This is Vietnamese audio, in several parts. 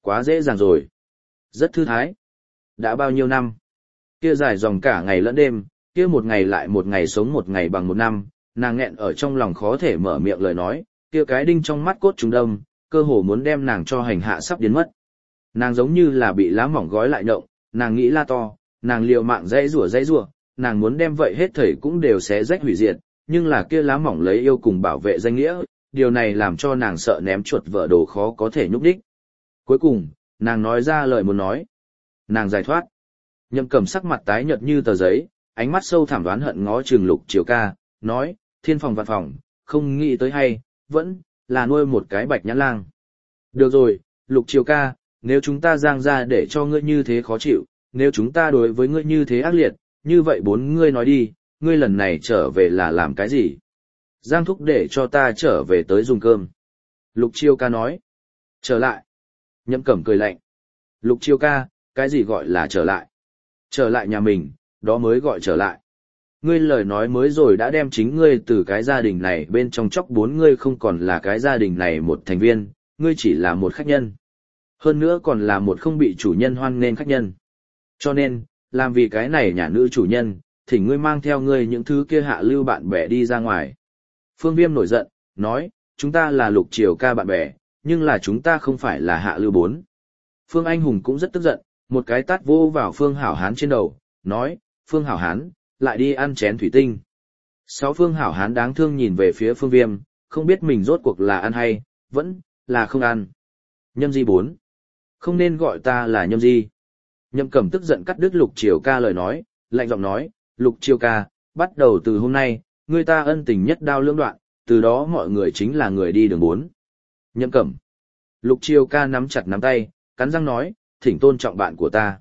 Quá dễ dàng rồi. Rất thư thái. Đã bao nhiêu năm? Kia dài dòng cả ngày lẫn đêm, kia một ngày lại một ngày sống một ngày bằng một năm, nàng nghẹn ở trong lòng khó thể mở miệng lời nói, kia cái đinh trong mắt cốt trùng đâm, cơ hồ muốn đem nàng cho hành hạ sắp biến mất. Nàng giống như là bị lá mỏng gói lại nhộng, nàng nghĩ la to, nàng liều mạng dãy rủa, nàng muốn đem vậy hết thảy cũng đều xé rách hủy diệt, nhưng là kia lá mỏng lấy yêu cùng bảo vệ danh nghĩa, điều này làm cho nàng sợ ném chuột vỡ đồ khó có thể nhúc đích. Cuối cùng, nàng nói ra lời muốn nói. Nàng giải thoát. Nhậm Cẩm sắc mặt tái nhợt như tờ giấy, ánh mắt sâu thẳm đoán hận ngó Trường Lục Triều ca, nói, thiên phòng vạn phòng, không nghĩ tới hay, vẫn là nuôi một cái bạch nhãn lang. Được rồi, Lục Triều ca, nếu chúng ta giang ra để cho ngươi như thế khó chịu, nếu chúng ta đối với ngươi như thế ác liệt, như vậy bốn ngươi nói đi, ngươi lần này trở về là làm cái gì? Giang thúc để cho ta trở về tới dùng cơm. Lục Triều ca nói. Trở lại. Nhậm Cẩm cười lạnh. Lục Triều ca, cái gì gọi là trở lại? Trở lại nhà mình, đó mới gọi trở lại. Ngươi lời nói mới rồi đã đem chính ngươi từ cái gia đình này bên trong chóc bốn ngươi không còn là cái gia đình này một thành viên, ngươi chỉ là một khách nhân. Hơn nữa còn là một không bị chủ nhân hoan nghênh khách nhân. Cho nên, làm vì cái này nhà nữ chủ nhân, thỉnh ngươi mang theo ngươi những thứ kia hạ lưu bạn bè đi ra ngoài. Phương Viêm nổi giận, nói, chúng ta là Lục Triều ca bạn bè, nhưng là chúng ta không phải là hạ lưu bốn. Phương Anh Hùng cũng rất tức giận, một cái tát vô vào Phương Hảo Hán trên đầu, nói, Phương Hảo Hán, lại đi ăn chén thủy tinh. Sáu Phương Hảo Hán đáng thương nhìn về phía Phương Viêm, không biết mình rốt cuộc là ăn hay, vẫn là không ăn. Nhâm Di bốn. Không nên gọi ta là Nhâm Di. Nhậm Cẩm tức giận cắt đứt Lục Triều ca lời nói, lạnh giọng nói, Lục Triều ca, bắt đầu từ hôm nay, người ta ân tình nhất đao lưỡng đoạn, từ đó mọi người chính là người đi đường bốn. Nhậm Cẩm. Lục Triều ca nắm chặt nắm tay, cắn răng nói, thỉnh tôn trọng bạn của ta.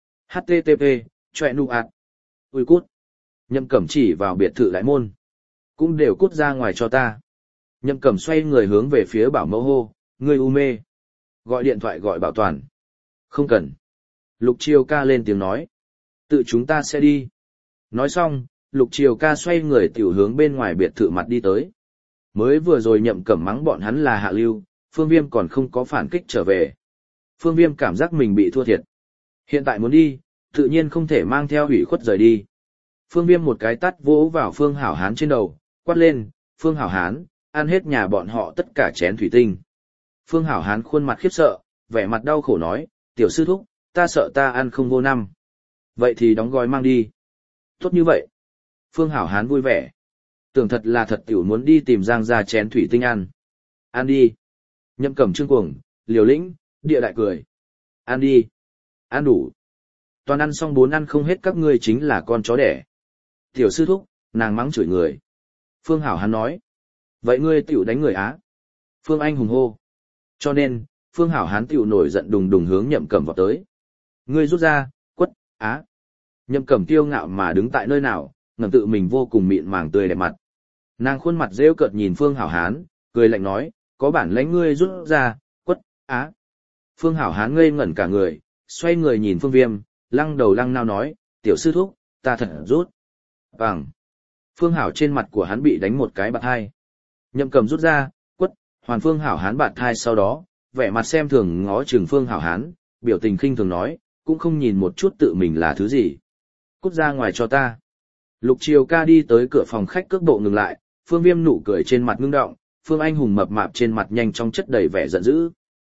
HTTP, chọe nụ ạt. Ui cút. Nhậm Cẩm chỉ vào biệt thự đại môn. Cũng đều cút ra ngoài cho ta. Nhậm Cẩm xoay người hướng về phía bảo mẫu hô, ngươi u mê. Gọi điện thoại gọi bảo toàn. Không cần. Lục Triều ca lên tiếng nói. Tự chúng ta sẽ đi. Nói xong, Lục Triều ca xoay người tiểu hướng bên ngoài biệt thự mặt đi tới. Mới vừa rồi Nhậm Cẩm mắng bọn hắn là hạ lưu, Phương Viêm còn không có phản kích trở về. Phương Viêm cảm giác mình bị thua thiệt. Hiện tại muốn đi, tự nhiên không thể mang theo hủy khuất rời đi. Phương Viêm một cái tát vỗ vào Phương Hảo Hán trên đầu, quát lên, Phương Hảo Hán, ăn hết nhà bọn họ tất cả chén thủy tinh. Phương Hảo Hán khuôn mặt khiếp sợ, vẻ mặt đau khổ nói, tiểu sư thúc, ta sợ ta ăn không vô năm. Vậy thì đóng gói mang đi. Tốt như vậy. Phương Hảo Hán vui vẻ. Tưởng thật là thật tiểu muốn đi tìm Giang ra chén thủy tinh ăn. Ăn đi. Nhậm Cẩm trương cuồng, liều lĩnh, địa đại cười. Ăn đi. Ăn đủ. Toàn ăn xong bốn ăn không hết các ngươi chính là con chó đẻ. Tiểu sư thúc, nàng mắng chửi người. Phương Hảo Hán nói. Vậy ngươi tiểu đánh người á. Phương Anh hùng hô. Cho nên, Phương Hảo Hán tiểu nổi giận đùng đùng hướng Nhậm Cẩm vào tới. Ngươi rút ra, quất, á. Nhậm Cẩm kiêu ngạo mà đứng tại nơi nào, ngẩng tự mình vô cùng mịn màng tươi đẹp mặt. Nàng khuôn mặt rêu cợt nhìn Phương Hảo Hán, cười lạnh nói, có bản lãnh ngươi rút ra, quất, á. Phương Hảo Hán ngây ngẩn cả người, xoay người nhìn Phương Viêm, lăng đầu lăng nao nói, tiểu sư thúc, ta thật rút. Vàng. Phương Hảo trên mặt của hắn bị đánh một cái bạt hai. Nhậm Cẩm rút ra, quất, hoàn Phương Hảo Hán bạt hai sau đó, vẻ mặt xem thường ngó chừng Phương Hảo Hán, biểu tình khinh thường nói, cũng không nhìn một chút tự mình là thứ gì. Cút ra ngoài cho ta. Lục Triều ca đi tới cửa phòng khách cước bộ ngừng lại, Phương Viêm nụ cười trên mặt ngưng động, Phương Anh hùng mập mạp trên mặt nhanh trong chất đầy vẻ giận dữ.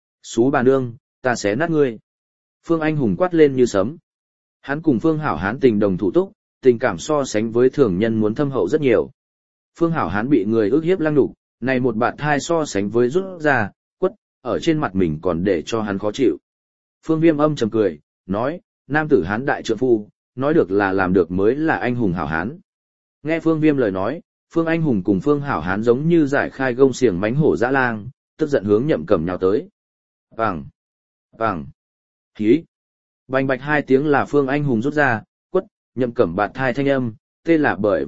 Xú bà nương, ta xé nát ngươi. Phương Anh hùng quát lên như sấm. Hắn cùng Phương Hảo Hán tình đồng thủ túc, tình cảm so sánh với thường nhân muốn thâm hậu rất nhiều. Phương Hảo Hán bị người ức hiếp lăng nhục, này một bạt thai so sánh với rút ra, quất, ở trên mặt mình còn để cho hắn khó chịu. Phương Viêm âm trầm cười, nói, nam tử Hán đại trượng phu, nói được là làm được mới là anh hùng Hảo Hán. Nghe Phương Viêm lời nói, Phương Anh hùng cùng Phương Hảo Hán giống như giải khai gông xiềng mánh hổ dã lang, tức giận hướng Nhậm Cẩm nhào tới. Vàng, vàng, hí. Bành bạch hai tiếng là Phương Anh hùng rút ra, quất, Nhậm Cẩm bạt thai thanh âm, tê là bởi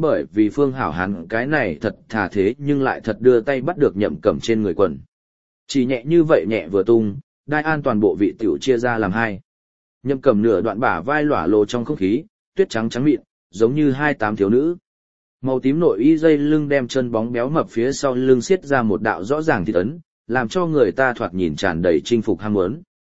vì Phương Hảo Hán cái này thật thà thế nhưng lại thật đưa tay bắt được Nhậm Cẩm trên người quần. Chỉ nhẹ như vậy nhẹ vừa tung, đai an toàn bộ vị tiểu chia ra làm hai. Nhậm Cẩm nửa đoạn bả vai lỏa lồ trong không khí, tuyết trắng trắng mịn, giống như hai tám thiếu nữ. Màu tím nội y dây lưng đem chân bóng béo mập phía sau lưng xiết ra một đạo rõ ràng thịt ấn, làm cho người ta thoạt nhìn tràn đầy chinh phục ham muốn.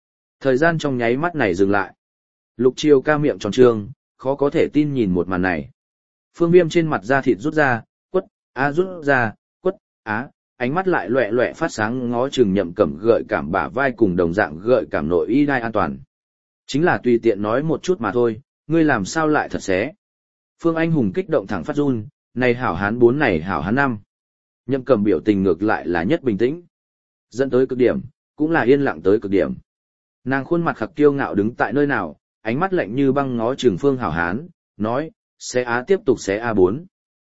Thời gian trong nháy mắt này dừng lại. Lục Chiêu Ca miệng tròn trương, khó có thể tin nhìn một màn này. Phương Viêm trên mặt da thịt rút ra, quất, á rút ra, quất, á, ánh mắt lại loẹ loẹ phát sáng ngó chừng Nhậm Cẩm gợi cảm bả vai cùng đồng dạng gợi cảm nội y đai an toàn. Chính là tùy tiện nói một chút mà thôi, ngươi làm sao lại thật xé. Phương Anh Hùng kích động thẳng phát run, này hảo hán 4 này hảo hán 5. Nhậm Cẩm biểu tình ngược lại là nhất bình tĩnh. Dẫn tới cực điểm, cũng là yên lặng tới cực điểm. Nàng khuôn mặt khặc kiêu ngạo đứng tại nơi nào, ánh mắt lạnh như băng ngó chừng Phương Hảo Hán, nói, xé á tiếp tục xé A4.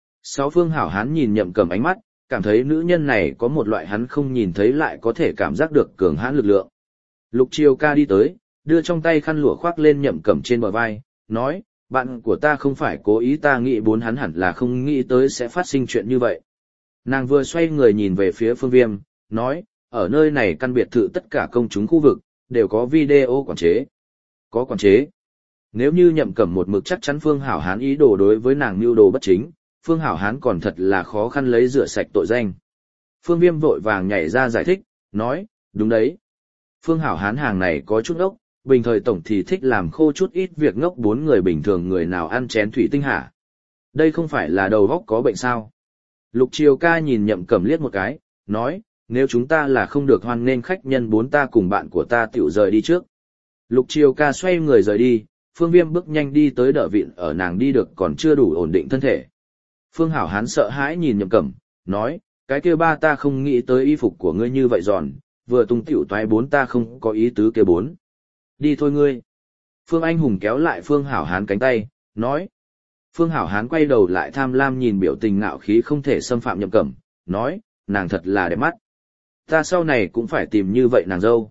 6 Phương Hảo Hán nhìn Nhậm Cẩm ánh mắt, cảm thấy nữ nhân này có một loại hắn không nhìn thấy lại có thể cảm giác được cường hãn lực lượng. Lục Chiêu Ca đi tới, đưa trong tay khăn lụa khoác lên Nhậm Cẩm trên bờ vai, nói, bạn của ta không phải cố ý, ta nghĩ bốn hắn hẳn là không nghĩ tới sẽ phát sinh chuyện như vậy. Nàng vừa xoay người nhìn về phía Phương Viêm, nói, ở nơi này căn biệt thự tất cả công chúng khu vực, đều có video quản chế. Có quản chế. Nếu như Nhậm Cẩm một mực chắc chắn Phương Hảo Hán ý đồ đối với nàng mưu đồ bất chính, Phương Hảo Hán còn thật là khó khăn lấy rửa sạch tội danh. Phương Viêm vội vàng nhảy ra giải thích, nói, đúng đấy. Phương Hảo Hán hàng này có chút ngốc, bình thời tổng thì thích làm khô chút ít việc ngốc, 4 người bình thường người nào ăn chén thủy tinh hả? Đây không phải là đầu óc có bệnh sao? Lục Chiêu Ca nhìn Nhậm Cẩm liếc một cái, nói, nếu chúng ta là không được hoan nên khách nhân 4 ta cùng bạn của ta tiểu rời đi trước. Lục Chiêu Ca xoay người rời đi, Phương Viêm bước nhanh đi tới đỡ vịn ở nàng đi được còn chưa đủ ổn định thân thể. Phương Hảo Hán sợ hãi nhìn Nhậm Cẩm, nói, cái kia ba ta không nghĩ tới y phục của ngươi như vậy giòn, vừa tung tiểu toái 4 ta không có ý tứ kia 4. Đi thôi ngươi. Phương Anh Hùng kéo lại Phương Hảo Hán cánh tay, nói. Phương Hảo Hán quay đầu lại tham lam nhìn biểu tình ngạo khí không thể xâm phạm Nhậm Cẩm, nói, nàng thật là đẹp mắt. Ta sau này cũng phải tìm như vậy nàng dâu.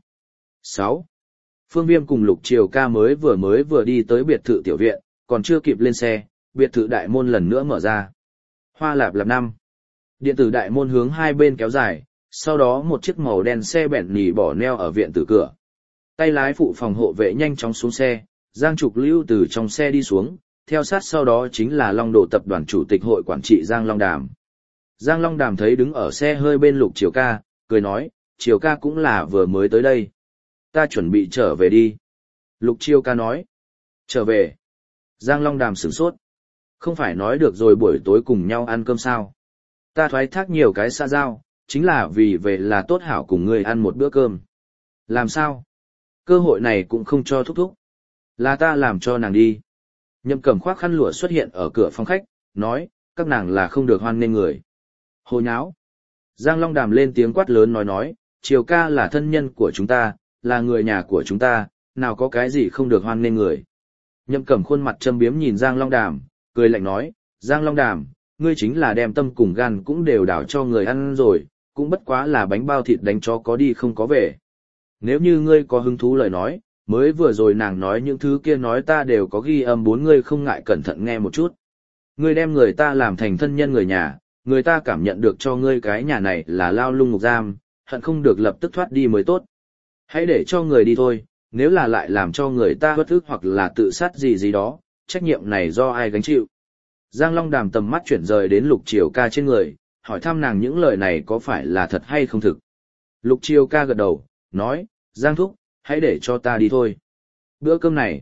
6. Phương Viêm cùng Lục Chiêu Ca mới vừa đi tới biệt thự tiểu viện, còn chưa kịp lên xe, biệt thự đại môn lần nữa mở ra. Hoa lạp lạp 5. Điện tử đại môn hướng hai bên kéo dài, sau đó một chiếc màu đen xe bẹn nỉ bỏ neo ở viện tử cửa. Tay lái phụ phòng hộ vệ nhanh chóng xuống xe, Giang Trục Lưu từ trong xe đi xuống, theo sát sau đó chính là Long Đồ tập đoàn chủ tịch hội quản trị Giang Long Đàm. Giang Long Đàm thấy đứng ở xe hơi bên Lục Chiêu Ca, cười nói, Chiêu Ca cũng là vừa mới tới đây. Ta chuẩn bị trở về đi. Lục Chiêu Ca nói. Trở về. Giang Long Đàm sửng sốt. Không phải nói được rồi buổi tối cùng nhau ăn cơm sao. Ta thoái thác nhiều cái xã giao, chính là vì về là tốt hảo cùng ngươi ăn một bữa cơm. Làm sao? Cơ hội này cũng không cho thúc thúc. Là ta làm cho nàng đi. Nhậm Cẩm khoác khăn lụa xuất hiện ở cửa phòng khách, nói, các nàng là không được hoan nghênh người. Hồ nháo. Giang Long Đàm lên tiếng quát lớn nói, Chiêu Ca là thân nhân của chúng ta, là người nhà của chúng ta, nào có cái gì không được hoan nghênh người. Nhậm Cẩm khuôn mặt châm biếm nhìn Giang Long Đàm, cười lạnh nói, Giang Long Đàm, ngươi chính là đem tâm cùng gan cũng đều đảo cho người ăn rồi, cũng bất quá là bánh bao thịt đánh chó có đi không có về. Nếu như ngươi có hứng thú lời nói, mới vừa rồi nàng nói những thứ kia nói ta đều có ghi âm, 4 ngươi không ngại cẩn thận nghe một chút. Ngươi đem người ta làm thành thân nhân người nhà, người ta cảm nhận được cho ngươi cái nhà này là lao lung ngục giam, hận không được lập tức thoát đi mới tốt. Hãy để cho người đi thôi, nếu là lại làm cho người ta bất ức hoặc là tự sát gì đó, trách nhiệm này do ai gánh chịu. Giang Long Đàm tầm mắt chuyển rời đến Lục Chiêu Ca trên người, hỏi thăm nàng những lời này có phải là thật hay không thực. Lục Chiêu Ca gật đầu, nói, Giang thúc, hãy để cho ta đi thôi. Bữa cơm này,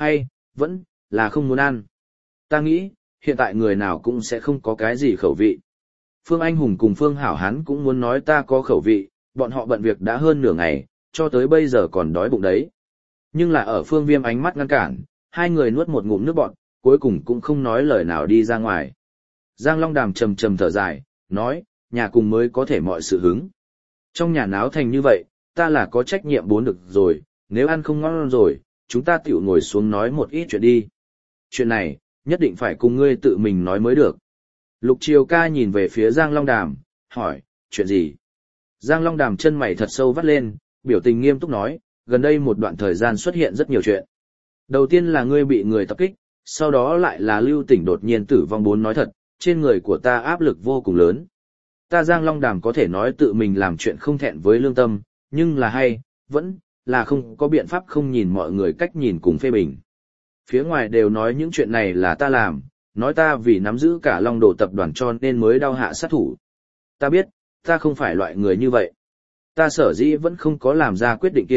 vẫn là không muốn ăn. Ta nghĩ, hiện tại người nào cũng sẽ không có cái gì khẩu vị. Phương Anh Hùng cùng Phương Hảo Hán cũng muốn nói ta có khẩu vị, bọn họ bận việc đã hơn nửa ngày, cho tới bây giờ còn đói bụng đấy. Nhưng là ở Phương Viêm ánh mắt ngăn cản, hai người nuốt một ngụm nước bọt, cuối cùng cũng không nói lời nào đi ra ngoài. Giang Long Đàm trầm trầm thở dài, nói, nhà cùng mới có thể mọi sự hứng. Trong nhà náo thành như vậy, ta là có trách nhiệm 4 được rồi, nếu ăn không ngon rồi, chúng ta tiểu ngồi xuống nói một ít chuyện đi. Chuyện này, nhất định phải cùng ngươi tự mình nói mới được. Lục Chiêu Ca nhìn về phía Giang Long Đàm, hỏi, chuyện gì? Giang Long Đàm chân mày thật sâu vắt lên, biểu tình nghiêm túc nói, gần đây một đoạn thời gian xuất hiện rất nhiều chuyện. Đầu tiên là ngươi bị người tập kích, sau đó lại là Lưu Tỉnh đột nhiên tử vong. 4 nói thật, trên người của ta áp lực vô cùng lớn. Ta Giang Long Đàm có thể nói tự mình làm chuyện không thẹn với lương tâm, nhưng là vẫn là không có biện pháp không nhìn mọi người cách nhìn cùng phê bình. Phía ngoài đều nói những chuyện này là ta làm, nói ta vì nắm giữ cả Long Đồ tập đoàn cho nên mới đau hạ sát thủ. Ta biết, ta không phải loại người như vậy. Ta sở dĩ vẫn không có làm ra quyết định kia,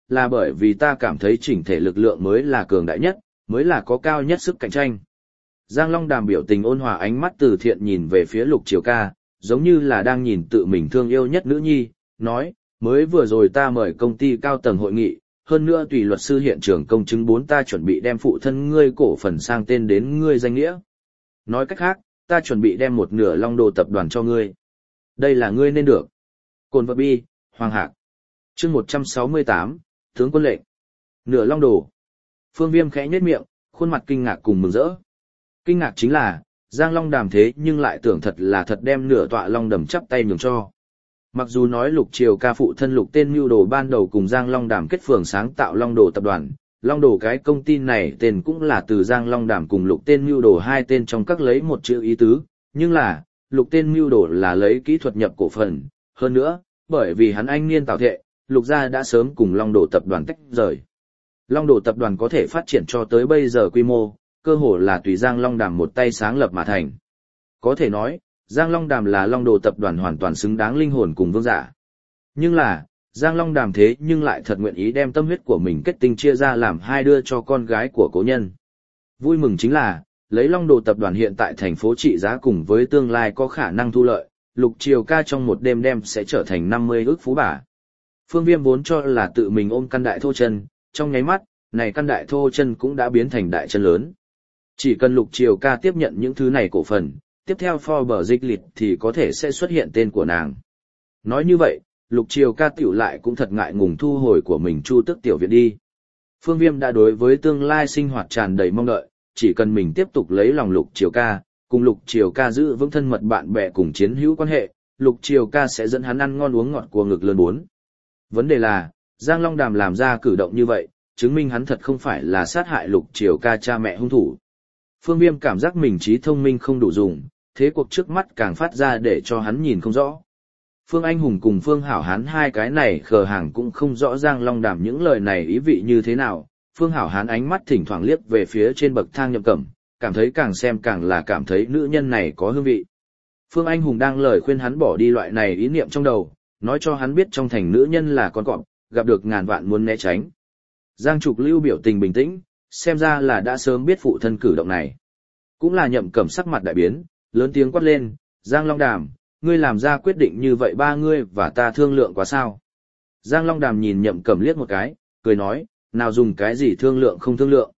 là bởi vì ta cảm thấy chỉnh thể lực lượng mới là cường đại nhất, mới là có cao nhất sức cạnh tranh. Giang Long Đàm biểu tình ôn hòa, ánh mắt từ thiện nhìn về phía Lục Triều Ca, giống như là đang nhìn tự mình thương yêu nhất nữ nhi, nói, mới vừa rồi ta mời công ty cao tầng hội nghị, hơn nữa tùy luật sư hiện trường công chứng 4 ta chuẩn bị đem phụ thân ngươi cổ phần sang tên đến ngươi danh nghĩa. Nói cách khác, ta chuẩn bị đem một nửa Long Đồ tập đoàn cho ngươi. Đây là ngươi nên được. Cồn vật bi, Hoàng Hạc. Chương 168, tướng quân lệnh. Nửa Long Đồ. Phương Viêm khẽ nhếch miệng, khuôn mặt kinh ngạc cùng mừng rỡ. Kinh ngạc chính là, Giang Long Đàm thế nhưng lại tưởng thật là thật đem nửa tọa Long Đầm chắp tay nhường cho. Mặc dù nói Lục Triều Ca phụ thân Lục tên mưu đồ ban đầu cùng Giang Long Đàm kết phường sáng tạo Long Đồ tập đoàn, Long Đồ cái công ty này tên cũng là từ Giang Long Đàm cùng Lục tên mưu đồ hai tên trong các lấy một chữ ý tứ, nhưng là, Lục tên mưu đồ là lấy kỹ thuật nhập cổ phần, hơn nữa, bởi vì hắn anh niên tạo thệ, Lục gia đã sớm cùng Long Đồ tập đoàn tách rời. Long Đồ tập đoàn có thể phát triển cho tới bây giờ quy mô, cơ hồ là tùy Giang Long Đàm một tay sáng lập mà thành. Có thể nói, Giang Long Đàm là Long Đồ tập đoàn hoàn toàn xứng đáng linh hồn cùng vương giả. Nhưng là, Giang Long Đàm thế nhưng lại thật nguyện ý đem tâm huyết của mình kết tinh chia ra làm hai đưa cho con gái của cố nhân. Vui mừng chính là, lấy Long Đồ tập đoàn hiện tại thành phố trị giá cùng với tương lai có khả năng thu lợi, Lục Triều Ca trong một đêm đem sẽ trở thành 50 ức phú bà. Phương Viêm vốn cho là tự mình ôm căn đại thô chân, trong nháy mắt, này căn đại thô chân cũng đã biến thành đại chân lớn. Chỉ cần Lục Triều Ca tiếp nhận những thứ này cổ phần, tiếp theo Forbes dịch lịch thì có thể sẽ xuất hiện tên của nàng. Nói như vậy, Lục Triều Ca tiểu lại cũng thật ngại ngùng thu hồi của mình Chu Tước tiểu viện đi. Phương Viêm đã đối với tương lai sinh hoạt tràn đầy mong đợi, chỉ cần mình tiếp tục lấy lòng Lục Triều Ca, cùng Lục Triều Ca giữ vững thân mật bạn bè cùng chiến hữu quan hệ, Lục Triều Ca sẽ dẫn hắn ăn ngon uống ngọt của ngực lớn 4. Vấn đề là, Giang Long Đàm làm ra cử động như vậy, chứng minh hắn thật không phải là sát hại Lục Triều Ca cha mẹ hung thủ. Phương Viêm cảm giác mình trí thông minh không đủ dùng, thế cuộc trước mắt càng phát ra để cho hắn nhìn không rõ. Phương Anh Hùng cùng Phương Hảo Hán hai cái này khờ hàng cũng không rõ Giang Long Đàm những lời này ý vị như thế nào. Phương Hảo Hán ánh mắt thỉnh thoảng liếc về phía trên bậc thang Nhậm Cẩm, cảm thấy càng xem càng là cảm thấy nữ nhân này có hương vị. Phương Anh Hùng đang lời khuyên hắn bỏ đi loại này ý niệm trong đầu, nói cho hắn biết trong thành nữ nhân là con cọp, gặp được ngàn vạn muốn né tránh. Giang Trục Lưu biểu tình bình tĩnh, xem ra là đã sớm biết phụ thân cử động này. Cũng là Nhậm Cẩm sắc mặt đại biến, lớn tiếng quát lên, Giang Long Đàm, ngươi làm ra quyết định như vậy ba ngươi và ta thương lượng quá sao? Giang Long Đàm nhìn Nhậm Cẩm liếc một cái, cười nói, nào dùng cái gì thương lượng không thương lượng.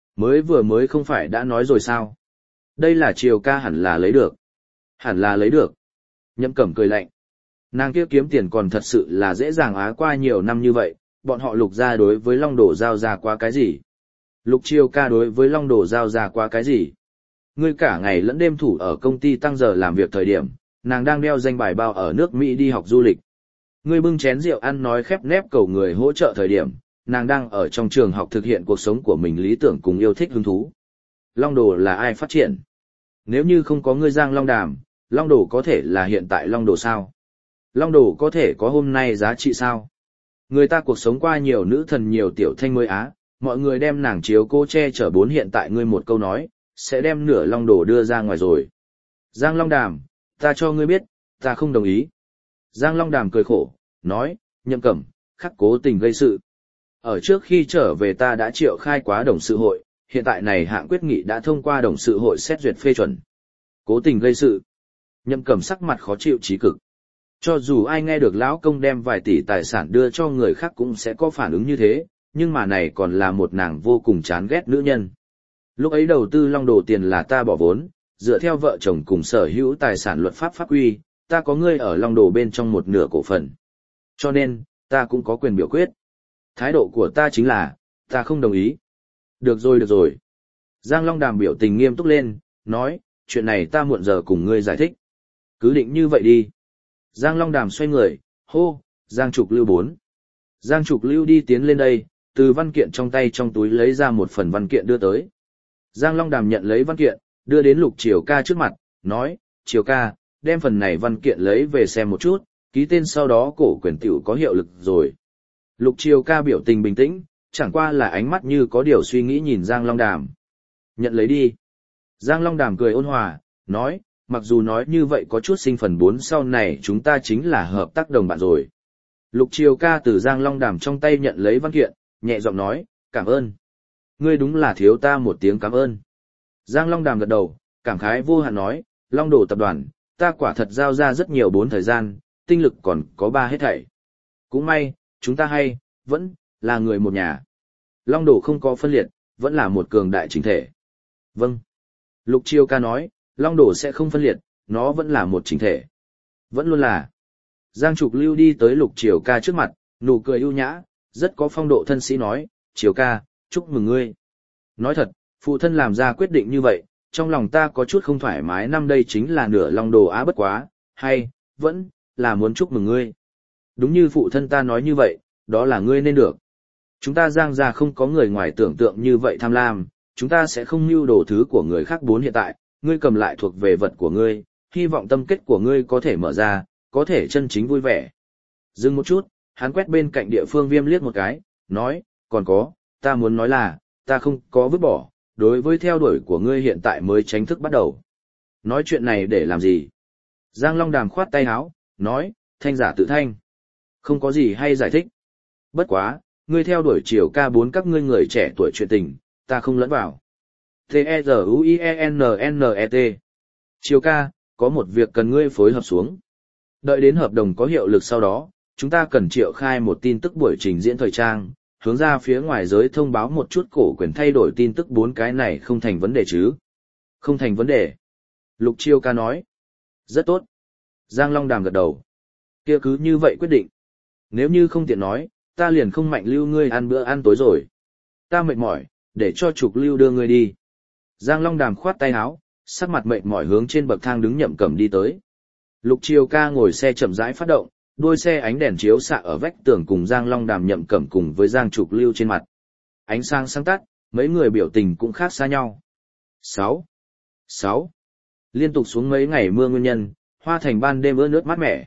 Mới không phải đã nói rồi sao? Đây là Triều Ca hẳn là lấy được. Hẳn là lấy được. Nhậm Cẩm cười lạnh. Nàng kia kiếm tiền còn thật sự là dễ dàng á qua nhiều năm như vậy, bọn họ Lục gia đối với Long Đồ giao ra qua cái gì? Lục Triều Ca đối với Long Đồ giao ra qua cái gì? Ngươi cả ngày lẫn đêm thủ ở công ty tăng giờ làm việc thời điểm, nàng đang đeo danh bài bao ở nước Mỹ đi học du lịch. Ngươi bưng chén rượu ăn nói khép nép cầu người hỗ trợ thời điểm, nàng đang ở trong trường học thực hiện cuộc sống của mình lý tưởng cùng yêu thích hứng thú. Long Đồ là ai phát triển? Nếu như không có ngươi Giang Long Đàm, Long Đồ có thể là hiện tại Long Đồ sao? Long Đồ có thể có hôm nay giá trị sao? Người ta cuộc sống qua nhiều nữ thần nhiều tiểu thanh mới á, mọi người đem nàng chiếu cô che chở 4 hiện tại ngươi một câu nói, sẽ đem nửa Long Đồ đưa ra ngoài rồi. Giang Long Đàm, ta cho ngươi biết, ta không đồng ý. Giang Long Đàm cười khổ, nói, Nhậm Cẩm, khắc cố tình gây sự. Ở trước khi trở về ta đã triệu khai quá đồng sự hội, hiện tại này hạng quyết nghị đã thông qua đồng sự hội xét duyệt phê chuẩn. Cố tình gây sự. Nhậm Cẩm sắc mặt khó chịu chí cực. Cho dù ai nghe được lão công đem vài tỷ tài sản đưa cho người khác cũng sẽ có phản ứng như thế, nhưng mà này còn là một nàng vô cùng chán ghét nữ nhân. Lúc ấy đầu tư Long Đồ tiền là ta bỏ vốn, dựa theo vợ chồng cùng sở hữu tài sản luật pháp pháp quy, ta có ngươi ở Long Đồ bên trong một nửa cổ phần. Cho nên, ta cũng có quyền biểu quyết. Thái độ của ta chính là, ta không đồng ý. Được rồi. Giang Long Đàm biểu tình nghiêm túc lên, nói, chuyện này ta muộn giờ cùng ngươi giải thích. Cứ định như vậy đi. Giang Long Đàm xoay người, hô, Giang Trục Lưu 4. Giang Trục Lưu đi tiến lên đây, từ văn kiện trong tay trong túi lấy ra một phần văn kiện đưa tới. Giang Long Đàm nhận lấy văn kiện, đưa đến Lục Triều Ca trước mặt, nói, Triều Ca, đem phần này văn kiện lấy về xem một chút, ký tên sau đó cổ quyền tiểu có hiệu lực rồi. Lục Triều Ca biểu tình bình tĩnh, chẳng qua là ánh mắt như có điều suy nghĩ nhìn Giang Long Đàm. Nhận lấy đi. Giang Long Đàm cười ôn hòa, nói, mặc dù nói như vậy có chút sinh phần 4 sau này chúng ta chính là hợp tác đồng bạn rồi. Lục Triều ca từ Giang Long Đàm trong tay nhận lấy văn kiện, nhẹ giọng nói, cảm ơn. Ngươi đúng là thiếu ta một tiếng cảm ơn. Giang Long Đàm gật đầu, cảm khái vô hạn nói, Long Đồ tập đoàn, ta quả thật giao ra rất nhiều bốn thời gian, tinh lực còn có 3 hết thảy. Cũng may, chúng ta vẫn là người một nhà. Long Đồ không có phân liệt, vẫn là một cường đại chính thể. Vâng. Lục Triều ca nói, Long Đồ sẽ không phân liệt, nó vẫn là một chính thể. Vẫn luôn là. Giang Trục Lưu đi tới Lục Triều ca trước mặt, nụ cười ưu nhã, rất có phong độ thân sĩ nói, Triều ca, chúc mừng ngươi. Nói thật, phụ thân làm ra quyết định như vậy, trong lòng ta có chút không thoải mái, năm đây chính là nửa Long Đồ bất quá, vẫn là muốn chúc mừng ngươi. Đúng như phụ thân ta nói như vậy, đó là ngươi nên được. Chúng ta Giang gia không có người ngoài tưởng tượng như vậy tham lam, chúng ta sẽ không mưu đồ thứ của người khác. Hiện tại, ngươi cầm lại thuộc về vật của ngươi, hy vọng tâm kết của ngươi có thể mở ra, có thể chân chính vui vẻ. Dừng một chút, hắn quét bên cạnh địa phương Viêm liếc một cái, nói, còn có, ta muốn nói là, ta không có vứt bỏ, đối với theo đuổi của ngươi hiện tại mới chính thức bắt đầu. Nói chuyện này để làm gì? Giang Long Đàm khoát tay áo, nói, thanh giả tự thanh. Không có gì hay giải thích. Bất quá, ngươi theo đuổi Triều ca 4 các ngươi người trẻ tuổi chuyện tình, ta không lẫn vào. T-E-Z-U-I-E-N-N-E-T Triều ca, có một việc cần ngươi phối hợp xuống. Đợi đến hợp đồng có hiệu lực sau đó, chúng ta cần triệu khai một tin tức buổi trình diễn thời trang, hướng ra phía ngoài giới thông báo một chút cổ quyền thay đổi tin tức. 4 cái này không thành vấn đề chứ? Không thành vấn đề. Lục Triều ca nói. Rất tốt. Giang Long Đàm gật đầu. Kia cứ như vậy quyết định. Nếu như không tiện nói, ta liền không mạnh lưu ngươi ăn bữa ăn tối rồi. Ta mệt mỏi, để cho Trục Lưu đưa ngươi đi. Giang Long Đàm khoát tay áo, sắc mặt mệt mỏi hướng trên bậc thang đứng Nhậm Cẩm đi tới. Lục Triều ca ngồi xe chậm rãi phát động, đuôi xe ánh đèn chiếu xạ ở vách tường cùng Giang Long Đàm Nhậm Cẩm cùng với Giang Trục Lưu trên mặt. Ánh sáng sáng tắt, mấy người biểu tình cũng khác xa nhau. 6. Liên tục xuống mấy ngày mưa nguyên nhân, Hoa Thành ban đêm ướt nước mát mẻ.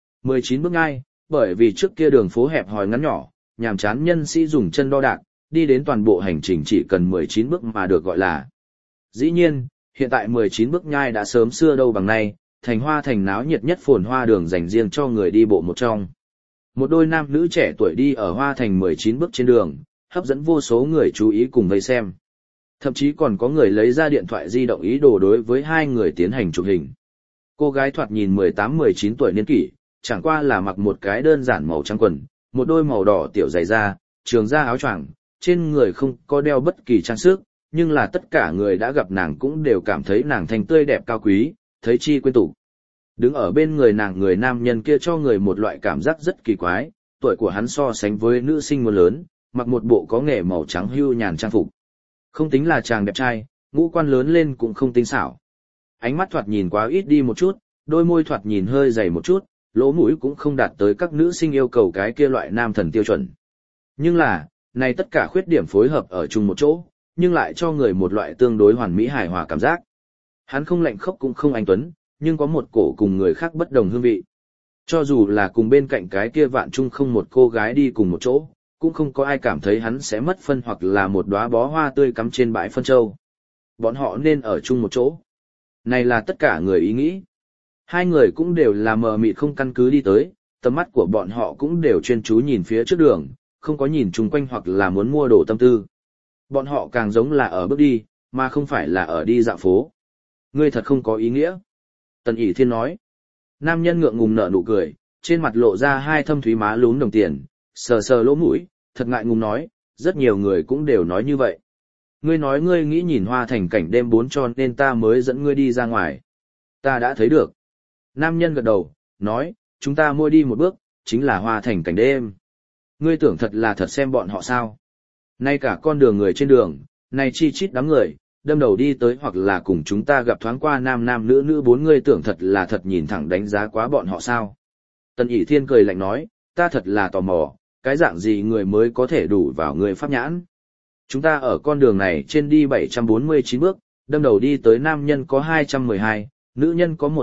19 bước ngay, bởi vì trước kia đường phố hẹp hòi ngắn nhỏ, nhàm chán nhân sĩ dùng chân đo đạc, đi đến toàn bộ hành trình chỉ cần 19 bước mà được gọi là. Dĩ nhiên, hiện tại 19 bước nhai đã sớm xưa đâu bằng nay, thành Hoa Thành náo nhiệt nhất phồn hoa đường dành riêng cho người đi bộ một trong. Một đôi nam nữ trẻ tuổi đi ở Hoa Thành 19 bước trên đường, hấp dẫn vô số người chú ý cùng vây xem. Thậm chí còn có người lấy ra điện thoại di động ý đồ đối với hai người tiến hành chụp hình. Cô gái thoạt nhìn 18-19 tuổi niên kỷ, chẳng qua là mặc một cái đơn giản màu trắng quần, một đôi màu đỏ tiểu giày da, trường da áo choàng, trên người không có đeo bất kỳ trang sức, nhưng là tất cả người đã gặp nàng cũng đều cảm thấy nàng thanh tươi đẹp cao quý, thấy chi quên tủ. Đứng ở bên người nàng người nam nhân kia cho người một loại cảm giác rất kỳ quái, tuổi của hắn so sánh với nữ sinh muốn lớn, mặc một bộ có nghề màu trắng hưu nhàn trang phục. Không tính là chàng đẹp trai, ngũ quan lớn lên cũng không tinh xảo. Ánh mắt thoạt nhìn quá ít đi một chút, đôi môi thoạt nhìn hơi dày một chút, lỗ mũi cũng không đạt tới các nữ sinh yêu cầu cái kia loại nam thần tiêu chuẩn. Nhưng là, này tất cả khuyết điểm phối hợp ở chung một chỗ, nhưng lại cho người một loại tương đối hoàn mỹ hài hòa cảm giác. Hắn không lạnh khốc cũng không anh tuấn, nhưng có một cổ cùng người khác bất đồng hương vị. Cho dù là cùng bên cạnh cái kia vạn chung không một cô gái đi cùng một chỗ, cũng không có ai cảm thấy hắn sẽ mất phân hoặc là một đóa bó hoa tươi cắm trên bãi phân châu. Bọn họ nên ở chung một chỗ. Này là tất cả người ý nghĩ. Hai người cũng đều là mờ mịt không căn cứ đi tới, tầm mắt của bọn họ cũng đều chuyên chú nhìn phía trước đường, không có nhìn chung quanh hoặc là muốn mua đồ tâm tư. Bọn họ càng giống là ở bước đi, mà không phải là ở đi dạo phố. Ngươi thật không có ý nghĩa. Tần ỷ thiên nói. Nam nhân ngượng ngùng nở nụ cười, trên mặt lộ ra hai thâm thúy má lún đồng tiền, sờ sờ lỗ mũi, thật ngại ngùng nói, rất nhiều người cũng đều nói như vậy. Ngươi nói ngươi nghĩ nhìn Hoa Thành cảnh đêm 4 cho nên ta mới dẫn ngươi đi ra ngoài. Ta đã thấy được. Nam nhân gật đầu, nói, chúng ta mỗi đi một bước, chính là Hoa Thành cảnh đêm. Ngươi tưởng thật là thật xem bọn họ sao? Nay cả con đường người trên đường, này chi chít đám người, đâm đầu đi tới hoặc là cùng chúng ta gặp thoáng qua nam nam nữ nữ 4 ngươi tưởng thật là thật nhìn thẳng đánh giá quá bọn họ sao? Tần ỷ thiên cười lạnh nói, ta thật là tò mò, cái dạng gì người mới có thể đủ vào người pháp nhãn. Chúng ta ở con đường này trên đi 749 bước, đâm đầu đi tới nam nhân có 212, nữ nhân có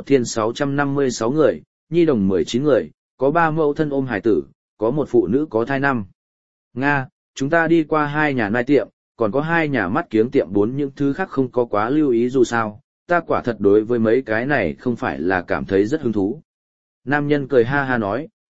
1.656 người, nhi đồng 19 người, có 3 mẫu thân ôm hài tử, có một phụ nữ có thai 5. Nga, chúng ta đi qua 2 nhà nai tiệm, còn có 2 nhà mắt kiếng tiệm 4 những thứ khác không có quá lưu ý dù sao, ta quả thật đối với mấy cái này không phải là cảm thấy rất hứng thú. Nam nhân cười ha ha nói,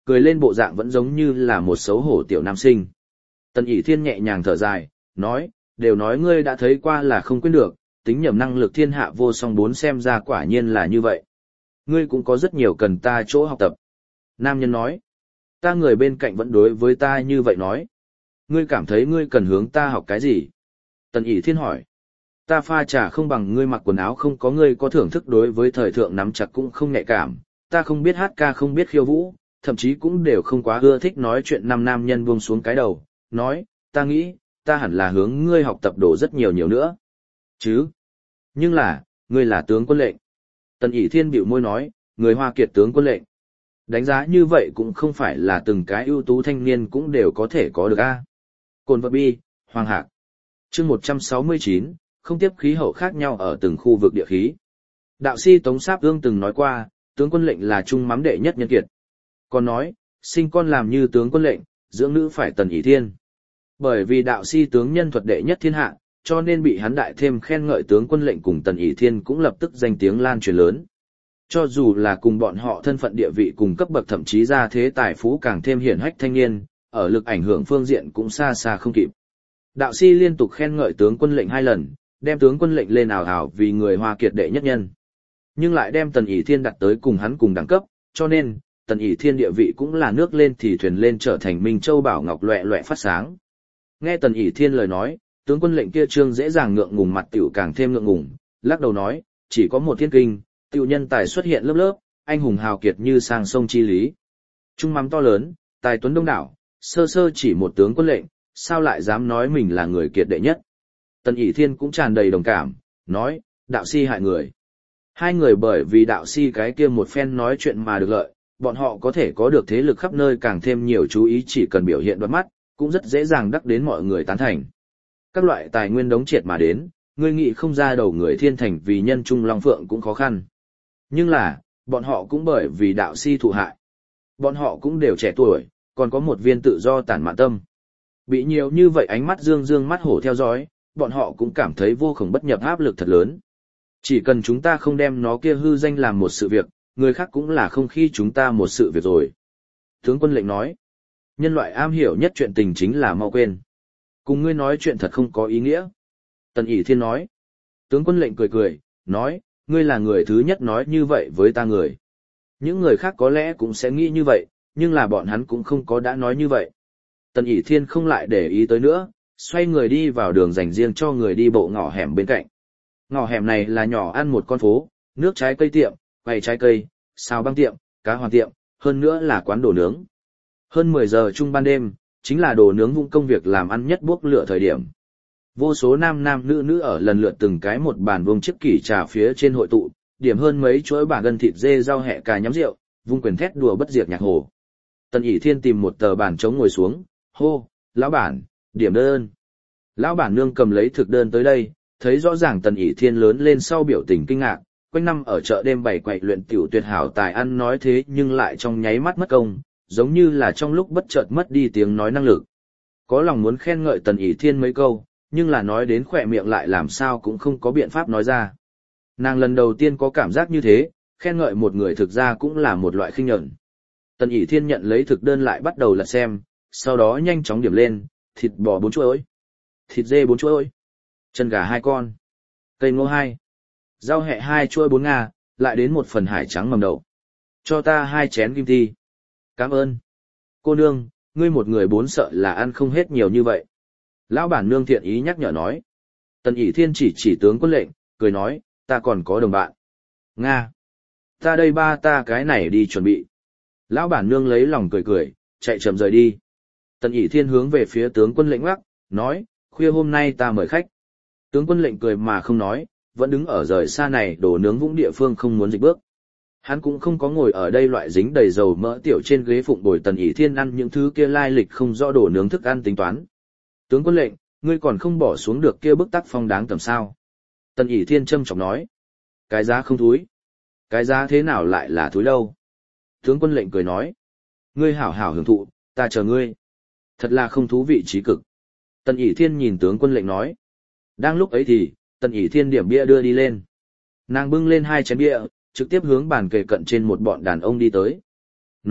cười lên bộ dạng vẫn giống như là một xấu hổ tiểu nam sinh. Tần ỷ thiên nhẹ nhàng thở dài, nói, đều nói ngươi đã thấy qua là không quên được, tính nhầm năng lực thiên hạ vô song bốn xem ra quả nhiên là như vậy. Ngươi cũng có rất nhiều cần ta chỗ học tập. Nam nhân nói, ta người bên cạnh vẫn đối với ta như vậy nói. Ngươi cảm thấy ngươi cần hướng ta học cái gì? Tần ỷ thiên hỏi, ta pha trà không bằng ngươi mặc quần áo không có ngươi có thưởng thức đối với thời thượng nắm chặt cũng không nhạy cảm, ta không biết hát ca không biết khiêu vũ, thậm chí cũng đều không quá ưa thích nói chuyện. Năm nam nhân buông xuống cái đầu, nói, ta nghĩ, ta hẳn là hướng ngươi học tập đồ rất nhiều nữa. Chứ? Nhưng là, ngươi là tướng quân lệnh. Tần ỷ thiên bĩu môi nói, người Hoa Kiệt tướng quân lệnh. Đánh giá như vậy cũng không phải là từng cái ưu tú thanh niên cũng đều có thể có được a. Cồn vật bi, Hoàng Hạc. Chương 169, không tiếp khí hậu khác nhau ở từng khu vực địa khí. Đạo sĩ Tống Sáp Ương từng nói qua, tướng quân lệnh là trung mắm đệ nhất nhân kiệt. Còn nói, sinh con làm như tướng quân lệnh, dưỡng nữ phải Tần ỷ thiên. Bởi vì đạo sĩ tướng nhân thuật đệ nhất thiên hạ, cho nên bị hắn đại thêm khen ngợi tướng quân lệnh cùng Tần ỷ thiên cũng lập tức danh tiếng lan truyền lớn. Cho dù là cùng bọn họ thân phận địa vị cùng cấp bậc thậm chí ra thế tài phú càng thêm hiển hách thanh niên, ở lực ảnh hưởng phương diện cũng xa xa không kịp. Đạo sĩ liên tục khen ngợi tướng quân lệnh 2 lần, đem tướng quân lệnh lên ảo ảo vì người Hoa Kiệt đệ nhất nhân. Nhưng lại đem Tần ỷ thiên đặt tới cùng hắn cùng đẳng cấp, cho nên, Tần ỷ thiên địa vị cũng là nước lên thì thuyền lên trở thành Minh Châu Bảo Ngọc loẹ loẹ phát sáng. Nghe Tần ỷ thiên lời nói, tướng quân lệnh kia trương dễ dàng ngượng ngùng mặt tiểu càng thêm ngượng ngùng, lắc đầu nói, chỉ có một thiên kinh, tiểu nhân tài xuất hiện lớp lớp, anh hùng hào kiệt như sang sông chi lý. Trung mắm to lớn, tài tuấn đông đảo, sơ sơ chỉ một tướng quân lệnh, sao lại dám nói mình là người kiệt đệ nhất. Tần ỷ thiên cũng tràn đầy đồng cảm, nói, đạo si hại người. Hai người bởi vì đạo si cái kia một phen nói chuyện mà được lợi, bọn họ có thể có được thế lực khắp nơi càng thêm nhiều chú ý chỉ cần biểu hiện đoạt mắt, cũng rất dễ dàng đắc đến mọi người tán thành. Các loại tài nguyên đống triệt mà đến, người nghị không ra đầu người thiên thành vì nhân trung long phượng cũng khó khăn. Nhưng là, bọn họ cũng bởi vì đạo si thụ hại. Bọn họ cũng đều trẻ tuổi, còn có một viên tự do tản mạn tâm. Bị nhiều như vậy ánh mắt dương dương mắt hổ theo dõi, bọn họ cũng cảm thấy vô cùng bất nhập áp lực thật lớn. Chỉ cần chúng ta không đem nó kia hư danh làm một sự việc, người khác cũng là không khi chúng ta một sự việc rồi. Tướng quân lệnh nói, nhân loại am hiểu nhất chuyện tình chính là mau quên. Cùng ngươi nói chuyện thật không có ý nghĩa. Tần ỷ thiên nói, tướng quân lệnh cười cười, nói, ngươi là người thứ nhất nói như vậy với ta người. Những người khác có lẽ cũng sẽ nghĩ như vậy, nhưng là bọn hắn cũng không có đã nói như vậy. Tần ỷ thiên không lại để ý tới nữa, xoay người đi vào đường dành riêng cho người đi bộ ngõ hẻm bên cạnh. Ngõ hẻm này là nhỏ ăn một con phố, nước trái cây tiệm, quầy trái cây, xào băng tiệm, cá hoàn tiệm, hơn nữa là quán đồ nướng. Hơn 10 giờ chung ban đêm, chính là đồ nướng vung công việc làm ăn nhất buốc lửa thời điểm. Vô số nam nam nữ nữ ở lần lượt từng cái một bàn vuông chiếc kỷ trà phía trên hội tụ, điểm hơn mấy chuỗi bả gân thịt dê rau hẹ cà nhắm rượu, vung quyền thét đùa bất diệt nhạc hồ. Tần ỷ thiên tìm một tờ bàn trống ngồi xuống, hô, lão bản, điểm đơn. Lão bản nương cầm lấy thực đơn tới đây, thấy rõ ràng Tần ỷ thiên lớn lên sau biểu tình kinh ngạc, quanh năm ở chợ đêm bày quậy luyện tiểu tuyệt hảo tài ăn nói thế nhưng lại trong nháy mắt mất công, giống như là trong lúc bất chợt mất đi tiếng nói năng lực. Có lòng muốn khen ngợi Tần ỷ thiên mấy câu, nhưng là nói đến khỏe miệng lại làm sao cũng không có biện pháp nói ra. Nàng lần đầu tiên có cảm giác như thế, khen ngợi một người thực ra cũng là một loại khinh nhẫn. Tần ỷ thiên nhận lấy thực đơn lại bắt đầu lật xem, sau đó nhanh chóng điểm lên, thịt bò 4 chuỗi, thịt dê 4 chuỗi, chân gà 2 con, cây ngô 2, rau hẹ 2 chuỗi 4 ngà, lại đến một phần hải trắng mầm đậu. Cho ta 2 chén kim thi. Cảm ơn. Cô nương, ngươi một người 4 sợ là ăn không hết nhiều như vậy. Lão bản nương thiện ý nhắc nhở nói. Tần ỷ thiên chỉ tướng quân lệnh, cười nói, ta còn có đồng bạn. Nga. Ta đây ba ta cái này đi chuẩn bị. Lão bản nương lấy lòng cười cười, chạy chậm rời đi. Tần ỷ thiên hướng về phía tướng quân lệnh ngoắc, nói, khuya hôm nay ta mời khách. Tướng quân lệnh cười mà không nói, vẫn đứng ở rời xa này đổ nướng vũng địa phương không muốn dịch bước. Hắn cũng không có ngồi ở đây loại dính đầy dầu mỡ tiểu trên ghế phụng bồi Tần ỷ thiên ăn những thứ kia lai lịch không rõ đổ nướng thức ăn tính toán. Tướng quân lệnh, ngươi còn không bỏ xuống được kia bức tác phong đáng tầm sao. Tần ỷ thiên trâm trọng nói. Cái giá không thúi. Cái giá thế nào lại là thúi đâu. Tướng quân lệnh cười nói. Ngươi hảo hảo hưởng thụ, ta chờ ngươi. Thật là không thú vị trí cực. Tần ỷ thiên nhìn tướng quân lệnh nói. Đang lúc ấy thì, Tần ỷ thiên điểm bia đưa đi lên. Nàng bưng lên 2 chén bia, trực tiếp hướng bàn kề cận trên một bọn đàn ông đi tới. Nói,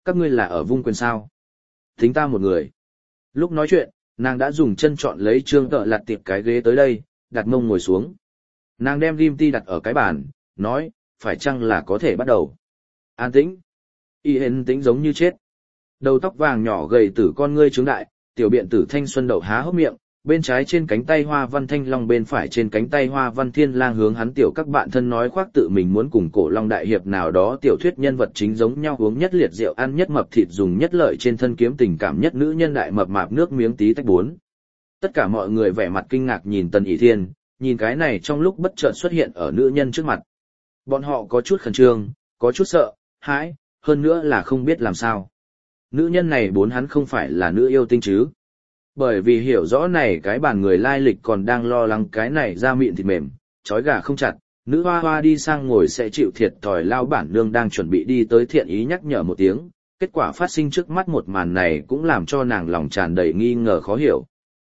Các ngươi là ở vung quyền sao? Tính ta một người. Lúc nói chuyện, nàng đã dùng chân chọn lấy trương tợ lặt tiệp cái ghế tới đây, đặt mông ngồi xuống. Nàng đem ghim ti đặt ở cái bàn, nói, phải chăng là có thể bắt đầu. An tĩnh. Y hên tĩnh giống như chết. Đầu tóc vàng nhỏ gầy tử con ngươi trướng đại, tiểu biện tử thanh xuân đậu há hốc miệng, bên trái trên cánh tay hoa văn thanh long, bên phải trên cánh tay hoa văn thiên lang hướng hắn tiểu các bạn thân nói khoác tự mình muốn cùng cổ long đại hiệp nào đó tiểu thuyết nhân vật chính giống nhau, uống nhất liệt rượu, ăn nhất mập thịt, dùng nhất lợi trên thân kiếm tình cảm nhất nữ nhân đại mập mạp nước miếng tí tách bốn. Tất cả mọi người vẻ mặt kinh ngạc nhìn Tần ỷ thiên, nhìn cái này trong lúc bất chợt xuất hiện ở nữ nhân trước mặt. Bọn họ có chút khẩn trương, có chút sợ hãi, hơn nữa là không biết làm sao. Nữ nhân này bốn hắn không phải là nữ yêu tinh chứ? Bởi vì hiểu rõ này cái bàn người lai lịch còn đang lo lắng cái này da mịn thịt mềm, trói gà không chặt, nữ hoa hoa đi sang ngồi sẽ chịu thiệt thòi lao bản nương đang chuẩn bị đi tới thiện ý nhắc nhở một tiếng, kết quả phát sinh trước mắt một màn này cũng làm cho nàng lòng tràn đầy nghi ngờ khó hiểu.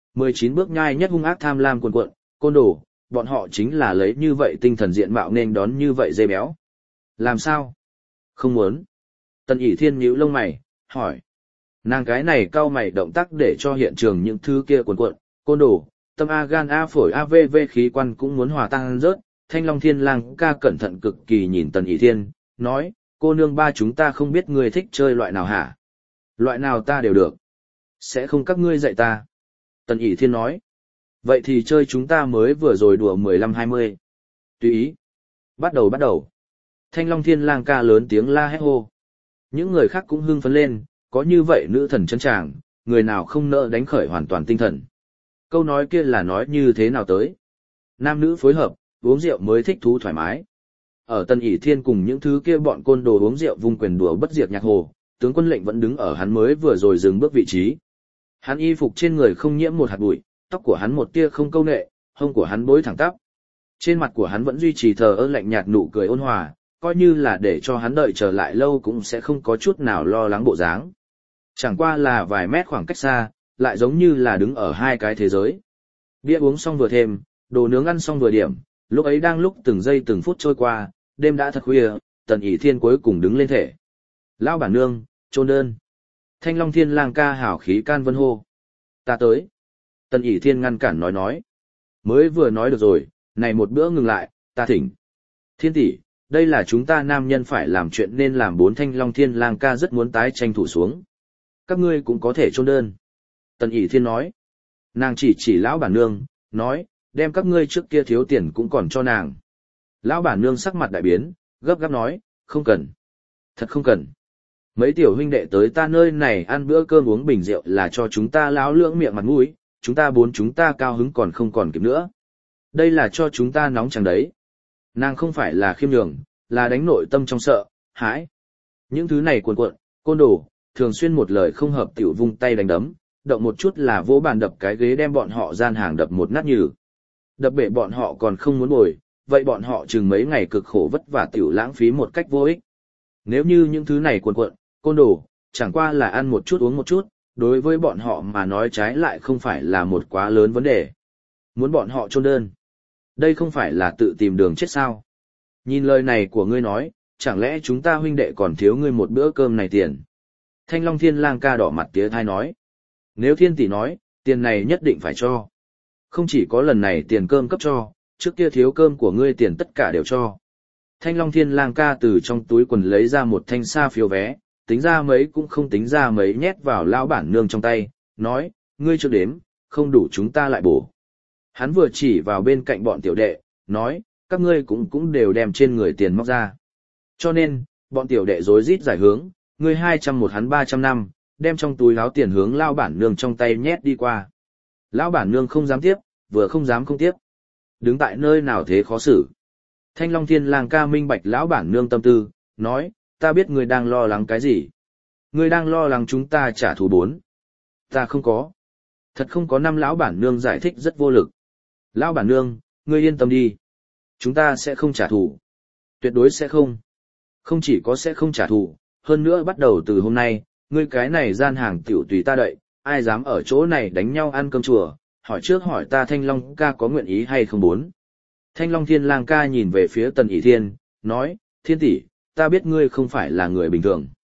19 bước nhai nhất hung ác tham lam cuồn cuộn, côn đồ, bọn họ chính là lấy như vậy tinh thần diện mạo nên đón như vậy dê béo. Làm sao? Không muốn. Tần ỷ thiên nhíu lông mày, hỏi. Nàng cái này cau mày động tác để cho hiện trường những thứ kia cuồn cuộn, côn đồ, tâm A gan A phổi AVV khí quan cũng muốn hòa tan rớt. Thanh Long Thiên Lang ca cẩn thận cực kỳ nhìn Tần ỷ thiên, nói, cô nương ba chúng ta không biết ngươi thích chơi loại nào hả? Loại nào ta đều được. Sẽ không các ngươi dạy ta. Tần ỷ thiên nói. Vậy thì chơi chúng ta mới vừa rồi đùa 15-20. Tùy ý. Bắt đầu. Thanh Long Thiên Lang ca lớn tiếng la hét hô. Những người khác cũng hưng phấn lên, có như vậy nữ thần chân tràng, người nào không nỡ đánh khởi hoàn toàn tinh thần. Câu nói kia là nói như thế nào tới? Nam nữ phối hợp, uống rượu mới thích thú thoải mái. Ở Tần ỷ thiên cùng những thứ kia bọn côn đồ uống rượu vung quyền đùa bất diệt nhạc hồ, tướng quân lệnh vẫn đứng ở hắn mới vừa rồi dừng bước vị trí. Hắn y phục trên người không nhiễm một hạt bụi, tóc của hắn một tia không câu nệ, hông của hắn bối thẳng tắp. Trên mặt của hắn vẫn duy trì thờ ơ lạnh nhạt nụ cười ôn hòa, coi như là để cho hắn đợi chờ lại lâu cũng sẽ không có chút nào lo lắng bộ dáng. Chẳng qua là vài mét khoảng cách xa, lại giống như là đứng ở hai cái thế giới. Bia uống xong vừa thêm, đồ nướng ăn xong vừa điểm, lúc ấy đang lúc từng giây từng phút trôi qua, đêm đã thật khuya, Tần ỷ thiên cuối cùng đứng lên thể. Lão bản nương, chôn đơn. Thanh Long Thiên Lang ca hảo khí can vân hô. Ta tới. Tần ỷ thiên ngăn cản nói. Mới vừa nói được rồi, này một bữa ngừng lại, ta thỉnh. Thiên tỷ, đây là chúng ta nam nhân phải làm chuyện nên làm. Bốn Thanh Long Thiên Lang ca rất muốn tái tranh thủ xuống. Các ngươi cũng có thể chôn đơn. Tần ỷ thiên nói. Nàng chỉ lão bản nương, nói, đem các ngươi trước kia thiếu tiền cũng còn cho nàng. Lão bản nương sắc mặt đại biến, gấp gáp nói, không cần. Thật không cần. Mấy tiểu huynh đệ tới ta nơi này ăn bữa cơm uống bình rượu là cho chúng ta láo lưỡng miệng mặt mũi, chúng ta cao hứng còn không còn kịp nữa. Đây là cho chúng ta nóng chẳng đấy. Nàng không phải là khiêm nhường, là đánh nội tâm trong sợ, hãi. Những thứ này cuồn cuộn, côn đồ, thường xuyên một lời không hợp tiểu vung tay đánh đấm, động một chút là vỗ bàn đập cái ghế đem bọn họ gian hàng đập một nát nhừ. Đập bể bọn họ còn không muốn bồi, vậy bọn họ chừng mấy ngày cực khổ vất vả tiểu lãng phí một cách vô ích. Nếu như những thứ này cuồn cuộn, côn đồ, chẳng qua là ăn một chút uống một chút, đối với bọn họ mà nói trái lại không phải là một quá lớn vấn đề. Muốn bọn họ chôn đơn. Đây không phải là tự tìm đường chết sao. Nhìn lời này của ngươi nói, chẳng lẽ chúng ta huynh đệ còn thiếu ngươi một bữa cơm này tiền. Thanh Long Thiên Lang ca đỏ mặt tía thai nói. Nếu thiên tỷ nói, tiền này nhất định phải cho. Không chỉ có lần này tiền cơm cấp cho, trước kia thiếu cơm của ngươi tiền tất cả đều cho. Thanh Long Thiên Lang ca từ trong túi quần lấy ra một thanh sa phiếu vé, tính ra mấy cũng không tính ra mấy nhét vào lão bản nương trong tay, nói, ngươi chưa đếm, không đủ chúng ta lại bổ. Hắn vừa chỉ vào bên cạnh bọn tiểu đệ, nói, các ngươi cũng đều đem trên người tiền móc ra. Cho nên, bọn tiểu đệ rối rít giải hướng, ngươi 200 một hắn 300 năm, đem trong túi láo tiền hướng lão bản nương trong tay nhét đi qua. Lão bản nương không dám tiếp, vừa không dám không tiếp. Đứng tại nơi nào thế khó xử. Thanh Long Thiên Lang ca minh bạch lão bản nương tâm tư, nói, ta biết ngươi đang lo lắng cái gì. Ngươi đang lo lắng chúng ta trả thù bốn. Ta không có. Thật không có. Năm lão bản nương giải thích rất vô lực. Lão bản nương, ngươi yên tâm đi. Chúng ta sẽ không trả thù. Tuyệt đối sẽ không. Không chỉ có sẽ không trả thù, hơn nữa bắt đầu từ hôm nay, ngươi cái này gian hàng tiểu tùy ta đợi, ai dám ở chỗ này đánh nhau ăn cơm chùa, hỏi trước hỏi ta Thanh Long ca có nguyện ý hay không bốn. Thanh Long Thiên Lang ca nhìn về phía Tần ỷ thiên, nói, thiên tỷ, ta biết ngươi không phải là người bình thường.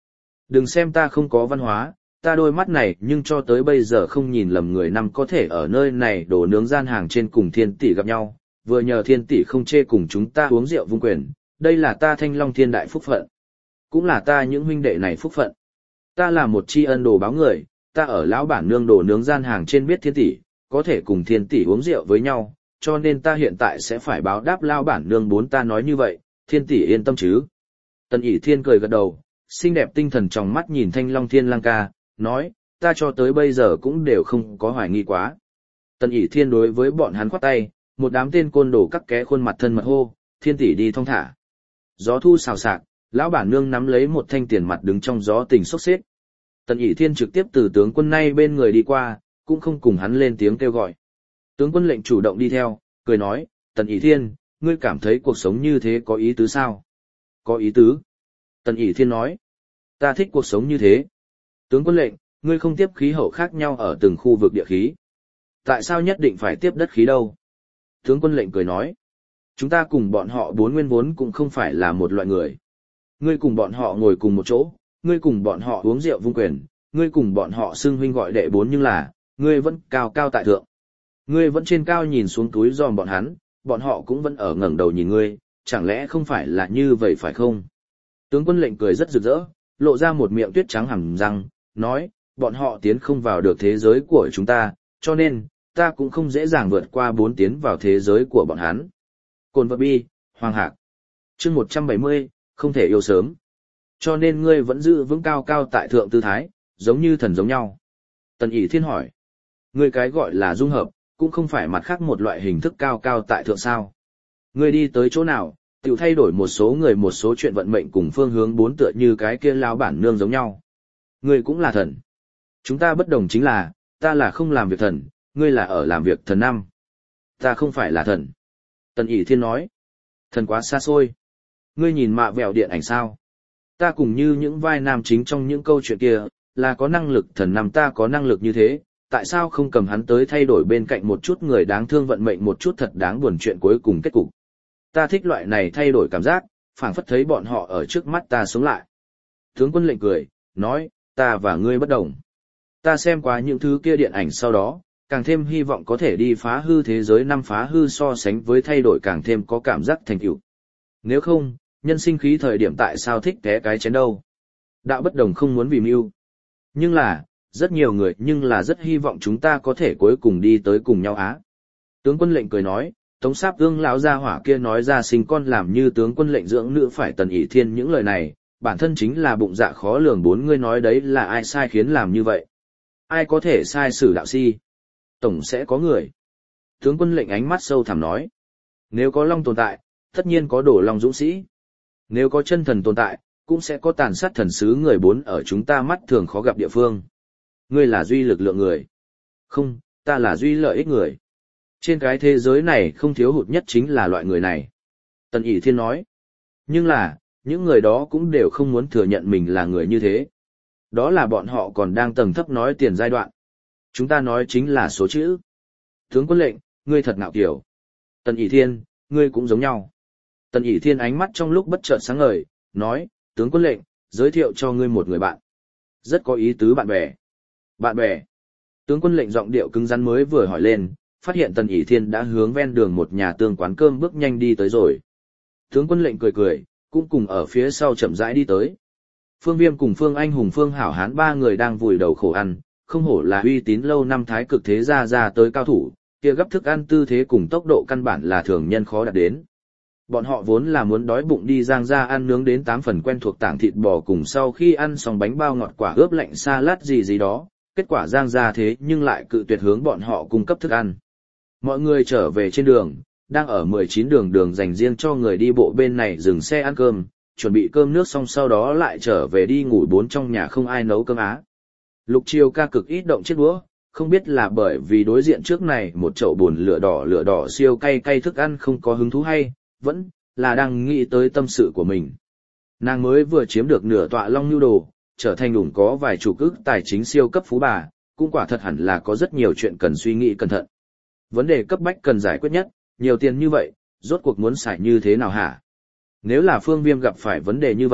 Đừng xem ta không có văn hóa, ta đôi mắt này nhưng cho tới bây giờ không nhìn lầm người năm có thể ở nơi này đổ nướng gian hàng trên cùng thiên tỷ gặp nhau, vừa nhờ thiên tỷ không chê cùng chúng ta uống rượu vung quyền, đây là ta Thanh Long Thiên đại phúc phận. Cũng là ta những huynh đệ này phúc phận. Ta là một tri ân đồ báo người, ta ở lão bản nương đổ nướng gian hàng trên biết thiên tỷ, có thể cùng thiên tỷ uống rượu với nhau, cho nên ta hiện tại sẽ phải báo đáp lão bản nương bốn ta nói như vậy, thiên tỷ yên tâm chứ. Tần ỷ thiên cười gật đầu, xinh đẹp tinh thần trong mắt nhìn Thanh Long Thiên lang ca, nói, ta cho tới bây giờ cũng đều không có hoài nghi quá. Tần ỷ thiên đối với bọn hắn khoát tay, một đám tên côn đồ cắt ké khuôn mặt thân mật hô, thiên tỷ đi thong thả. Gió thu xào xạc, lão bản nương nắm lấy một thanh tiền mặt đứng trong gió tình sốc xếp. Tần ỷ thiên trực tiếp từ tướng quân nay bên người đi qua, cũng không cùng hắn lên tiếng kêu gọi. Tướng quân lệnh chủ động đi theo, cười nói, Tần ỷ thiên, ngươi cảm thấy cuộc sống như thế có ý tứ sao? Có ý tứ. Tần ỷ thiên nói, ta thích cuộc sống như thế. Tướng quân lệnh, ngươi không tiếp khí hậu khác nhau ở từng khu vực địa khí. Tại sao nhất định phải tiếp đất khí đâu? Tướng quân lệnh cười nói, chúng ta cùng bọn họ bốn nguyên vốn cũng không phải là một loại người. Ngươi cùng bọn họ ngồi cùng một chỗ, ngươi cùng bọn họ uống rượu vung quyền, ngươi cùng bọn họ xưng huynh gọi đệ bốn nhưng là, ngươi vẫn cao cao tại thượng. Ngươi vẫn trên cao nhìn xuống túi giòm bọn họ cũng vẫn ở ngẩng đầu nhìn ngươi, chẳng lẽ không phải là như vậy phải không? Tướng quân lệnh cười rất rực rỡ, lộ ra một miệng tuyết trắng hẳn răng, nói, bọn họ tiến không vào được thế giới của chúng ta, cho nên, ta cũng không dễ dàng vượt qua bốn tiến vào thế giới của bọn hắn. Cồn vật bi, Hoàng Hạc. Chương 170, không thể yêu sớm. Cho nên ngươi vẫn giữ vững cao cao tại thượng tư thái, giống như thần giống nhau. Tần ỷ thiên hỏi. Ngươi cái gọi là dung hợp, cũng không phải mặt khác một loại hình thức cao cao tại thượng sao. Ngươi đi tới chỗ nào, tự thay đổi một số người một số chuyện vận mệnh cùng phương hướng bốn tựa như cái kia lão bản nương giống nhau. Ngươi cũng là thần. Chúng ta bất đồng chính là, ta là không làm việc thần, ngươi là ở làm việc thần năm. Ta không phải là thần. Tần ỷ thiên nói. Thần quá xa xôi. Ngươi nhìn mạ vẹo điện ảnh sao? Ta cùng như những vai nam chính trong những câu chuyện kia, là có năng lực thần năm ta có năng lực như thế, tại sao không cầm hắn tới thay đổi bên cạnh một chút người đáng thương vận mệnh một chút thật đáng buồn chuyện cuối cùng kết cục. Ta thích loại này thay đổi cảm giác, phảng phất thấy bọn họ ở trước mắt ta sống lại. Tướng quân lệnh cười, nói, ta và ngươi bất đồng. Ta xem qua những thứ kia điện ảnh sau đó, càng thêm hy vọng có thể đi phá hư thế giới năm phá hư so sánh với thay đổi càng thêm có cảm giác thành tựu. Nếu không, nhân sinh khí thời điểm tại sao thích té cái chén đâu. Đạo bất đồng không muốn vì mưu. Nhưng là, rất nhiều người nhưng là rất hy vọng chúng ta có thể cuối cùng đi tới cùng nhau á. Tướng quân lệnh cười nói, Tống Sáp Ương lão gia hỏa kia nói ra sinh con làm như tướng quân lệnh dưỡng nữ phải Tần ỷ thiên những lời này, bản thân chính là bụng dạ khó lường bốn ngươi nói đấy là ai sai khiến làm như vậy. Ai có thể sai xử đạo si? Tổng sẽ có người. Tướng quân lệnh ánh mắt sâu thẳm nói, nếu có long tồn tại, tất nhiên có đổ long dũng sĩ. Nếu có chân thần tồn tại, cũng sẽ có tàn sát thần sứ người bốn ở chúng ta mắt thường khó gặp địa phương. Ngươi là duy lực lượng người. Không, ta là duy lợi ích người. Trên cái thế giới này không thiếu hụt nhất chính là loại người này. Tần ỷ thiên nói. Nhưng là, những người đó cũng đều không muốn thừa nhận mình là người như thế. Đó là bọn họ còn đang tầng thấp nói tiền giai đoạn. Chúng ta nói chính là số chữ. Tướng quân lệnh, ngươi thật ngạo kiểu. Tần ỷ thiên, ngươi cũng giống nhau. Tần ỷ thiên ánh mắt trong lúc bất chợt sáng ngời, nói, tướng quân lệnh, giới thiệu cho ngươi một người bạn. Rất có ý tứ bạn bè. Bạn bè. Tướng quân lệnh giọng điệu cứng rắn mới vừa hỏi lên, phát hiện Tần ỷ thiên đã hướng ven đường một nhà tương quán cơm bước nhanh đi tới rồi. Tướng quân lệnh cười cười, cũng cùng ở phía sau chậm rãi đi tới. Phương Viêm cùng Phương Anh Hùng Phương Hảo Hán ba người đang vùi đầu khổ ăn, không hổ là uy tín lâu năm thái cực thế gia ra tới cao thủ, kia gấp thức ăn tư thế cùng tốc độ căn bản là thường nhân khó đạt đến. Bọn họ vốn là muốn đói bụng đi Giang ra ăn nướng đến 8 phần quen thuộc tảng thịt bò cùng sau khi ăn xong bánh bao ngọt quả ướp lạnh salad gì gì đó, kết quả Giang ra thế nhưng lại cự tuyệt hướng bọn họ cung cấp thức ăn. Mọi người trở về trên đường, đang ở 19 đường dành riêng cho người đi bộ bên này dừng xe ăn cơm, chuẩn bị cơm nước xong sau đó lại trở về đi ngủ bốn trong nhà không ai nấu cơm á. Lục Chiêu ca cực ít động chiếc đũa, không biết là bởi vì đối diện trước này một chậu bùn lửa đỏ siêu cay thức ăn không có hứng thú hay, vẫn là đang nghĩ tới tâm sự của mình. Nàng mới vừa chiếm được nửa tọa long nưu đồ, trở thành đủng có vài chục ức tài chính siêu cấp phú bà, cũng quả thật hẳn là có rất nhiều chuyện cần suy nghĩ cẩn thận. Vấn đề cấp bách cần giải quyết nhất, nhiều tiền như vậy, rốt cuộc muốn xài như thế nào hả? Nếu là Phương Viêm gặp phải vấn đề như vậy,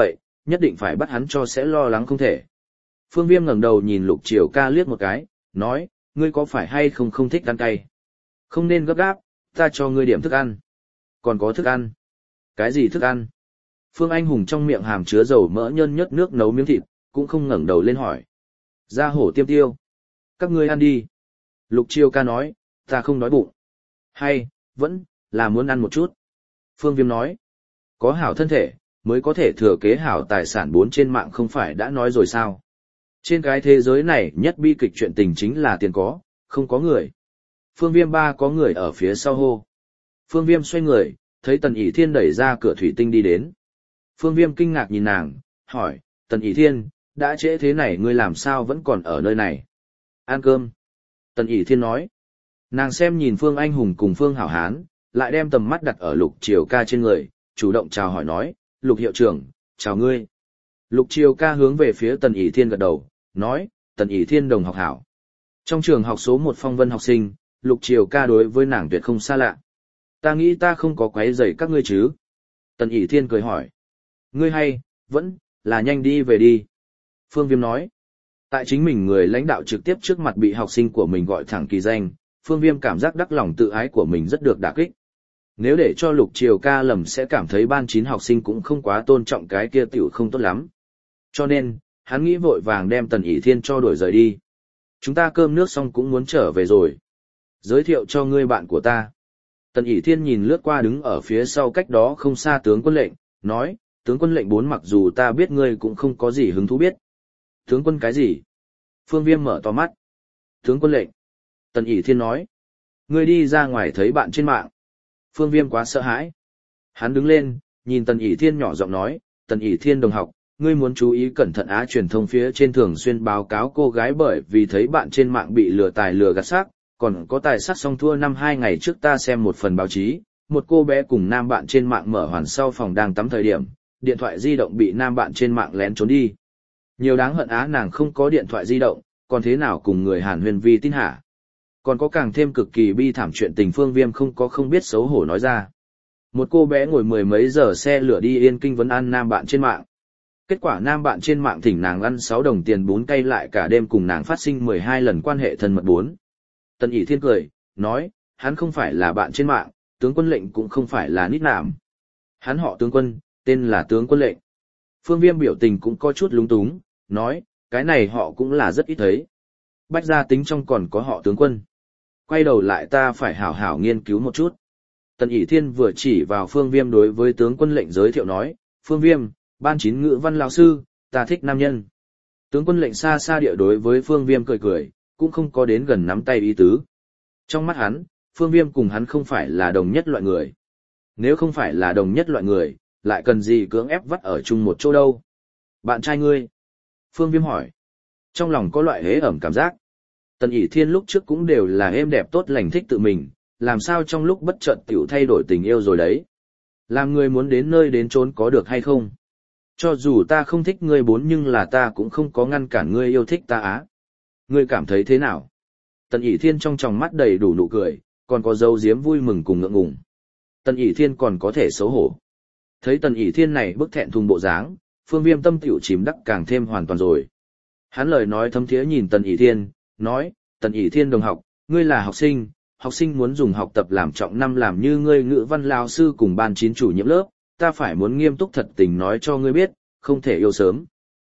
nhất định phải bắt hắn cho sẽ lo lắng không thể. Phương Viêm ngẩng đầu nhìn Lục Triều Ca liếc một cái, nói, ngươi có phải hay không không thích ăn cay? Không nên gấp gáp, ta cho ngươi điểm thức ăn. Còn có thức ăn? Cái gì thức ăn? Phương Anh Hùng trong miệng hàm chứa dầu mỡ nhơn nhớt nước nấu miếng thịt, cũng không ngẩng đầu lên hỏi. Da hổ tiêm tiêu. Các ngươi ăn đi. Lục Triều Ca nói, ta không đói bụng. Hay, vẫn, là muốn ăn một chút. Phương Viêm nói, có hảo thân thể, mới có thể thừa kế hảo tài sản. Bốn trên mạng không phải đã nói rồi sao? Trên cái thế giới này nhất bi kịch chuyện tình chính là tiền có, không có người. Phương Viêm ba có người ở phía sau hô. Phương Viêm xoay người, thấy Tần ỷ Thiên đẩy ra cửa thủy tinh đi đến. Phương Viêm kinh ngạc nhìn nàng, hỏi, Tần ỷ Thiên, đã trễ thế này ngươi làm sao vẫn còn ở nơi này? Ăn cơm. Tần ỷ Thiên nói. Nàng xem nhìn Phương Anh Hùng cùng Phương Hảo Hán, lại đem tầm mắt đặt ở Lục Triều Ca trên người, chủ động chào hỏi nói, Lục hiệu trưởng, chào ngươi. Lục Triều Ca hướng về phía Tần ỷ Thiên gật đầu, nói, Tần ỷ Thiên đồng học hảo. Trong trường học số 1 phong vân học sinh, Lục Triều Ca đối với nàng tuyệt không xa lạ. Ta nghĩ ta không có quấy rầy các ngươi chứ? Tần ỷ Thiên cười hỏi. Ngươi hay, vẫn, là nhanh đi về đi. Phương Viêm nói. Tại chính mình người lãnh đạo trực tiếp trước mặt bị học sinh của mình gọi thẳng kỳ danh, Phương Viêm cảm giác đắc lòng tự ái của mình rất được đả kích. Nếu để cho Lục Triều Ca lầm sẽ cảm thấy ban 9 học sinh cũng không quá tôn trọng cái kia tiểu không tốt lắm. Cho nên, hắn nghĩ vội vàng đem Tần ỷ Thiên cho đuổi rời đi. Chúng ta cơm nước xong cũng muốn trở về rồi. Giới thiệu cho ngươi bạn của ta. Tần ỷ Thiên nhìn lướt qua đứng ở phía sau cách đó không xa tướng quân lệnh, nói, tướng quân lệnh 4 mặc dù ta biết ngươi cũng không có gì hứng thú biết. Tướng quân cái gì? Phương Viêm mở to mắt. Tướng quân lệnh. Tần ỷ Thiên nói, ngươi đi ra ngoài thấy bạn trên mạng. Phương Viêm quá sợ hãi. Hắn đứng lên, nhìn Tần ỷ Thiên nhỏ giọng nói, Tần ỷ Thiên đồng học, ngươi muốn chú ý cẩn thận á. Truyền thông phía trên thường xuyên báo cáo cô gái bởi vì thấy bạn trên mạng bị lừa tài lừa gạt xác, còn có tài sát xong thua. 2 ngày trước ta xem một phần báo chí, một cô bé cùng nam bạn trên mạng mở hoàn sau phòng đang tắm thời điểm, điện thoại di động bị nam bạn trên mạng lén trốn đi. Nhiều đáng hận á, nàng không có điện thoại di động, còn thế nào cùng người hàn huyền vi tin hả? Còn có càng thêm cực kỳ bi thảm chuyện tình. Phương Viêm không biết xấu hổ nói ra. Một cô bé ngồi 10 mấy giờ xe lửa đi Yên Kinh vấn an nam bạn trên mạng. Kết quả nam bạn trên mạng thỉnh nàng ăn 6 đồng tiền bún cay, lại cả đêm cùng nàng phát sinh 12 lần quan hệ thân mật 4. Tần ỷ Thiên cười, nói, hắn không phải là bạn trên mạng, tướng quân lệnh cũng không phải là nít nạm. Hắn họ tướng quân, tên là tướng quân lệnh. Phương Viêm biểu tình cũng có chút lúng túng, nói, cái này họ cũng là rất ít thấy. Bách gia tính trong còn có họ tướng quân. Quay đầu lại ta phải hảo hảo nghiên cứu một chút. Tần ỷ Thiên vừa chỉ vào Phương Viêm đối với tướng quân lệnh giới thiệu nói, Phương Viêm, ban 9 ngữ văn lão sư, ta thích nam nhân. Tướng quân lệnh xa xa địa đối với Phương Viêm cười cười, cũng không có đến gần nắm tay ý tứ. Trong mắt hắn, Phương Viêm cùng hắn không phải là đồng nhất loại người. Nếu không phải là đồng nhất loại người, lại cần gì cưỡng ép vắt ở chung một chỗ đâu. Bạn trai ngươi? Phương Viêm hỏi. Trong lòng có loại hế ẩm cảm giác. Tần ỷ Thiên lúc trước cũng đều là êm đẹp tốt lành thích tự mình, làm sao trong lúc bất chợt tiểu thay đổi tình yêu rồi đấy. Làm người muốn đến nơi đến chốn có được hay không? Cho dù ta không thích ngươi 4 nhưng là ta cũng không có ngăn cản ngươi yêu thích ta á. Ngươi cảm thấy thế nào? Tần ỷ Thiên trong tròng mắt đầy đủ nụ cười, còn có dấu diếm vui mừng cùng ngượng ngùng. Tần ỷ Thiên còn có thể xấu hổ. Thấy Tần ỷ Thiên này bức thẹn thùng bộ dáng, Phương Viêm tâm tiểu chìm đắc càng thêm hoàn toàn rồi. Hắn lời nói thấm thiế nhìn Tần ỷ Thiên, nói, Tần ỷ Thiên đồng học, ngươi là học sinh muốn dùng học tập làm trọng năm, làm như ngươi ngữ văn lão sư cùng ban 9 chủ nhiệm lớp, ta phải muốn nghiêm túc thật tình nói cho ngươi biết, không thể yêu sớm.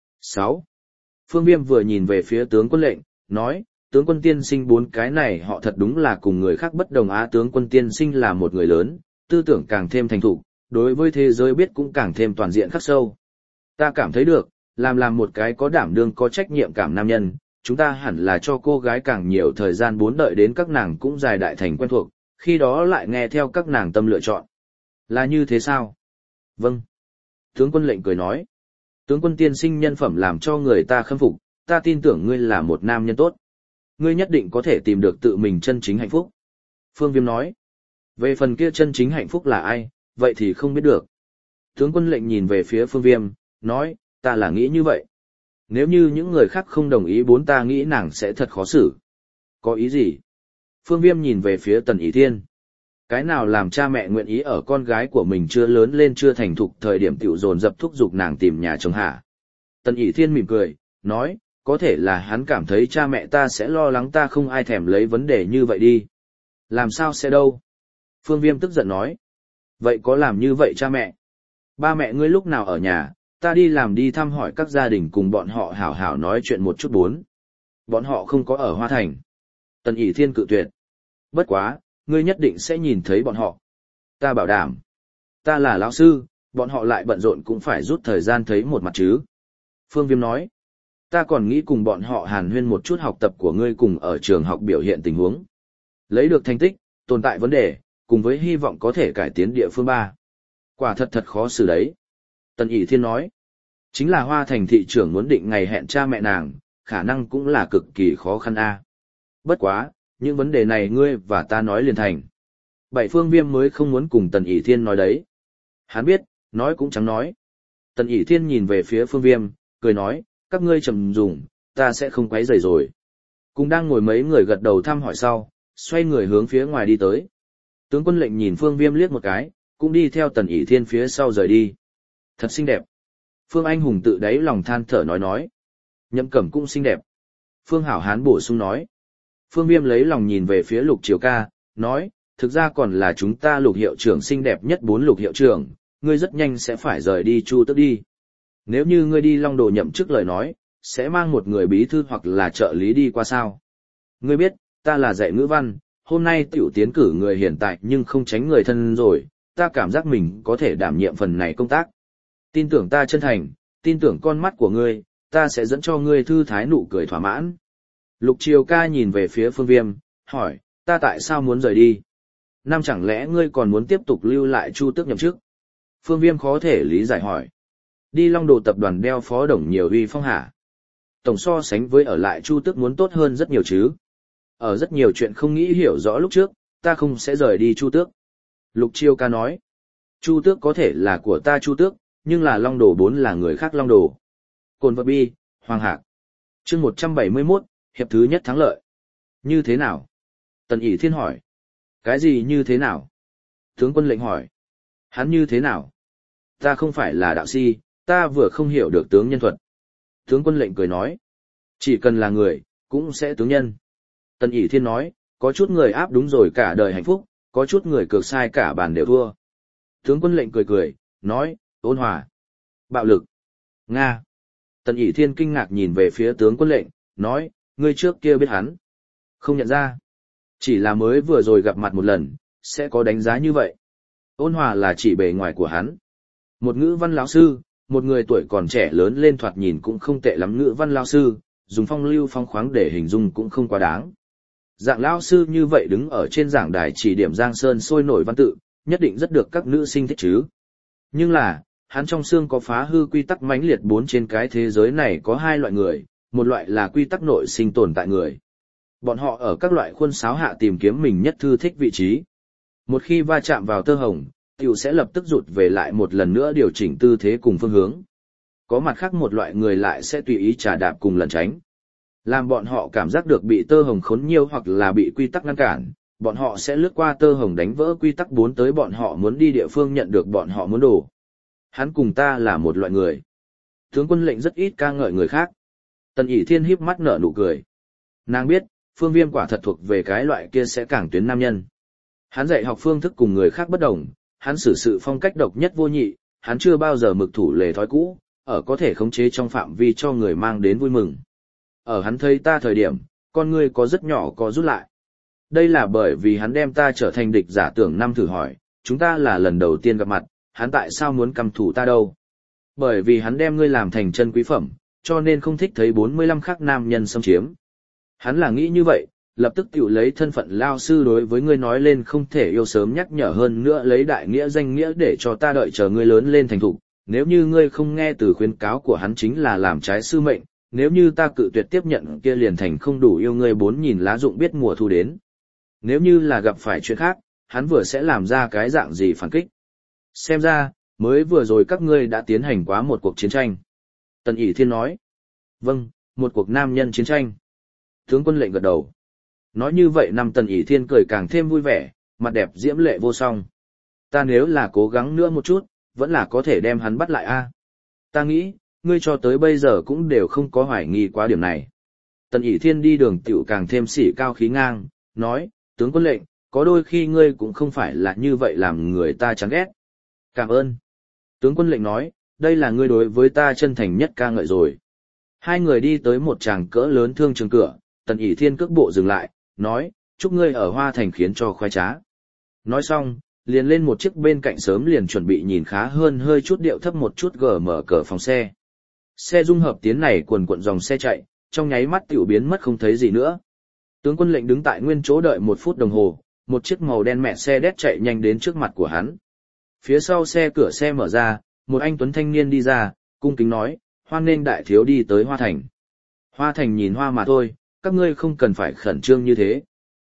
6. Phương Viêm vừa nhìn về phía tướng quân lệnh, nói, tướng quân tiên sinh 4 cái này họ thật đúng là cùng người khác bất đồng á. Tướng quân tiên sinh là một người lớn, tư tưởng càng thêm thành thục, đối với thế giới biết cũng càng thêm toàn diện khắc sâu. Ta cảm thấy được, làm một cái có đảm đương có trách nhiệm cảm nam nhân, chúng ta hẳn là cho cô gái càng nhiều thời gian 4 đợi đến các nàng cũng dài đại thành quen thuộc, khi đó lại nghe theo các nàng tâm lựa chọn. Là như thế sao? Vâng. Tướng quân lệnh cười nói. Tướng quân tiên sinh nhân phẩm làm cho người ta khâm phục, ta tin tưởng ngươi là một nam nhân tốt. Ngươi nhất định có thể tìm được tự mình chân chính hạnh phúc. Phương Viêm nói. Về phần kia chân chính hạnh phúc là ai, vậy thì không biết được. Tướng quân lệnh nhìn về phía Phương Viêm, nói, ta là nghĩ như vậy. Nếu như những người khác không đồng ý 4 ta nghĩ nàng sẽ thật khó xử. Có ý gì? Phương Viêm nhìn về phía Tần ỷ Thiên. Cái nào làm cha mẹ nguyện ý ở con gái của mình chưa lớn lên chưa thành thục thời điểm tiểu dồn dập thúc giục nàng tìm nhà chồng hả? Tần ỷ thiên mỉm cười, nói, có thể là hắn cảm thấy cha mẹ ta sẽ lo lắng ta không ai thèm lấy vấn đề như vậy đi. Làm sao sẽ đâu? Phương Viêm tức giận nói. Vậy có làm như vậy cha mẹ? Ba mẹ ngươi lúc nào ở nhà, ta đi làm đi thăm hỏi các gia đình cùng bọn họ hảo hảo nói chuyện một chút bốn. Bọn họ không có ở Hoa Thành. Tần ỷ thiên cự tuyệt. Bất quá, ngươi nhất định sẽ nhìn thấy bọn họ. Ta bảo đảm. Ta là lão sư, bọn họ lại bận rộn cũng phải rút thời gian thấy một mặt chứ. Phương Viêm nói. Ta còn nghĩ cùng bọn họ hàn huyên một chút học tập của ngươi cùng ở trường học biểu hiện tình huống. Lấy được thành tích, tồn tại vấn đề, cùng với hy vọng có thể cải tiến địa phương ba. Quả thật thật khó xử đấy. Tần ỷ thiên nói. Chính là Hoa Thành thị trưởng muốn định ngày hẹn cha mẹ nàng, khả năng cũng là cực kỳ khó khăn a. Bất quá, những vấn đề này ngươi và ta nói liền thành. Bảy Phương Viêm mới không muốn cùng Tần ỷ thiên nói đấy. Hắn biết, nói cũng chẳng nói. Tần ỷ thiên nhìn về phía Phương Viêm, cười nói, các ngươi trầm dùng, ta sẽ không quấy rầy rồi. Cùng đang ngồi mấy người gật đầu thăm hỏi sau, xoay người hướng phía ngoài đi tới. Tướng quân lệnh nhìn Phương Viêm liếc một cái, cũng đi theo Tần ỷ thiên phía sau rời đi. Thật xinh đẹp. Phương Anh Hùng tự đáy lòng than thở nói. Nhậm Cẩm cũng xinh đẹp. Phương Hảo Hán bổ sung nói. Phương Viêm lấy lòng nhìn về phía Lục Triều Ca, nói, thực ra còn là chúng ta Lục hiệu trưởng xinh đẹp nhất 4 Lục hiệu trưởng, ngươi rất nhanh sẽ phải rời đi Chu Tước đi. Nếu như ngươi đi Long Đồ nhậm chức lời nói, sẽ mang một người bí thư hoặc là trợ lý đi qua sao. Ngươi biết, ta là dạy ngữ văn, hôm nay tiểu tiến cử người hiện tại nhưng không tránh người thân rồi, ta cảm giác mình có thể đảm nhiệm phần này công tác. Tin tưởng ta chân thành, tin tưởng con mắt của ngươi, ta sẽ dẫn cho ngươi thư thái nụ cười thỏa mãn. Lục Triều Ca nhìn về phía Phương Viêm, hỏi, ta tại sao muốn rời đi? Năm chẳng lẽ ngươi còn muốn tiếp tục lưu lại Chu Tước nhậm chức? Phương Viêm khó thể lý giải hỏi. Đi Long Đồ tập đoàn đeo phó đồng nhiều uy phong hả? Tổng so sánh với ở lại Chu Tước muốn tốt hơn rất nhiều chứ. Ở rất nhiều chuyện không nghĩ hiểu rõ lúc trước, ta không sẽ rời đi Chu Tước. Lục Triều Ca nói, Chu Tước có thể là của ta Chu Tước, nhưng là Long Đồ 4 là người khác Long Đồ. Cồn vật bi, Hoàng Hạc. Chương 171, hiệp thứ nhất thắng lợi. Như thế nào? Tần ỷ thiên hỏi. Cái gì như thế nào? Tướng quân lệnh hỏi. Hắn như thế nào? Ta không phải là đạo si, ta vừa không hiểu được tướng nhân thuật. Tướng quân lệnh cười nói. Chỉ cần là người, cũng sẽ tướng nhân. Tần ỷ thiên nói, có chút người áp đúng rồi cả đời hạnh phúc, có chút người cược sai cả bàn đều thua. Tướng quân lệnh cười, nói, ôn hòa. Bạo lực. Nga. Tần ỷ thiên kinh ngạc nhìn về phía tướng quân lệnh, nói, ngươi trước kia biết hắn. Không nhận ra. Chỉ là mới vừa rồi gặp mặt một lần, sẽ có đánh giá như vậy. Ôn hòa là chỉ bề ngoài của hắn. Một ngữ văn lão sư, một người tuổi còn trẻ lớn lên thoạt nhìn cũng không tệ lắm ngữ văn lão sư, dùng phong lưu phong khoáng để hình dung cũng không quá đáng. Dạng lão sư như vậy đứng ở trên giảng đài chỉ điểm Giang Sơn sôi nổi văn tự, nhất định rất được các nữ sinh thích chứ. Nhưng là, hắn trong xương có phá hư quy tắc mãnh liệt 4 trên cái thế giới này có 2 loại người, một loại là quy tắc nội sinh tồn tại người. Bọn họ ở các loại khuôn sáo hạ tìm kiếm mình nhất thư thích vị trí. Một khi va chạm vào tơ hồng, tiểu sẽ lập tức rụt về lại một lần nữa điều chỉnh tư thế cùng phương hướng. Có mặt khác một loại người lại sẽ tùy ý trà đạp cùng lẩn tránh. Làm bọn họ cảm giác được bị tơ hồng khốn nhiều hoặc là bị quy tắc ngăn cản, bọn họ sẽ lướt qua tơ hồng đánh vỡ quy tắc 4 tới bọn họ muốn đi địa phương nhận được bọn họ muốn đổ. Hắn cùng ta là một loại người. Tướng quân lệnh rất ít ca ngợi người khác. Tần ỷ thiên híp mắt nở nụ cười. Nàng biết, Phương Viêm quả thật thuộc về cái loại kia sẽ cảng tuyến nam nhân. Hắn dạy học phương thức cùng người khác bất đồng, hắn xử sự phong cách độc nhất vô nhị, hắn chưa bao giờ mực thủ lề thói cũ, ở có thể khống chế trong phạm vi cho người mang đến vui mừng. Ở hắn thấy ta thời điểm, con ngươi có rất nhỏ có rút lại. Đây là bởi vì hắn đem ta trở thành địch giả tưởng năm thử hỏi, chúng ta là lần đầu tiên gặp mặt, hắn tại sao muốn căm thù ta đâu? Bởi vì hắn đem ngươi làm thành chân quý phẩm, cho nên không thích thấy 45 khác nam nhân xâm chiếm. Hắn là nghĩ như vậy, lập tức tiểu lấy thân phận lao sư đối với ngươi nói lên không thể yêu sớm nhắc nhở hơn nữa lấy đại nghĩa danh nghĩa để cho ta đợi chờ ngươi lớn lên thành thục. Nếu như ngươi không nghe từ khuyến cáo của hắn chính là làm trái sư mệnh, nếu như ta cự tuyệt tiếp nhận kia liền thành không đủ yêu ngươi 4000 lá dụng biết mùa thu đến. Nếu như là gặp phải chuyện khác, hắn vừa sẽ làm ra cái dạng gì phản kích. Xem ra, mới vừa rồi các ngươi đã tiến hành quá một cuộc chiến tranh. Tần ỷ thiên nói. Vâng, một cuộc nam nhân chiến tranh. Tướng quân lệnh gật đầu. Nói như vậy năm Tần ỷ thiên cười càng thêm vui vẻ, mặt đẹp diễm lệ vô song. Ta nếu là cố gắng nữa một chút, vẫn là có thể đem hắn bắt lại a. Ta nghĩ, ngươi cho tới bây giờ cũng đều không có hoài nghi quá điểm này. Tần ỷ thiên đi đường tiểu càng thêm sỉ cao khí ngang, nói, tướng quân lệnh, có đôi khi ngươi cũng không phải là như vậy làm người ta chán ghét. Cảm ơn. Tướng quân lệnh nói, đây là ngươi đối với ta chân thành nhất ca ngợi rồi. Hai người đi tới một tràng cỡ lớn thương trường cửa, Tần ỷ thiên cước bộ dừng lại, nói, chúc ngươi ở Hoa Thành khiến cho khoái trá. Nói xong, liền lên một chiếc bên cạnh sớm liền chuẩn bị nhìn khá hơn hơi chút điệu thấp một chút gờ mở cửa phòng xe. Xe dung hợp tiến này quần cuộn dòng xe chạy, trong nháy mắt tiểu biến mất không thấy gì nữa. Tướng quân lệnh đứng tại nguyên chỗ đợi 1 phút đồng hồ, một chiếc màu đen mẹ xe đét chạy nhanh đến trước mặt của hắn. Phía sau xe cửa xe mở ra, một anh tuấn thanh niên đi ra, cung kính nói, hoan nghênh đại thiếu đi tới Hoa Thành. Hoa Thành nhìn hoa mà thôi, các ngươi không cần phải khẩn trương như thế.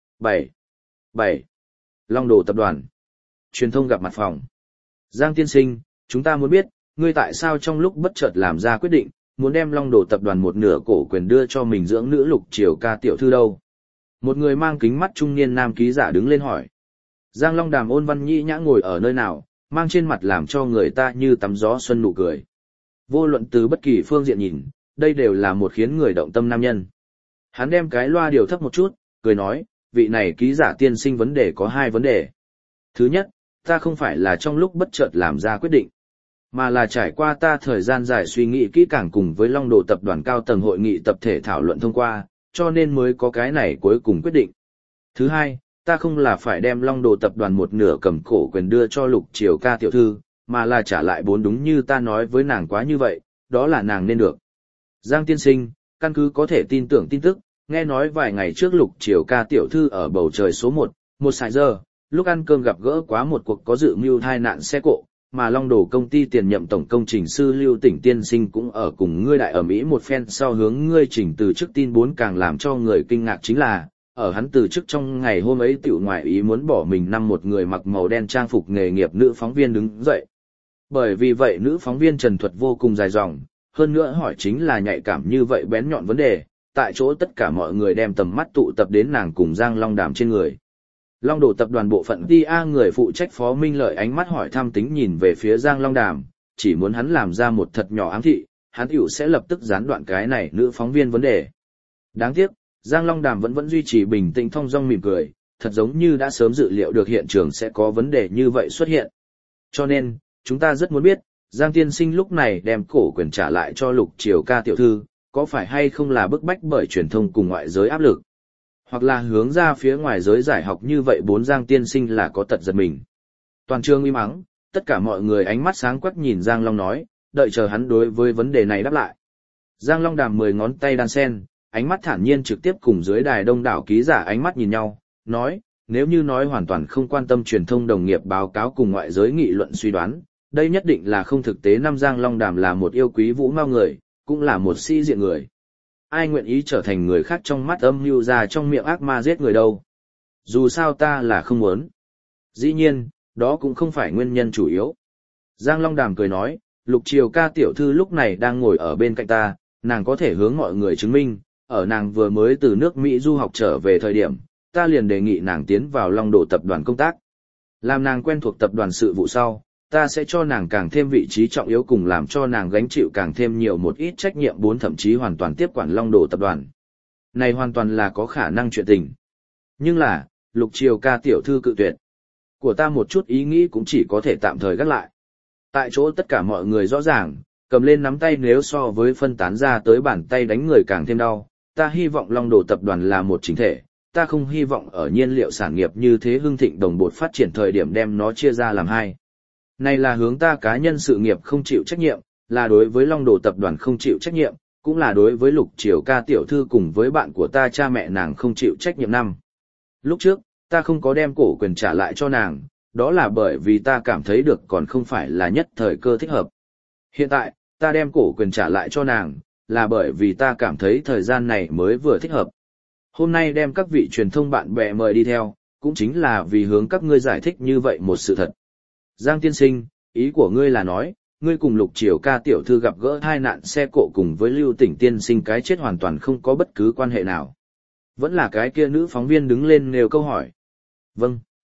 7. Long Đồ tập đoàn. Truyền thông gặp mặt phòng. Giang tiên sinh, chúng ta muốn biết, ngươi tại sao trong lúc bất chợt làm ra quyết định, muốn đem Long Đồ tập đoàn một nửa cổ quyền đưa cho mình dưỡng nữ Lục Triều Ca tiểu thư đâu? Một người mang kính mắt trung niên nam ký giả đứng lên hỏi. Giang Long Đàm ôn văn nhĩ nhã ngồi ở nơi nào, mang trên mặt làm cho người ta như tắm gió xuân nụ cười. Vô luận từ bất kỳ phương diện nhìn, đây đều là một khiến người động tâm nam nhân. Hắn đem cái loa điều thấp một chút, cười nói, vị này ký giả tiên sinh vấn đề có 2 vấn đề. Thứ nhất, ta không phải là trong lúc bất chợt làm ra quyết định, mà là trải qua ta thời gian dài suy nghĩ kỹ càng cùng với Long Đồ tập đoàn cao tầng hội nghị tập thể thảo luận thông qua, cho nên mới có cái này cuối cùng quyết định. Thứ hai, ta không là phải đem Long Đồ tập đoàn một nửa cầm cổ quyền đưa cho Lục Triều Ca tiểu thư, mà là trả lại 4 đúng như ta nói với nàng quá như vậy, đó là nàng nên được. Giang tiên sinh, căn cứ có thể tin tưởng tin tức, nghe nói vài ngày trước Lục Triều Ca tiểu thư ở bầu trời số 1 sải giờ, lúc ăn cơm gặp gỡ quá một cuộc có dự mưu tai nạn xe cộ, mà Long Đồ công ty tiền nhậm tổng công trình sư Lưu Tỉnh tiên sinh cũng ở cùng ngươi đại ở Mỹ một phen sau hướng ngươi chỉnh từ chức tin 4 càng làm cho người kinh ngạc chính là, ở hắn từ chức trong ngày hôm ấy tiểu ngoại ý muốn bỏ mình một người mặc màu đen trang phục nghề nghiệp nữ phóng viên đứng dậy. Bởi vì vậy nữ phóng viên trần thuật vô cùng dài dòng, hơn nữa hỏi chính là nhạy cảm như vậy bén nhọn vấn đề, tại chỗ tất cả mọi người đem tầm mắt tụ tập đến nàng cùng Giang Long Đàm trên người. Long Đồ tập đoàn bộ phận TA người phụ trách Phó Minh Lợi ánh mắt hỏi thăm tính nhìn về phía Giang Long Đàm, chỉ muốn hắn làm ra một thật nhỏ ám thị, hắn tiểu sẽ lập tức gián đoạn cái này nữ phóng viên vấn đề. Đáng tiếc, Giang Long Đàm vẫn duy trì bình tĩnh thong dong mỉm cười, thật giống như đã sớm dự liệu được hiện trường sẽ có vấn đề như vậy xuất hiện. Cho nên, chúng ta rất muốn biết, Giang tiên sinh lúc này đem cổ quyền trả lại cho Lục Triều Ca tiểu thư, có phải hay không là bức bách bởi truyền thông cùng ngoại giới áp lực? Hoặc là hướng ra phía ngoài giới giải học như vậy 4 Giang tiên sinh là có tật giật mình. Toàn trường im ắng, tất cả mọi người ánh mắt sáng quắc nhìn Giang Long nói, đợi chờ hắn đối với vấn đề này đáp lại. Giang Long Đàm 10 ngón tay đan sen, ánh mắt thản nhiên trực tiếp cùng dưới đài đông đảo ký giả ánh mắt nhìn nhau, nói, nếu như nói hoàn toàn không quan tâm truyền thông đồng nghiệp báo cáo cùng ngoại giới nghị luận suy đoán, đây nhất định là không thực tế. Năm Giang Long Đàm là một yêu quý vũ mao người, cũng là một sĩ diện người. Ai nguyện ý trở thành người khác trong mắt âm mưu ra trong miệng ác ma giết người đâu. Dù sao ta là không muốn. Dĩ nhiên, đó cũng không phải nguyên nhân chủ yếu. Giang Long Đàm cười nói, Lục Triều Ca tiểu thư lúc này đang ngồi ở bên cạnh ta, nàng có thể hướng mọi người chứng minh, ở nàng vừa mới từ nước Mỹ du học trở về thời điểm, ta liền đề nghị nàng tiến vào Long Đồ tập đoàn công tác. Làm nàng quen thuộc tập đoàn sự vụ sau, ta sẽ cho nàng càng thêm vị trí trọng yếu cùng làm cho nàng gánh chịu càng thêm nhiều một ít trách nhiệm 4 thậm chí hoàn toàn tiếp quản Long Đồ tập đoàn. Này hoàn toàn là có khả năng chuyện tình. Nhưng là, Lục Triều Ca tiểu thư cự tuyệt. Của ta một chút ý nghĩ cũng chỉ có thể tạm thời gác lại. Tại chỗ tất cả mọi người rõ ràng, cầm lên nắm tay nếu so với phân tán ra tới bàn tay đánh người càng thêm đau. Ta hy vọng Long Đồ tập đoàn là một chính thể, ta không hy vọng ở nhiên liệu sản nghiệp như thế hưng thịnh đồng bột phát triển thời điểm đem nó chia ra làm hai. Này là hướng ta cá nhân sự nghiệp không chịu trách nhiệm, là đối với Long Đồ tập đoàn không chịu trách nhiệm, cũng là đối với Lục Triều Ca tiểu thư cùng với bạn của ta cha mẹ nàng không chịu trách nhiệm năm. Lúc trước, ta không có đem cổ quyền trả lại cho nàng, đó là bởi vì ta cảm thấy được còn không phải là nhất thời cơ thích hợp. Hiện tại, ta đem cổ quyền trả lại cho nàng, là bởi vì ta cảm thấy thời gian này mới vừa thích hợp. Hôm nay đem các vị truyền thông bạn bè mời đi theo, cũng chính là vì hướng các ngươi giải thích như vậy một sự thật. Giang tiên sinh, ý của ngươi là nói, ngươi cùng Lục Triều Ca tiểu thư gặp gỡ tai nạn xe cộ cùng với Lưu Tỉnh tiên sinh cái chết hoàn toàn không có bất cứ quan hệ nào. Vẫn là cái kia nữ phóng viên đứng lên nêu câu hỏi. Vâng.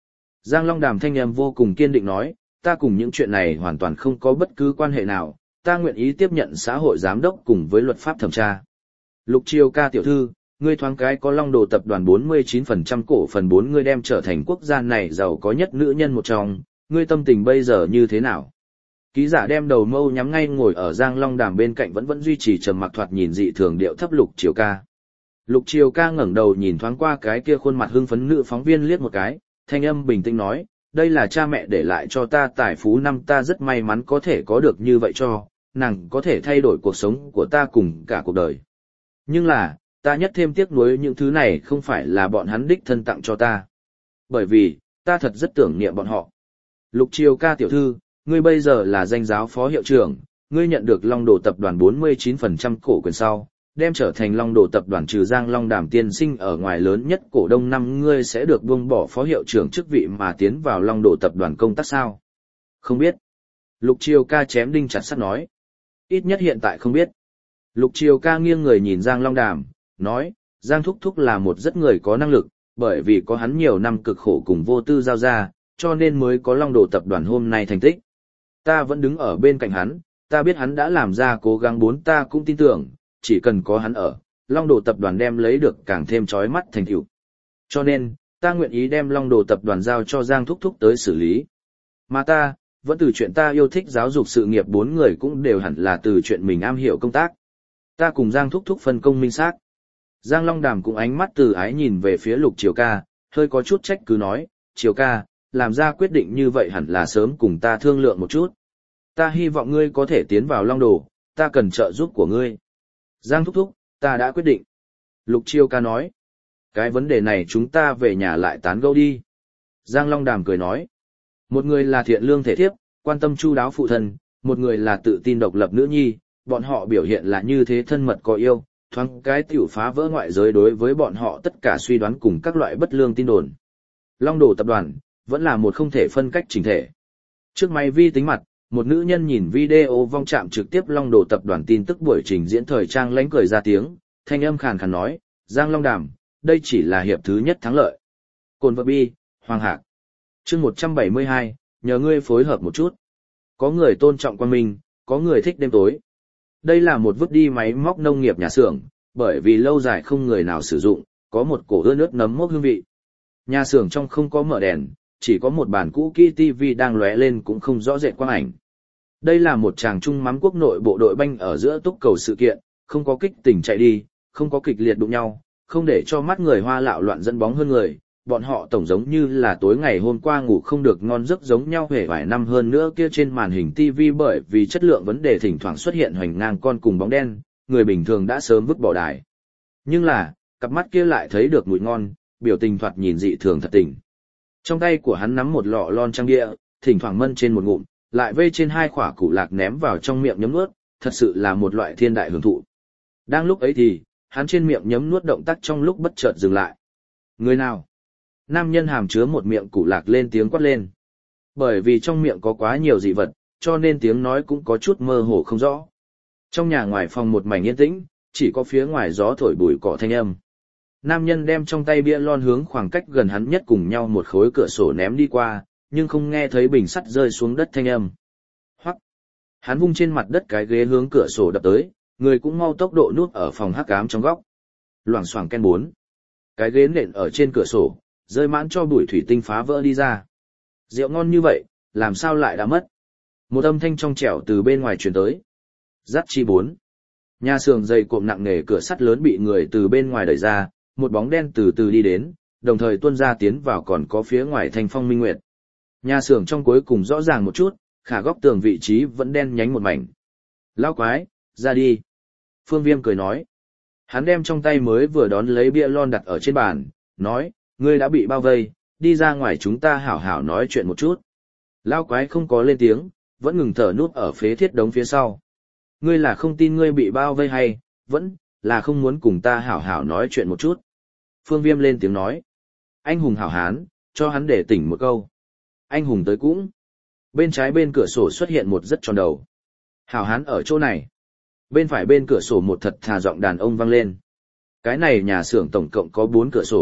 Giang Long Đàm thanh âm vô cùng kiên định nói, ta cùng những chuyện này hoàn toàn không có bất cứ quan hệ nào, ta nguyện ý tiếp nhận xã hội giám đốc cùng với luật pháp thẩm tra. Lục Triều Ca tiểu thư, ngươi thoáng cái có Long Đồ tập đoàn 49% cổ phần 4 ngươi đem trở thành quốc gia này giàu có nhất nữ nhân một trong, ngươi tâm tình bây giờ như thế nào? Ký giả đem đầu mâu nhắm ngay ngồi ở Giang Long Đàm bên cạnh vẫn duy trì trầm mặc thoạt nhìn dị thường điệu thấp Lục Triều Ca. Lục Triều Ca ngẩng đầu nhìn thoáng qua cái kia khuôn mặt hưng phấn nữ phóng viên liếc một cái, thanh âm bình tĩnh nói, đây là cha mẹ để lại cho ta tài phú năm ta rất may mắn có thể có được như vậy cho, nàng có thể thay đổi cuộc sống của ta cùng cả cuộc đời. Nhưng là, ta nhất thêm tiếc nuối những thứ này không phải là bọn hắn đích thân tặng cho ta. Bởi vì, ta thật rất tưởng niệm bọn họ. Lục Triều Ca tiểu thư, ngươi bây giờ là danh giáo phó hiệu trưởng, ngươi nhận được Long Đồ tập đoàn 49% cổ quyền sau, đem trở thành Long Đồ tập đoàn trừ Giang Long Đàm tiên sinh ở ngoài lớn nhất cổ đông năm ngươi sẽ được buông bỏ phó hiệu trưởng chức vị mà tiến vào Long Đồ tập đoàn công tác sao? Không biết. Lục Triều Ca chém đinh chặt sắt nói. Ít nhất hiện tại không biết. Lục Triều Ca nghiêng người nhìn Giang Long Đàm, nói, Giang Thúc Thúc là một rất người có năng lực, bởi vì có hắn nhiều năm cực khổ cùng vô tư giao ra, cho nên mới có Long Đồ tập đoàn hôm nay thành tích. Ta vẫn đứng ở bên cạnh hắn, ta biết hắn đã làm ra cố gắng ta cũng tin tưởng, chỉ cần có hắn ở, Long Đồ tập đoàn đem lấy được càng thêm chói mắt thành tựu. Cho nên, ta nguyện ý đem Long Đồ tập đoàn giao cho Giang Thúc Thúc tới xử lý. Mà ta, vẫn từ chuyện ta yêu thích giáo dục sự nghiệp 4 người cũng đều hẳn là từ chuyện mình am hiểu công tác. Ta cùng Giang Thúc Thúc phân công minh xác. Giang Long Đàm cũng ánh mắt từ ái nhìn về phía Lục Triều Ca, hơi có chút trách cứ nói, Triều Ca, làm ra quyết định như vậy hẳn là sớm cùng ta thương lượng một chút. Ta hy vọng ngươi có thể tiến vào Long Đồ, ta cần trợ giúp của ngươi. Giang Thúc Thúc, ta đã quyết định. Lục Triều Ca nói, cái vấn đề này chúng ta về nhà lại tán gẫu đi. Giang Long Đàm cười nói, một người là thiện lương thể thiếp, quan tâm chu đáo phụ thân, một người là tự tin độc lập nữ nhi, bọn họ biểu hiện là như thế thân mật có yêu, thoáng cái tiểu phá vỡ ngoại giới đối với bọn họ tất cả suy đoán cùng các loại bất lương tin đồn. Long Đồ tập đoàn, vẫn là một không thể phân cách chỉnh thể. Trước máy vi tính mặt, một nữ nhân nhìn video vong chạm trực tiếp Long Đồ tập đoàn tin tức buổi trình diễn thời trang lánh cười ra tiếng, thanh âm khàn khàn nói, Giang Long Đàm, đây chỉ là hiệp thứ nhất thắng lợi. Cồn vật bi, Hoàng Hạc. Chương 172, nhờ ngươi phối hợp một chút. Có người tôn trọng quan minh, có người thích đêm tối. Đây là một vứt đi máy móc nông nghiệp nhà xưởng, bởi vì lâu dài không người nào sử dụng, có một cổ ưa nước nấm mốc hương vị. Nhà xưởng trong không có mở đèn, chỉ có một bàn cũ kỹ TV đang lóe lên cũng không rõ rệt quang ảnh. Đây là một chàng trung mắm quốc nội bộ đội banh ở giữa túc cầu sự kiện, không có kích tình chạy đi, không có kịch liệt đụng nhau, không để cho mắt người hoa lạo loạn dẫn bóng hơn người. Bọn họ tổng giống như là tối ngày hôm qua ngủ không được ngon giấc giống nhau hề vài năm hơn nữa kia trên màn hình TV bởi vì chất lượng vấn đề thỉnh thoảng xuất hiện hoành ngang con cùng bóng đen, người bình thường đã sớm vứt bỏ đài. Nhưng là, cặp mắt kia lại thấy được mùi ngon, biểu tình thoạt nhìn dị thường thật tình. Trong tay của hắn nắm một lọ lon trang địa, thỉnh thoảng mân trên một ngụm, lại vê trên 2 quả củ lạc ném vào trong miệng nhấm nuốt, thật sự là một loại thiên đại hưởng thụ. Đang lúc ấy thì, hắn trên miệng nhấm nuốt động tác trong lúc bất chợt dừng lại. Người nào? Nam nhân hàm chứa một miệng củ lạc lên tiếng quát lên. Bởi vì trong miệng có quá nhiều dị vật, cho nên tiếng nói cũng có chút mơ hồ không rõ. Trong nhà ngoài phòng một mảnh yên tĩnh, chỉ có phía ngoài gió thổi bụi cỏ thanh âm. Nam nhân đem trong tay bia lon hướng khoảng cách gần hắn nhất cùng nhau một khối cửa sổ ném đi qua, nhưng không nghe thấy bình sắt rơi xuống đất thanh âm. Hoắc! Hắn vung trên mặt đất cái ghế hướng cửa sổ đập tới, người cũng mau tốc độ nuốt ở phòng hắc ám trong góc. Loảng xoảng ken 4. Cái ghế nện ở trên cửa sổ, rơi mãn cho bụi thủy tinh phá vỡ đi ra. Rượu ngon như vậy, làm sao lại đã mất? Một âm thanh trong trẻo từ bên ngoài truyền tới. Dắt chi 4. Nhà xưởng dày cộm nặng nề cửa sắt lớn bị người từ bên ngoài đẩy ra, một bóng đen từ từ đi đến, đồng thời tuôn ra tiến vào còn có phía ngoài thanh phong minh nguyệt. Nhà xưởng trong cuối cùng rõ ràng một chút, khả góc tường vị trí vẫn đen nhánh một mảnh. Lão quái, ra đi. Phương Viêm cười nói. Hắn đem trong tay mới vừa đón lấy bia lon đặt ở trên bàn, nói, ngươi đã bị bao vây, đi ra ngoài chúng ta hảo hảo nói chuyện một chút. Lão quái không có lên tiếng, vẫn ngừng thở núp ở phế thiết đống phía sau. Ngươi là không tin ngươi bị bao vây hay, vẫn là không muốn cùng ta hảo hảo nói chuyện một chút. Phương Viêm lên tiếng nói. Anh hùng hảo hán, cho hắn để tỉnh một câu. Anh hùng tới cũng. Bên trái bên cửa sổ xuất hiện một rất tròn đầu. Hảo hán ở chỗ này. Bên phải bên cửa sổ một thật thà giọng đàn ông vang lên. Cái này nhà xưởng tổng cộng có 4 cửa sổ,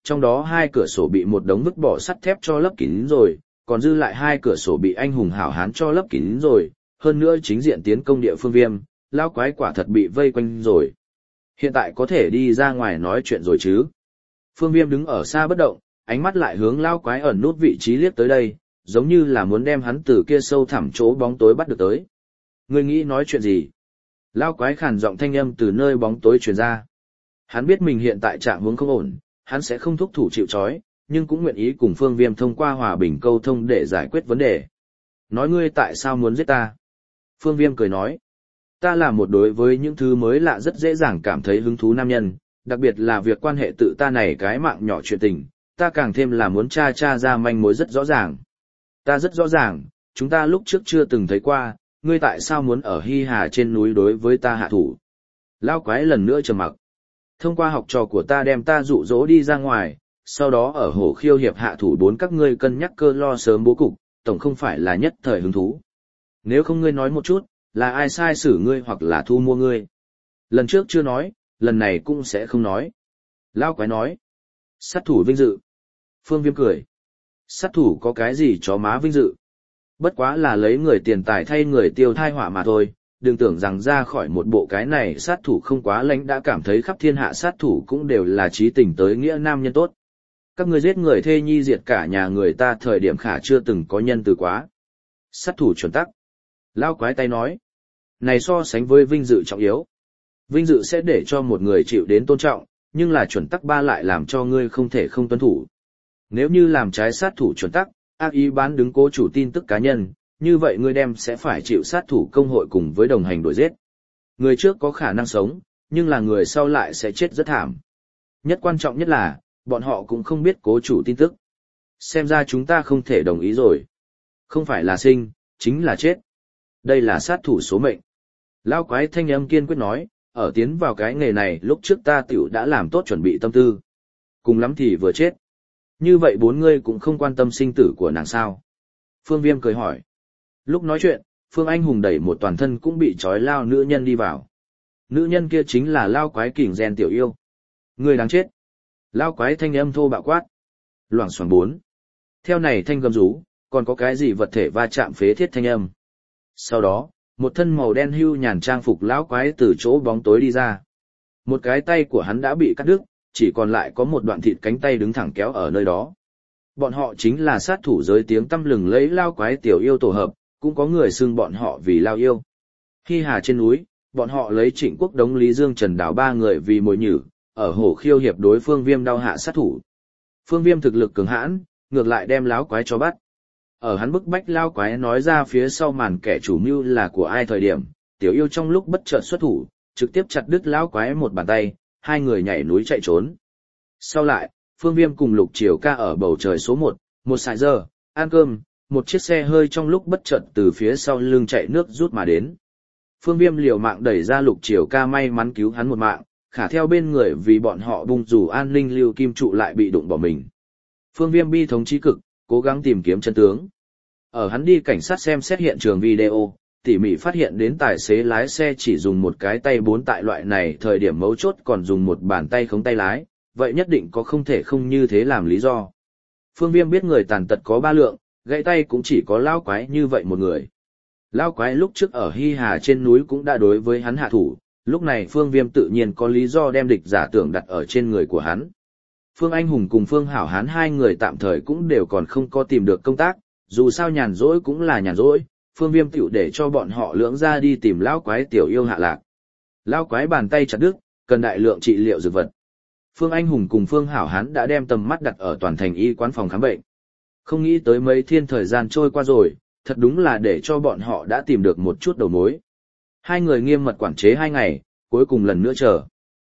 trong đó 2 cửa sổ bị một đống vứt bỏ sắt thép cho lấp kín rồi, còn dư lại 2 cửa sổ bị anh hùng hảo hán cho lấp kín rồi, hơn nữa chính diện tiến công địa phương Viêm, lão quái quả thật bị vây quanh rồi. Hiện tại có thể đi ra ngoài nói chuyện rồi chứ? Phương Viêm đứng ở xa bất động, ánh mắt lại hướng lão quái ẩn nút vị trí liếc tới đây, giống như là muốn đem hắn từ kia sâu thẳm chỗ bóng tối bắt được tới. Ngươi nghĩ nói chuyện gì? Lão quái khàn giọng thanh âm từ nơi bóng tối truyền ra. Hắn biết mình hiện tại trạng huống không ổn, hắn sẽ không thúc thủ chịu trói, nhưng cũng nguyện ý cùng Phương Viêm thông qua hòa bình câu thông để giải quyết vấn đề. Nói ngươi tại sao muốn giết ta? Phương Viêm cười nói. Ta là một đối với những thứ mới lạ rất dễ dàng cảm thấy hứng thú nam nhân, đặc biệt là việc quan hệ tự ta này cái mạng nhỏ chuyện tình, ta càng thêm là muốn tra ra manh mối rất rõ ràng. Ta rất rõ ràng, chúng ta lúc trước chưa từng thấy qua, ngươi tại sao muốn ở Hy Hà trên núi đối với ta hạ thủ? Lao quái lần nữa trầm mặc. Thông qua học trò của ta đem ta dụ dỗ đi ra ngoài, sau đó ở Hổ Khiêu hiệp hạ thủ 4 các ngươi cân nhắc cơ lo sớm bố cục, tổng không phải là nhất thời hứng thú. Nếu không ngươi nói một chút, là ai sai xử ngươi hoặc là thu mua ngươi? Lần trước chưa nói, lần này cũng sẽ không nói. Lao quái nói. Sát thủ vinh dự. Phương Viêm cười. Sát thủ có cái gì chó má vinh dự? Bất quá là lấy người tiền tài thay người tiêu thai họa mà thôi, đừng tưởng rằng ra khỏi một bộ cái này sát thủ không quá lãnh đã cảm thấy khắp thiên hạ sát thủ cũng đều là trí tình tới nghĩa nam nhân tốt. Các ngươi giết người thê nhi diệt cả nhà người ta thời điểm khả chưa từng có nhân từ quá. Sát thủ chuẩn tắc. Lao quái tay nói. Này so sánh với vinh dự trọng yếu. Vinh dự sẽ để cho một người chịu đến tôn trọng, nhưng là chuẩn tắc 3 lại làm cho ngươi không thể không tuân thủ. Nếu như làm trái sát thủ chuẩn tắc, ác ý bán đứng cố chủ tin tức cá nhân, như vậy ngươi đem sẽ phải chịu sát thủ công hội cùng với đồng hành đuổi giết. Người trước có khả năng sống, nhưng là người sau lại sẽ chết rất thảm. Nhất quan trọng nhất là, bọn họ cũng không biết cố chủ tin tức. Xem ra chúng ta không thể đồng ý rồi. Không phải là sinh, chính là chết. Đây là sát thủ số mệnh. Lao quái thanh âm kiên quyết nói, ở tiến vào cái nghề này lúc trước ta tiểu đã làm tốt chuẩn bị tâm tư. Cùng lắm thì vừa chết. Như vậy 4 ngươi cũng không quan tâm sinh tử của nàng sao? Phương Viêm cười hỏi. Lúc nói chuyện, Phương Anh Hùng đẩy một toàn thân cũng bị trói lao nữ nhân đi vào. Nữ nhân kia chính là lao quái kình gen tiểu yêu. Ngươi đáng chết. Lao quái thanh âm thô bạo quát. Loảng xoảng 4. Theo này thanh gầm rú, còn có cái gì vật thể va chạm phế thiết thanh âm. Sau đó, một thân màu đen hưu nhàn trang phục lão quái từ chỗ bóng tối đi ra. Một cái tay của hắn đã bị cắt đứt, chỉ còn lại có một đoạn thịt cánh tay đứng thẳng kéo ở nơi đó. Bọn họ chính là sát thủ giới tiếng tăm lừng lấy lao quái tiểu yêu tổ hợp, cũng có người xưng bọn họ vì lao yêu. Hy Hà trên núi, bọn họ lấy Trịnh Quốc Đống Lý Dương Trần Đào 3 người vì mồi nhử, ở Hổ Khiêu hiệp đối Phương Viêm đao hạ sát thủ. Phương Viêm thực lực cường hãn, ngược lại đem lão quái cho bắt. Ở hắn bức bách lao quái nói ra phía sau màn kẻ chủ mưu là của ai thời điểm, tiểu yêu trong lúc bất chợt xuất thủ, trực tiếp chặt đứt lão quái một bàn tay, 2 người nhảy núi chạy trốn. Sau lại, Phương Viêm cùng Lục Triều Ca ở bầu trời số 1 sải giờ, ăn cơm, một chiếc xe hơi trong lúc bất chợt từ phía sau lưng chạy nước rút mà đến. Phương Viêm liều mạng đẩy ra Lục Triều Ca may mắn cứu hắn một mạng, khả theo bên người vì bọn họ bung dù an ninh lưu kim trụ lại bị đụng bỏ mình. Phương Viêm bi thống chí cực, cố gắng tìm kiếm chân tướng. Ở hắn đi cảnh sát xem xét hiện trường video, tỉ mỉ phát hiện đến tài xế lái xe chỉ dùng một cái tay 4 tại loại này thời điểm mấu chốt còn dùng một bàn tay khống tay lái, vậy nhất định có không thể không như thế làm lý do. Phương Viêm biết người tàn tật có 3 lượng, gãy tay cũng chỉ có lao quái như vậy một người. Lao quái lúc trước ở Hy Hà trên núi cũng đã đối với hắn hạ thủ, lúc này Phương Viêm tự nhiên có lý do đem địch giả tưởng đặt ở trên người của hắn. Phương Anh Hùng cùng Phương Hảo Hán 2 người tạm thời cũng đều còn không có tìm được công tác, dù sao nhàn rỗi cũng là nhàn rỗi, Phương Viêm tiểu để cho bọn họ lưỡng ra đi tìm lão quái tiểu yêu hạ lạc. Lão quái bàn tay chặt đứt, cần đại lượng trị liệu dược vật. Phương Anh Hùng cùng Phương Hảo Hán đã đem tầm mắt đặt ở toàn thành y quán phòng khám bệnh. Không nghĩ tới mấy thiên thời gian trôi qua rồi, thật đúng là để cho bọn họ đã tìm được một chút đầu mối. 2 người nghiêm mật quản chế 2 ngày, cuối cùng lần nữa chờ.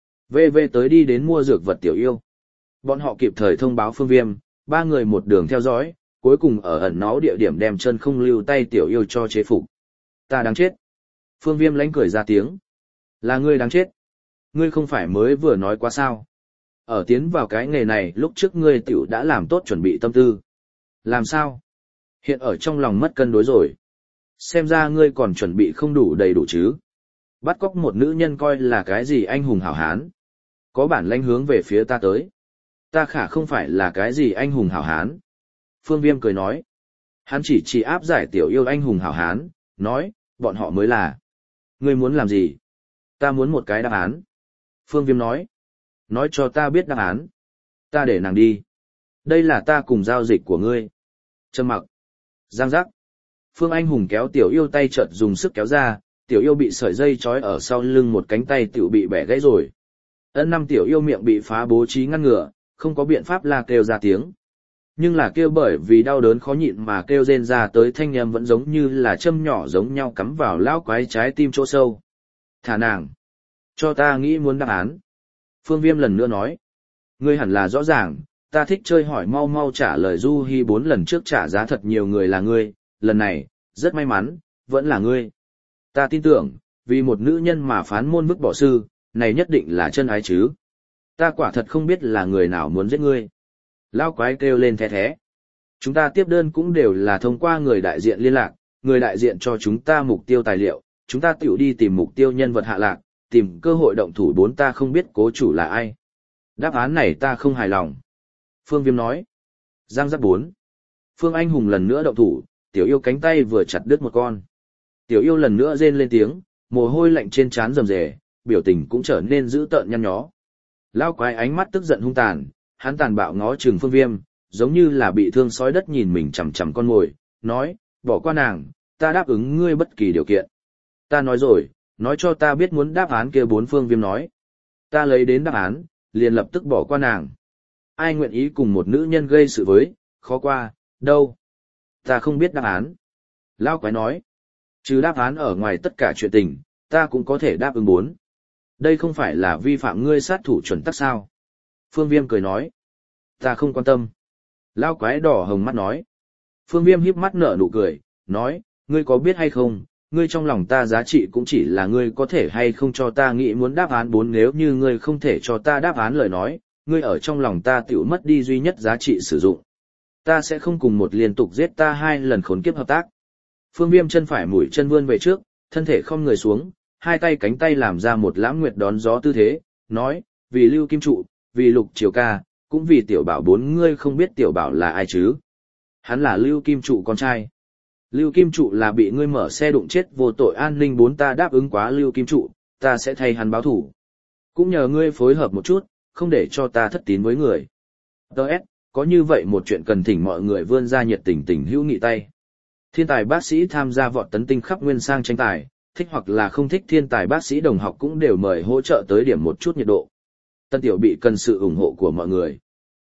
VV tới đi đến mua dược vật tiểu yêu. Bọn họ kịp thời thông báo Phương Viêm, 3 người một đường theo dõi, cuối cùng ở ẩn náu địa điểm đem chân không lưu tay tiểu yêu cho chế phục. Ta đáng chết. Phương Viêm lánh cười ra tiếng. Là ngươi đáng chết. Ngươi không phải mới vừa nói quá sao. Ở tiến vào cái nghề này lúc trước ngươi tiểu đã làm tốt chuẩn bị tâm tư. Làm sao? Hiện ở trong lòng mất cân đối rồi. Xem ra ngươi còn chuẩn bị không đủ đầy đủ chứ. Bắt cóc một nữ nhân coi là cái gì anh hùng hảo hán. Có bản lãnh hướng về phía ta tới. Ta khả không phải là cái gì anh hùng hảo hán. Phương Viêm cười nói. Hắn chỉ áp giải tiểu yêu anh hùng hảo hán, nói, bọn họ mới là. Ngươi muốn làm gì? Ta muốn một cái đáp án. Phương Viêm nói. Nói cho ta biết đáp án. Ta để nàng đi. Đây là ta cùng giao dịch của ngươi. Trầm mặc. Giang giác. Phương Anh Hùng kéo tiểu yêu tay chợt dùng sức kéo ra, tiểu yêu bị sợi dây trói ở sau lưng một cánh tay tiểu bị bẻ gãy rồi. Năm tiểu yêu miệng bị phá bố trí ngăn ngừa, không có biện pháp la kêu ra tiếng. Nhưng là kêu bởi vì đau đớn khó nhịn mà kêu rên ra tới thanh âm vẫn giống như là châm nhỏ giống nhau cắm vào lão quái trái tim chỗ sâu. Thả nàng. Cho ta nghĩ muốn đáp án. Phương Viêm lần nữa nói. Ngươi hẳn là rõ ràng, ta thích chơi hỏi mau mau trả lời Du Hi 4 lần trước trả giá thật nhiều người là ngươi, lần này, rất may mắn, vẫn là ngươi. Ta tin tưởng, vì một nữ nhân mà phán môn vứt bỏ sư, này nhất định là chân ái chứ. Ta quả thật không biết là người nào muốn giết ngươi. Lao quái kêu lên the thế. Chúng ta tiếp đơn cũng đều là thông qua người đại diện liên lạc, người đại diện cho chúng ta mục tiêu tài liệu, chúng ta tiểu đi tìm mục tiêu nhân vật hạ lạc, tìm cơ hội động thủ 4 ta không biết cố chủ là ai. Đáp án này ta không hài lòng. Phương Viêm nói. Giang giác 4. Phương Anh Hùng lần nữa động thủ, tiểu yêu cánh tay vừa chặt đứt một con. Tiểu yêu lần nữa rên lên tiếng, mồ hôi lạnh trên trán rầm rề, biểu tình cũng trở nên dữ tợn nhăn nhó. Lao quái ánh mắt tức giận hung tàn, hắn tàn bạo ngó chừng Phương Viêm, giống như là bị thương sói đất nhìn mình chằm chằm con mồi, nói, bỏ qua nàng, ta đáp ứng ngươi bất kỳ điều kiện. Ta nói rồi, nói cho ta biết muốn đáp án kia 4. Phương Viêm nói. Ta lấy đến đáp án, liền lập tức bỏ qua nàng. Ai nguyện ý cùng một nữ nhân gây sự với, khó qua, đâu. Ta không biết đáp án. Lao quái nói. Trừ đáp án ở ngoài tất cả chuyện tình, ta cũng có thể đáp ứng 4. Đây không phải là vi phạm ngươi sát thủ chuẩn tắc sao. Phương Viêm cười nói. Ta không quan tâm. Lao quái đỏ hồng mắt nói. Phương Viêm híp mắt nở nụ cười, nói, ngươi có biết hay không, ngươi trong lòng ta giá trị cũng chỉ là ngươi có thể hay không cho ta nghĩ muốn đáp án 4 nếu như ngươi không thể cho ta đáp án lời nói, ngươi ở trong lòng ta tiểu mất đi duy nhất giá trị sử dụng. Ta sẽ không cùng một liên tục giết ta 2 lần khốn kiếp hợp tác. Phương Viêm chân phải mũi chân vươn về trước, thân thể không người xuống, hai tay cánh tay làm ra một lãng nguyệt đón gió tư thế, nói, vì Lưu Kim Trụ, vì Lục Triều Ca, cũng vì tiểu bảo 4 ngươi không biết tiểu bảo là ai chứ. Hắn là Lưu Kim Trụ con trai. Lưu Kim Trụ là bị ngươi mở xe đụng chết vô tội an ninh 4 ta đáp ứng quá Lưu Kim Trụ, ta sẽ thay hắn báo thủ. Cũng nhờ ngươi phối hợp một chút, không để cho ta thất tín với người. Đợt, có như vậy một chuyện cần thỉnh mọi người vươn ra nhiệt tình tình hữu nghị tay. Thiên tài bác sĩ tham gia vọt tấn tinh khắp nguyên sang tranh tài, thích hoặc là không thích thiên tài bác sĩ đồng học cũng đều mời hỗ trợ tới điểm một chút nhiệt độ. Tân tiểu bị cần sự ủng hộ của mọi người.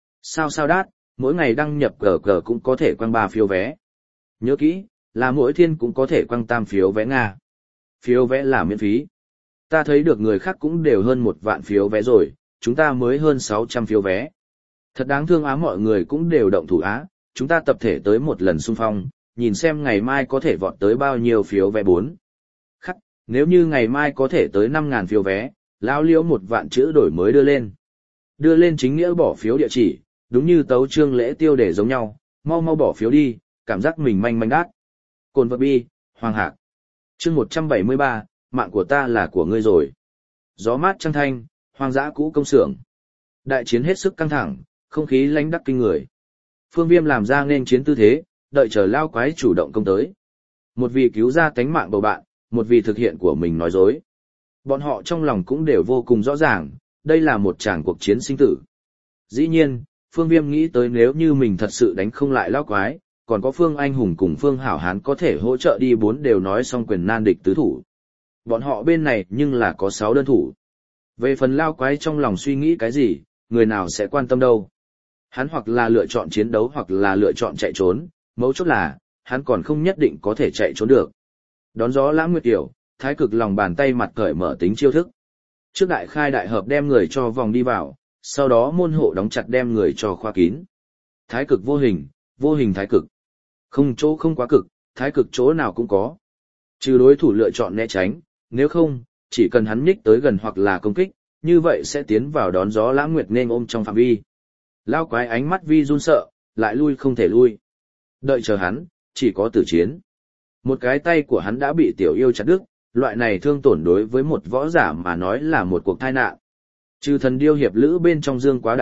Sao đát, mỗi ngày đăng nhập cờ cũng có thể quăng 3 phiếu vé. Nhớ kỹ, là mỗi thiên cũng có thể quăng 3 phiếu vé Nga. Phiếu vé là miễn phí. Ta thấy được người khác cũng đều hơn 1 vạn phiếu vé rồi, chúng ta mới hơn 600 phiếu vé. Thật đáng thương á, mọi người cũng đều động thủ á, chúng ta tập thể tới một lần xung phong, nhìn xem ngày mai có thể vọt tới bao nhiêu phiếu vé 4. Khắc, nếu như ngày mai có thể tới 5.000 phiếu vé, lão liễu 1 vạn chữ đổi mới đưa lên. Đưa lên chính nghĩa bỏ phiếu địa chỉ, đúng như tấu chương lễ tiêu đề giống nhau, mau bỏ phiếu đi, cảm giác mình manh đát. Cồn vật bi, Hoàng Hạc. Chương 173, mạng của ta là của ngươi rồi. Gió mát trăng thanh, hoang dã cũ công xưởng. Đại chiến hết sức căng thẳng, không khí lãnh đắc kinh người. Phương Viêm làm ra nên chiến tư thế, đợi chờ lao quái chủ động công tới. Một vì cứu ra tánh mạng bầu bạn, một vì thực hiện của mình nói dối. Bọn họ trong lòng cũng đều vô cùng rõ ràng, đây là một tràng cuộc chiến sinh tử. Dĩ nhiên, Phương Viêm nghĩ tới nếu như mình thật sự đánh không lại lao quái, còn có Phương Anh Hùng cùng Phương Hảo Hán có thể hỗ trợ đi 4 đều nói xong quyền nan địch tứ thủ. Bọn họ bên này nhưng là có 6 đơn thủ. Về phần lao quái trong lòng suy nghĩ cái gì, người nào sẽ quan tâm đâu. Hắn hoặc là lựa chọn chiến đấu hoặc là lựa chọn chạy trốn, mấu chốt là, hắn còn không nhất định có thể chạy trốn được. Đón gió lãng nguyệt tiểu, thái cực lòng bàn tay mặt cởi mở tính chiêu thức. Trước đại khai đại hợp đem người cho vòng đi vào, sau đó môn hộ đóng chặt đem người cho khoa kín. Thái cực vô hình thái cực. Không chỗ không quá cực, thái cực chỗ nào cũng có. Trừ đối thủ lựa chọn né tránh, nếu không, chỉ cần hắn nhích tới gần hoặc là công kích, như vậy sẽ tiến vào đón gió lãng nguyệt nên ôm trong phạm vi. Lao quái ánh mắt vi run sợ, lại lui không thể lui. Đợi chờ hắn, chỉ có tử chiến. Một cái tay của hắn đã bị tiểu yêu chặt đứt, loại này thương tổn đối với một võ giả mà nói là một cuộc tai nạn. Trừ thần điêu hiệp lữ bên trong Dương Quá đại hiệp,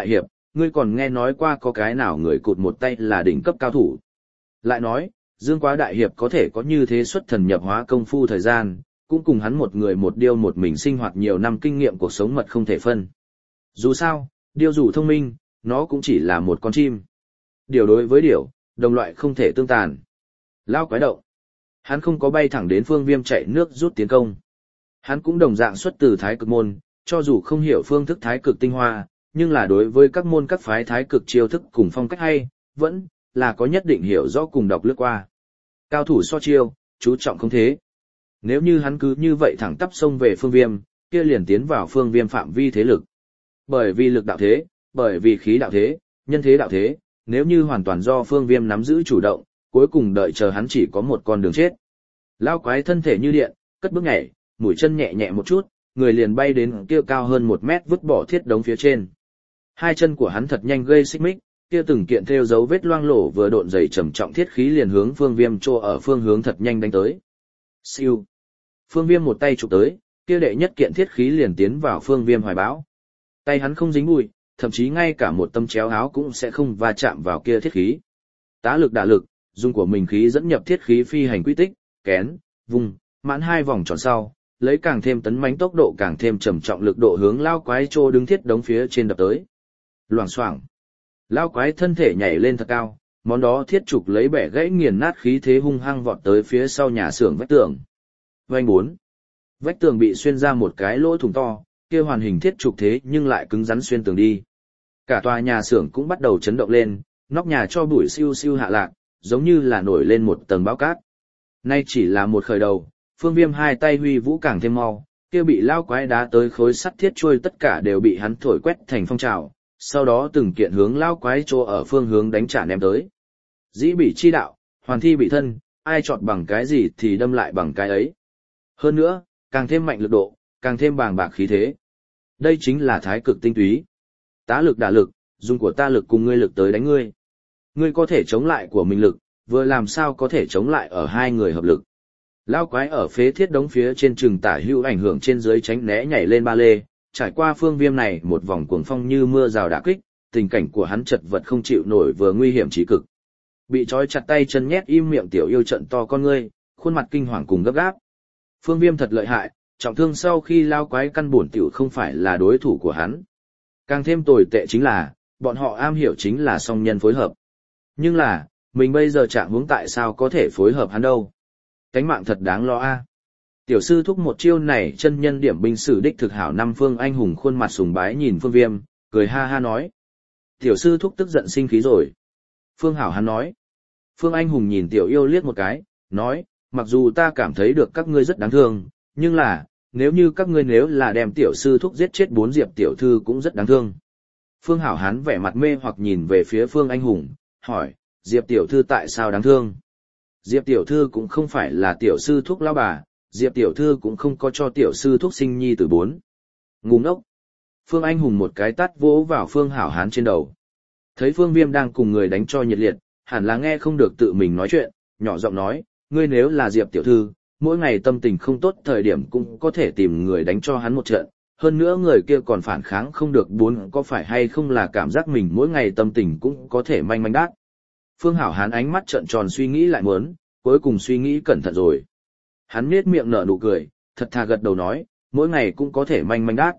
ngươi còn nghe nói qua có cái nào người cụt một tay là đỉnh cấp cao thủ. Lại nói, Dương Quá đại hiệp có thể có như thế xuất thần nhập hóa công phu thời gian, cũng cùng hắn một người một điêu một mình sinh hoạt nhiều năm kinh nghiệm cuộc sống mật không thể phân. Dù sao, điêu dù thông minh, nó cũng chỉ là một con chim. Điều đối với điều, đồng loại không thể tương tàn. Lao quái động. Hắn không có bay thẳng đến Phương Viêm chạy nước rút tiến công. Hắn cũng đồng dạng xuất từ thái cực môn, cho dù không hiểu phương thức thái cực tinh hoa, nhưng là đối với các môn các phái thái cực chiêu thức cùng phong cách hay, vẫn là có nhất định hiểu rõ cùng đọc lướt qua. Cao thủ so chiêu, chú trọng không thế. Nếu như hắn cứ như vậy thẳng tắp xông về Phương Viêm, kia liền tiến vào Phương Viêm phạm vi thế lực. Bởi vì lực đạo thế, bởi vì khí đạo thế, nhân thế đạo thế, nếu như hoàn toàn do Phương Viêm nắm giữ chủ động, cuối cùng đợi chờ hắn chỉ có một con đường chết. Lao quái thân thể như điện, cất bước nhảy, mũi chân nhẹ nhẹ một chút, người liền bay đến kia cao hơn 1 mét vứt bỏ thiết đống phía trên. Hai chân của hắn thật nhanh gây xích mích, kia từng kiện theo dấu vết loang lổ vừa độn dày trầm trọng thiết khí liền hướng Phương Viêm trô ở phương hướng thật nhanh đánh tới. Siêu. Phương Viêm một tay chụp tới, kia đệ nhất kiện thiết khí liền tiến vào Phương Viêm hoài bão. Tay hắn không dính bụi, thậm chí ngay cả một tấm chéo áo cũng sẽ không va chạm vào kia thiết khí. Tá lực đả lực, dùng của mình khí dẫn nhập thiết khí phi hành quy tích, kén, vùng, mãn 2 vòng tròn sau, lấy càng thêm tấn mãnh tốc độ càng thêm trầm trọng lực độ hướng lao quái trô đứng thiết đống phía trên đập tới. Loảng xoảng. Lao quái thân thể nhảy lên thật cao, món đó thiết trục lấy bẻ gãy nghiền nát khí thế hung hăng vọt tới phía sau nhà xưởng vách tường. Vành 4. Vách tường bị xuyên ra một cái lỗ thủng to, kia hoàn hình thiết trục thế nhưng lại cứng rắn xuyên tường đi. Cả tòa nhà xưởng cũng bắt đầu chấn động lên, nóc nhà cho bụi siêu siêu hạ lạc, giống như là nổi lên một tầng bão cát. Nay chỉ là một khởi đầu, Phương Viêm hai tay huy vũ càng thêm mau, kia bị lao quái đá tới khối sắt thiết trôi tất cả đều bị hắn thổi quét thành phong trào, sau đó từng kiện hướng lao quái trô ở phương hướng đánh trả ném tới. Dĩ bị chi đạo, hoàn thi bị thân, ai chọn bằng cái gì thì đâm lại bằng cái ấy. Hơn nữa, càng thêm mạnh lực độ, càng thêm bàng bạc khí thế. Đây chính là thái cực tinh túy. Tá lực đả lực, dùng của ta lực cùng ngươi lực tới đánh ngươi. Ngươi có thể chống lại của mình lực, vừa làm sao có thể chống lại ở hai người hợp lực. Lao quái ở phế thiết đống phía trên trường tả hữu ảnh hưởng trên dưới tránh né nhảy lên ba lê, trải qua Phương Viêm này một vòng cuồng phong như mưa rào đả kích, tình cảnh của hắn chật vật không chịu nổi vừa nguy hiểm chí cực. Bị trói chặt tay chân nhét im miệng tiểu yêu trận to con ngươi, khuôn mặt kinh hoàng cùng gấp gáp. Phương Viêm thật lợi hại, trọng thương sau khi lao quái căn bổn tiểu không phải là đối thủ của hắn. Càng thêm tồi tệ chính là, bọn họ am hiểu chính là song nhân phối hợp. Nhưng là, mình bây giờ trạng huống tại sao có thể phối hợp hắn đâu? Cánh mạng thật đáng lo a. Tiểu sư thúc một chiêu này chân nhân điểm binh sử đích thực hảo năm Phương anh hùng khuôn mặt sùng bái nhìn Phương Viêm, cười ha ha nói. Tiểu sư thúc tức giận sinh khí rồi. Phương hảo hắn nói. Phương anh hùng nhìn tiểu yêu liếc một cái, nói, mặc dù ta cảm thấy được các ngươi rất đáng thương, nhưng là, nếu như các ngươi nếu là đem tiểu sư thúc giết chết 4 Diệp tiểu thư cũng rất đáng thương. Phương hảo hán vẻ mặt mê hoặc nhìn về phía Phương anh hùng, hỏi, Diệp tiểu thư tại sao đáng thương? Diệp tiểu thư cũng không phải là tiểu sư thúc lão bà, Diệp tiểu thư cũng không có cho tiểu sư thúc sinh nhi tử 4. Ngu ngốc. Phương anh hùng một cái tát vỗ vào Phương hảo hán trên đầu. Thấy Phương Viêm đang cùng người đánh cho nhiệt liệt, hẳn là nghe không được tự mình nói chuyện, nhỏ giọng nói, ngươi nếu là Diệp tiểu thư, mỗi ngày tâm tình không tốt thời điểm cũng có thể tìm người đánh cho hắn một trận, hơn nữa người kia còn phản kháng không được 4 có phải hay không là cảm giác mình mỗi ngày tâm tình cũng có thể manh manh đát. Phương hảo hán ánh mắt trợn tròn suy nghĩ lại muốn, cuối cùng suy nghĩ cẩn thận rồi. Hắn nhếch miệng nở nụ cười, thật thà gật đầu nói, mỗi ngày cũng có thể manh manh đát.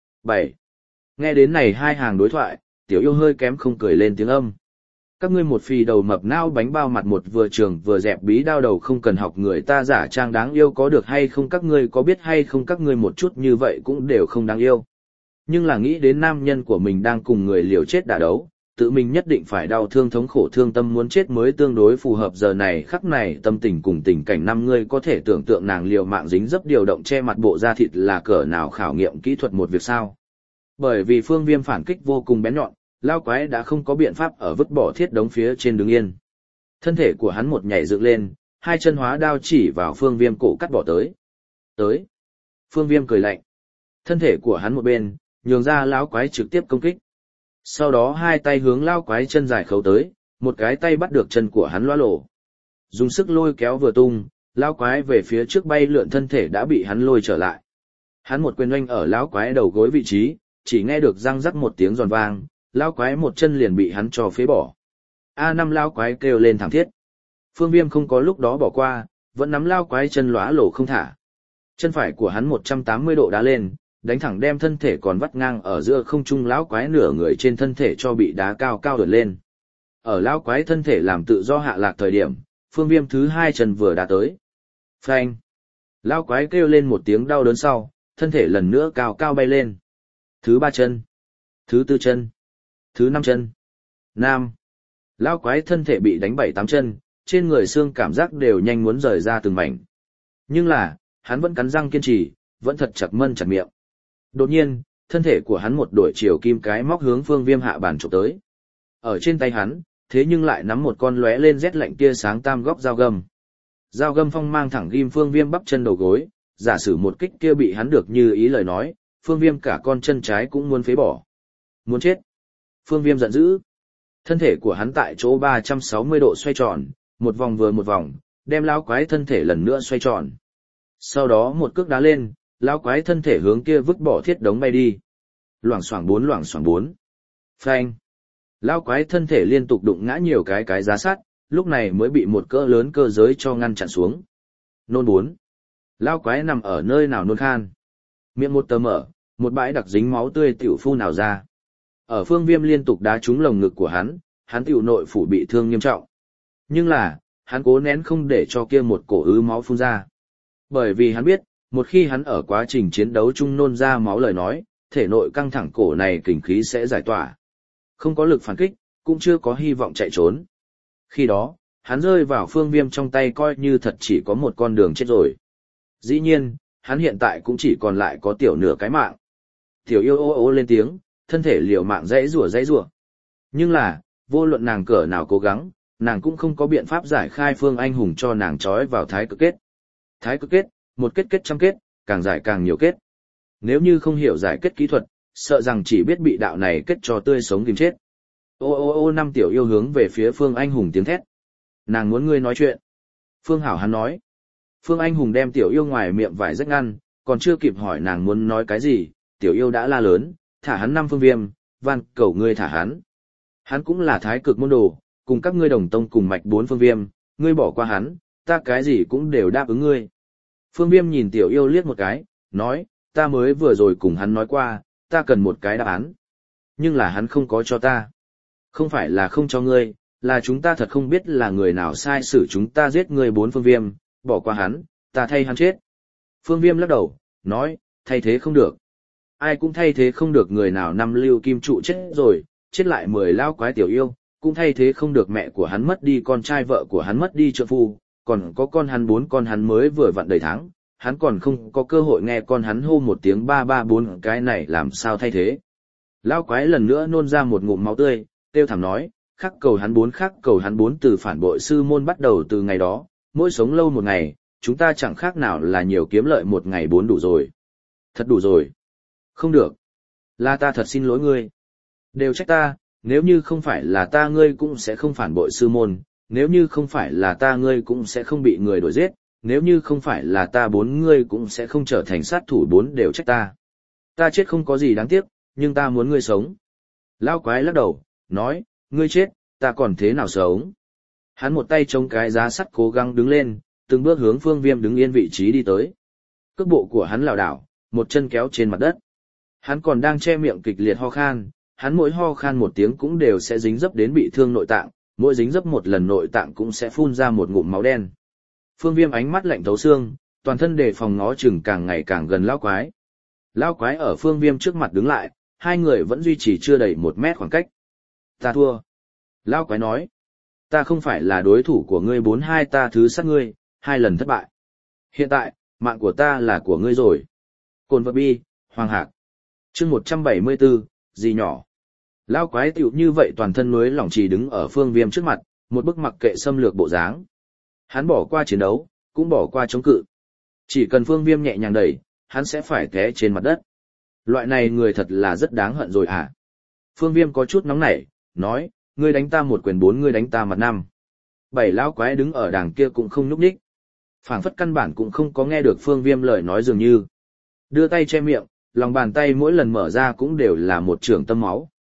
7. Nghe đến này hai hàng đối thoại, tiểu yêu hơi kém không cười lên tiếng âm. Các ngươi một phì đầu mập nao bánh bao mặt một vừa trường vừa dẹp bí đao đầu không cần học người ta giả trang đáng yêu có được hay không các ngươi có biết hay không các ngươi một chút như vậy cũng đều không đáng yêu. Nhưng là nghĩ đến nam nhân của mình đang cùng người liều chết đả đấu, tự mình nhất định phải đau thương thống khổ thương tâm muốn chết mới tương đối phù hợp giờ này khắc này tâm tình cùng tình cảnh năm ngươi có thể tưởng tượng nàng liều mạng dính dấp điều động che mặt bộ da thịt là cỡ nào khảo nghiệm kỹ thuật một việc sao. Bởi vì Phương Viêm phản kích vô cùng bén nhọn, lao quái đã không có biện pháp ở vứt bỏ thiết đống phía trên đứng yên. Thân thể của hắn một nhảy dựng lên, hai chân hóa đao chỉ vào Phương Viêm cổ cắt bỏ tới. Tới. Phương Viêm cười lạnh. Thân thể của hắn một bên, nhường ra lão quái trực tiếp công kích. Sau đó hai tay hướng lao quái chân dài khấu tới, một cái tay bắt được chân của hắn loa lổ. Dùng sức lôi kéo vừa tung, lao quái về phía trước bay lượn thân thể đã bị hắn lôi trở lại. Hắn một quyền oanh ở lão quái đầu gối vị trí, chỉ nghe được răng rắc một tiếng giòn vang, Lao quái một chân liền bị hắn cho phế bỏ. A5 lao quái kêu lên thảm thiết. Phương Viêm không có lúc đó bỏ qua, vẫn nắm lao quái chân lóa lổ không thả. Chân phải của hắn 180 độ đá lên, đánh thẳng đem thân thể còn vắt ngang ở giữa không trung lão quái nửa người trên thân thể cho bị đá cao cao đợt lên. Ở lão quái thân thể làm tự do hạ lạc thời điểm, Phương Viêm thứ hai chân vừa đá tới. Phanh! Lão quái kêu lên một tiếng đau đớn sau, thân thể lần nữa cao cao bay lên. Thứ ba chân. Thứ tư chân. Thứ năm chân. Nam. Lão quái thân thể bị đánh 7-8 chân, trên người xương cảm giác đều nhanh muốn rời ra từng mảnh. Nhưng là, hắn vẫn cắn răng kiên trì, vẫn thật chặt mân chặt miệng. Đột nhiên, thân thể của hắn một đổi chiều kim cái móc hướng Phương Viêm hạ bàn chụp tới. Ở trên tay hắn, thế nhưng lại nắm một con lóe lên rét lạnh tia sáng tam góc dao găm. Dao găm phong mang thẳng ghim Phương Viêm bắp chân đầu gối, giả sử một kích kia bị hắn được như ý lời nói, Phương Viêm cả con chân trái cũng muốn phế bỏ. Muốn chết. Phương Viêm giận dữ. Thân thể của hắn tại chỗ 360 độ xoay tròn, một vòng vừa một vòng, đem lão quái thân thể lần nữa xoay tròn. Sau đó một cước đá lên, lão quái thân thể hướng kia vứt bỏ thiết đống bay đi. Loảng xoảng bốn. Phanh. Lão quái thân thể liên tục đụng ngã nhiều cái giá sắt, lúc này mới bị một cỡ lớn cơ giới cho ngăn chặn xuống. Nôn 4. Lão quái nằm ở nơi nào nôn khan. Miệng một tờ mở, một bãi đặc dính máu tươi tiểu phu nào ra. Ở Phương Viêm liên tục đá trúng lồng ngực của hắn tiểu nội phủ bị thương nghiêm trọng. Nhưng là, hắn cố nén không để cho kia một cổ ứ máu phun ra. Bởi vì hắn biết, một khi hắn ở quá trình chiến đấu chung nôn ra máu lời nói, thể nội căng thẳng cổ này kình khí sẽ giải tỏa. Không có lực phản kích, cũng chưa có hy vọng chạy trốn. Khi đó, hắn rơi vào Phương Viêm trong tay coi như thật chỉ có một con đường chết rồi. Dĩ nhiên, hắn hiện tại cũng chỉ còn lại có tiểu nửa cái mạng. Tiểu yêu ô ô lên tiếng, thân thể liều mạng dãy rủa. Nhưng là, vô luận nàng cỡ nào cố gắng, nàng cũng không có biện pháp giải khai Phương Anh Hùng cho nàng trói vào thái cực kết. Thái cực kết, một kết trăm kết, càng giải càng nhiều kết. Nếu như không hiểu giải kết kỹ thuật, sợ rằng chỉ biết bị đạo này kết cho tươi sống tìm chết. Ô năm tiểu yêu hướng về phía Phương Anh Hùng tiếng thét. Nàng muốn ngươi nói chuyện. Phương Hảo hắn nói. Phương Anh Hùng đem tiểu yêu ngoài miệng vải rách ngăn, còn chưa kịp hỏi nàng muốn nói cái gì, tiểu yêu đã la lớn, thả hắn 5 Phương Viêm, van cầu ngươi thả hắn. Hắn cũng là thái cực môn đồ, cùng các ngươi đồng tông cùng mạch 4 Phương Viêm, ngươi bỏ qua hắn, ta cái gì cũng đều đáp ứng ngươi. Phương Viêm nhìn tiểu yêu liếc một cái, nói, ta mới vừa rồi cùng hắn nói qua, ta cần một cái đáp án. Nhưng là hắn không có cho ta. Không phải là không cho ngươi, là chúng ta thật không biết là người nào sai xử chúng ta giết ngươi 4 Phương Viêm, bỏ qua hắn, ta thay hắn chết. Phương Viêm lắc đầu, nói, thay thế không được. Ai cũng thay thế không được người nào năm lưu kim trụ chết rồi, chết lại 10 lao quái tiểu yêu, cũng thay thế không được mẹ của hắn mất đi con trai vợ của hắn mất đi trợ phu, còn có con hắn 4 con hắn mới vừa vặn đầy tháng, hắn còn không có cơ hội nghe con hắn hô một tiếng 334 cái này làm sao thay thế. Lao quái lần nữa nôn ra một ngụm máu tươi, tiêu thảm nói, khắc cầu hắn 4 từ phản bội sư môn bắt đầu từ ngày đó, mỗi sống lâu một ngày, chúng ta chẳng khác nào là nhiều kiếm lợi một ngày 4 đủ rồi. Thật đủ rồi. Không được. Là ta thật xin lỗi ngươi. Đều trách ta, nếu như không phải là ta ngươi cũng sẽ không phản bội sư môn, nếu như không phải là ta ngươi cũng sẽ không bị người đuổi giết, nếu như không phải là ta 4 ngươi cũng sẽ không trở thành sát thủ 4 đều trách ta. Ta chết không có gì đáng tiếc, nhưng ta muốn ngươi sống. Lao quái lắc đầu, nói, ngươi chết, ta còn thế nào sống. Hắn một tay chống cái giá sắt cố gắng đứng lên, từng bước hướng Phương Viêm đứng yên vị trí đi tới. Cước bộ của hắn lảo đảo, một chân kéo trên mặt đất. Hắn còn đang che miệng kịch liệt ho khan, hắn mỗi ho khan một tiếng cũng đều sẽ dính dấp đến bị thương nội tạng, mỗi dính dấp một lần nội tạng cũng sẽ phun ra một ngụm máu đen. Phương Viêm ánh mắt lạnh thấu xương, toàn thân đề phòng ngó chừng càng ngày càng gần lão quái. Lão quái ở Phương Viêm trước mặt đứng lại, hai người vẫn duy trì chưa đầy 1 mét khoảng cách. Ta thua. Lão quái nói, ta không phải là đối thủ của ngươi 42 ta thứ sát ngươi, 2 lần thất bại. Hiện tại, mạng của ta là của ngươi rồi. Cồn vật bi, Hoàng Hạc. Chương 174, gì nhỏ. Lão quái tiểu như vậy toàn thân núi lỏng trì đứng ở Phương Viêm trước mặt, một bức mặc kệ xâm lược bộ dáng. Hắn bỏ qua chiến đấu, cũng bỏ qua chống cự. Chỉ cần Phương Viêm nhẹ nhàng đẩy, hắn sẽ phải té trên mặt đất. Loại này người thật là rất đáng hận rồi à. Phương Viêm có chút nóng nảy, nói, ngươi đánh ta 1 quyền 4 ngươi đánh ta mặt 5. 7 lão quái đứng ở đằng kia cũng không nhúc nhích. Phảng phất căn bản cũng không có nghe được Phương Viêm lời nói dường như. Đưa tay che miệng, lòng bàn tay mỗi lần mở ra cũng đều là một trường tâm máu.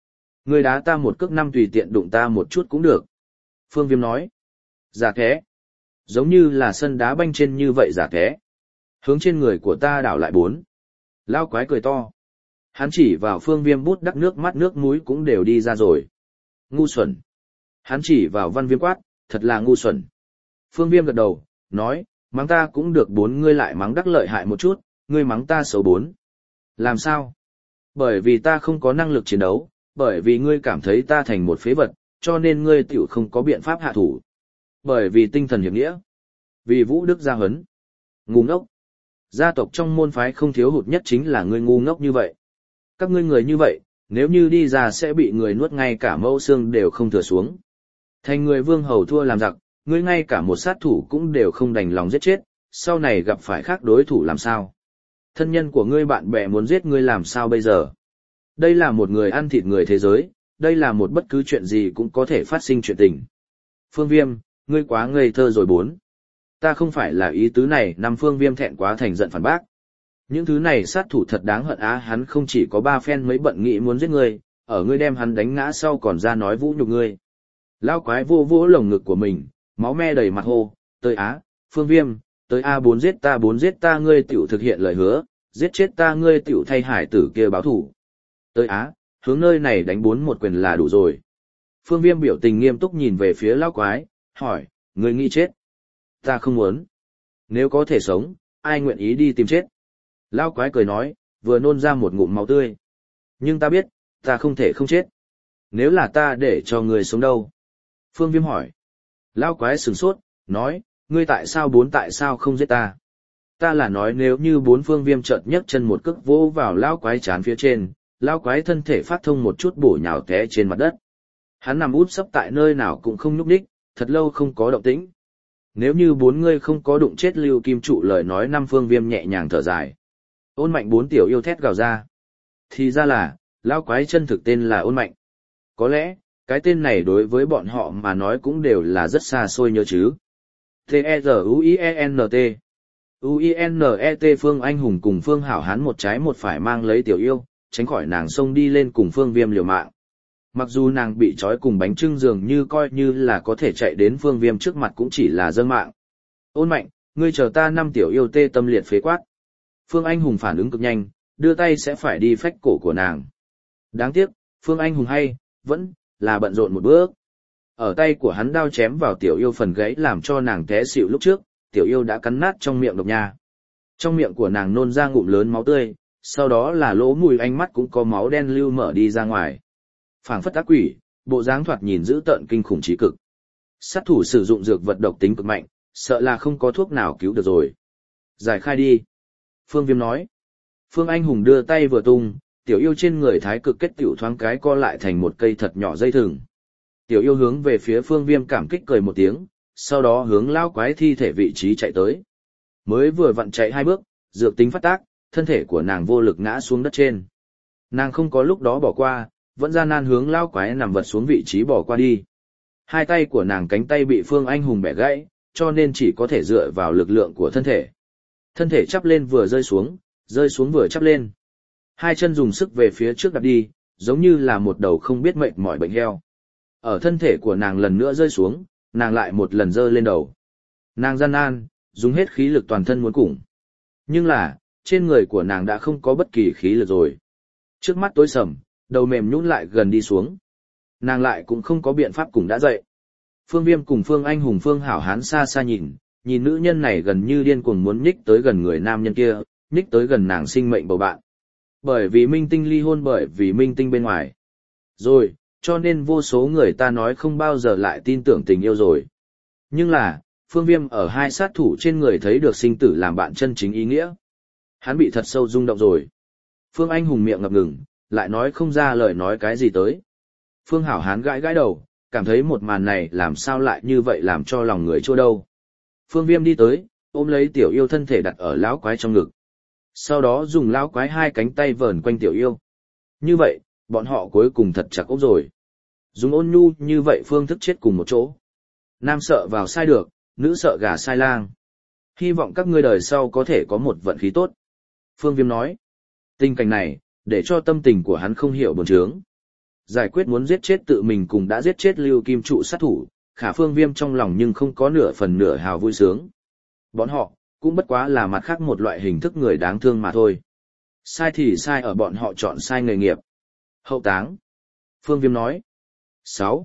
Ngươi đá ta một cước năm tùy tiện đụng ta một chút cũng được. Phương Viêm nói. Giả thế. Giống như là sân đá banh trên như vậy giả thế. Hướng trên người của ta đảo lại 4. Lao quái cười to. Hắn chỉ vào Phương Viêm bút đắc nước mắt nước mũi cũng đều đi ra rồi. Ngu xuẩn. Hắn chỉ vào Văn Viêm quát, thật là ngu xuẩn. Phương Viêm gật đầu, nói, mắng ta cũng được 4, ngươi lại mắng đắc lợi hại một chút, ngươi mắng ta xấu 4. Làm sao? Bởi vì ta không có năng lực chiến đấu, bởi vì ngươi cảm thấy ta thành một phế vật, cho nên ngươi tiểu không có biện pháp hạ thủ. Bởi vì tinh thần hiệp nghĩa. Vì vũ đức gia huấn. Ngu ngốc. Gia tộc trong môn phái không thiếu hụt nhất chính là ngươi ngu ngốc như vậy. Các ngươi người như vậy, nếu như đi ra sẽ bị người nuốt ngay cả mẫu xương đều không thừa xuống. Thành người vương hầu thua làm giặc, ngươi ngay cả một sát thủ cũng đều không đành lòng giết chết, sau này gặp phải khác đối thủ làm sao? Thân nhân của ngươi bạn bè muốn giết ngươi làm sao bây giờ? Đây là một người ăn thịt người thế giới, đây là một bất cứ chuyện gì cũng có thể phát sinh chuyện tình. Phương Viêm, ngươi quá ngây thơ rồi 4. Ta không phải là ý tứ này, năm Phương Viêm thẹn quá thành giận phản bác. Những thứ này sát thủ thật đáng hận á, hắn không chỉ có 3 phen mấy bận nghĩ muốn giết ngươi, ở ngươi đem hắn đánh ngã sau còn ra nói vũ nhục ngươi. Lao quái vô vỗ lồng ngực của mình, máu me đầy mặt hô, tới á, Phương Viêm, tới A 4 giết ta ngươi tiểu thực hiện lời hứa, giết chết ta ngươi tiểu thay hải tử kia báo thủ. Tới á, hướng nơi này đánh 4 một quyền là đủ rồi. Phương Viêm biểu tình nghiêm túc nhìn về phía Lao quái, hỏi, ngươi nghĩ chết? Ta không muốn. Nếu có thể sống, ai nguyện ý đi tìm chết? Lao quái cười nói, vừa nôn ra một ngụm máu tươi. Nhưng ta biết, ta không thể không chết. Nếu là ta để cho người sống đâu? Phương Viêm hỏi. Lao quái sửng sốt, nói, ngươi tại sao không giết ta? Ta là nói nếu như 4. Phương Viêm chợt nhấc chân một cước vỗ vào Lao quái trán phía trên, Lao quái thân thể phát thông một chút bổ nhào té trên mặt đất. Hắn nằm úp sấp tại nơi nào cũng không nhúc nhích, thật lâu không có động tĩnh. Nếu như 4 ngươi không có đụng chết Lưu Kim Trụ lời nói, 5. Phương Viêm nhẹ nhàng thở dài. Ôn Mạnh 4 tiểu yêu thét gào ra. Thì ra là, Lao quái chân thực tên là Ôn Mạnh. Có lẽ, cái tên này đối với bọn họ mà nói cũng đều là rất xa xôi nhớ chứ. T-E-Z-U-I-E-N-T U-I-N-E-T Phương Anh Hùng cùng Phương Hảo Hán một trái một phải mang lấy tiểu yêu, tránh khỏi nàng xông đi lên cùng Phương Viêm liều mạng. Mặc dù nàng bị trói cùng bánh trưng dường như coi như là có thể chạy đến Phương Viêm trước mặt cũng chỉ là dâng mạng. Ôn Mạnh, ngươi chờ ta 5 tiểu yêu tê tâm liệt phế quát. Phương Anh Hùng phản ứng cực nhanh, đưa tay sẽ phải đi phách cổ của nàng. Đáng tiếc, Phương Anh Hùng hay, vẫn là bận rộn một bước. Ở tay của hắn đao chém vào tiểu yêu phần gãy làm cho nàng té xỉu lúc trước, tiểu yêu đã cắn nát trong miệng độc nha. Trong miệng của nàng nôn ra ngụm lớn máu tươi, sau đó là lỗ mũi ánh mắt cũng có máu đen lưu mở đi ra ngoài. Phảng phất ác quỷ, bộ dáng thoạt nhìn dữ tợn kinh khủng chí cực. Sát thủ sử dụng dược vật độc tính cực mạnh, sợ là không có thuốc nào cứu được rồi. Giải khai đi. Phương Viêm nói. Phương Anh Hùng đưa tay vừa tung, tiểu yêu trên người thái cực kết tiểu thoáng cái co lại thành một cây thật nhỏ dây thừng. Tiểu yêu hướng về phía Phương Viêm cảm kích cười một tiếng, sau đó hướng Lao quái thi thể vị trí chạy tới. Mới vừa vặn chạy 2 bước, dược tính phát tác, thân thể của nàng vô lực ngã xuống đất trên. Nàng không có lúc đó bỏ qua, vẫn gian nan hướng Lao quái nằm vật xuống vị trí bỏ qua đi. Hai tay của nàng cánh tay bị Phương Anh Hùng bẻ gãy, cho nên chỉ có thể dựa vào lực lượng của thân thể. Thân thể chắp lên vừa rơi xuống vừa chắp lên. Hai chân dùng sức về phía trước đạp đi, giống như là một đầu không biết mệt mỏi bệnh heo. Ở thân thể của nàng lần nữa rơi xuống, nàng lại một lần giơ lên đầu. Nàng gian nan, dùng hết khí lực toàn thân muốn cùng. Nhưng là, trên người của nàng đã không có bất kỳ khí lực rồi. Trước mắt tối sầm, đầu mềm nhũn lại gần đi xuống. Nàng lại cũng không có biện pháp cùng đã dậy. Phương Viêm cùng Phương Anh Hùng Phương Hảo Hán xa xa nhìn nữ nhân này gần như điên cuồng muốn nhích tới gần người nam nhân kia, nhích tới gần nàng sinh mệnh bầu bạn. Bởi vì minh tinh ly hôn, bởi vì minh tinh bên ngoài. Rồi, cho nên vô số người ta nói không bao giờ lại tin tưởng tình yêu rồi. Nhưng là, Phương Viêm ở hai sát thủ trên người thấy được sinh tử làm bạn chân chính ý nghĩa. Hắn bị thật sâu rung động rồi. Phương Anh Hùng miệng ngập ngừng, lại nói không ra lời nói cái gì tới. Phương Hảo Hán gãi gãi đầu, cảm thấy một màn này làm sao lại như vậy làm cho lòng người chua đâu. Phương Viêm đi tới, ôm lấy tiểu yêu thân thể đặt ở lão quái trong ngực. Sau đó dùng lão quái hai cánh tay vờn quanh tiểu yêu. Như vậy, bọn họ cuối cùng thật chặt ốc rồi. Dùng ôn nhu như vậy phương thức chết cùng một chỗ. Nam sợ vào sai được, nữ sợ gà sai lang. Hy vọng các ngươi đời sau có thể có một vận khí tốt. Phương Viêm nói. Tình cảnh này, để cho tâm tình của hắn không hiểu buồn chướng. Giải quyết muốn giết chết tự mình cùng đã giết chết Lưu Kim trụ sát thủ, Khả Phương Viêm trong lòng nhưng không có nửa phần nửa hào vui sướng. Bọn họ, cũng bất quá là mặt khác một loại hình thức người đáng thương mà thôi. Sai thì sai ở bọn họ chọn sai nghề nghiệp. Hậu táng. Phương Viêm nói. 6.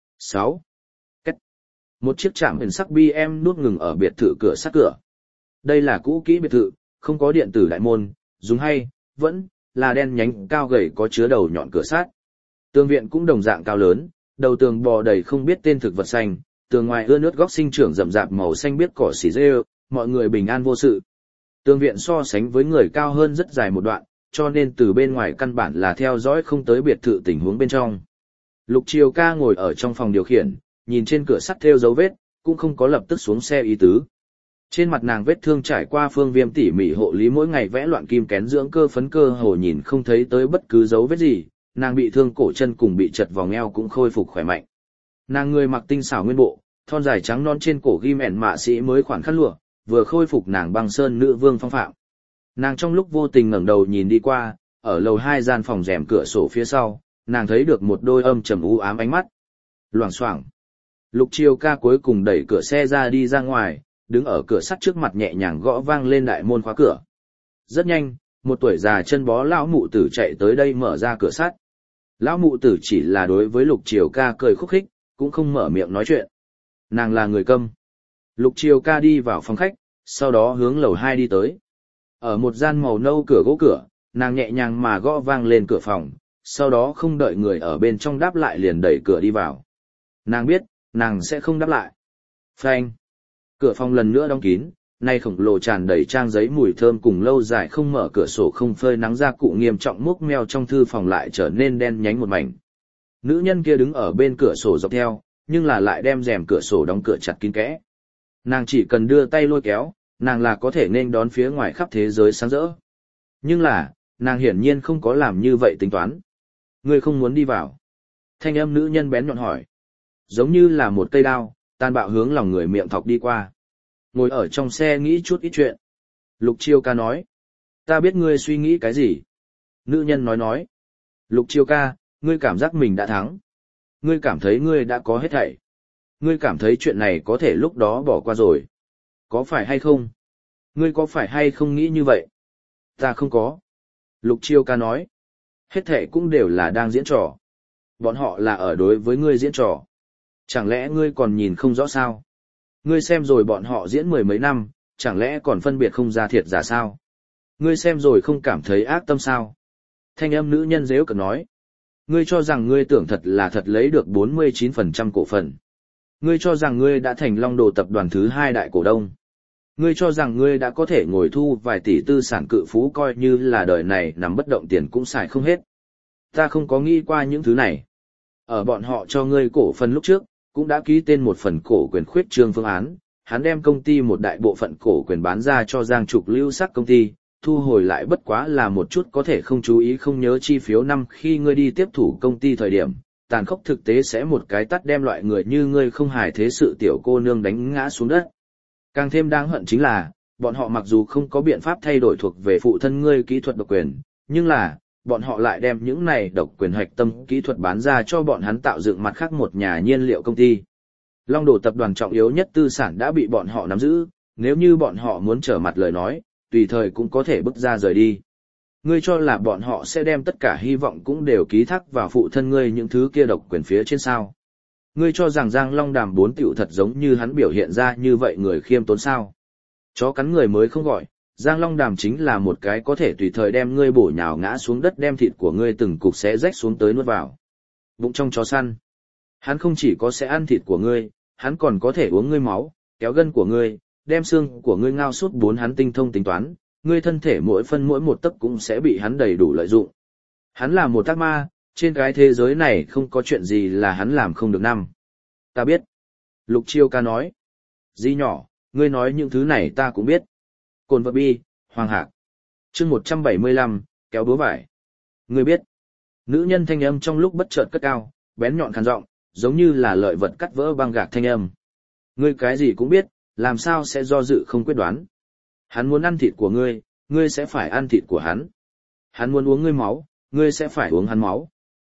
Cách. Một chiếc trạm hình sắc BM nút ngừng ở biệt thự cửa sắt cửa. Đây là cũ kỹ biệt thự, không có điện tử đại môn, dùng hay, vẫn, là đen nhánh cao gầy có chứa đầu nhọn cửa sắt. Tường viện cũng đồng dạng cao lớn, đầu tường bò đầy không biết tên thực vật xanh, tường ngoài ưa nước góc sinh trưởng rậm rạp màu xanh biếc cỏ xỉ rêu, mọi người bình an vô sự. Tường viện so sánh với người cao hơn rất dài một đoạn, cho nên từ bên ngoài căn bản là theo dõi không tới biệt thự tình huống bên trong. Lục Triều Ca ngồi ở trong phòng điều khiển, nhìn trên cửa sắt thêu dấu vết, cũng không có lập tức xuống xe ý tứ. Trên mặt nàng vết thương trải qua Phương Viêm tỉ mỉ hộ lý mỗi ngày vẽ loạn kim kén dưỡng cơ phấn cơ hồ nhìn không thấy tới bất cứ dấu vết gì, nàng bị thương cổ chân cùng bị chật vòng eo cũng khôi phục khỏe mạnh. Nàng người mặc tinh xảo nguyên bộ, thon dài trắng non trên cổ ghim ẻn mạ sĩ mới khoản khăn lụa, vừa khôi phục nàng băng sơn nữ vương phong phạm. Nàng trong lúc vô tình ngẩng đầu nhìn đi qua, ở lầu 2 gian phòng rèm cửa sổ phía sau, nàng thấy được một đôi âm trầm u ám ánh mắt. Loảng xoảng. Lục Triều Ca cuối cùng đẩy cửa xe ra đi ra ngoài, đứng ở cửa sắt trước mặt nhẹ nhàng gõ vang lên đại môn khóa cửa. Rất nhanh, một tuổi già chân bó lão mụ tử chạy tới đây mở ra cửa sắt. Lão mụ tử chỉ là đối với Lục Triều Ca cười khúc khích, cũng không mở miệng nói chuyện. Nàng là người câm. Lục Triều Ca đi vào phòng khách, sau đó hướng lầu 2 đi tới. Ở một gian màu nâu cửa gỗ cửa, nàng nhẹ nhàng mà gõ vang lên cửa phòng, sau đó không đợi người ở bên trong đáp lại liền đẩy cửa đi vào. Nàng biết, nàng sẽ không đáp lại. Phanh. Cửa phòng lần nữa đóng kín, nay khổng lồ tràn đầy trang giấy mùi thơm cùng lâu dài không mở cửa sổ không phơi nắng ra cụ nghiêm trọng múc meo trong thư phòng lại trở nên đen nhánh một mảnh. Nữ nhân kia đứng ở bên cửa sổ dọc theo, nhưng là lại đem rèm cửa sổ đóng cửa chặt kín kẽ. Nàng chỉ cần đưa tay lôi kéo, nàng là có thể nên đón phía ngoài khắp thế giới sáng rỡ. Nhưng là, nàng hiển nhiên không có làm như vậy tính toán. Ngươi không muốn đi vào. Thanh âm nữ nhân bén nhọn hỏi. Giống như là một cây đao, tàn bạo hướng lòng người miệng thọc đi qua. Ngồi ở trong xe nghĩ chút ít chuyện. Lục Triều Ca nói. Ta biết ngươi suy nghĩ cái gì. Nữ nhân nói. Lục Triều Ca, ngươi cảm giác mình đã thắng. Ngươi cảm thấy ngươi đã có hết thảy. Ngươi cảm thấy chuyện này có thể lúc đó bỏ qua rồi. Có phải hay không? Ngươi có phải hay không nghĩ như vậy? Ta không có. Lục Triều Ca nói. Hết thảy cũng đều là đang diễn trò. Bọn họ là ở đối với ngươi diễn trò. Chẳng lẽ ngươi còn nhìn không rõ sao? Ngươi xem rồi bọn họ diễn mười mấy năm, chẳng lẽ còn phân biệt không ra thiệt giả sao? Ngươi xem rồi không cảm thấy ác tâm sao? Thanh âm nữ nhân giễu cợt nói. Ngươi cho rằng ngươi tưởng thật là thật lấy được 49% cổ phần. Ngươi cho rằng ngươi đã thành Long Đồ tập đoàn thứ 2 đại cổ đông. Ngươi cho rằng ngươi đã có thể ngồi thu vài tỷ tư sản cự phú coi như là đời này nằm bất động tiền cũng xài không hết. Ta không có nghĩ qua những thứ này. Ở bọn họ cho ngươi cổ phần lúc trước, cũng đã ký tên một phần cổ quyền khuyết trương phương án, hắn đem công ty một đại bộ phận cổ quyền bán ra cho Giang Trục Lưu Sắc công ty, thu hồi lại bất quá là một chút có thể không chú ý không nhớ chi phiếu năm khi ngươi đi tiếp thủ công ty thời điểm, tàn khốc thực tế sẽ một cái tắt đem loại người như ngươi không hài thế sự tiểu cô nương đánh ngã xuống đất. Càng thêm đáng hận chính là, bọn họ mặc dù không có biện pháp thay đổi thuộc về phụ thân ngươi kỹ thuật độc quyền, nhưng là, bọn họ lại đem những này độc quyền hoạch tâm kỹ thuật bán ra cho bọn hắn tạo dựng mặt khác một nhà nhiên liệu công ty. Long Đồ tập đoàn trọng yếu nhất tư sản đã bị bọn họ nắm giữ, nếu như bọn họ muốn trở mặt lời nói, tùy thời cũng có thể bước ra rời đi. Ngươi cho là bọn họ sẽ đem tất cả hy vọng cũng đều ký thác vào phụ thân ngươi những thứ kia độc quyền phía trên sao. Ngươi cho rằng Giang Long Đàm 4 tiểu thật giống như hắn biểu hiện ra như vậy người khiêm tốn sao. Chó cắn người mới không gọi, Giang Long Đàm chính là một cái có thể tùy thời đem ngươi bổ nhào ngã xuống đất đem thịt của ngươi từng cục xé rách xuống tới nuốt vào. Bụng trong chó săn. Hắn không chỉ có sẽ ăn thịt của ngươi, hắn còn có thể uống ngươi máu, kéo gân của ngươi, đem xương của ngươi ngao suốt bốn hắn tinh thông tính toán, ngươi thân thể mỗi phân mỗi một tấc cũng sẽ bị hắn đầy đủ lợi dụng. Hắn là một ác ma, trên cái thế giới này không có chuyện gì là hắn làm không được năm. Ta biết. Lục Triều Ca nói. Di nhỏ, ngươi nói những thứ này ta cũng biết. Cồn vật bi, Hoàng Hạc. Chương 175, kéo búa vải. Ngươi biết. Nữ nhân thanh âm trong lúc bất chợt cất cao, bén nhọn khàn giọng, giống như là lợi vật cắt vỡ băng gạc thanh âm. Ngươi cái gì cũng biết, làm sao sẽ do dự không quyết đoán. Hắn muốn ăn thịt của ngươi, ngươi sẽ phải ăn thịt của hắn. Hắn muốn uống ngươi máu, ngươi sẽ phải uống hắn máu.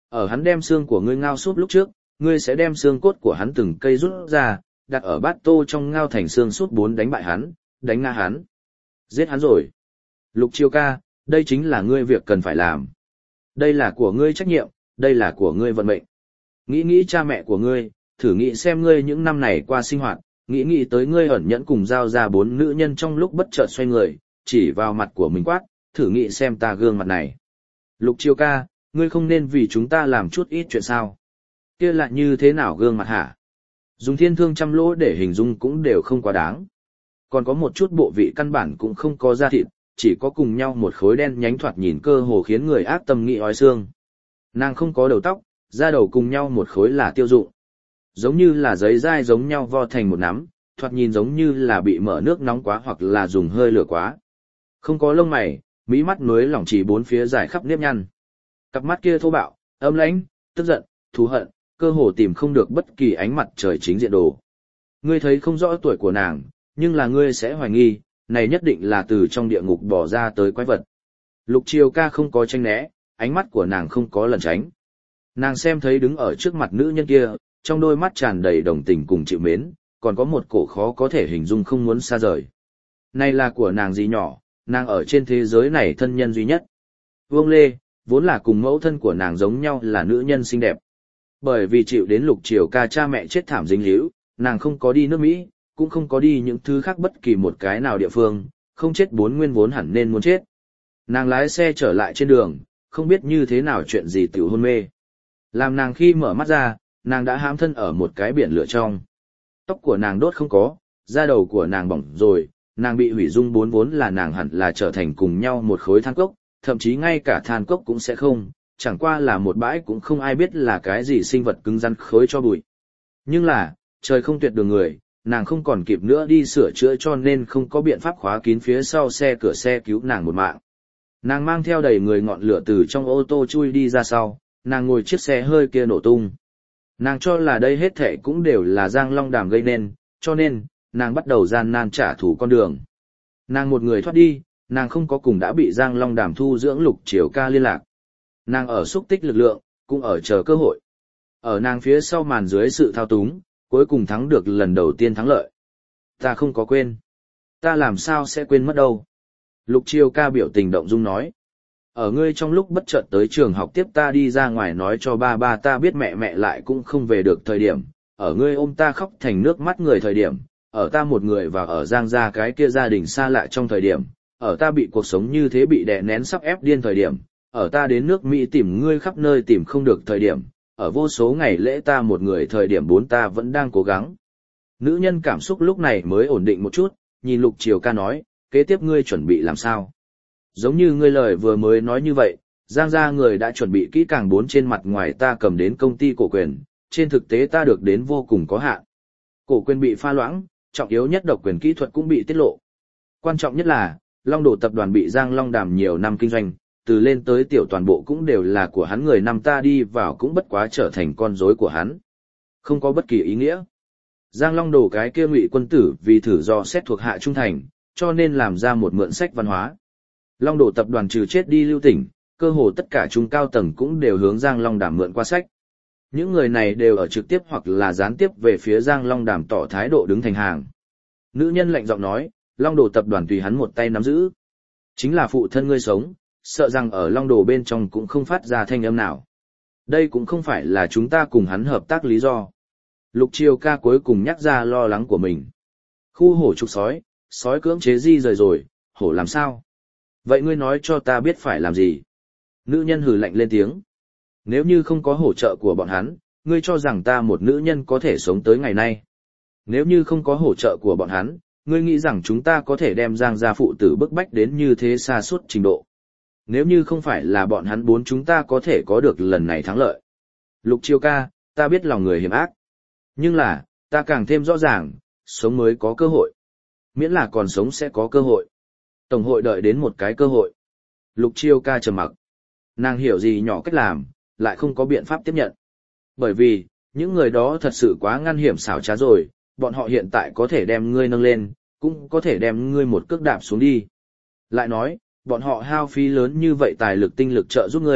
Ở hắn đem xương của ngươi ngao súp lúc trước, ngươi sẽ đem xương cốt của hắn từng cây rút ra, đặt ở bát tô trong ngao thành xương súp 4 đánh bại hắn, đánh ngã hắn. Giết hắn rồi. Lục Chiêu ca, đây chính là ngươi việc cần phải làm. Đây là của ngươi trách nhiệm, đây là của ngươi vận mệnh. Nghĩ nghĩ cha mẹ của ngươi, thử nghĩ xem ngươi những năm này qua sinh hoạt, nghĩ tới ngươi ẩn nhẫn cùng giao ra 4 nữ nhân trong lúc bất chợt xoay người, chỉ vào mặt của mình quát, thử nghĩ xem ta gương mặt này. Lục Chiêu ca, ngươi không nên vì chúng ta làm chút ít chuyện sao? Kia lại như thế nào gương mặt hả? Dùng thiên thương trăm lỗ để hình dung cũng đều không quá đáng. Còn có một chút bộ vị căn bản cũng không có da thịt, chỉ có cùng nhau một khối đen nhánh thoạt nhìn cơ hồ khiến người ác tâm nghĩ ói xương. Nàng không có đầu tóc, da đầu cùng nhau một khối là tiêu dụng. Giống như là giấy dai giống nhau vo thành một nắm, thoạt nhìn giống như là bị mở nước nóng quá hoặc là dùng hơi lửa quá. Không có lông mày, mí mắt nối lỏng chỉ 4 phía dài khắp nếp nhăn. Cặp mắt kia thô bạo, âm lãnh, tức giận, thù hận, cơ hồ tìm không được bất kỳ ánh mặt trời chính diện đồ. Ngươi thấy không rõ tuổi của nàng, nhưng là ngươi sẽ hoài nghi, này nhất định là từ trong địa ngục bỏ ra tới quái vật. Lục Chiêu ca không có tranh né, ánh mắt của nàng không có lẩn tránh. Nàng xem thấy đứng ở trước mặt nữ nhân kia, trong đôi mắt tràn đầy đồng tình cùng chịu mến, còn có một cổ khó có thể hình dung không muốn xa rời. Này là của nàng gì nhỏ, nàng ở trên thế giới này thân nhân duy nhất. Vương Lê, vốn là cùng mẫu thân của nàng giống nhau là nữ nhân xinh đẹp. Bởi vì chịu đến Lục Chiêu ca cha mẹ chết thảm dính líu, nàng không có đi nước Mỹ, cũng không có đi những thứ khác bất kỳ một cái nào địa phương, không chết 4 nguyên vốn hẳn nên muốn chết. Nàng lái xe trở lại trên đường, không biết như thế nào chuyện gì tiểu hôn mê. Làm nàng khi mở mắt ra, nàng đã hãm thân ở một cái biển lửa trong. Tóc của nàng đốt không có, da đầu của nàng bỏng rồi, nàng bị hủy dung 4 vốn là nàng hẳn là trở thành cùng nhau một khối than cốc, thậm chí ngay cả than cốc cũng sẽ không, chẳng qua là một bãi cũng không ai biết là cái gì sinh vật cứng rắn khối cho bụi. Nhưng là, trời không tuyệt đường người, nàng không còn kịp nữa đi sửa chữa cho nên không có biện pháp khóa kín phía sau xe cửa xe cứu nàng một mạng. Nàng mang theo đầy người ngọn lửa từ trong ô tô chui đi ra sau, nàng ngồi chiếc xe hơi kia nổ tung. Nàng cho là đây hết thảy cũng đều là Giang Long Đàm gây nên, cho nên, nàng bắt đầu gian nan trả thù con đường. Nàng một người thoát đi, nàng không có cùng đã bị Giang Long Đàm thu dưỡng Lục Chiêu ca liên lạc. Nàng ở xúc tích lực lượng, cũng ở chờ cơ hội. Ở nàng phía sau màn dưới sự thao túng, cuối cùng thắng được lần đầu tiên thắng lợi. Ta không có quên. Ta làm sao sẽ quên mất đâu. Lục Chiêu ca biểu tình động dung nói. Ở ngươi trong lúc bất chợt tới trường học tiếp ta đi ra ngoài nói cho ba ta biết mẹ lại cũng không về được thời điểm, ở ngươi ôm ta khóc thành nước mắt người thời điểm, ở ta một người và ở Giang gia cái kia gia đình xa lạ trong thời điểm, ở ta bị cuộc sống như thế bị đè nén sắp ép điên thời điểm, ở ta đến nước Mỹ tìm ngươi khắp nơi tìm không được thời điểm, ở vô số ngày lễ ta một người thời điểm 4 ta vẫn đang cố gắng. Nữ nhân cảm xúc lúc này mới ổn định một chút, nhìn Lục Chiêu ca nói, kế tiếp ngươi chuẩn bị làm sao? Giống như ngươi lời vừa mới nói như vậy, Giang gia người đã chuẩn bị kỹ càng 4 trên mặt ngoài ta cầm đến công ty cổ quyền, trên thực tế ta được đến vô cùng có hạn. Cổ quyền bị pha loãng, trọng yếu nhất độc quyền kỹ thuật cũng bị tiết lộ. Quan trọng nhất là, Long Đồ tập đoàn bị Giang Long Đàm nhiều năm kinh doanh, từ lên tới tiểu toàn bộ cũng đều là của hắn, người năm ta đi vào cũng bất quá trở thành con rối của hắn. Không có bất kỳ ý nghĩa. Giang Long Đồ cái kia ngụy quân tử vì thử do xét thuộc hạ trung thành, cho nên làm ra một mượn sách văn hóa. Long Đồ tập đoàn trừ chết đi lưu tỉnh, cơ hồ tất cả trung cao tầng cũng đều hướng Giang Long Đàm mượn qua sách. Những người này đều ở trực tiếp hoặc là gián tiếp về phía Giang Long Đàm tỏ thái độ đứng thành hàng. Nữ nhân lạnh giọng nói, Long Đồ tập đoàn tùy hắn một tay nắm giữ. Chính là phụ thân ngươi sống, sợ rằng ở Long Đồ bên trong cũng không phát ra thanh âm nào. Đây cũng không phải là chúng ta cùng hắn hợp tác lý do. Lục Chiêu ca cuối cùng nhắc ra lo lắng của mình. Khu hổ trục sói, sói cưỡng chế di rời rồi, hổ làm sao? Vậy ngươi nói cho ta biết phải làm gì? Nữ nhân hừ lạnh lên tiếng. Nếu như không có hỗ trợ của bọn hắn, ngươi cho rằng ta một nữ nhân có thể sống tới ngày nay. Nếu như không có hỗ trợ của bọn hắn, ngươi nghĩ rằng chúng ta có thể đem Giang gia phụ tử bức bách đến như thế xa suốt trình độ. Nếu như không phải là bọn hắn 4 chúng ta có thể có được lần này thắng lợi. Lục Chiêu ca, ta biết lòng người hiểm ác. Nhưng là, ta càng thêm rõ ràng, sống mới có cơ hội. Miễn là còn sống sẽ có cơ hội. Tổng hội đợi đến một cái cơ hội. Lục Chiêu ca trầm mặc. Nàng hiểu gì nhỏ cách làm, lại không có biện pháp tiếp nhận. Bởi vì, những người đó thật sự quá ngăn hiểm xảo trá rồi, bọn họ hiện tại có thể đem ngươi nâng lên, cũng có thể đem ngươi một cước đạp xuống đi. Lại nói, bọn họ hao phí lớn như vậy tài lực tinh lực trợ giúp ngươi,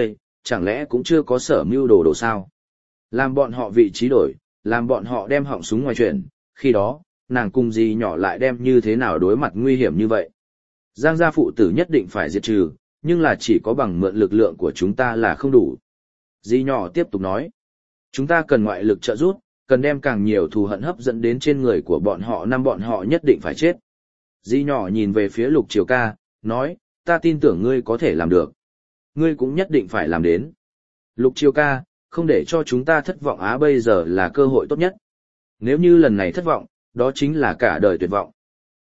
chẳng lẽ cũng chưa có sở mưu đồ đồ sao? Làm bọn họ vị trí đổi, làm bọn họ đem họng súng ngoài chuyển, khi đó, nàng cùng dì nhỏ lại đem như thế nào đối mặt nguy hiểm như vậy. Giang gia phụ tử nhất định phải diệt trừ, nhưng là chỉ có bằng mượn lực lượng của chúng ta là không đủ. Dì nhỏ tiếp tục nói, chúng ta cần ngoại lực trợ giúp, cần đem càng nhiều thù hận hấp dẫn đến trên người của bọn họ, năm bọn họ nhất định phải chết. Dì nhỏ nhìn về phía Lục Triều ca, nói, ta tin tưởng ngươi có thể làm được. Ngươi cũng nhất định phải làm đến. Lục Triều ca, không để cho chúng ta thất vọng á, bây giờ là cơ hội tốt nhất. Nếu như lần này thất vọng, đó chính là cả đời tuyệt vọng.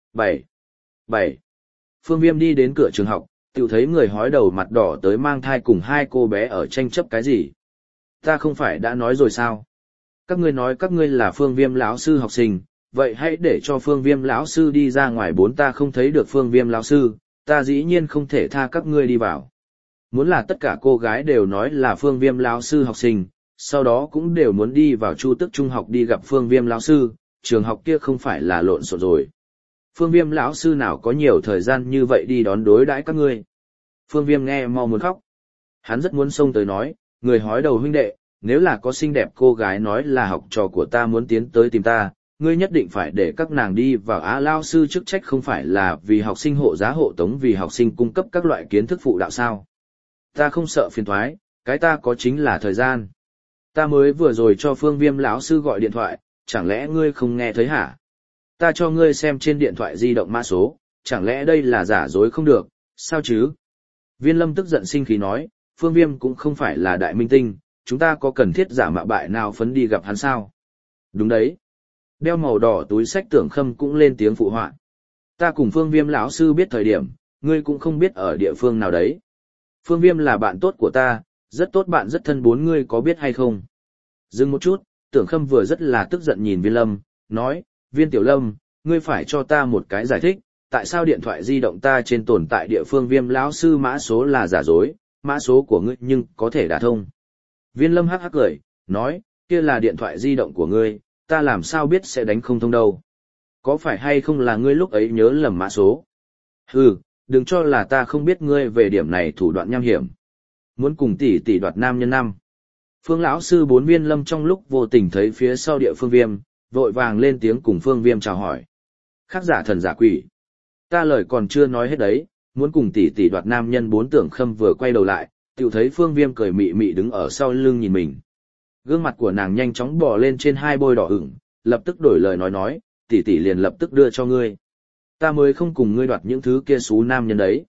7. Phương Viêm đi đến cửa trường học, tự thấy người hói đầu mặt đỏ tới mang thai cùng hai cô bé ở tranh chấp cái gì. Ta không phải đã nói rồi sao? Các ngươi nói các ngươi là Phương Viêm lão sư học sinh, vậy hãy để cho Phương Viêm lão sư đi ra ngoài, bốn ta không thấy được Phương Viêm lão sư, ta dĩ nhiên không thể tha các ngươi đi vào. Muốn là tất cả cô gái đều nói là Phương Viêm lão sư học sinh, sau đó cũng đều muốn đi vào Chu Tức Trung học đi gặp Phương Viêm lão sư, trường học kia không phải là lộn xộn rồi. Phương Viêm lão sư nào có nhiều thời gian như vậy đi đón đối đãi các ngươi. Phương Viêm nghe mau muốn khóc. Hắn rất muốn xông tới nói, người hói đầu huynh đệ, nếu là có xinh đẹp cô gái nói là học trò của ta muốn tiến tới tìm ta, ngươi nhất định phải để các nàng đi vào á. Lao sư chức trách không phải là vì học sinh hộ giá hộ tống, vì học sinh cung cấp các loại kiến thức phụ đạo sao. Ta không sợ phiền thoái, cái ta có chính là thời gian. Ta mới vừa rồi cho Phương Viêm lão sư gọi điện thoại, chẳng lẽ ngươi không nghe thấy hả? Ta cho ngươi xem trên điện thoại di động mã số, chẳng lẽ đây là giả dối không được, sao chứ? Viên Lâm tức giận sinh khí nói, Phương Viêm cũng không phải là đại minh tinh, chúng ta có cần thiết giả mạo bại nào phấn đi gặp hắn sao? Đúng đấy. Đeo màu đỏ túi sách Tưởng Khâm cũng lên tiếng phụ họa. Ta cùng Phương Viêm lão sư biết thời điểm, ngươi cũng không biết ở địa phương nào đấy. Phương Viêm là bạn tốt của ta, rất tốt bạn rất thân, bốn ngươi có biết hay không? Dừng một chút, Tưởng Khâm vừa rất là tức giận nhìn Viên Lâm, nói, Viên Tiểu Lâm, ngươi phải cho ta một cái giải thích, tại sao điện thoại di động ta trên tồn tại địa phương Viêm lão sư mã số là giả dối, mã số của ngươi nhưng có thể đả thông. Viên Lâm hắc hắc cười, nói, kia là điện thoại di động của ngươi, ta làm sao biết sẽ đánh không thông đâu. Có phải hay không là ngươi lúc ấy nhớ lầm mã số? Hừ, đừng cho là ta không biết ngươi về điểm này thủ đoạn nham hiểm. Muốn cùng tỷ tỷ đoạt nam nhân năm. Phương lão sư bốn Viên Lâm trong lúc vô tình thấy phía sau địa phương Viêm, vội vàng lên tiếng cùng Phương Viêm chào hỏi. Khác giả thần giả quỷ. Ta lời còn chưa nói hết đấy, muốn cùng tỷ tỷ đoạt nam nhân, bốn Tưởng Khâm vừa quay đầu lại, tiểu thấy Phương Viêm cười mị mị đứng ở sau lưng nhìn mình. Gương mặt của nàng nhanh chóng bò lên trên hai bôi đỏ ửng, lập tức đổi lời nói, tỷ tỷ liền lập tức đưa cho ngươi. Ta mới không cùng ngươi đoạt những thứ kia xú nam nhân đấy.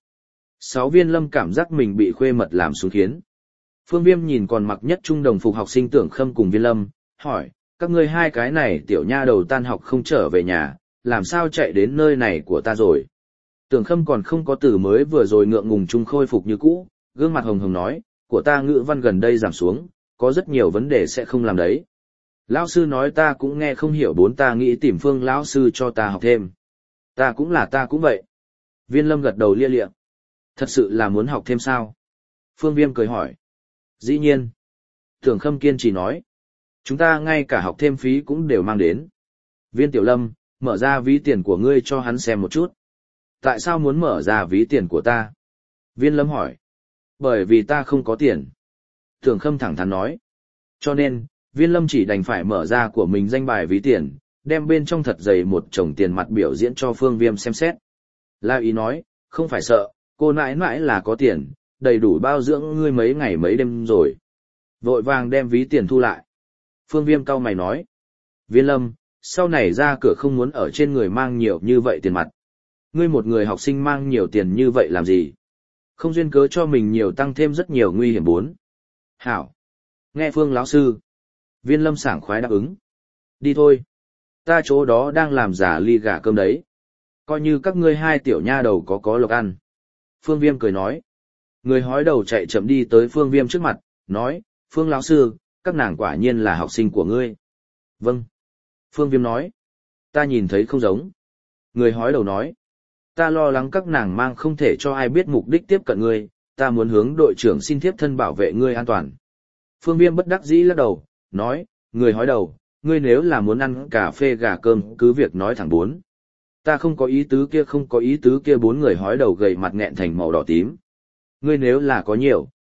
6 Viên Lâm cảm giác mình bị khuê mật làm xuống khiến. Phương Viêm nhìn còn mặc nhất trung đồng phục học sinh Tưởng Khâm cùng Viên Lâm, hỏi, các ngươi hai cái này tiểu nha đầu tan học không trở về nhà, làm sao chạy đến nơi này của ta rồi? Tưởng Khâm còn không có từ mới vừa rồi ngượng ngùng chung khôi phục như cũ, gương mặt hồng hồng nói, của ta ngữ văn gần đây giảm xuống, có rất nhiều vấn đề sẽ không làm đấy. Lão sư nói ta cũng nghe không hiểu, bốn ta nghĩ tìm Phương lão sư cho ta học thêm. Ta cũng vậy. Viên Lâm gật đầu lia lịa. Thật sự là muốn học thêm sao? Phương Viêm cười hỏi. Dĩ nhiên. Tưởng Khâm kiên trì nói. Chúng ta ngay cả học thêm phí cũng đều mang đến. Viên Tiểu Lâm, mở ra ví tiền của ngươi cho hắn xem một chút. Tại sao muốn mở ra ví tiền của ta? Viên Lâm hỏi. Bởi vì ta không có tiền. Tưởng Khâm thẳng thắn nói. Cho nên, Viên Lâm chỉ đành phải mở ra của mình danh bài ví tiền, đem bên trong thật dày một chồng tiền mặt biểu diễn cho Phương Viêm xem xét. La Ý nói, không phải sợ, cô nãi nãi là có tiền, đầy đủ bao dưỡng ngươi mấy ngày mấy đêm rồi. Vội vàng đem ví tiền thu lại. Phương Viêm cau mày nói. Viên Lâm, sau này ra cửa không muốn ở trên người mang nhiều như vậy tiền mặt. Ngươi một người học sinh mang nhiều tiền như vậy làm gì? Không duyên cớ cho mình nhiều tăng thêm rất nhiều nguy hiểm bốn. Hảo. Nghe Phương lão sư. Viên Lâm sảng khoái đáp ứng. Đi thôi. Ta chỗ đó đang làm giả ly gà cơm đấy. Coi như các ngươi hai tiểu nha đầu có lộc ăn. Phương Viêm cười nói. Người hói đầu chạy chậm đi tới Phương Viêm trước mặt, nói, Phương lão sư, các nàng quả nhiên là học sinh của ngươi. Vâng. Phương Viêm nói. Ta nhìn thấy không giống. Người hói đầu nói. Ta lo lắng các nàng mang không thể cho ai biết mục đích tiếp cận ngươi, ta muốn hướng đội trưởng xin thiếp thân bảo vệ ngươi an toàn. Phương Viêm bất đắc dĩ lắc đầu, nói, người hói đầu, ngươi nếu là muốn ăn cà phê gà cơm cứ việc nói thẳng bốn. Ta không có ý tứ kia bốn người hói đầu gầy mặt nghẹn thành màu đỏ tím. Ngươi nếu là có nhiều,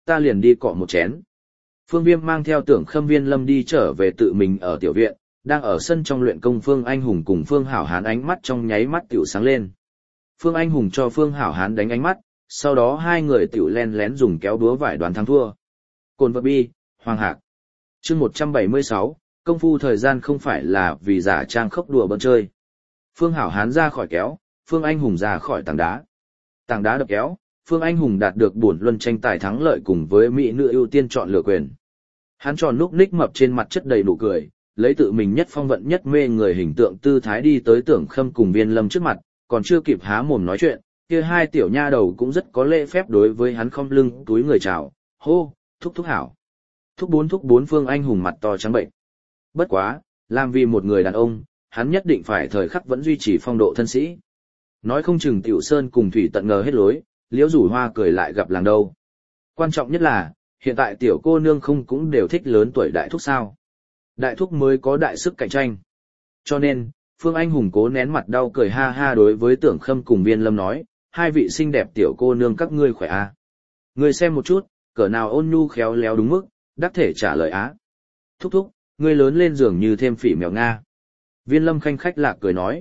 ta liền đi cọ một chén. Phương Viêm mang theo Tưởng Khâm Viên Lâm đi trở về tự mình ở tiểu viện, đang ở sân trong luyện công Phương Anh Hùng cùng Phương Hảo Hán ánh mắt trong nháy mắt tiểu sáng lên. Phương Anh Hùng cho Phương Hảo Hán đánh ánh mắt, sau đó hai người tiểu len lén dùng kéo búa vải đoán thắng thua. Cồn vật bi, Hoàng Hạc. Chương 176, công phu thời gian không phải là vì giả trang khốc đùa bỡn chơi. Phương Hảo Hán ra khỏi kéo, Phương Anh Hùng ra khỏi tảng đá. Tảng đá đập kéo, Phương Anh Hùng đạt được bổn luân tranh tài thắng lợi cùng với mỹ nữ ưu tiên chọn lựa quyền. Hắn tròn núc ních mập trên mặt chất đầy nụ cười, lấy tự mình nhất phong vận nhất mê người hình tượng tư thái đi tới Tưởng Khâm cùng Viên Lâm trước mặt, còn chưa kịp há mồm nói chuyện, kia hai tiểu nha đầu cũng rất có lễ phép đối với hắn khom lưng túi người chào, hô, thúc thúc hảo. Thúc bốn Phương Anh Hùng mặt to trắng bệnh. Bất quá, làm vì một người đàn ông, hắn nhất định phải thời khắc vẫn duy trì phong độ thân sĩ. Nói không chừng Tiểu Sơn cùng Thủy Tận ngờ hết lối, Liễu Rủ Hoa cười lại gặp làng đâu. Quan trọng nhất là, hiện tại tiểu cô nương không cũng đều thích lớn tuổi đại thúc sao. Đại thúc mới có đại sức cạnh tranh. Cho nên, Phương Anh Hùng cố nén mặt đau cười ha ha đối với Tưởng Khâm cùng Viên Lâm nói, hai vị xinh đẹp tiểu cô nương các ngươi khỏe à. Ngươi xem một chút, cỡ nào ôn nhu khéo léo đúng mức, đắc thể trả lời á. Thúc thúc, ngươi lớn lên giường như thêm phỉ mèo Nga. Viên Lâm khanh khách lạc cười nói.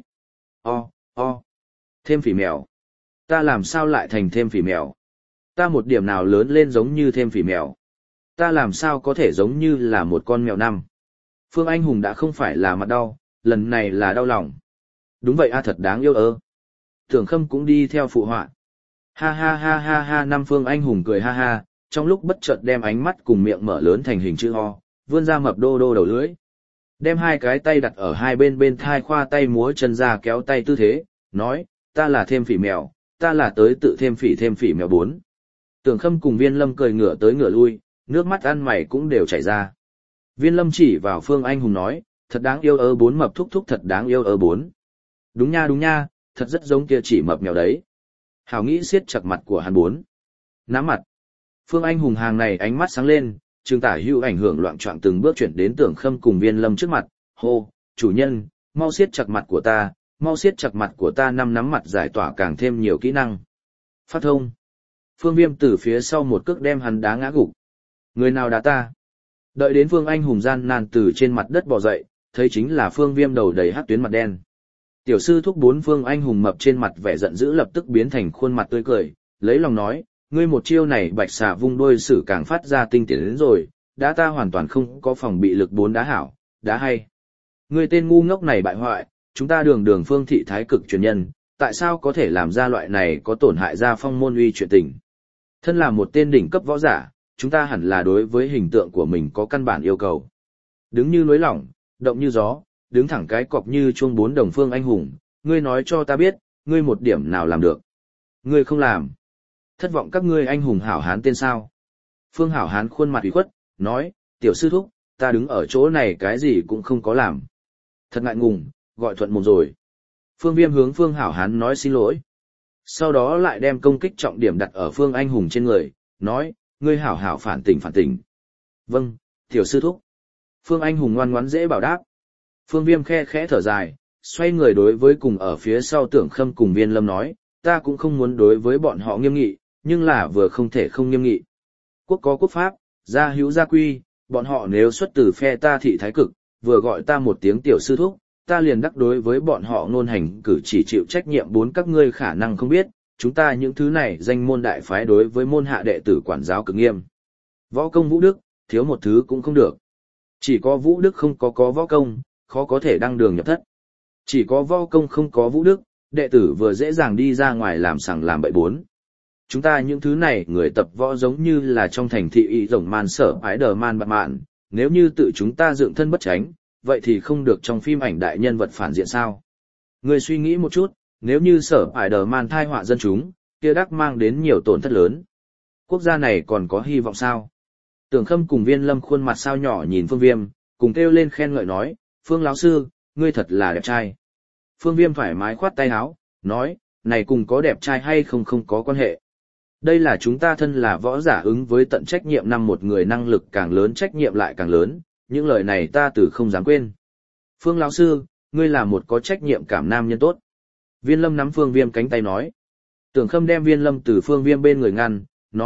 Thêm phỉ mèo. Ta làm sao lại thành thêm phỉ mèo? Ta một điểm nào lớn lên giống như thêm phỉ mèo? Ta làm sao có thể giống như là một con mèo năm? Phương Anh Hùng đã không phải là mặt đau, lần này là đau lòng. Đúng vậy a, thật đáng yêu ơ. Tưởng Khâm cũng đi theo phụ họa. Ha ha ha ha ha, năm Phương Anh Hùng cười ha ha, trong lúc bất chợt đem ánh mắt cùng miệng mở lớn thành hình chữ O, vươn ra mập đô đô đầu lưỡi. Đem hai cái tay đặt ở hai bên thai khoa tay múa chân ra kéo tay tư thế, nói, ta là thêm phỉ mèo, ta là tới tự thêm phỉ mèo 4. Tưởng Khâm cùng Viên Lâm cười ngửa tới ngửa lui, nước mắt ăn mày cũng đều chảy ra. Viên Lâm chỉ vào Phương Anh Hùng nói, thật đáng yêu ơ 4, mập thúc thúc thật đáng yêu ơ 4. Đúng nha, thật rất giống kia chỉ mập mèo đấy. Hảo nghĩ siết chặt mặt của hắn 4. Nắm mặt. Phương Anh Hùng hàng này ánh mắt sáng lên, Trương Tả Hữu ảnh hưởng loạn choạng từng bước chuyển đến Tưởng Khâm cùng Viên Lâm trước mặt, hô, chủ nhân, mau siết chặt mặt của ta, mau siết chặt mặt của ta, năm nắm mặt giải tỏa càng thêm nhiều kỹ năng. Phát thông. Phương Viêm từ phía sau một cước đem hắn đá ngã gục. Người nào đá ta? Đợi đến Phương Anh Hùng gian nan từ trên mặt đất bò dậy, thấy chính là Phương Viêm đầu đầy hắc tuyến mặt đen. Tiểu sư thúc 4 Phương Anh Hùng mập trên mặt vẻ giận dữ lập tức biến thành khuôn mặt tươi cười, lấy lòng nói, ngươi một chiêu này bạch xà vung đôi sử càng phát ra tinh tiến đến rồi, đá ta hoàn toàn không có phòng bị lực 4 đá hảo, đá hay. Ngươi tên ngu ngốc này bại hoại, chúng ta đường Phương thị thái cực truyền nhân, tại sao có thể làm ra loại này có tổn hại ra phong môn uy chuyện tình. Thân là một tên đỉnh cấp võ giả, chúng ta hẳn là đối với hình tượng của mình có căn bản yêu cầu. Đứng như núi lỏng, động như gió, đứng thẳng cái cọc như chuông 4 đồng Phương Anh Hùng, ngươi nói cho ta biết, ngươi một điểm nào làm được. Ngươi không làm. Thất vọng các ngươi anh hùng hảo hán tên sao. Phương Hảo Hán khuôn mặt ủy khuất, nói, tiểu sư thúc, ta đứng ở chỗ này cái gì cũng không có làm. Thật ngại ngùng, gọi thuận mồm rồi. Phương Viêm hướng Phương Hảo Hán nói xin lỗi. Sau đó lại đem công kích trọng điểm đặt ở Phương Anh Hùng trên người, nói, ngươi hảo hảo phản tỉnh. Vâng, tiểu sư thúc. Phương Anh Hùng ngoan ngoãn dễ bảo đáp. Phương Viêm khe khẽ thở dài, xoay người đối với cùng ở phía sau Tưởng Khâm cùng Viên Lâm nói, ta cũng không muốn đối với bọn họ nghiêm nghị, nhưng là vừa không thể không nghiêm nghị. Quốc có quốc pháp, gia hữu gia quy, bọn họ nếu xuất từ phe ta thị thái cực, vừa gọi ta một tiếng tiểu sư thúc, ta liền đắc đối với bọn họ ngôn hành cử chỉ chịu trách nhiệm. 4 các ngươi khả năng không biết, chúng ta những thứ này danh môn đại phái đối với môn hạ đệ tử quản giáo cực nghiêm. Võ công vũ đức, thiếu một thứ cũng không được. Chỉ có vũ đức không có võ công, khó có thể đăng đường nhập thất. Chỉ có võ công không có vũ đức, đệ tử vừa dễ dàng đi ra ngoài làm sằng làm bậy. 4. Chúng ta những thứ này người tập võ giống như là trong thành thị y rồng man sở ái đờ man bạc mạn, nếu như tự chúng ta dựng thân bất tránh, vậy thì không được trong phim ảnh đại nhân vật phản diện sao. Người suy nghĩ một chút, nếu như sở ái đờ man thai họa dân chúng, kia đắc mang đến nhiều tổn thất lớn. Quốc gia này còn có hy vọng sao? Tưởng Khâm cùng Viên Lâm khuôn mặt sao nhỏ nhìn Phương Viêm, cùng kêu lên khen ngợi nói, Phương lão sư, ngươi thật là đẹp trai. Phương Viêm thoải mái khoát tay áo, nói, này cùng có đẹp trai hay không có quan hệ. Đây là chúng ta thân là võ giả ứng với tận trách nhiệm, năm một người năng lực càng lớn trách nhiệm lại càng lớn, những lời này ta từ không dám quên. Phương lão sư, ngươi là một có trách nhiệm cảm nam nhân tốt. Viên Lâm nắm Phương Viêm cánh tay nói. Tưởng Khâm đem Viên Lâm từ Phương Viêm bên người ngăn, nói,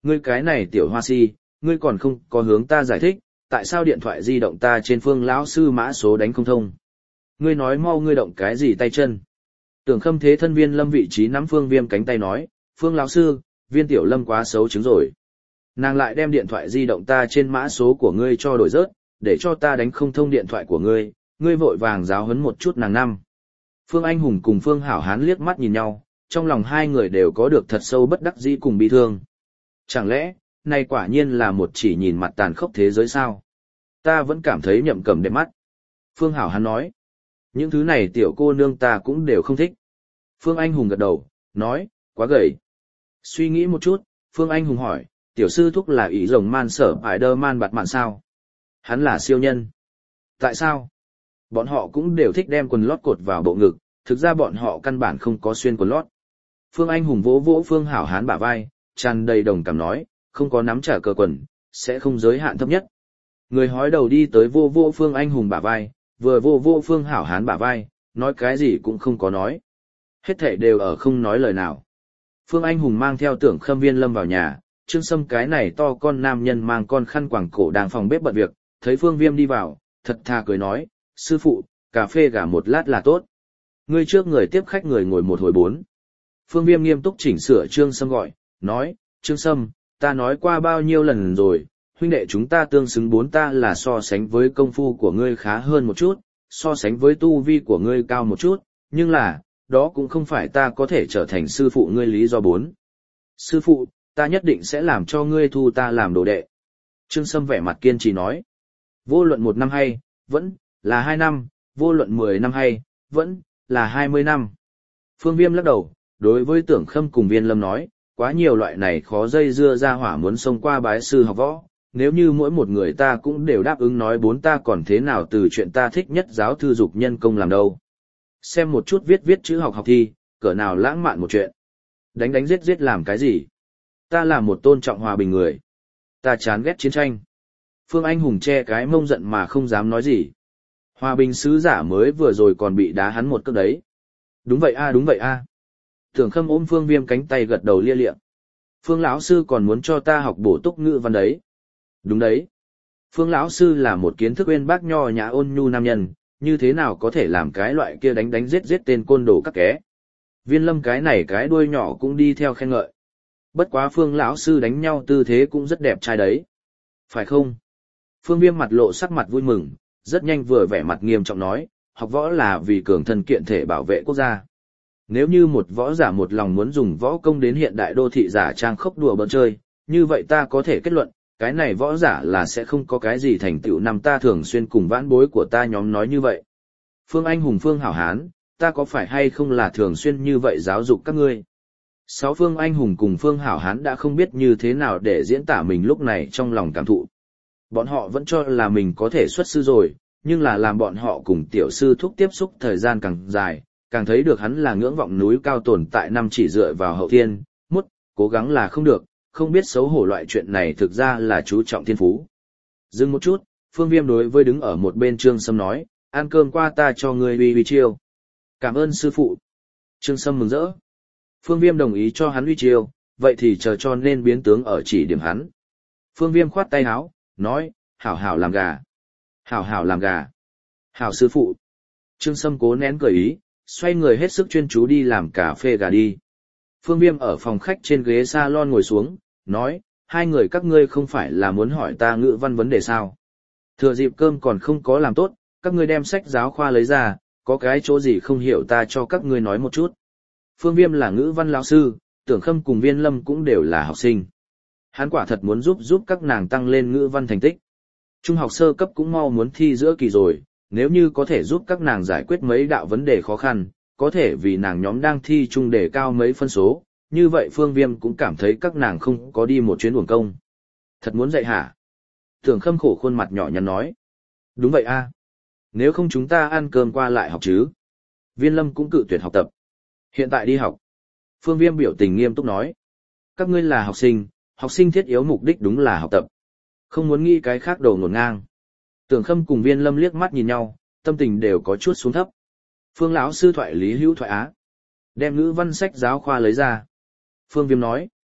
Ngươi cái này tiểu hoa si, ngươi còn không có hướng ta giải thích, tại sao điện thoại di động ta trên Phương lão sư mã số đánh không thông? Ngươi nói mau ngươi động cái gì tay chân? Tưởng Khâm thế thân Viên Lâm vị trí nắm Phương Viêm cánh tay nói, Phương lão sư, Viên tiểu Lâm quá xấu chứng rồi. Nàng lại đem điện thoại di động ta trên mã số của ngươi cho đổi rớt, để cho ta đánh không thông điện thoại của ngươi, ngươi vội vàng giáo huấn một chút nàng năm. Phương Anh Hùng cùng Phương Hảo Hán liếc mắt nhìn nhau, trong lòng hai người đều có được thật sâu bất đắc dĩ cùng bi thương. Chẳng lẽ, này quả nhiên là một chỉ nhìn mặt tàn khốc thế giới sao? Ta vẫn cảm thấy Nhậm Cẩm đẹp mắt. Phương Hảo Hán nói, những thứ này tiểu cô nương ta cũng đều không thích. Phương Anh Hùng gật đầu, nói, quá gầy. Suy nghĩ một chút, Phương Anh Hùng hỏi, tiểu sư thúc là ý rồng man sở Spider-Man bạt mạn sao? Hắn là siêu nhân. Tại sao? Bọn họ cũng đều thích đem quần lót cột vào bộ ngực, thực ra bọn họ căn bản không có xuyên quần lót. Phương Anh Hùng vỗ vỗ Phương Hảo Hán bả vai, tràn đầy đồng cảm nói, không có nắm trả cờ quần, sẽ không giới hạn thấp nhất. Người hói đầu đi tới vô vô Phương Anh Hùng bả vai, vừa vô vô Phương Hảo Hán bả vai, nói cái gì cũng không có nói. Hết thảy đều ở không nói lời nào. Phương Anh Hùng mang theo Tưởng Khâm Viên Lâm vào nhà, Trương Sâm cái này to con nam nhân mang con khăn quàng cổ đang phòng bếp bận việc, thấy Phương Viêm đi vào, thật thà cười nói, sư phụ, cà phê gà một lát là tốt. Ngươi trước người tiếp khách người ngồi một hồi bốn. Phương Viêm nghiêm túc chỉnh sửa Trương Sâm gọi, nói, Trương Sâm, ta nói qua bao nhiêu lần rồi, huynh đệ chúng ta tương xứng bốn ta là so sánh với công phu của ngươi khá hơn một chút, so sánh với tu vi của ngươi cao một chút, nhưng là, đó cũng không phải ta có thể trở thành sư phụ ngươi lý do bốn. Sư phụ, ta nhất định sẽ làm cho ngươi thu ta làm đồ đệ. Trương Sâm vẻ mặt kiên trì nói, vô luận 1 năm hay, vẫn là 2 năm, vô luận 10 năm hay, vẫn là 20 năm. Phương Viêm lắc đầu, đối với Tưởng Khâm cùng Viên Lâm nói, quá nhiều loại này khó dây dưa ra hỏa muốn xông qua bái sư học võ, nếu như mỗi một người ta cũng đều đáp ứng nói bốn ta còn thế nào từ chuyện ta thích nhất giáo thư dục nhân công làm đâu. Xem một chút viết chữ học thi, cỡ nào lãng mạn một chuyện. Đánh giết làm cái gì? Ta là một tôn trọng hòa bình người. Ta chán ghét chiến tranh. Phương Anh Hùng che cái mông giận mà không dám nói gì. Hòa bình sứ giả mới vừa rồi còn bị đá hắn một cước đấy. Đúng vậy a, đúng vậy a. Tưởng Khâm ôm Phương Viêm cánh tay gật đầu lia lịa. Phương lão sư còn muốn cho ta học bổ túc ngữ văn đấy. Đúng đấy. Phương lão sư là một kiến thức uyên bác nho nhã ôn nhu nam nhân, như thế nào có thể làm cái loại kia đánh giết tên côn đồ các ké. Viên Lâm cái này cái đuôi nhỏ cũng đi theo khen ngợi. Bất quá Phương lão sư đánh nhau tư thế cũng rất đẹp trai đấy. Phải không? Phương Viêm mặt lộ sắc mặt vui mừng, rất nhanh vừa vẻ mặt nghiêm trọng nói, học võ là vì cường thân kiện thể bảo vệ quốc gia. Nếu như một võ giả một lòng muốn dùng võ công đến hiện đại đô thị giả trang khốc đùa bỡn chơi, như vậy ta có thể kết luận, cái này võ giả là sẽ không có cái gì thành tựu năm ta thường xuyên cùng vãn bối của ta nhóm nói như vậy. Phương Anh Hùng Phương Hảo Hán, ta có phải hay không là thường xuyên như vậy giáo dục các ngươi? Sáu Phương Anh Hùng cùng Phương Hảo Hán đã không biết như thế nào để diễn tả mình lúc này trong lòng cảm thụ. Bọn họ vẫn cho là mình có thể xuất sư rồi, nhưng là làm bọn họ cùng tiểu sư thúc tiếp xúc thời gian càng dài, càng thấy được hắn là ngưỡng vọng núi cao tồn tại năm chỉ dựa vào hậu thiên, cố gắng là không được, không biết xấu hổ loại chuyện này thực ra là chú trọng thiên phú. Dừng một chút, Phương Viêm đối với đứng ở một bên Trương Sâm nói, ăn cơm qua ta cho ngươi uy chiêu. Cảm ơn sư phụ. Trương Sâm mừng rỡ. Phương Viêm đồng ý cho hắn uy chiêu, vậy thì chờ cho nên biến tướng ở chỉ điểm hắn. Phương Viêm khoát tay áo, nói, hảo hảo làm gà. Hảo hảo làm gà. Hảo sư phụ. Trương Sâm cố nén cười ý, xoay người hết sức chuyên chú đi làm cà phê gà đi. Phương Viêm ở phòng khách trên ghế salon ngồi xuống, nói, hai người các ngươi không phải là muốn hỏi ta ngữ văn vấn đề sao? Thừa dịp cơm còn không có làm tốt, các ngươi đem sách giáo khoa lấy ra, có cái chỗ gì không hiểu ta cho các ngươi nói một chút. Phương Viêm là ngữ văn lão sư, Tưởng Khâm cùng Viên Lâm cũng đều là học sinh. Hắn quả thật muốn giúp các nàng tăng lên ngữ văn thành tích. Trung học sơ cấp cũng mau muốn thi giữa kỳ rồi, nếu như có thể giúp các nàng giải quyết mấy đạo vấn đề khó khăn, có thể vì nàng nhóm đang thi chung đề cao mấy phân số, như vậy Phương Viêm cũng cảm thấy các nàng không có đi một chuyến uổng công. Thật muốn dạy hả? Tưởng Khâm khổ khuôn mặt nhỏ nhắn nói. Đúng vậy a. Nếu không chúng ta ăn cơm qua lại học chứ? Viên Lâm cũng cự tuyệt học tập. Hiện tại đi học. Phương Viêm biểu tình nghiêm túc nói. Các ngươi là học sinh thiết yếu mục đích đúng là học tập. Không muốn nghĩ cái khác đầu ngổn ngang. Tưởng Khâm cùng Viên Lâm liếc mắt nhìn nhau, tâm tình đều có chút xuống thấp. Phương lão sư thoại lý hữu thoại á. Đem ngữ văn sách giáo khoa lấy ra. Phương Viêm nói.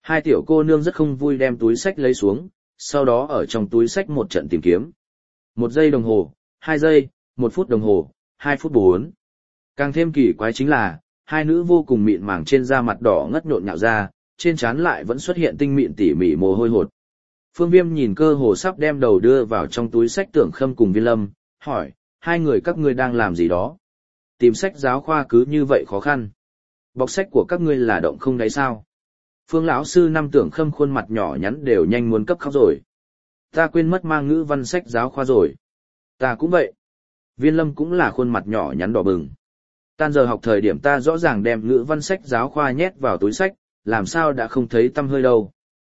Hai tiểu cô nương rất không vui đem túi sách lấy xuống, sau đó ở trong túi sách một trận tìm kiếm. 1 giây đồng hồ, 2 giây, 1 phút đồng hồ, 2 phút 4. Càng thêm kỳ quái chính là, hai nữ vô cùng mịn màng trên da mặt đỏ ngất nhộn nhạo ra, trên trán lại vẫn xuất hiện tinh mịn tỉ mỉ mồ hôi hột. Phương Viêm nhìn cơ hồ sắp đem đầu đưa vào trong túi sách Tưởng Khâm cùng Viên Lâm, hỏi, hai người các ngươi đang làm gì đó? Tìm sách giáo khoa cứ như vậy khó khăn. Bọc sách của các ngươi là động không đáy sao? Phương lão sư năm Tưởng Khâm khuôn mặt nhỏ nhắn đều nhanh muốn cấp khóc rồi. Ta quên mất mang ngữ văn sách giáo khoa rồi. Ta cũng vậy. Viên Lâm cũng là khuôn mặt nhỏ nhắn đỏ bừng. Tan giờ học thời điểm ta rõ ràng đem ngữ văn sách giáo khoa nhét vào túi sách, làm sao đã không thấy tăm hơi đâu.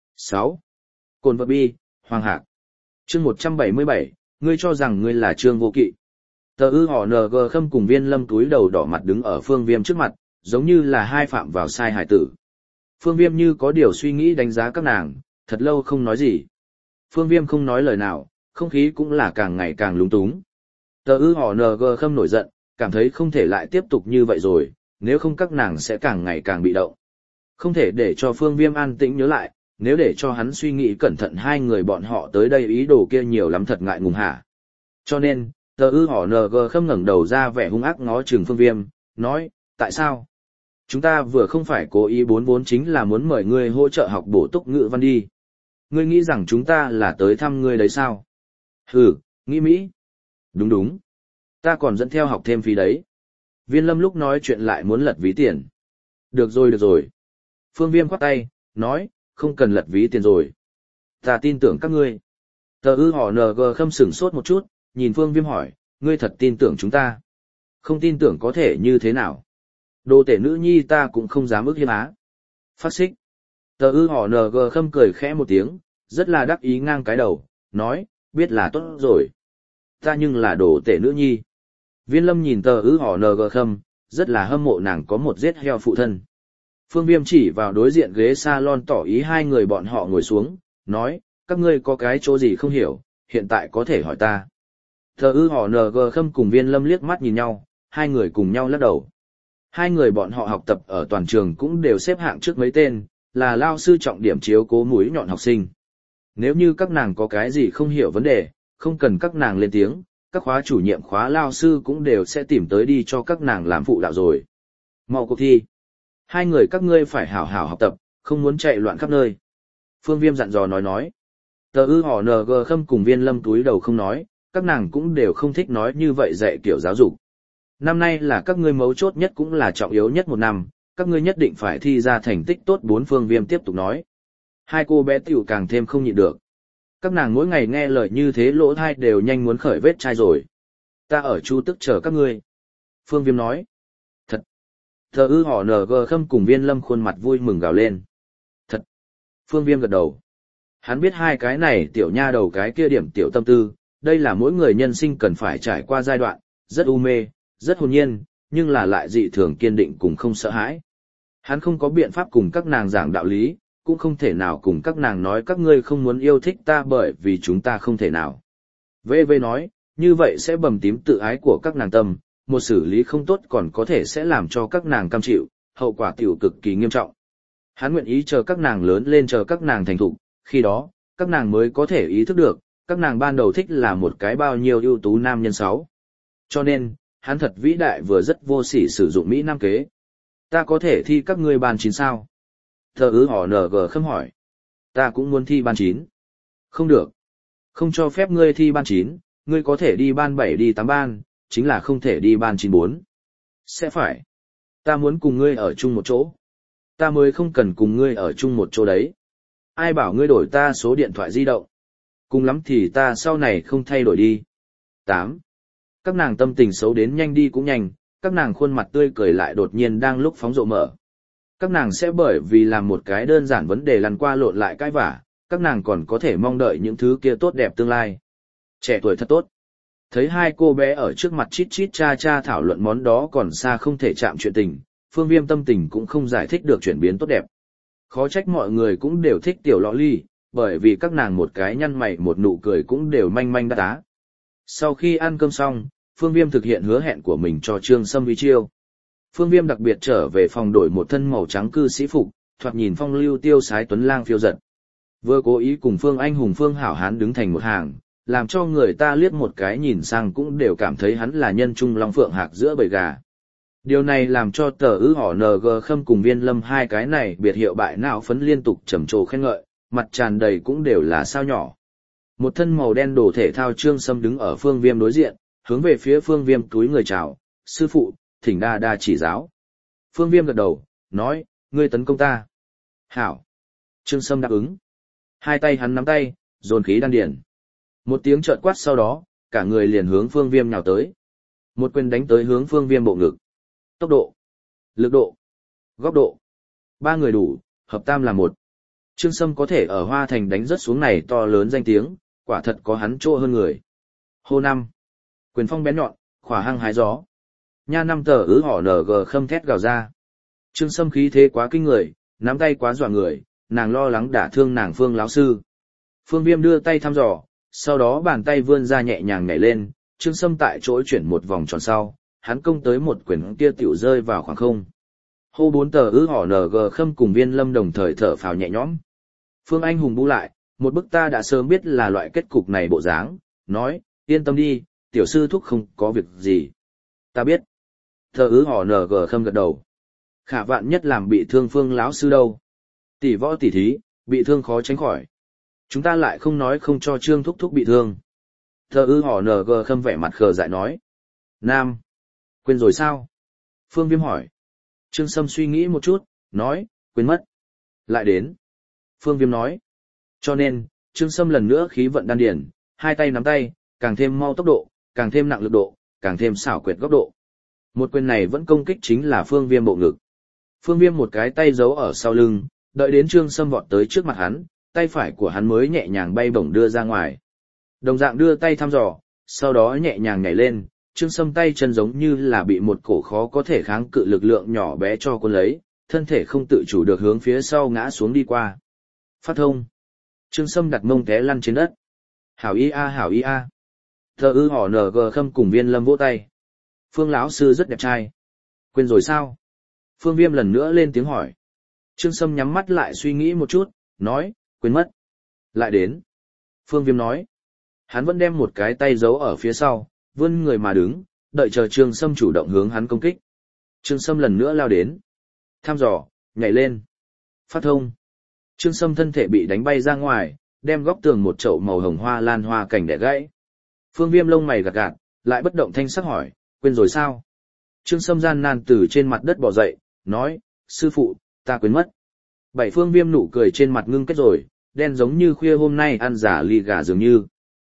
6. Cồn vật bi, Hoàng Hạc. Chương 177, ngươi cho rằng ngươi là Trương Vô Kỵ. Tờ ư họ NG Khâm cùng Viên Lâm túi đầu đỏ mặt đứng ở Phương Viêm trước mặt, giống như là hai phạm vào sai hải tử. Phương Viêm như có điều suy nghĩ đánh giá các nàng, thật lâu không nói gì. Phương Viêm không nói lời nào, không khí cũng là càng ngày càng lúng túng. Tờ ư họ NG Khâm nổi giận, cảm thấy không thể lại tiếp tục như vậy rồi, nếu không các nàng sẽ càng ngày càng bị động. Không thể để cho Phương Viêm an tĩnh nhớ lại, nếu để cho hắn suy nghĩ cẩn thận hai người bọn họ tới đây ý đồ kia nhiều lắm thật ngại ngùng hả. Cho nên, tờ ư họ NG Khâm ngẩng đầu ra vẻ hung ác ngó chừng Phương Viêm, nói, tại sao? Chúng ta vừa không phải cố ý vốn chính là muốn mời ngươi hỗ trợ học bổ túc ngữ văn đi. Ngươi nghĩ rằng chúng ta là tới thăm ngươi đấy sao? Hừ, nghĩ Mỹ. Đúng đúng. Ta còn dẫn theo học thêm phí đấy. Viên Lâm lúc nói chuyện lại muốn lật ví tiền. Được rồi được rồi. Phương Viêm khoát tay, nói, không cần lật ví tiền rồi. Ta tin tưởng các ngươi. Tờ ư họ NG Khâm sửng sốt một chút, nhìn Phương Viêm hỏi, ngươi thật tin tưởng chúng ta? Không tin tưởng có thể như thế nào? Đồ tể nữ nhi ta cũng không dám ức hiếp á. Phát xích. Tờ ư họ NG Khâm cười khẽ một tiếng, rất là đắc ý ngang cái đầu, nói, biết là tốt rồi. Ta nhưng là đồ tể nữ nhi. Viên Lâm nhìn tờ ư họ NG Khâm, rất là hâm mộ nàng có một giết heo phụ thân. Phương Viêm chỉ vào đối diện ghế salon tỏ ý hai người bọn họ ngồi xuống, nói, các ngươi có cái chỗ gì không hiểu, hiện tại có thể hỏi ta. Tờ ư họ NG Khâm cùng Viên Lâm liếc mắt nhìn nhau, hai người cùng nhau lắc đầu. Hai người bọn họ học tập ở toàn trường cũng đều xếp hạng trước mấy tên, là lao sư trọng điểm chiếu cố mũi nhọn học sinh. Nếu như các nàng có cái gì không hiểu vấn đề, không cần các nàng lên tiếng, các khóa chủ nhiệm khóa lao sư cũng đều sẽ tìm tới đi cho các nàng làm phụ đạo rồi. Mau cuộc thi. Hai người các ngươi phải hảo hảo học tập, không muốn chạy loạn khắp nơi. Phương Viêm dặn dò nói. Tờ ư họ NG Khâm cùng Viên Lâm túi đầu không nói, các nàng cũng đều không thích nói như vậy dạy kiểu giáo dục. Năm nay là các ngươi mấu chốt nhất cũng là trọng yếu nhất một năm, các ngươi nhất định phải thi ra thành tích tốt. Bốn Phương Viêm tiếp tục nói. Hai cô bé tiểu càng thêm không nhịn được. Các nàng mỗi ngày nghe lời như thế lỗ tai đều nhanh muốn khởi vết chai rồi. Ta ở Chu Tức chờ các ngươi. Phương Viêm nói. Thật. Tờ ư họ NG Khâm cùng Viên Lâm khuôn mặt vui mừng gào lên. Thật. Phương Viêm gật đầu. Hắn biết hai cái này tiểu nha đầu cái kia điểm tiểu tâm tư, đây là mỗi người nhân sinh cần phải trải qua giai đoạn, rất u mê, rất hồn nhiên, nhưng là lại dị thường kiên định cùng không sợ hãi. Hắn không có biện pháp cùng các nàng giảng đạo lý, cũng không thể nào cùng các nàng nói các ngươi không muốn yêu thích ta bởi vì chúng ta không thể nào. VV nói, như vậy sẽ bầm tím tự ái của các nàng tâm, một xử lý không tốt còn có thể sẽ làm cho các nàng cam chịu, hậu quả tiểu cực kỳ nghiêm trọng. Hắn nguyện ý chờ các nàng lớn lên chờ các nàng thành thục, khi đó, các nàng mới có thể ý thức được, các nàng ban đầu thích là một cái bao nhiêu ưu tú nam nhân sáu. Cho nên, hắn thật vĩ đại vừa rất vô sỉ sử dụng Mỹ Nam kế. Ta có thể thi các ngươi ban 9 sao? Thờ ư họ NG Khâm hỏi. Ta cũng muốn thi ban 9. Không được. Không cho phép ngươi thi ban 9, ngươi có thể đi ban 7 đi 8 ban, chính là không thể đi ban 94. Sẽ phải. Ta muốn cùng ngươi ở chung một chỗ. Ta mới không cần cùng ngươi ở chung một chỗ đấy. Ai bảo ngươi đổi ta số điện thoại di động. Cùng lắm thì ta sau này không thay đổi đi. 8. Các nàng tâm tình xấu đến nhanh đi cũng nhanh, các nàng khuôn mặt tươi cười lại đột nhiên đang lúc phóng rộ mở. Các nàng sẽ bởi vì làm một cái đơn giản vấn đề lăn qua lộn lại cãi vả, các nàng còn có thể mong đợi những thứ kia tốt đẹp tương lai. Trẻ tuổi thật tốt. Thấy hai cô bé ở trước mặt chít chít cha cha thảo luận món đó còn xa không thể chạm chuyện tình, Phương Viêm tâm tình cũng không giải thích được chuyển biến tốt đẹp. Khó trách mọi người cũng đều thích tiểu lọ ly, bởi vì các nàng một cái nhăn mày một nụ cười cũng đều manh manh đá tá. Sau khi ăn cơm xong, Phương Viêm thực hiện hứa hẹn của mình cho Trương Sâm Vi chiêu. Phương Viêm đặc biệt trở về phòng đổi một thân màu trắng cư sĩ phục, thoạt nhìn phong lưu tiêu sái tuấn lang phiêu giật. Vừa cố ý cùng Phương Anh hùng Phương Hảo Hán đứng thành một hàng, làm cho người ta liếc một cái nhìn sang cũng đều cảm thấy hắn là nhân trung long phượng hạc giữa bầy gà. Điều này làm cho tờ ư họ NG Khâm cùng Viên Lâm hai cái này biệt hiệu bại não phấn liên tục trầm trồ khen ngợi, mặt tràn đầy cũng đều là sao nhỏ. Một thân màu đen đồ thể thao Trương Sâm đứng ở Phương Viêm đối diện, hướng về phía Phương Viêm túi người chào, sư phụ, thỉnh đa đa chỉ giáo. Phương Viêm gật đầu, nói, ngươi tấn công ta. Hảo. Trương Sâm đáp ứng. Hai tay hắn nắm tay, dồn khí đan điền. Một tiếng chợt quát sau đó, cả người liền hướng Phương Viêm nhào tới. Một quyền đánh tới hướng Phương Viêm bộ ngực. Tốc độ, lực độ, góc độ. Ba người đủ, hợp tam là một. Trương Sâm có thể ở Hoa Thành đánh rất xuống này to lớn danh tiếng, quả thật có hắn chỗ hơn người. Hô năm. Quyền phong bén nhọn, khỏa hăng hái gió. Nha năm tờ ứ họ NG Khâm thét gào ra. Trương Sâm khí thế quá kinh người, nắm tay quá dọa người, nàng lo lắng đả thương nàng Phương lão sư. Phương Viêm đưa tay thăm dò, sau đó bàn tay vươn ra nhẹ nhàng nhảy lên, Trương Sâm tại chỗ chuyển một vòng tròn sau, hắn công tới một quyền kia tiểu rơi vào khoảng không. Hô bốn tờ ứ họ NG Khâm cùng Viên Lâm đồng thời thở phào nhẹ nhõm. Phương Anh hùng bu lại, một bức ta đã sớm biết là loại kết cục này bộ dáng, nói, yên tâm đi, tiểu sư thúc không có việc gì. Ta biết. Tờ ứ họ NG Khâm gật đầu. Khả vạn nhất làm bị thương Phương lão sư đâu. Tỷ võ tỷ thí, bị thương khó tránh khỏi. Chúng ta lại không nói không cho Trương thúc thúc bị thương. Tờ ứ họ NG Khâm vẻ mặt khờ dại nói. Nam. Quên rồi sao? Phương Viêm hỏi. Trương Sâm suy nghĩ một chút, nói, quên mất. Lại đến. Phương Viêm nói. Cho nên, Trương Sâm lần nữa khí vận đan điển, hai tay nắm tay, càng thêm mau tốc độ, càng thêm nặng lực độ, càng thêm xảo quyệt góc độ. Một quyền này vẫn công kích chính là Phương Viêm bộ ngực. Phương Viêm một cái tay giấu ở sau lưng, đợi đến Trương Sâm vọt tới trước mặt hắn, tay phải của hắn mới nhẹ nhàng bay bổng đưa ra ngoài. Đồng dạng đưa tay thăm dò, sau đó nhẹ nhàng nhảy lên, Trương Sâm tay chân giống như là bị một cổ khó có thể kháng cự lực lượng nhỏ bé cho cuốn lấy, thân thể không tự chủ được hướng phía sau ngã xuống đi qua. Phát thông. Trương Sâm đặt mông té lăn trên đất. Hảo y a hảo y a. Tờ ư họ NG Khâm cùng Viên Lâm vỗ tay. Phương lão sư rất đẹp trai. Quên rồi sao? Phương Viêm lần nữa lên tiếng hỏi. Trương Sâm nhắm mắt lại suy nghĩ một chút, nói, quên mất. Lại đến. Phương Viêm nói. Hắn vẫn đem một cái tay giấu ở phía sau, vươn người mà đứng, đợi chờ Trương Sâm chủ động hướng hắn công kích. Trương Sâm lần nữa lao đến. Thăm dò, nhảy lên. Phát thông. Trương Sâm thân thể bị đánh bay ra ngoài, đem góc tường một chậu màu hồng hoa lan hoa cảnh đẻ gãy. Phương Viêm lông mày gạt gạt, lại bất động thanh sắc hỏi, quên rồi sao? Trương Sâm gian nan từ trên mặt đất bò dậy, nói, sư phụ, ta quên mất. Bảy Phương Viêm nụ cười trên mặt ngưng kết rồi, đen giống như khuya hôm nay ăn giả ly gà dường như.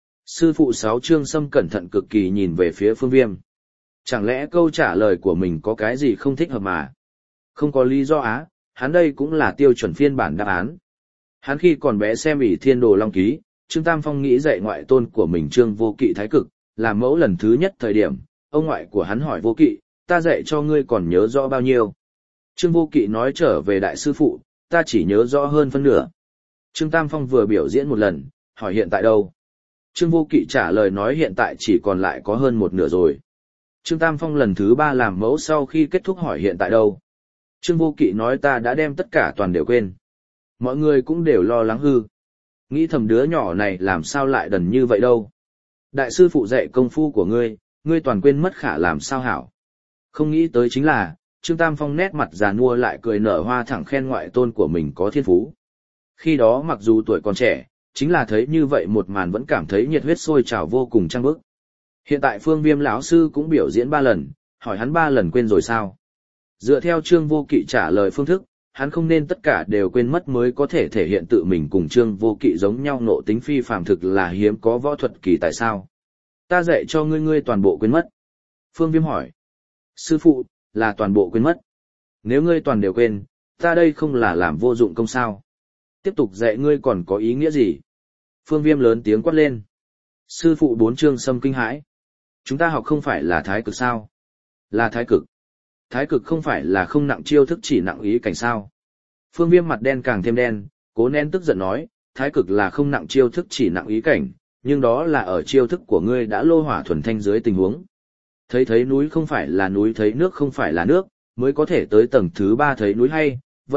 Sư phụ sáu Trương Sâm cẩn thận cực kỳ nhìn về phía Phương Viêm. Chẳng lẽ câu trả lời của mình có cái gì không thích hợp mà? Không có lý do á, hắn đây cũng là tiêu chuẩn phiên bản đáp án. Hắn khi còn bé xem ỷ Thiên Đồ Long Ký, Trương Tam Phong nghĩ dạy ngoại tôn của mình Trương Vô Kỵ thái cực, làm mẫu lần thứ nhất thời điểm, ông ngoại của hắn hỏi Vô Kỵ, ta dạy cho ngươi còn nhớ rõ bao nhiêu? Trương Vô Kỵ nói trở về đại sư phụ, ta chỉ nhớ rõ hơn phân nửa. Trương Tam Phong vừa biểu diễn một lần, hỏi hiện tại đâu? Trương Vô Kỵ trả lời nói hiện tại chỉ còn lại có hơn một nửa rồi. Trương Tam Phong lần thứ 3 làm mẫu sau khi kết thúc hỏi hiện tại đâu? Trương Vô Kỵ nói ta đã đem tất cả toàn đều quên. Mọi người cũng đều lo lắng hư. Nghĩ thầm đứa nhỏ này làm sao lại đần như vậy đâu. Đại sư phụ dạy công phu của ngươi, ngươi toàn quên mất khả làm sao hảo. Không nghĩ tới chính là, Trương Tam Phong nét mặt già nua lại cười nở hoa thẳng khen ngoại tôn của mình có thiên phú. Khi đó mặc dù tuổi còn trẻ, chính là thấy như vậy một màn vẫn cảm thấy nhiệt huyết sôi trào vô cùng trang bức. Hiện tại Phương Viêm lão sư cũng biểu diễn 3 lần, hỏi hắn 3 lần quên rồi sao? Dựa theo Trương Vô Kỵ trả lời phương thức, hắn không nên tất cả đều quên mất mới có thể thể hiện tự mình cùng Trương Vô Kỵ giống nhau nộ tính phi phàm thực là hiếm có võ thuật kỳ tại sao? Ta dạy cho ngươi toàn bộ quên mất. Phương Viêm hỏi. Sư phụ, là toàn bộ quên mất. Nếu ngươi toàn đều quên, ta đây không là làm vô dụng công sao? Tiếp tục dạy ngươi còn có ý nghĩa gì? Phương Viêm lớn tiếng quát lên. Sư phụ 4 Trương Sâm kinh hãi. Chúng ta học không phải là thái cực sao? Là thái cực. Thái cực không phải là không nặng chiêu thức chỉ nặng ý cảnh sao? Phương Viêm mặt đen càng thêm đen, cố nén tức giận nói, thái cực là không nặng chiêu thức chỉ nặng ý cảnh, nhưng đó là ở chiêu thức của ngươi đã lô hỏa thuần thanh dưới tình huống. Thấy núi không phải là núi, thấy nước không phải là nước, mới có thể tới tầng thứ 3 thấy núi hay, vẫn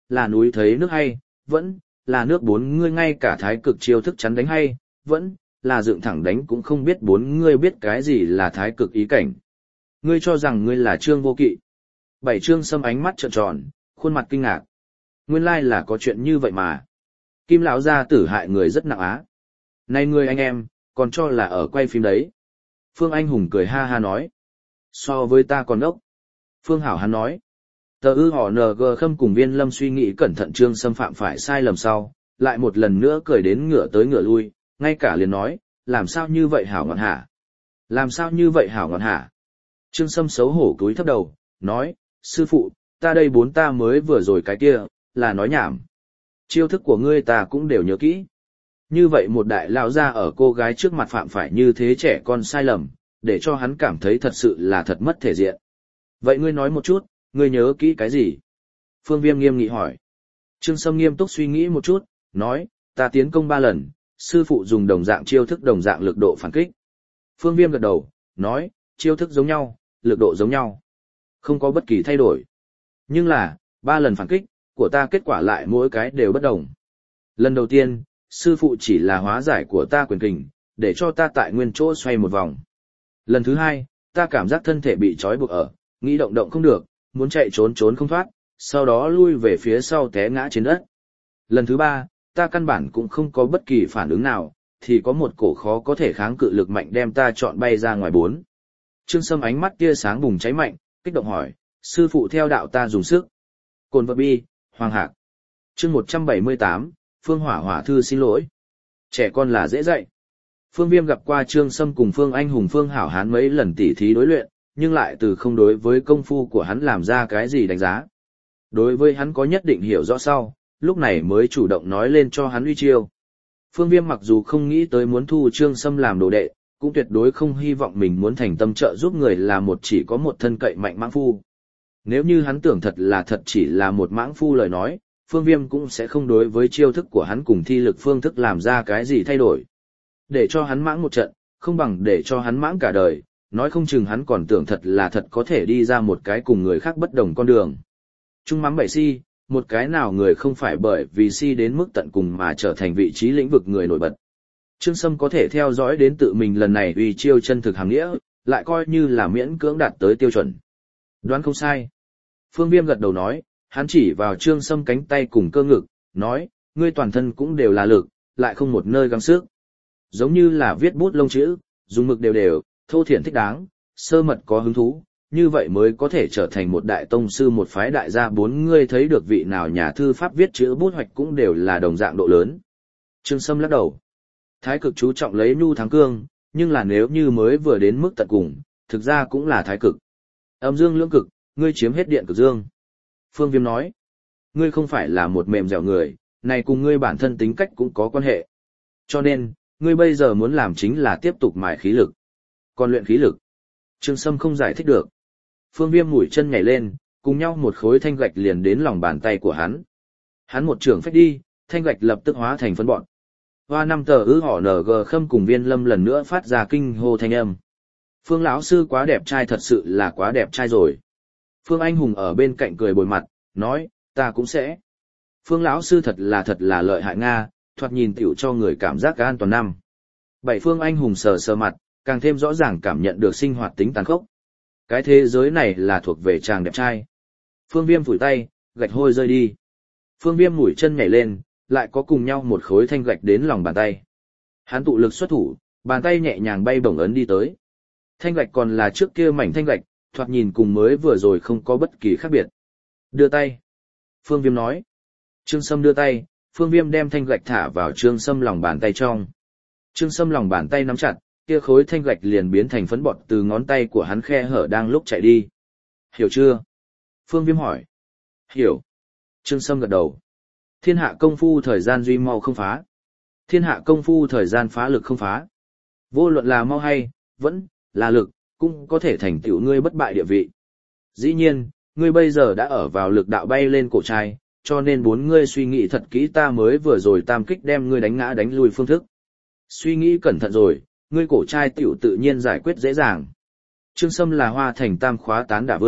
là núi thấy nước hay, vẫn là nước bốn ngươi ngay cả thái cực chiêu thức chắn đánh hay, vẫn là dựng thẳng đánh cũng không biết bốn ngươi biết cái gì là thái cực ý cảnh. Ngươi cho rằng ngươi là Trương Vô Kỵ. Bảy Trương Sâm ánh mắt trợn tròn, khuôn mặt kinh ngạc. Nguyên lai là có chuyện như vậy mà. Kim lão gia tử hại người rất nặng á. Này ngươi anh em, còn cho là ở quay phim đấy. Phương Anh Hùng cười ha ha nói. So với ta còn ốc. Phương Hảo hắn nói. Tờ ư họ NG Khâm cùng Viên Lâm suy nghĩ cẩn thận Trương Sâm phạm phải sai lầm sau, lại một lần nữa cười đến ngửa tới ngửa lui, ngay cả liền nói, làm sao như vậy hảo ngọn hả? Làm sao như vậy hảo ngọn hả? Trương Sâm xấu hổ cúi thấp đầu, nói, sư phụ, ta đây bốn ta mới vừa rồi cái kia, là nói nhảm. Chiêu thức của ngươi ta cũng đều nhớ kỹ. Như vậy một đại lão gia ở cô gái trước mặt phạm phải như thế trẻ con sai lầm, để cho hắn cảm thấy thật sự là thật mất thể diện. Vậy ngươi nói một chút, ngươi nhớ kỹ cái gì? Phương Viêm nghiêm nghị hỏi. Trương Sâm nghiêm túc suy nghĩ một chút, nói, ta tiến công 3 lần, sư phụ dùng đồng dạng chiêu thức đồng dạng lực độ phản kích. Phương Viêm gật đầu, nói, chiêu thức giống nhau, lực độ giống nhau. Không có bất kỳ thay đổi. Nhưng là, 3 lần phản kích, của ta kết quả lại mỗi cái đều bất đồng. Lần đầu tiên, sư phụ chỉ là hóa giải của ta quyền kình, để cho ta tại nguyên chỗ xoay một vòng. Lần thứ 2, ta cảm giác thân thể bị trói buộc ở, nghĩ động động không được, muốn chạy trốn trốn không thoát, sau đó lui về phía sau té ngã trên đất. Lần thứ 3, ta căn bản cũng không có bất kỳ phản ứng nào, thì có một cổ khó có thể kháng cự lực mạnh đem ta chọn bay ra ngoài 4. Trương Sâm ánh mắt tia sáng bùng cháy mạnh, kích động hỏi, sư phụ theo đạo ta dùng sức. Cồn vật bi, Hoàng Hạc. Chương 178, Phương Hỏa Hỏa Thư xin lỗi. Trẻ con là dễ dạy. Phương Viêm gặp qua Trương Sâm cùng Phương Anh Hùng Phương Hảo Hán mấy lần tỉ thí đối luyện, nhưng lại từ không đối với công phu của hắn làm ra cái gì đánh giá. Đối với hắn có nhất định hiểu rõ sau, lúc này mới chủ động nói lên cho hắn uy chiêu. Phương Viêm mặc dù không nghĩ tới muốn thu Trương Sâm làm đồ đệ, cũng tuyệt đối không hy vọng mình muốn thành tâm trợ giúp người là một chỉ có một thân cậy mạnh mãng phu. Nếu như hắn tưởng thật chỉ là một mãng phu lời nói, Phương Viêm cũng sẽ không đối với chiêu thức của hắn cùng thi lực phương thức làm ra cái gì thay đổi. Để cho hắn mãng một trận, không bằng để cho hắn mãng cả đời, nói không chừng hắn còn tưởng thật có thể đi ra một cái cùng người khác bất đồng con đường. Trung mắm bảy si, một cái nào người không phải bởi vì si đến mức tận cùng mà trở thành vị trí lĩnh vực người nổi bật. Trương Sâm có thể theo dõi đến tự mình lần này uy chiêu chân thực hàng nghĩa, lại coi như là miễn cưỡng đạt tới tiêu chuẩn. Đoán không sai. Phương Viêm gật đầu nói, hắn chỉ vào Trương Sâm cánh tay cùng cơ ngực, nói, ngươi toàn thân cũng đều là lực, lại không một nơi gắng sức. Giống như là viết bút lông chữ, dùng mực đều đều, thô thiển thích đáng, sơ mật có hứng thú, như vậy mới có thể trở thành một đại tông sư một phái đại gia 4 ngươi thấy được vị nào nhà thư pháp viết chữ bút hoạch cũng đều là đồng dạng độ lớn. Trương Sâm lắc đầu. Thái cực chú trọng lấy nhu thắng cương, nhưng là nếu như mới vừa đến mức tận cùng, thực ra cũng là thái cực. Âm dương lưỡng cực, ngươi chiếm hết điện cực dương. Phương Viêm nói, ngươi không phải là một mềm dẻo người, này cùng ngươi bản thân tính cách cũng có quan hệ. Cho nên, ngươi bây giờ muốn làm chính là tiếp tục mài khí lực. Còn luyện khí lực, Trương Sâm không giải thích được. Phương Viêm mũi chân nhảy lên, cùng nhau một khối thanh gạch liền đến lòng bàn tay của hắn. Hắn một trường phách đi, thanh gạch lập tức hóa thành phân bọn. Hoa 5 tờ ư họ NG Khâm cùng Viên Lâm lần nữa phát ra kinh hô thanh âm. Phương lão sư quá đẹp trai, thật sự là quá đẹp trai rồi. Phương Anh Hùng ở bên cạnh cười bồi mặt, nói, ta cũng sẽ. Phương lão sư thật là lợi hại Nga, thoạt nhìn tiểu cho người cảm giác an toàn năm. Bảy Phương Anh Hùng sờ sờ mặt, càng thêm rõ ràng cảm nhận được sinh hoạt tính tàn khốc. Cái thế giới này là thuộc về chàng đẹp trai. Phương Viêm phủi tay, gạch hôi rơi đi. Phương Viêm mũi chân nhảy lên, lại có cùng nhau một khối thanh gạch đến lòng bàn tay. Hắn tụ lực xuất thủ, bàn tay nhẹ nhàng bay bổng ấn đi tới. Thanh gạch còn là trước kia mảnh thanh gạch, thoạt nhìn cùng mới vừa rồi không có bất kỳ khác biệt. Đưa tay. Phương Viêm nói. Trương Sâm đưa tay, Phương Viêm đem thanh gạch thả vào Trương Sâm lòng bàn tay trong. Trương Sâm lòng bàn tay nắm chặt, kia khối thanh gạch liền biến thành phấn bọt từ ngón tay của hắn khe hở đang lúc chạy đi. Hiểu chưa? Phương Viêm hỏi. Hiểu. Trương Sâm gật đầu. Thiên hạ công phu thời gian duy mau không phá. Thiên hạ công phu thời gian phá lực không phá. Vô luận là mau hay, vẫn là lực, cũng có thể thành tựu ngươi bất bại địa vị. Dĩ nhiên, ngươi bây giờ đã ở vào lực đạo bay lên cổ trai, cho nên 4 ngươi suy nghĩ thật kỹ ta mới vừa rồi tam kích đem ngươi đánh ngã đánh lui phương thức. Suy nghĩ cẩn thận rồi, ngươi cổ trai tiểu tự nhiên giải quyết dễ dàng. Trương Sâm là Hoa Thành Tam khóa tán đả vương,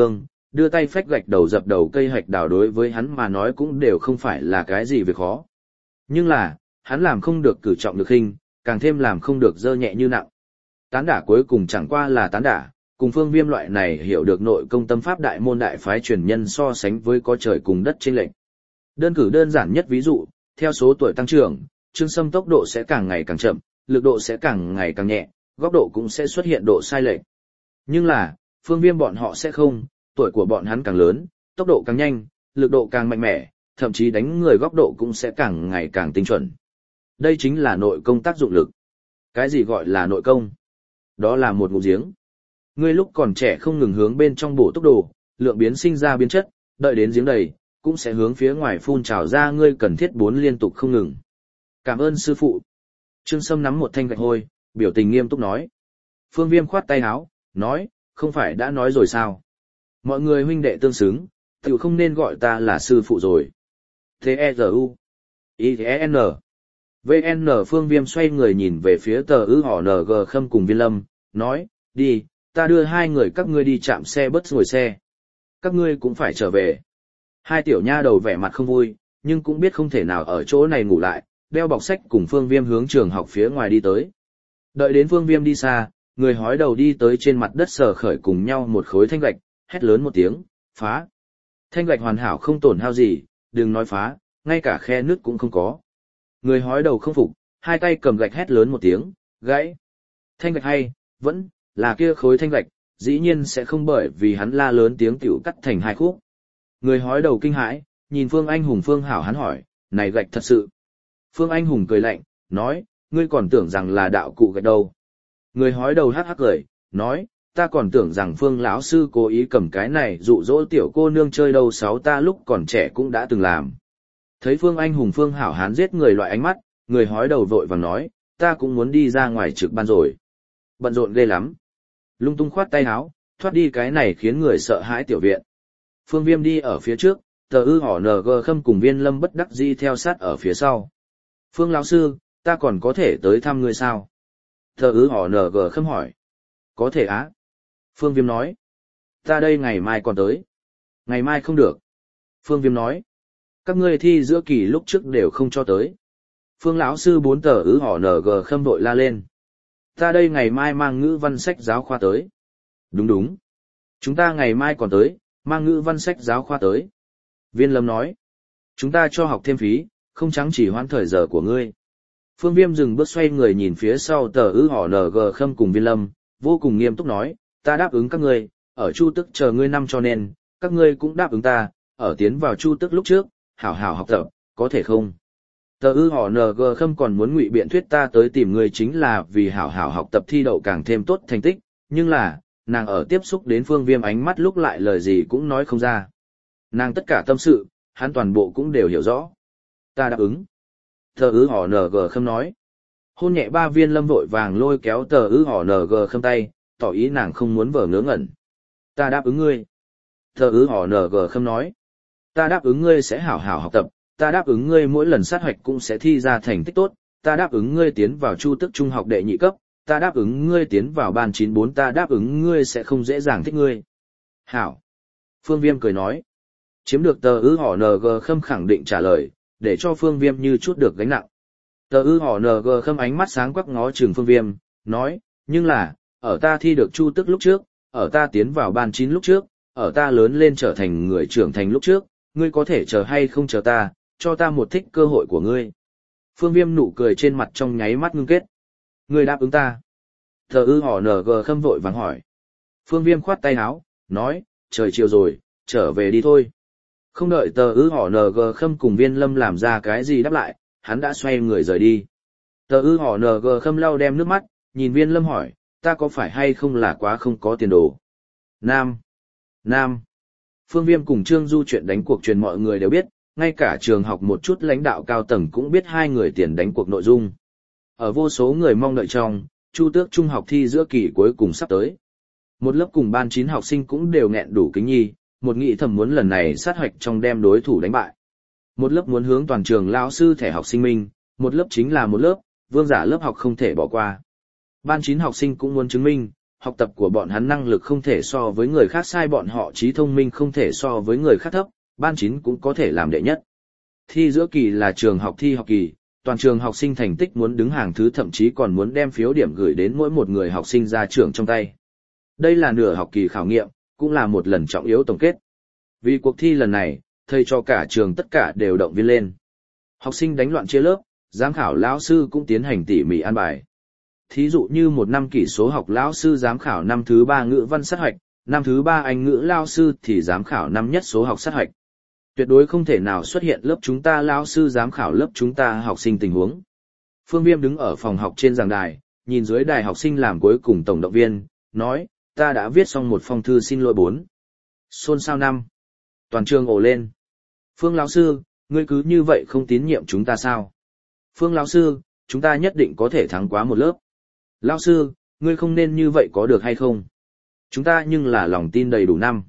đưa tay phách gạch đầu dập đầu cây hạch đào đối với hắn mà nói cũng đều không phải là cái gì việc khó. Nhưng là, hắn làm không được cử trọng được khinh, càng thêm làm không được dơ nhẹ như nặng. Tán đả cuối cùng chẳng qua là tán đả, cùng Phương Viêm loại này hiểu được nội công tâm pháp đại môn đại phái truyền nhân so sánh với có trời cùng đất chênh lệch. Đơn cử đơn giản nhất ví dụ, theo số tuổi tăng trưởng, Trương Sâm tốc độ sẽ càng ngày càng chậm, lực độ sẽ càng ngày càng nhẹ, góc độ cũng sẽ xuất hiện độ sai lệch. Nhưng là, Phương Viêm bọn họ sẽ không, tuổi của bọn hắn càng lớn, tốc độ càng nhanh, lực độ càng mạnh mẽ, thậm chí đánh người góc độ cũng sẽ càng ngày càng tinh chuẩn. Đây chính là nội công tác dụng lực. Cái gì gọi là nội công? Đó là một ngụm giếng. Ngươi lúc còn trẻ không ngừng hướng bên trong bổ tốc độ, lượng biến sinh ra biến chất, đợi đến giếng đầy, cũng sẽ hướng phía ngoài phun trào ra, ngươi cần thiết 4 liên tục không ngừng. Cảm ơn sư phụ. Trương Sâm nắm một thanh gạch hôi, biểu tình nghiêm túc nói. Phương Viêm khoát tay áo, nói, không phải đã nói rồi sao? Mọi người huynh đệ tương xứng, tự không nên gọi ta là sư phụ rồi. T-E-Z-U I-N VN Phương Viêm xoay người nhìn về phía tờ ư họ NG Khâm cùng Viên Lâm, nói, đi, ta đưa hai người các ngươi đi chạm xe bus ngồi xe. Các ngươi cũng phải trở về. Hai tiểu nha đầu vẻ mặt không vui, nhưng cũng biết không thể nào ở chỗ này ngủ lại, đeo bọc sách cùng Phương Viêm hướng trường học phía ngoài đi tới. Đợi đến Phương Viêm đi xa, người hói đầu đi tới trên mặt đất sờ khởi cùng nhau một khối thanh gạch, hét lớn một tiếng, phá. Thanh gạch hoàn hảo không tổn hao gì, đừng nói phá, ngay cả khe nứt cũng không có. Người hói đầu không phục, hai tay cầm gạch hét lớn một tiếng, gãy. Thanh gạch hay, vẫn là kia khối thanh gạch, dĩ nhiên sẽ không bởi vì hắn la lớn tiếng tiểu cắt thành hai khúc. Người hói đầu kinh hãi, nhìn Phương Anh Hùng Phương Hảo hắn hỏi, này gạch thật sự. Phương Anh Hùng cười lạnh, nói, ngươi còn tưởng rằng là đạo cụ gạch đâu. Người hói đầu hắc hắc cười, nói, ta còn tưởng rằng Phương lão sư cố ý cầm cái này dụ dỗ tiểu cô nương chơi đâu, sáu ta lúc còn trẻ cũng đã từng làm. Thấy Phương Anh Hùng Phương Hảo hán giết người loại ánh mắt, người hói đầu vội vàng nói, ta cũng muốn đi ra ngoài trực ban rồi. Bận rộn ghê lắm. Lung tung khoát tay áo, thoát đi cái này khiến người sợ hãi tiểu viện. Phương Viêm đi ở phía trước, tờ ư họ NG Khâm cùng Viên Lâm bất đắc dĩ theo sát ở phía sau. Phương lão sư, ta còn có thể tới thăm ngươi sao? Tờ ư họ NG Khâm hỏi. Có thể á. Phương Viêm nói. Ta đây ngày mai còn tới. Ngày mai không được. Phương Viêm nói. Các ngươi thi giữa kỳ lúc trước đều không cho tới. Phương lão sư 4 tờ ư họ NG Khâm vội la lên. Ta đây ngày mai mang ngữ văn sách giáo khoa tới. Đúng đúng. Chúng ta ngày mai còn tới, mang ngữ văn sách giáo khoa tới. Viên Lâm nói. Chúng ta cho học thêm phí, không trắng chỉ hoãn thời giờ của ngươi. Phương Viêm dừng bước xoay người nhìn phía sau tờ ư họ NG Khâm cùng Viên Lâm, vô cùng nghiêm túc nói, ta đáp ứng các ngươi, ở Chu Tức chờ ngươi năm cho nên, các ngươi cũng đáp ứng ta, ở tiến vào Chu Tức lúc trước, hảo hảo học tập, có thể không? Tờ ư họ NG Khâm còn muốn ngụy biện thuyết ta tới tìm ngươi chính là vì hảo hảo học tập thi đậu càng thêm tốt thành tích, nhưng là, nàng ở tiếp xúc đến Phương Viêm ánh mắt lúc lại lời gì cũng nói không ra. Nàng tất cả tâm sự, hắn toàn bộ cũng đều hiểu rõ. Ta đáp ứng. Tờ ư họ NG Khâm nói. Hôn nhẹ ba Viên Lâm vội vàng lôi kéo tờ ư họ NG Khâm tay, tỏ ý nàng không muốn vờ ngớ ngẩn. Ta đáp ứng ngươi. Tờ ư họ NG Khâm nói. Ta đáp ứng ngươi sẽ hảo hảo học tập, ta đáp ứng ngươi mỗi lần sát hoạch cũng sẽ thi ra thành tích tốt, ta đáp ứng ngươi tiến vào Chu Tức trung học đệ nhị cấp, ta đáp ứng ngươi tiến vào ban 94, ta đáp ứng ngươi sẽ không dễ dàng thích ngươi. Hảo. Phương Viêm cười nói. Chiếm được tờ ư họ NG Khâm khẳng định trả lời, để cho Phương Viêm như chút được gánh nặng. Tờ ư họ NG Khâm ánh mắt sáng quắc ngó chừng Phương Viêm, nói, nhưng là, ở ta thi được Chu Tức lúc trước, ở ta tiến vào ban 9 lúc trước, ở ta lớn lên trở thành người trưởng thành lúc trước, ngươi có thể chờ hay không chờ ta, cho ta một thích cơ hội của ngươi. Phương Viêm nụ cười trên mặt trong nháy mắt ngưng kết. Ngươi đáp ứng ta. Tờ ư họ NG Khâm vội vàng hỏi. Phương Viêm khoát tay áo, nói, trời chiều rồi, trở về đi thôi. Không đợi tờ ư họ NG Khâm cùng Viên Lâm làm ra cái gì đáp lại, hắn đã xoay người rời đi. Tờ ư họ NG Khâm lau đem nước mắt, nhìn Viên Lâm hỏi, ta có phải hay không là quá không có tiền đồ? Nam. Phương Viêm cùng Trương Du chuyện đánh cuộc truyền mọi người đều biết, ngay cả trường học một chút lãnh đạo cao tầng cũng biết hai người tiền đánh cuộc nội dung. Ở vô số người mong đợi trong, Chu Tước trung học thi giữa kỳ cuối cùng sắp tới. Một lớp cùng ban 9 học sinh cũng đều nghẹn đủ kính nhi, một nghĩ thầm muốn lần này sát hoạch trong đem đối thủ đánh bại. Một lớp muốn hướng toàn trường lão sư thẻ học sinh minh, một lớp chính là một lớp, vương giả lớp học không thể bỏ qua. Ban 9 học sinh cũng muốn chứng minh, học tập của bọn hắn năng lực không thể so với người khác sai, bọn họ trí thông minh không thể so với người khác thấp, ban 9 cũng có thể làm đệ nhất. Thi giữa kỳ là trường học thi học kỳ, toàn trường học sinh thành tích muốn đứng hàng thứ, thậm chí còn muốn đem phiếu điểm gửi đến mỗi một người học sinh ra trường trong tay. Đây là nửa học kỳ khảo nghiệm, cũng là một lần trọng yếu tổng kết. Vì cuộc thi lần này, thầy cho cả trường tất cả đều động viên lên. Học sinh đánh loạn chia lớp, giám khảo lão sư cũng tiến hành tỉ mỉ an bài. Thí dụ như một năm kỷ số học lão sư giám khảo năm thứ 3 ngữ văn sát hoạch, năm thứ 3 Anh ngữ lão sư thì giám khảo năm nhất số học sát hoạch. Tuyệt đối không thể nào xuất hiện lớp chúng ta lão sư giám khảo lớp chúng ta học sinh tình huống. Phương Viêm đứng ở phòng học trên giảng đài, nhìn dưới đài học sinh làm cuối cùng tổng động viên, nói, ta đã viết xong một phong thư xin lỗi 4. Xôn xao 5. Toàn trường ồ lên. Phương lão sư, ngươi cứ như vậy không tín nhiệm chúng ta sao? Phương lão sư, chúng ta nhất định có thể thắng quá một lớp. Lão sư, ngươi không nên như vậy có được hay không? Chúng ta nhưng là lòng tin đầy đủ 5.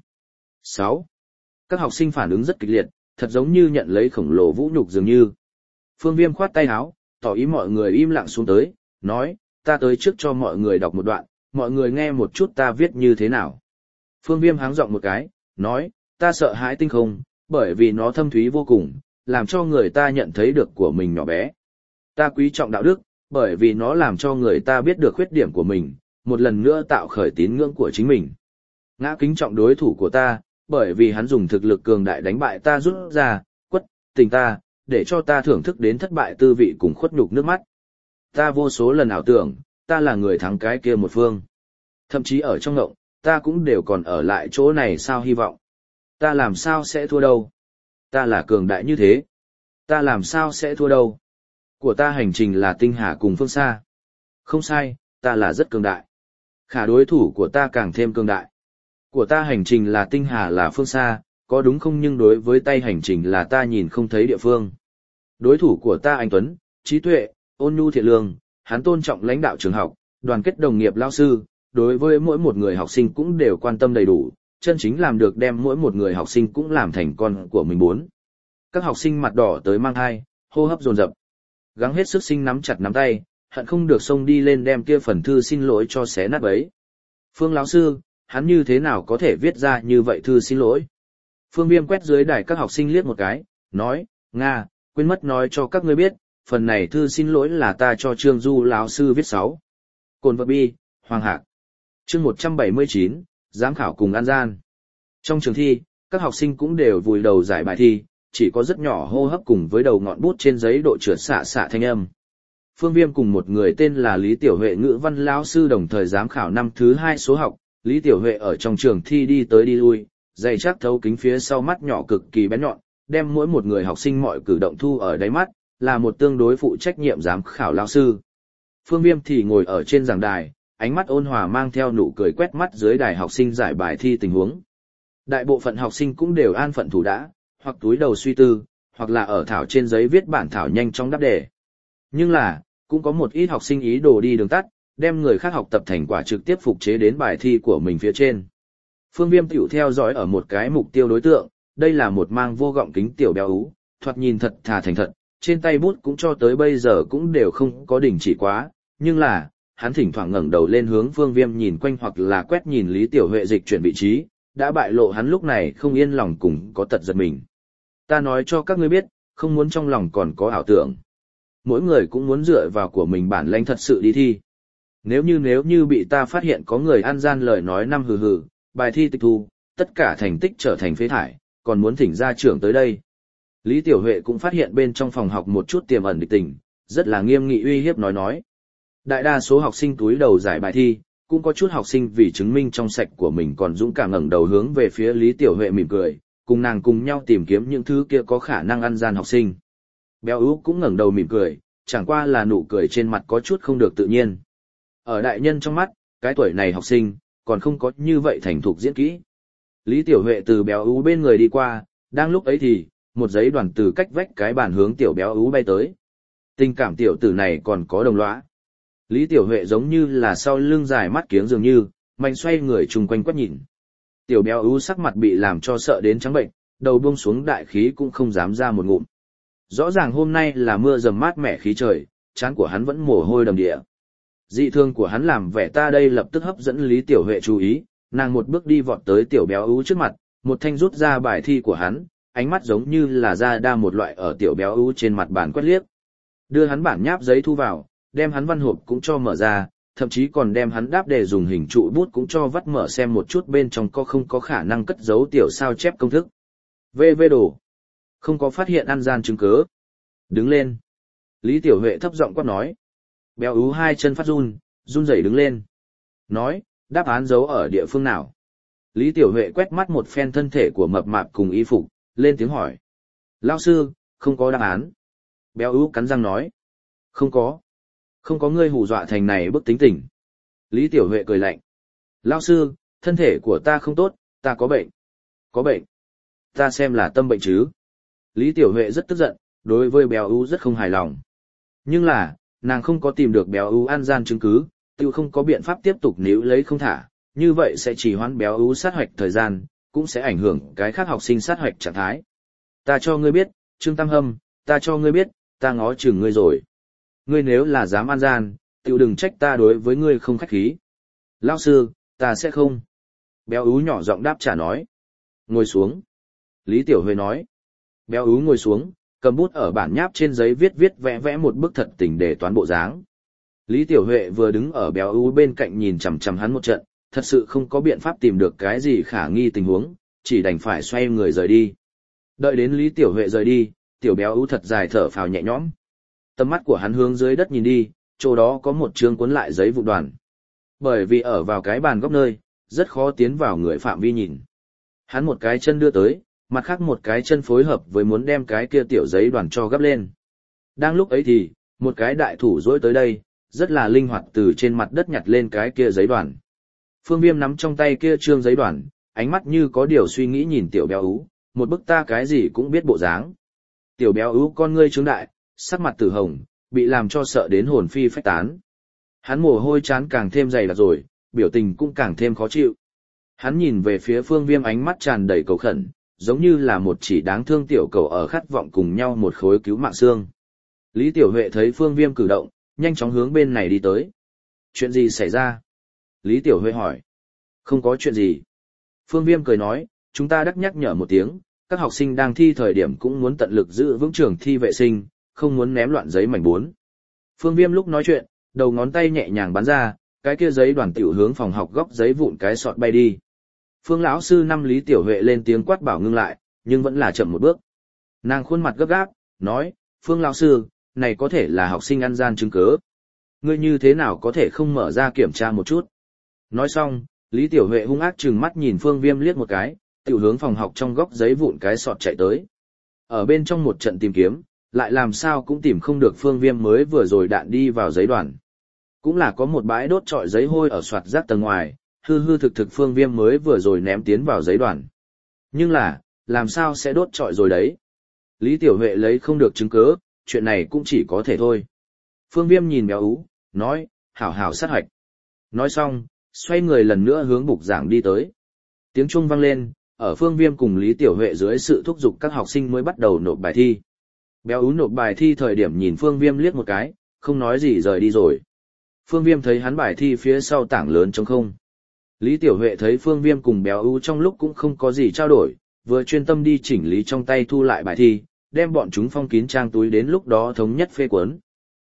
6. Các học sinh phản ứng rất kịch liệt, thật giống như nhận lấy khổng lồ vũ nhục dường như. Phương Viêm khoát tay áo, tỏ ý mọi người im lặng xuống tới, nói, ta tới trước cho mọi người đọc một đoạn, mọi người nghe một chút ta viết như thế nào. Phương Viêm háng giọng một cái, nói, ta sợ hãi tinh không, bởi vì nó thâm thúy vô cùng, làm cho người ta nhận thấy được của mình nhỏ bé. Ta quý trọng đạo đức, bởi vì nó làm cho người ta biết được khuyết điểm của mình, một lần nữa tạo khởi tín ngưỡng của chính mình. Ngã kính trọng đối thủ của ta, bởi vì hắn dùng thực lực cường đại đánh bại ta, rút ra, quất, tình ta, để cho ta thưởng thức đến thất bại tư vị cùng khuất nhục nước mắt. Ta vô số lần ảo tưởng, ta là người thắng cái kia một phương. Thậm chí ở trong ngộng, ta cũng đều còn ở lại chỗ này sao hy vọng. Ta làm sao sẽ thua đâu? Ta là cường đại như thế. Ta làm sao sẽ thua đâu? Của ta hành trình là tinh hà cùng phương xa. Không sai, ta là rất cường đại. Khả đối thủ của ta càng thêm cường đại. Của ta hành trình là tinh hà là phương xa, có đúng không, nhưng đối với tay hành trình là ta nhìn không thấy địa phương. Đối thủ của ta anh tuấn, trí tuệ, ôn nhu thiện lương, hắn tôn trọng lãnh đạo trường học, đoàn kết đồng nghiệp lao sư, đối với mỗi một người học sinh cũng đều quan tâm đầy đủ, chân chính làm được đem mỗi một người học sinh cũng làm thành con của mình 4. Các học sinh mặt đỏ tới mang hai, hô hấp dồn dập. Gắng hết sức sinh nắm chặt nắm tay, hận không được xông đi lên đem kia phần thư xin lỗi cho xé nát bấy. Phương lão sư, hắn như thế nào có thể viết ra như vậy thư xin lỗi? Phương Viêm quét dưới đài các học sinh liếc một cái, nói, Nga, quên mất nói cho các ngươi biết, phần này thư xin lỗi là ta cho Trương Du lão sư viết 6. Cồn vật bi, Hoàng Hạc. Chương 179, giám khảo cùng ăn gian. Trong trường thi, các học sinh cũng đều vùi đầu giải bài thi, chỉ có rất nhỏ hô hấp cùng với đầu ngọn bút trên giấy độ trượt xạ xạ thanh âm. Phương Viêm cùng một người tên là Lý Tiểu Huệ ngữ văn lão sư đồng thời giám khảo năm thứ 2 số học. Lý Tiểu Huệ ở trong trường thi đi tới đi lui, dày chắc thấu kính phía sau mắt nhỏ cực kỳ bén nhọn, đem mỗi một người học sinh mọi cử động thu ở đáy mắt, là một tương đối phụ trách nhiệm giám khảo lão sư. Phương Viêm thì ngồi ở trên giảng đài, ánh mắt ôn hòa mang theo nụ cười quét mắt dưới đài học sinh giải bài thi tình huống. Đại bộ phận học sinh cũng đều an phận thủ đã, hoặc túi đầu suy tư, hoặc là ở thảo trên giấy viết bản thảo nhanh chóng đáp đề. Nhưng là, cũng có một ít học sinh ý đồ đi đường tắt, đem người khác học tập thành quả trực tiếp phục chế đến bài thi của mình phía trên. Phương Viêm tiểu theo dõi ở một cái mục tiêu đối tượng, đây là một mang vô gọng kính tiểu béo ú, thoạt nhìn thật thà thành thật, trên tay bút cũng cho tới bây giờ cũng đều không có đình chỉ quá, nhưng là, hắn thỉnh thoảng ngẩng đầu lên hướng Phương Viêm nhìn quanh hoặc là quét nhìn Lý Tiểu Huệ dịch chuyển vị trí, đã bại lộ hắn lúc này không yên lòng cùng có tật giật mình. Ta nói cho các ngươi biết, không muốn trong lòng còn có ảo tưởng. Mỗi người cũng muốn dựa vào của mình bản lĩnh thật sự đi thi. Nếu như bị ta phát hiện có người ăn gian lời nói năm hừ hừ, bài thi tịch thu, tất cả thành tích trở thành phế thải, còn muốn thỉnh gia trưởng tới đây. Lý Tiểu Huệ cũng phát hiện bên trong phòng học một chút tiềm ẩn địch tình, rất là nghiêm nghị uy hiếp nói. Đại đa số học sinh túi đầu giải bài thi, cũng có chút học sinh vì chứng minh trong sạch của mình còn dũng cảm ngẩng đầu hướng về phía Lý Tiểu Huệ mỉm cười, cùng nàng cùng nhau tìm kiếm những thứ kia có khả năng ăn gian học sinh. Béo ú cũng ngẩng đầu mỉm cười, chẳng qua là nụ cười trên mặt có chút không được tự nhiên. Ở đại nhân trong mắt, cái tuổi này học sinh, còn không có như vậy thành thục diễn kỹ. Lý Tiểu Huệ từ béo ú bên người đi qua, đang lúc ấy thì, một giấy đoàn từ cách vách cái bàn hướng tiểu béo ú bay tới. Tình cảm tiểu tử này còn có đồng lõa. Lý Tiểu Huệ giống như là sau lưng dài mắt kiếng dường như, mạnh xoay người chung quanh quét nhìn. Tiểu béo ú sắc mặt bị làm cho sợ đến trắng bệnh, đầu buông xuống đại khí cũng không dám ra một ngụm. Rõ ràng hôm nay là mưa dầm mát mẻ khí trời, trán của hắn vẫn mồ hôi đầm địa. Dị thương của hắn làm vẻ ta đây lập tức hấp dẫn Lý Tiểu Huệ chú ý, nàng một bước đi vọt tới tiểu béo ú trước mặt, một thanh rút ra bài thi của hắn, ánh mắt giống như là ra đa một loại ở tiểu béo ú trên mặt bàn quét liếc. Đưa hắn bản nháp giấy thu vào, đem hắn văn hộp cũng cho mở ra, thậm chí còn đem hắn đáp đề dùng hình trụ bút cũng cho vắt mở xem một chút bên trong có không có khả năng cất giấu tiểu sao chép công thức. VV đồ. Không có phát hiện ăn gian chứng cứ. Đứng lên. Lý Tiểu Huệ thấp giọng quát nói. Béo ú hai chân phát run, run rẩy đứng lên. Nói, đáp án giấu ở địa phương nào? Lý Tiểu Huệ quét mắt một phen thân thể của mập mạp cùng y phục, lên tiếng hỏi. Lão sư, không có đáp án. Béo ú cắn răng nói. Không có. Không có ngươi hù dọa thành này bức tính tình. Lý Tiểu Huệ cười lạnh. Lão sư, thân thể của ta không tốt, ta có bệnh. Có bệnh. Ta xem là tâm bệnh chứ. Lý Tiểu Huệ rất tức giận, đối với béo ú rất không hài lòng. Nhưng là, nàng không có tìm được béo ú ăn gian chứng cứ, tiêu không có biện pháp tiếp tục níu lấy không thả, như vậy sẽ chỉ hoãn béo ú sát hoạch thời gian, cũng sẽ ảnh hưởng cái khác học sinh sát hoạch trạng thái. Ta cho ngươi biết, Trương Tam Hâm, ta cho ngươi biết, ta ngó chừng ngươi rồi. Ngươi nếu là dám ăn gian, tiêu đừng trách ta đối với ngươi không khách khí. Lão sư, ta sẽ không. Béo ú nhỏ giọng đáp trả nói. Ngồi xuống. Lý Tiểu Huệ nói. Béo ú ngồi xuống, cầm bút ở bản nháp trên giấy viết vẽ vẽ một bức thật tình để toán bộ dáng. Lý Tiểu Huệ vừa đứng ở béo ú bên cạnh nhìn chằm chằm hắn một trận, thật sự không có biện pháp tìm được cái gì khả nghi tình huống, chỉ đành phải xoay người rời đi. Đợi đến Lý Tiểu Huệ rời đi, tiểu béo ú thật dài thở phào nhẹ nhõm. Tầm mắt của hắn hướng dưới đất nhìn đi, chỗ đó có một chương cuốn lại giấy vụn đoàn. Bởi vì ở vào cái bàn góc nơi, rất khó tiến vào người phạm vi nhìn. Hắn một cái chân đưa tới, mặt khác một cái chân phối hợp với muốn đem cái kia tiểu giấy đoàn cho gấp lên. Đang lúc ấy thì, một cái đại thủ dỗi tới đây, rất là linh hoạt từ trên mặt đất nhặt lên cái kia giấy đoàn. Phương Viêm nắm trong tay kia trương giấy đoàn, ánh mắt như có điều suy nghĩ nhìn tiểu béo ú, một bức ta cái gì cũng biết bộ dáng. Tiểu béo ú con ngươi trướng đại, sắc mặt tử hồng, bị làm cho sợ đến hồn phi phách tán. Hắn mồ hôi chán càng thêm dày đặc rồi, biểu tình cũng càng thêm khó chịu. Hắn nhìn về phía Phương Viêm ánh mắt tràn đầy cầu khẩn, giống như là một chỉ đáng thương tiểu cầu ở khát vọng cùng nhau một khối cứu mạng xương. Lý Tiểu Huệ thấy Phương Viêm cử động, nhanh chóng hướng bên này đi tới. Chuyện gì xảy ra? Lý Tiểu Huệ hỏi. Không có chuyện gì. Phương Viêm cười nói, chúng ta đắc nhắc nhở một tiếng, các học sinh đang thi thời điểm cũng muốn tận lực giữ vững trường thi vệ sinh, không muốn ném loạn giấy mảnh bốn. Phương Viêm lúc nói chuyện, đầu ngón tay nhẹ nhàng bắn ra, cái kia giấy đoàn tiểu hướng phòng học góc giấy vụn cái sọt bay đi. Phương lão sư năm Lý Tiểu Huệ lên tiếng quát bảo ngưng lại, nhưng vẫn là chậm một bước. Nàng khuôn mặt gấp gáp, nói, Phương lão sư, này có thể là học sinh ăn gian chứng cứ. Ngươi như thế nào có thể không mở ra kiểm tra một chút? Nói xong, Lý Tiểu Huệ hung ác trừng mắt nhìn Phương Viêm liếc một cái, tiểu hướng phòng học trong góc giấy vụn cái sọt chạy tới. Ở bên trong một trận tìm kiếm, lại làm sao cũng tìm không được Phương Viêm mới vừa rồi đạn đi vào giấy đoàn. Cũng là có một bãi đốt trọi giấy hôi ở soạt rác tầng ngoài, hư hư thực thực Phương Viêm mới vừa rồi ném tiến vào giấy đoàn. Nhưng là, làm sao sẽ đốt trọi rồi đấy? Lý Tiểu Huệ lấy không được chứng cứ, chuyện này cũng chỉ có thể thôi. Phương Viêm nhìn béo ú, nói, hảo hảo sát hoạch. Nói xong, xoay người lần nữa hướng bục giảng đi tới. Tiếng chuông vang lên, ở Phương Viêm cùng Lý Tiểu Huệ dưới sự thúc giục các học sinh mới bắt đầu nộp bài thi. Béo ú nộp bài thi thời điểm nhìn Phương Viêm liếc một cái, không nói gì rời đi rồi. Phương Viêm thấy hắn bài thi phía sau tảng lớn trống không. Lý Tiểu Huệ thấy Phương Viêm cùng béo ú trong lúc cũng không có gì trao đổi, vừa chuyên tâm đi chỉnh lý trong tay thu lại bài thi, đem bọn chúng phong kín trang túi đến lúc đó thống nhất phê cuốn.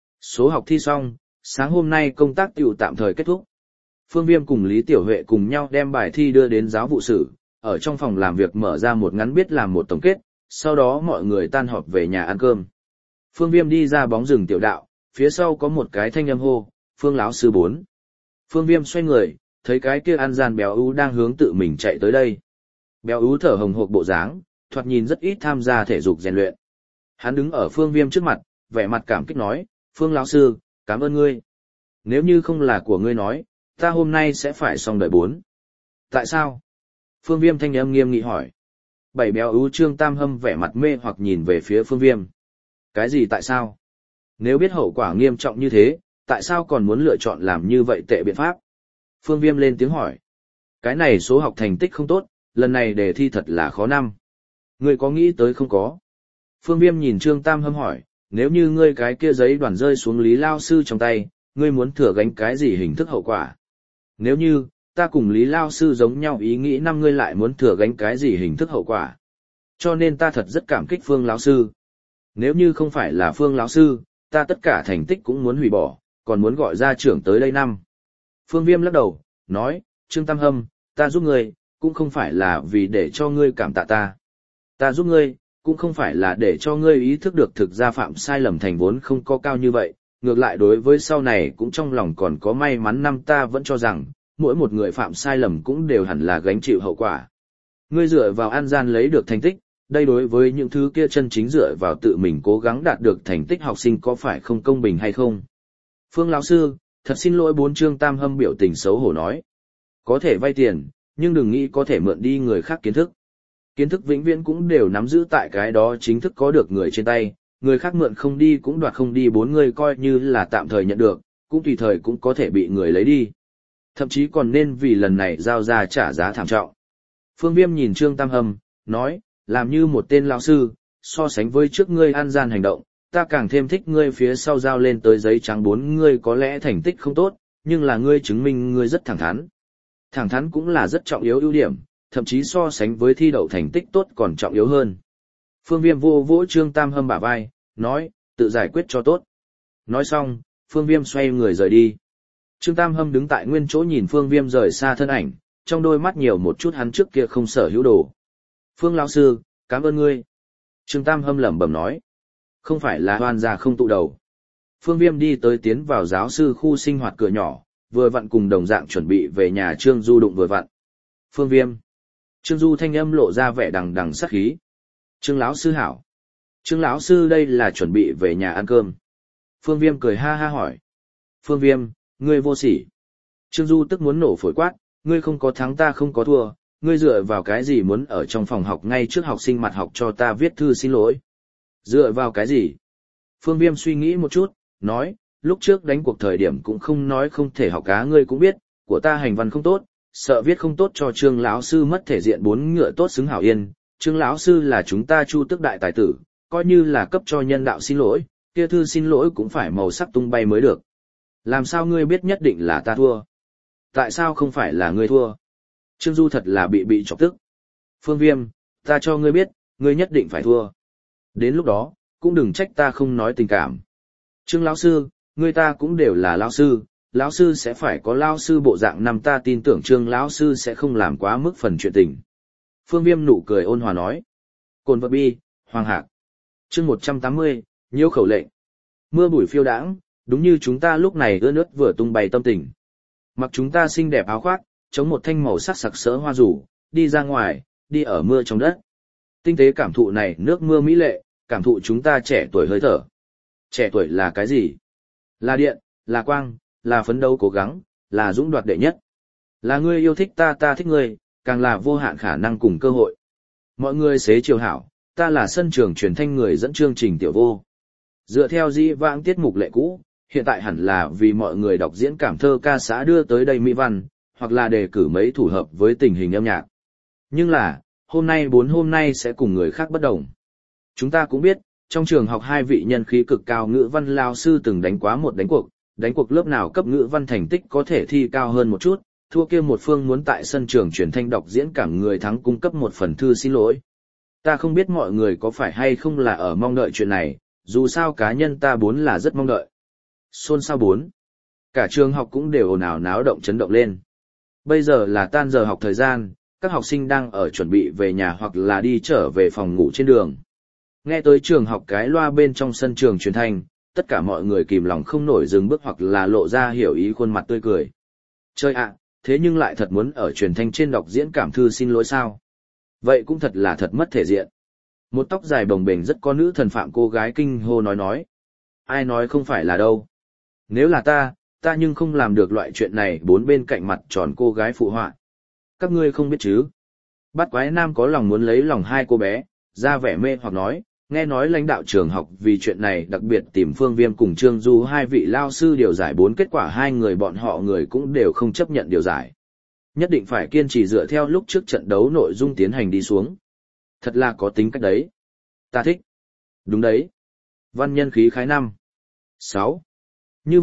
Số học thi xong, sáng hôm nay công tác tiểu tạm thời kết thúc. Phương Viêm cùng Lý Tiểu Huệ cùng nhau đem bài thi đưa đến giáo vụ sử, ở trong phòng làm việc mở ra một ngắn biết làm một tổng kết, sau đó mọi người tan họp về nhà ăn cơm. Phương Viêm đi ra bóng rừng tiểu đạo, phía sau có một cái thanh âm hô, Phương lão sư 4. Phương Viêm xoay người, thấy cái kia ăn gian béo ú đang hướng tự mình chạy tới đây. Béo ú thở hồng hộc bộ dáng, thoạt nhìn rất ít tham gia thể dục rèn luyện. Hắn đứng ở Phương Viêm trước mặt, vẻ mặt cảm kích nói, Phương lão sư, cảm ơn ngươi. Nếu như không là của ngươi nói, ta hôm nay sẽ phải xong đợi 4. Tại sao? Phương Viêm thanh âm nghiêm nghị hỏi. Bảy béo ú Trương Tam Hâm vẻ mặt mê hoặc nhìn về phía Phương Viêm. Cái gì tại sao? Nếu biết hậu quả nghiêm trọng như thế, tại sao còn muốn lựa chọn làm như vậy tệ biện pháp? Phương Viêm lên tiếng hỏi. Cái này số học thành tích không tốt, lần này đề thi thật là khó năm. Ngươi có nghĩ tới không có? Phương Viêm nhìn Trương Tam Hâm hỏi, nếu như ngươi cái kia giấy đoàn rơi xuống Lý lao sư trong tay, ngươi muốn thừa gánh cái gì hình thức hậu quả? Nếu như, ta cùng Lý Lao Sư giống nhau ý nghĩ năm ngươi lại muốn thừa gánh cái gì hình thức hậu quả. Cho nên ta thật rất cảm kích Phương Lão Sư. Nếu như không phải là Phương Lão Sư, ta tất cả thành tích cũng muốn hủy bỏ, còn muốn gọi gia trưởng tới đây năm. Phương Viêm lắc đầu, nói, Trương Tam Hâm, ta giúp ngươi, cũng không phải là vì để cho ngươi cảm tạ ta. Ta giúp ngươi, cũng không phải là để cho ngươi ý thức được thực ra phạm sai lầm thành vốn không có cao như vậy, ngược lại đối với sau này cũng trong lòng còn có may mắn năm ta vẫn cho rằng, mỗi một người phạm sai lầm cũng đều hẳn là gánh chịu hậu quả. Ngươi dựa vào an gian lấy được thành tích, đây đối với những thứ kia chân chính dựa vào tự mình cố gắng đạt được thành tích học sinh có phải không công bình hay không? Phương lão sư, thật xin lỗi bốn Trương Tam Hâm biểu tình xấu hổ nói. Có thể vay tiền, nhưng đừng nghĩ có thể mượn đi người khác kiến thức. Kiến thức vĩnh viễn cũng đều nắm giữ tại cái đó chính thức có được người trên tay, người khác mượn không đi cũng đoạt không đi bốn người coi như là tạm thời nhận được, cũng tùy thời cũng có thể bị người lấy đi. Thậm chí còn nên vì lần này giao ra trả giá thảm trọng. Phương Viêm nhìn Trương Tam Hâm, nói, làm như một tên lão sư, so sánh với trước ngươi an gian hành động, ta càng thêm thích ngươi phía sau giao lên tới giấy trắng bốn ngươi có lẽ thành tích không tốt, nhưng là ngươi chứng minh ngươi rất thẳng thắn. Thẳng thắn cũng là rất trọng yếu ưu điểm, thậm chí so sánh với thi đậu thành tích tốt còn trọng yếu hơn. Phương Viêm vô vỗ Trương Tam Hâm bả vai, nói, tự giải quyết cho tốt. Nói xong, Phương Viêm xoay người rời đi. Trương Tam Hâm đứng tại nguyên chỗ nhìn Phương Viêm rời xa thân ảnh, trong đôi mắt nhiều một chút hắn trước kia không sở hữu đồ. Phương lão sư, cảm ơn ngươi. Trương Tam Hâm lẩm bẩm nói. Không phải là hoan gia không tụ đầu. Phương Viêm đi tới tiến vào giáo sư khu sinh hoạt cửa nhỏ, vừa vặn cùng đồng dạng chuẩn bị về nhà Trương Du đụng vừa vặn. Phương Viêm. Trương Du thanh âm lộ ra vẻ đằng đằng sát khí. Trương lão sư hảo. Trương lão sư đây là chuẩn bị về nhà ăn cơm. Phương Viêm cười ha ha hỏi. Phương Viêm, ngươi vô sỉ. Trương Du tức muốn nổ phổi quát, ngươi không có thắng ta không có thua, ngươi dựa vào cái gì muốn ở trong phòng học ngay trước học sinh mặt học cho ta viết thư xin lỗi. Dựa vào cái gì? Phương Viêm suy nghĩ một chút, nói, lúc trước đánh cuộc thời điểm cũng không nói không thể học cá ngươi cũng biết, của ta hành văn không tốt, sợ viết không tốt cho Trương lão sư mất thể diện bốn ngựa tốt xứng hảo yên, Trương lão sư là chúng ta Chu Tước đại tài tử, coi như là cấp cho nhân đạo xin lỗi, kia thư xin lỗi cũng phải màu sắc tung bay mới được. Làm sao ngươi biết nhất định là ta thua? Tại sao không phải là ngươi thua? Trương Du thật là bị chọc tức. Phương Viêm, ta cho ngươi biết, ngươi nhất định phải thua. Đến lúc đó, cũng đừng trách ta không nói tình cảm. Trương lão sư, ngươi ta cũng đều là lão sư sẽ phải có lão sư bộ dạng năm ta tin tưởng Trương lão sư sẽ không làm quá mức phần chuyện tình. Phương Viêm nụ cười ôn hòa nói. Cồn vật bi, Hoàng Hạc. Chương 180, nhiễu khẩu lệnh. Mưa bụi phiêu đãng, đúng như chúng ta lúc này ưa nước vừa tung bày tâm tình. Mặc chúng ta xinh đẹp áo khoác, chống một thanh màu sắc sặc sỡ hoa rủ, đi ra ngoài, đi ở mưa trong đất. Tinh tế cảm thụ này nước mưa mỹ lệ, cảm thụ chúng ta trẻ tuổi hơi thở. Trẻ tuổi là cái gì? Là điện, là quang, là phấn đấu cố gắng, là dũng đoạt đệ nhất. Là ngươi yêu thích ta ta thích ngươi, càng là vô hạn khả năng cùng cơ hội. Mọi người xế chiều hảo, ta là sân trường truyền thanh người dẫn chương trình tiểu vô. Dựa theo dĩ vãng tiết mục lệ cũ, hiện tại hẳn là vì mọi người đọc diễn cảm thơ ca xã đưa tới đây mỹ văn, hoặc là đề cử mấy thủ hợp với tình hình âm nhạc. Nhưng là, hôm nay sẽ cùng người khác bất đồng. Chúng ta cũng biết, trong trường học hai vị nhân khí cực cao ngữ văn lao sư từng đánh quá một đánh cuộc lớp nào cấp ngữ văn thành tích có thể thi cao hơn một chút, thua kia một phương muốn tại sân trường truyền thanh đọc diễn cảm người thắng cung cấp một phần thư xin lỗi. Ta không biết mọi người có phải hay không là ở mong đợi chuyện này, dù sao cá nhân ta bốn là rất mong đợi. Xôn xao bốn. Cả trường học cũng đều ồn ào náo động chấn động lên. Bây giờ là tan giờ học thời gian, các học sinh đang ở chuẩn bị về nhà hoặc là đi trở về phòng ngủ trên đường. Nghe tới trường học cái loa bên trong sân trường truyền thanh, tất cả mọi người kìm lòng không nổi dừng bước hoặc là lộ ra hiểu ý khuôn mặt tươi cười. Chơi ạ, thế nhưng lại thật muốn ở truyền thanh trên đọc diễn cảm thư xin lỗi sao? Vậy cũng thật là thật mất thể diện. Một tóc dài bồng bềnh rất có nữ thần phạm cô gái kinh hô nói. Ai nói không phải là đâu. Nếu là ta nhưng không làm được loại chuyện này bốn bên cạnh mặt tròn cô gái phụ họa. Các ngươi không biết chứ. Bát quái nam có lòng muốn lấy lòng hai cô bé, ra vẻ mê hoặc nói, nghe nói lãnh đạo trường học vì chuyện này đặc biệt tìm Phương Viêm cùng Trương Du hai vị lao sư điều giải bốn kết quả hai người bọn họ người cũng đều không chấp nhận điều giải. Nhất định phải kiên trì dựa theo lúc trước trận đấu nội dung tiến hành đi xuống. Thật là có tính cách đấy. Ta thích. Đúng đấy. Văn nhân khí khái năm. 6. Như vậy,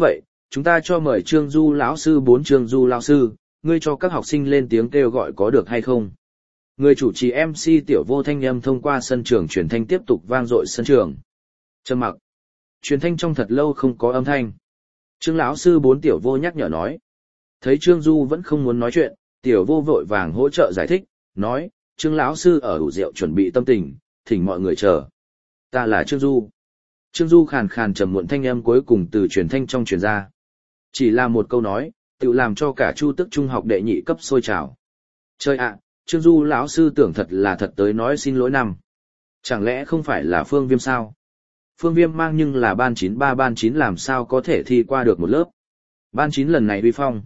chúng ta cho mời Trương Du lão sư 4 Trương Du lão sư, ngươi cho các học sinh lên tiếng kêu gọi có được hay không? Người chủ trì MC Tiểu Vô thanh âm thông qua sân trường truyền thanh tiếp tục vang dội sân trường. Trầm mặc. Truyền thanh trong thật lâu không có âm thanh. Trương lão sư 4 Tiểu Vô nhắc nhở nói. Thấy Trương Du vẫn không muốn nói chuyện, Tiểu Vô vội vàng hỗ trợ giải thích, nói, Trương lão sư ở ủ rượu chuẩn bị tâm tình, thỉnh mọi người chờ. Ta là Trương Du. Trương Du khàn khàn trầm muộn thanh âm cuối cùng từ truyền thanh trong truyền ra. Chỉ là một câu nói, tự làm cho cả Chu Tức trung học đệ nhị cấp sôi trào. Trời ạ, Trương Du lão sư tưởng thật là thật tới nói xin lỗi năm. Chẳng lẽ không phải là Phương Viêm sao? Phương Viêm mang nhưng là ban 9 làm sao có thể thi qua được một lớp. Ban 9 lần này uy phong.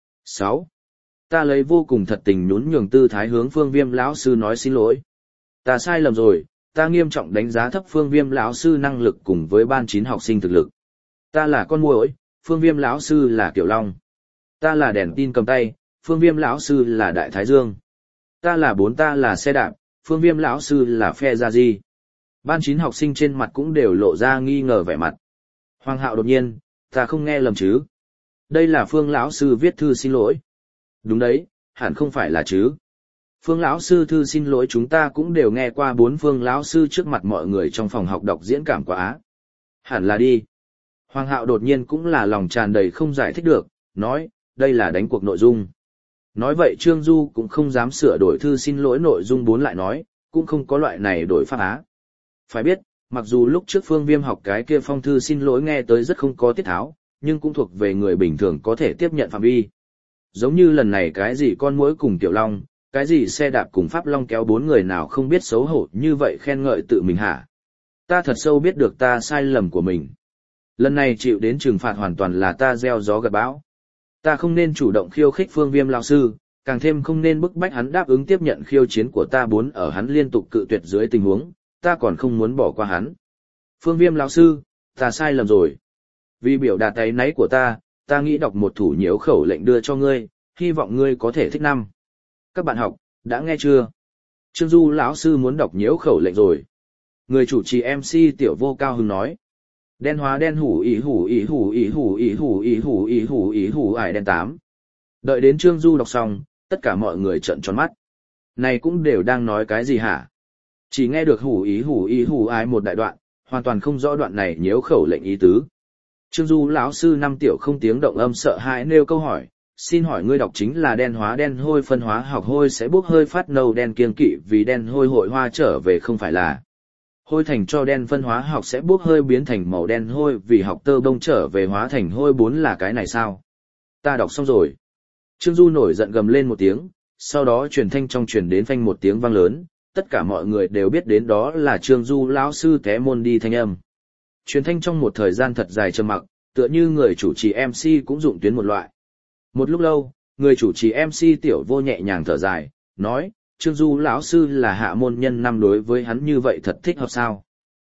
6. Ta lấy vô cùng thật tình nhún nhường tư thái hướng Phương Viêm lão sư nói xin lỗi. Ta sai lầm rồi, ta nghiêm trọng đánh giá thấp Phương Viêm lão sư năng lực cùng với ban 9 học sinh thực lực. Ta là con muỗi, Phương Viêm lão sư là Tiểu Long. Ta là đèn tin cầm tay, Phương Viêm lão sư là Đại Thái Dương. Ta là xe đạp, Phương Viêm lão sư là phe gia di. Ban 9 học sinh trên mặt cũng đều lộ ra nghi ngờ vẻ mặt. Hoàng Hạo đột nhiên, ta không nghe lầm chứ? Đây là Phương lão sư viết thư xin lỗi. Đúng đấy, hẳn không phải là chứ. Phương lão sư thư xin lỗi chúng ta cũng đều nghe qua 4 Phương lão sư trước mặt mọi người trong phòng học đọc diễn cảm quá á. Hẳn là đi. Hoàng Hạo đột nhiên cũng là lòng tràn đầy không giải thích được, nói, đây là đánh cuộc nội dung. Nói vậy Trương Du cũng không dám sửa đổi thư xin lỗi nội dung 4 lại nói, cũng không có loại này đổi pháp á. Phải biết, mặc dù lúc trước Phương Viêm học cái kia phong thư xin lỗi nghe tới rất không có tiết tháo, nhưng cũng thuộc về người bình thường có thể tiếp nhận phạm vi. Giống như lần này cái gì con muỗi cùng Tiểu Long, cái gì xe đạp cùng Pháp Long kéo 4 người nào không biết xấu hổ như vậy khen ngợi tự mình hả? Ta thật sâu biết được ta sai lầm của mình. Lần này chịu đến trừng phạt hoàn toàn là ta gieo gió gặt bão. Ta không nên chủ động khiêu khích Phương Viêm lão sư, càng thêm không nên bức bách hắn đáp ứng tiếp nhận khiêu chiến của ta 4 ở hắn liên tục cự tuyệt dưới tình huống, ta còn không muốn bỏ qua hắn. Phương Viêm lão sư, ta sai lầm rồi. Vì biểu đạt áy náy của ta nghĩ đọc một thủ nhiễu khẩu lệnh đưa cho ngươi, hy vọng ngươi có thể thích năm. Các bạn học, đã nghe chưa? Trương Du lão sư muốn đọc nhiễu khẩu lệnh rồi. Người chủ trì MC Tiểu Vô cao hứng nói. Đen hóa đen hủ ý hủ ý hủ ý hủ ý hủ ý hủ ý hủ ý hủ ải đen 8. Đợi đến Trương Du đọc xong, tất cả mọi người trợn tròn mắt. Này cũng đều đang nói cái gì hả? Chỉ nghe được hủ ý hủ ải một đại đoạn, hoàn toàn không rõ đoạn này nhiễu khẩu lệnh ý tứ. Trương Du lão sư 5 tiểu không tiếng động âm sợ hãi nêu câu hỏi, xin hỏi ngươi đọc chính là đen hóa đen hôi phân hóa học hôi sẽ bốc hơi phát nâu đen kiêng kỵ vì đen hôi hội hoa trở về không phải là hôi thành cho đen phân hóa học sẽ bốc hơi biến thành màu đen hôi vì học tơ bông trở về hóa thành hôi 4 là cái này sao? Ta đọc xong rồi. Trương Du nổi giận gầm lên một tiếng, sau đó truyền thanh trong truyền đến phanh một tiếng vang lớn, tất cả mọi người đều biết đến đó là Trương Du lão sư té môn đi thanh âm. Truyền thanh trong một thời gian thật dài trầm mặc, tựa như người chủ trì MC cũng dụng tuyến một loại. Một lúc lâu, người chủ trì MC Tiểu Vô nhẹ nhàng thở dài, nói, Trương Du lão sư là hạ môn nhân năm đối với hắn như vậy thật thích hợp sao?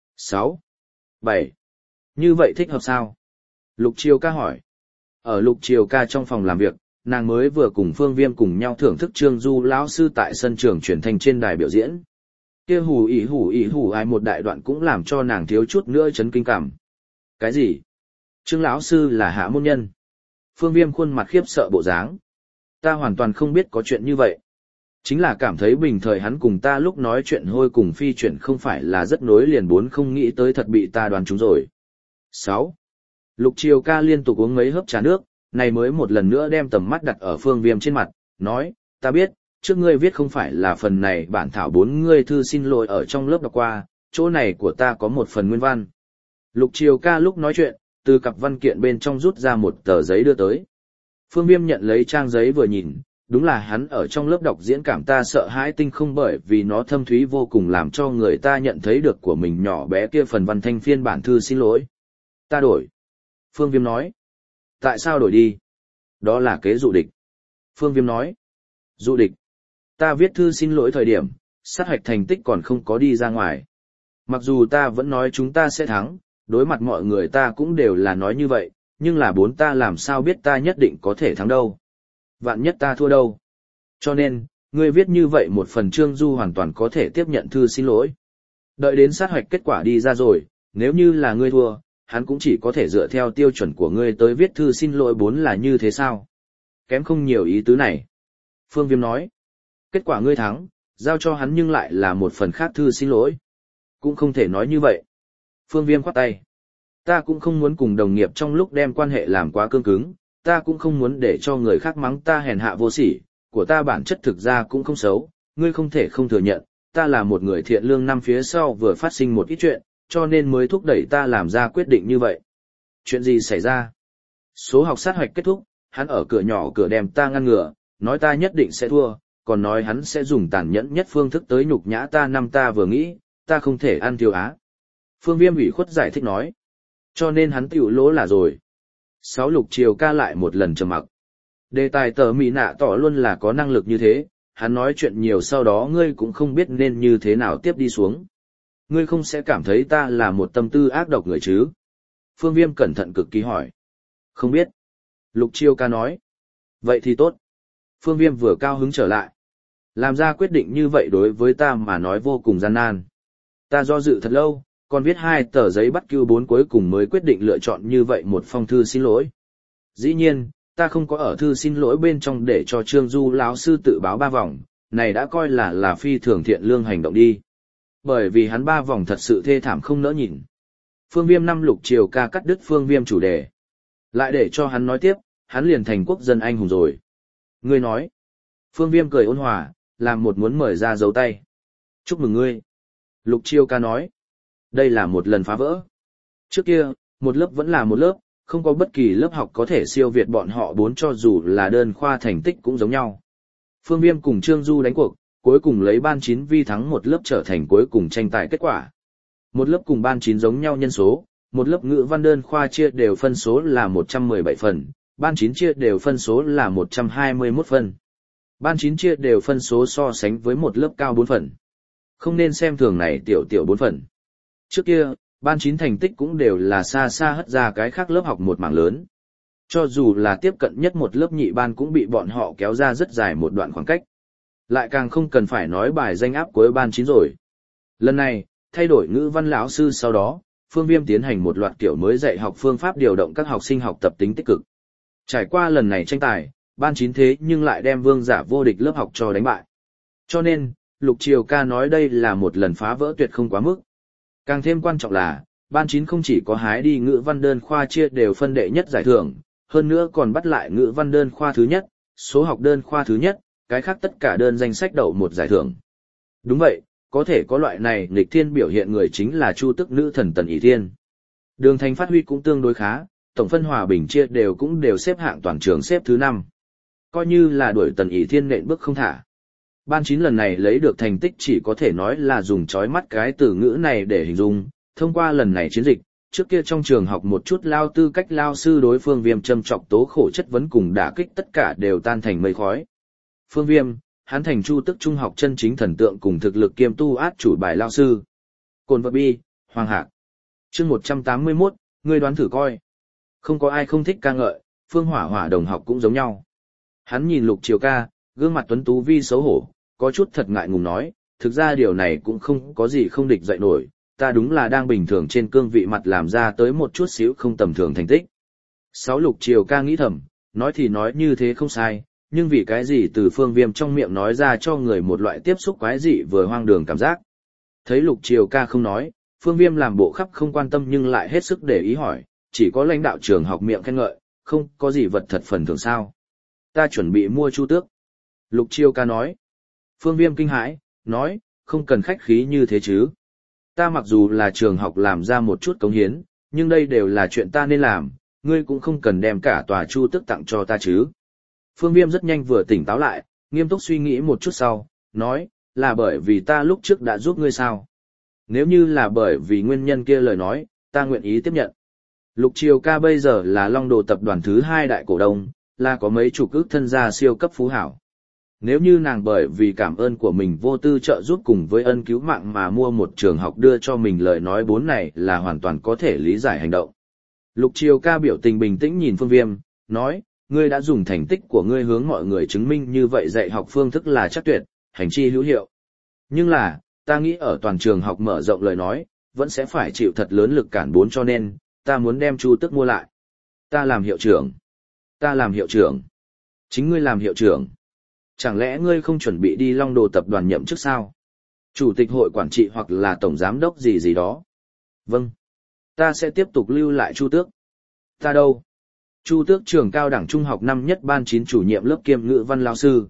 6. 7. Như vậy thích hợp sao? Lục Triều Ca hỏi. Ở Lục Triều Ca trong phòng làm việc, nàng mới vừa cùng Phương Viêm cùng nhau thưởng thức Trương Du lão sư tại sân trường truyền thanh trên đài biểu diễn. Kia hủ ý hủ ai một đại đoạn cũng làm cho nàng thiếu chút nữa chấn kinh cảm. Cái gì? Trương lão sư là hạ môn nhân. Phương Viêm khuôn mặt khiếp sợ bộ dáng. Ta hoàn toàn không biết có chuyện như vậy. Chính là cảm thấy bình thời hắn cùng ta lúc nói chuyện hôi cùng phi chuyện không phải là rất nối liền 4 không nghĩ tới thật bị ta đoán trúng rồi. 6. Lục Triều Ca liên tục uống mấy hớp trà nước, này mới một lần nữa đem tầm mắt đặt ở Phương Viêm trên mặt, nói, ta biết, trước ngươi viết không phải là phần này bản thảo 4 ngươi thư xin lỗi ở trong lớp đọc qua, chỗ này của ta có một phần nguyên văn. Lục Triều Ca lúc nói chuyện, từ cặp văn kiện bên trong rút ra một tờ giấy đưa tới. Phương Viêm nhận lấy trang giấy vừa nhìn, đúng là hắn ở trong lớp đọc diễn cảm ta sợ hãi tinh không bởi vì nó thâm thúy vô cùng làm cho người ta nhận thấy được của mình nhỏ bé kia phần văn thanh phiên bản thư xin lỗi. Ta đổi. Phương Viêm nói. Tại sao đổi đi? Đó là kế dụ địch. Phương Viêm nói. Dụ địch. Ta viết thư xin lỗi thời điểm, sát hạch thành tích còn không có đi ra ngoài. Mặc dù ta vẫn nói chúng ta sẽ thắng, đối mặt mọi người ta cũng đều là nói như vậy, nhưng là 4 ta làm sao biết ta nhất định có thể thắng đâu. Vạn nhất ta thua đâu. Cho nên, ngươi viết như vậy một phần Trương Du hoàn toàn có thể tiếp nhận thư xin lỗi. Đợi đến sát hoạch kết quả đi ra rồi, nếu như là ngươi thua, hắn cũng chỉ có thể dựa theo tiêu chuẩn của ngươi tới viết thư xin lỗi 4 là như thế sao? Kém không nhiều ý tứ này. Phương Viêm nói, kết quả ngươi thắng, giao cho hắn nhưng lại là một phần khác thư xin lỗi. Cũng không thể nói như vậy. Phương Viêm khoát tay. Ta cũng không muốn cùng đồng nghiệp trong lúc đem quan hệ làm quá cương cứng, ta cũng không muốn để cho người khác mắng ta hèn hạ vô sỉ, của ta bản chất thực ra cũng không xấu, ngươi không thể không thừa nhận, ta là một người thiện lương năm phía sau vừa phát sinh một ít chuyện, cho nên mới thúc đẩy ta làm ra quyết định như vậy. Chuyện gì xảy ra? Số học sát hoạch kết thúc, hắn ở cửa nhỏ cửa đem ta ngăn ngừa, nói ta nhất định sẽ thua, còn nói hắn sẽ dùng tàn nhẫn nhất phương thức tới nhục nhã ta năm ta vừa nghĩ, ta không thể ăn thiếu á. Phương Viêm ủy khuất giải thích nói. Cho nên hắn tiểu lỗ là rồi. Sáu Lục Triều ca lại một lần trầm mặc. Đề tài tờ mị nạ tỏ luôn là có năng lực như thế, hắn nói chuyện nhiều sau đó ngươi cũng không biết nên như thế nào tiếp đi xuống. Ngươi không sẽ cảm thấy ta là một tâm tư ác độc người chứ? Phương Viêm cẩn thận cực kỳ hỏi. Không biết. Lục Triều ca nói. Vậy thì tốt. Phương Viêm vừa cao hứng trở lại. Làm ra quyết định như vậy đối với ta mà nói vô cùng gian nan. Ta do dự thật lâu, còn viết 2 tờ giấy bắt Q 4 cuối cùng mới quyết định lựa chọn như vậy một phong thư xin lỗi. Dĩ nhiên, ta không có ở thư xin lỗi bên trong để cho Trương Du lão sư tự báo 3 vòng, này đã coi là phi thường thiện lương hành động đi. Bởi vì hắn 3 vòng thật sự thê thảm không nỡ nhìn. Phương Viêm năm Lục Triều ca cắt đứt Phương Viêm chủ đề. Lại để cho hắn nói tiếp, hắn liền thành quốc dân anh hùng rồi. Ngươi nói. Phương Viêm cười ôn hòa, làm một muốn mời ra dấu tay. Chúc mừng ngươi. Lục Triều ca nói. Đây là một lần phá vỡ. Trước kia, một lớp vẫn là một lớp, không có bất kỳ lớp học có thể siêu việt bọn họ 4 cho dù là đơn khoa thành tích cũng giống nhau. Phương Viêm cùng Trương Du đánh cuộc, cuối cùng lấy ban 9 vi thắng một lớp trở thành cuối cùng tranh tài kết quả. Một lớp cùng ban 9 giống nhau nhân số, một lớp ngữ văn đơn khoa chia đều phân số là 117 phần, ban 9 chia đều phân số là 121 phần. Ban 9 chia đều phân số so sánh với một lớp cao 4 phần. Không nên xem thường này tiểu 4 phần. Trước kia, ban 9 thành tích cũng đều là xa xa hất ra cái khác lớp học một mảng lớn. Cho dù là tiếp cận nhất một lớp nhị ban cũng bị bọn họ kéo ra rất dài một đoạn khoảng cách. Lại càng không cần phải nói bài danh áp cuối ban 9 rồi. Lần này, thay đổi ngữ văn lão sư sau đó, Phương Viêm tiến hành một loạt kiểu mới dạy học phương pháp điều động các học sinh học tập tính tích cực. Trải qua lần này tranh tài, ban 9 thế nhưng lại đem vương giả vô địch lớp học cho đánh bại. Cho nên, Lục Triều ca nói đây là một lần phá vỡ tuyệt không quá mức. Càng thêm quan trọng là, ban 9 không chỉ có hái đi ngữ văn đơn khoa chia đều phân đệ nhất giải thưởng, hơn nữa còn bắt lại ngữ văn đơn khoa thứ nhất, số học đơn khoa thứ nhất, cái khác tất cả đơn danh sách đậu một giải thưởng. Đúng vậy, có thể có loại này nghịch thiên biểu hiện người chính là Chu Tức nữ thần Tần ỷ Thiên. Đường Thành phát huy cũng tương đối khá, tổng phân hòa bình chia cũng đều xếp hạng toàn trường xếp thứ 5. Coi như là đuổi Tần ỷ Thiên nện bước không thả. Ban 9 lần này lấy được thành tích chỉ có thể nói là dùng chói mắt cái từ ngữ này để hình dung, thông qua lần này chiến dịch, trước kia trong trường học một chút lao tư cách lao sư đối Phương Viêm châm chọc tố khổ chất vấn cùng đả kích tất cả đều tan thành mây khói. Phương Viêm, hắn thành Chu Tức trung học chân chính thần tượng cùng thực lực kiêm tu át chủ bài lao sư. Cồn vật bi, Hoàng Hạc. Chương 181, ngươi đoán thử coi. Không có ai không thích ca ngợi, Phương Hỏa Hỏa đồng học cũng giống nhau. Hắn nhìn Lục Triều ca, gương mặt tuấn tú vi xấu hổ, có chút thật ngại ngùng nói, thực ra điều này cũng không có gì không địch dậy nổi, ta đúng là đang bình thường trên cương vị mặt làm ra tới một chút xíu không tầm thường thành tích. Sáu Lục Triều ca nghĩ thầm, nói thì nói như thế không sai, nhưng vì cái gì từ Phương Viêm trong miệng nói ra cho người một loại tiếp xúc quái dị vừa hoang đường cảm giác. Thấy Lục Triều ca không nói, Phương Viêm làm bộ khắp không quan tâm nhưng lại hết sức để ý hỏi, chỉ có lãnh đạo trường học miệng khen ngợi, không có gì vật thật phần thưởng sao. Ta chuẩn bị mua Chu Tước. Lục Triều ca nói. Phương Viêm kinh hãi, nói, không cần khách khí như thế chứ. Ta mặc dù là trường học làm ra một chút cống hiến, nhưng đây đều là chuyện ta nên làm, ngươi cũng không cần đem cả tòa Chu Tước tặng cho ta chứ. Phương Viêm rất nhanh vừa tỉnh táo lại, nghiêm túc suy nghĩ một chút sau, nói, là bởi vì ta lúc trước đã giúp ngươi sao. Nếu như là bởi vì nguyên nhân kia lời nói, ta nguyện ý tiếp nhận. Lục Triều ca bây giờ là Long Đồ tập đoàn thứ 2 đại cổ đông, là có mấy chục ức thân gia siêu cấp phú hảo. Nếu như nàng bởi vì cảm ơn của mình vô tư trợ giúp cùng với ân cứu mạng mà mua một trường học đưa cho mình lời nói 4 này là hoàn toàn có thể lý giải hành động. Lục Triều ca biểu tình bình tĩnh nhìn Phương Viêm, nói, ngươi đã dùng thành tích của ngươi hướng mọi người chứng minh như vậy dạy học phương thức là chắc tuyệt, hành chi hữu hiệu. Nhưng là, ta nghĩ ở toàn trường học mở rộng lời nói, vẫn sẽ phải chịu thật lớn lực cản 4 cho nên, ta muốn đem Chu Tước mua lại. Ta làm hiệu trưởng. Ta làm hiệu trưởng. Chính ngươi làm hiệu trưởng. Chẳng lẽ ngươi không chuẩn bị đi Long Đồ tập đoàn nhậm chức sao? Chủ tịch hội quản trị hoặc là tổng giám đốc gì gì đó. Vâng. Ta sẽ tiếp tục lưu lại Chu Tước. Ta đâu? Chu Tước trường cao đẳng trung học năm nhất ban 9 chủ nhiệm lớp kiêm ngữ văn lao sư.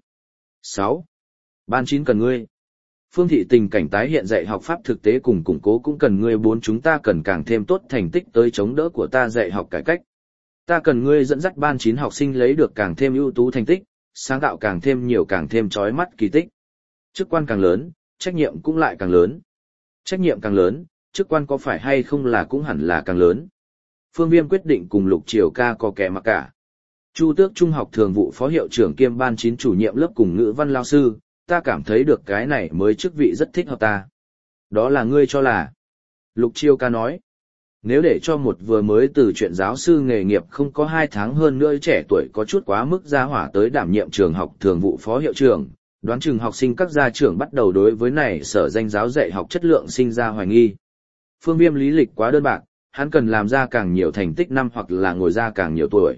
6. Ban 9 cần ngươi. Phương thị tình cảnh tái hiện dạy học pháp thực tế cùng củng cố cũng cần ngươi. 4 chúng ta cần càng thêm tốt thành tích tới chống đỡ của ta dạy học cải cách. Ta cần ngươi dẫn dắt ban 9 học sinh lấy được càng thêm ưu tú thành tích, sáng tạo càng thêm nhiều càng thêm chói mắt kỳ tích. Chức quan càng lớn, trách nhiệm cũng lại càng lớn. Trách nhiệm càng lớn, chức quan có phải hay không là cũng hẳn là càng lớn. Phương Viêm quyết định cùng Lục Triều Ca có kẻ mặc cả. Chu Tước trung học thường vụ phó hiệu trưởng kiêm ban 9 chủ nhiệm lớp cùng ngữ văn lao sư, ta cảm thấy được cái này mới chức vị rất thích hợp ta. Đó là ngươi cho là. Lục Triều Ca nói. Nếu để cho một vừa mới từ chuyện giáo sư nghề nghiệp không có 2 tháng hơn nữa trẻ tuổi có chút quá mức gia hỏa tới đảm nhiệm trường học thường vụ phó hiệu trưởng, đoán chừng học sinh các gia trưởng bắt đầu đối với này sở danh giáo dạy học chất lượng sinh ra hoài nghi. Phương Viêm lý lịch quá đơn bạc, hắn cần làm ra càng nhiều thành tích năm hoặc là ngồi ra càng nhiều tuổi.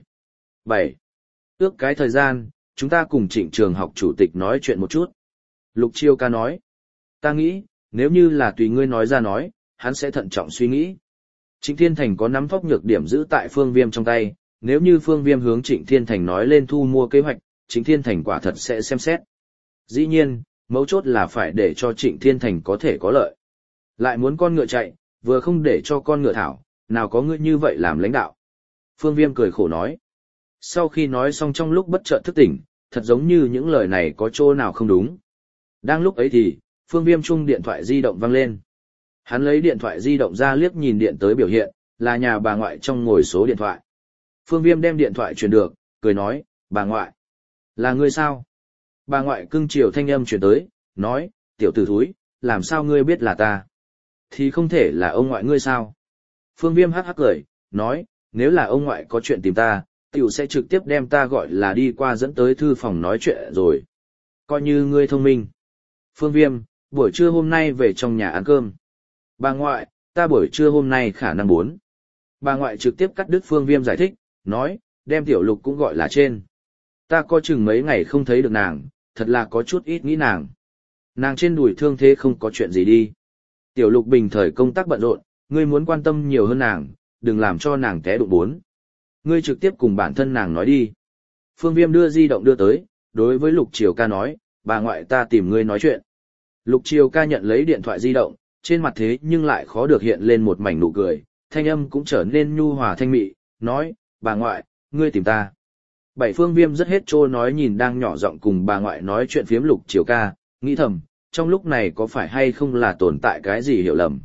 7. Ước cái thời gian, chúng ta cùng Trịnh trường học chủ tịch nói chuyện một chút. Lục Chiêu Ca nói. Ta nghĩ, nếu như là tùy ngươi nói ra nói, hắn sẽ thận trọng suy nghĩ. Trịnh Thiên Thành có nắm thóc nhược điểm giữ tại Phương Viêm trong tay, nếu như Phương Viêm hướng Trịnh Thiên Thành nói lên thu mua kế hoạch, Trịnh Thiên Thành quả thật sẽ xem xét. Dĩ nhiên, mấu chốt là phải để cho Trịnh Thiên Thành có thể có lợi. Lại muốn con ngựa chạy, vừa không để cho con ngựa thảo, nào có ngươi như vậy làm lãnh đạo. Phương Viêm cười khổ nói. Sau khi nói xong trong lúc bất chợt thức tỉnh, thật giống như những lời này có chỗ nào không đúng. Đang lúc ấy thì, Phương Viêm chung điện thoại di động vang lên. Hắn lấy điện thoại di động ra liếc nhìn điện tới biểu hiện, là nhà bà ngoại trong ngồi số điện thoại. Phương Viêm đem điện thoại truyền được, cười nói, bà ngoại. Là ngươi sao? Bà ngoại cưng chiều thanh âm truyền tới, nói, tiểu tử thúi, làm sao ngươi biết là ta? Thì không thể là ông ngoại ngươi sao? Phương Viêm hắc hắc cười, nói, nếu là ông ngoại có chuyện tìm ta, tiểu sẽ trực tiếp đem ta gọi là đi qua dẫn tới thư phòng nói chuyện rồi. Coi như ngươi thông minh. Phương Viêm, buổi trưa hôm nay về trong nhà ăn cơm. Bà ngoại, ta buổi trưa hôm nay khả năng muốn. Bà ngoại trực tiếp cắt đứt Phương Viêm giải thích, nói, đem Tiểu Lục cũng gọi là trên. Ta có chừng mấy ngày không thấy được nàng, thật là có chút ít nghĩ nàng. Nàng trên đùi thương thế không có chuyện gì đi. Tiểu Lục bình thời công tác bận rộn, ngươi muốn quan tâm nhiều hơn nàng, đừng làm cho nàng té đụng bốn. Ngươi trực tiếp cùng bản thân nàng nói đi. Phương Viêm đưa di động đưa tới, đối với Lục Triều Ca nói, bà ngoại ta tìm ngươi nói chuyện. Lục Triều Ca nhận lấy điện thoại di động, trên mặt thế nhưng lại khó được hiện lên một mảnh nụ cười, thanh âm cũng trở nên nhu hòa thanh mị, nói, bà ngoại, ngươi tìm ta. Bảy Phương Viêm rất hết trô nói nhìn đang nhỏ giọng cùng bà ngoại nói chuyện phiếm Lục Triều Ca, nghĩ thầm, trong lúc này có phải hay không là tồn tại cái gì hiểu lầm.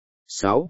6.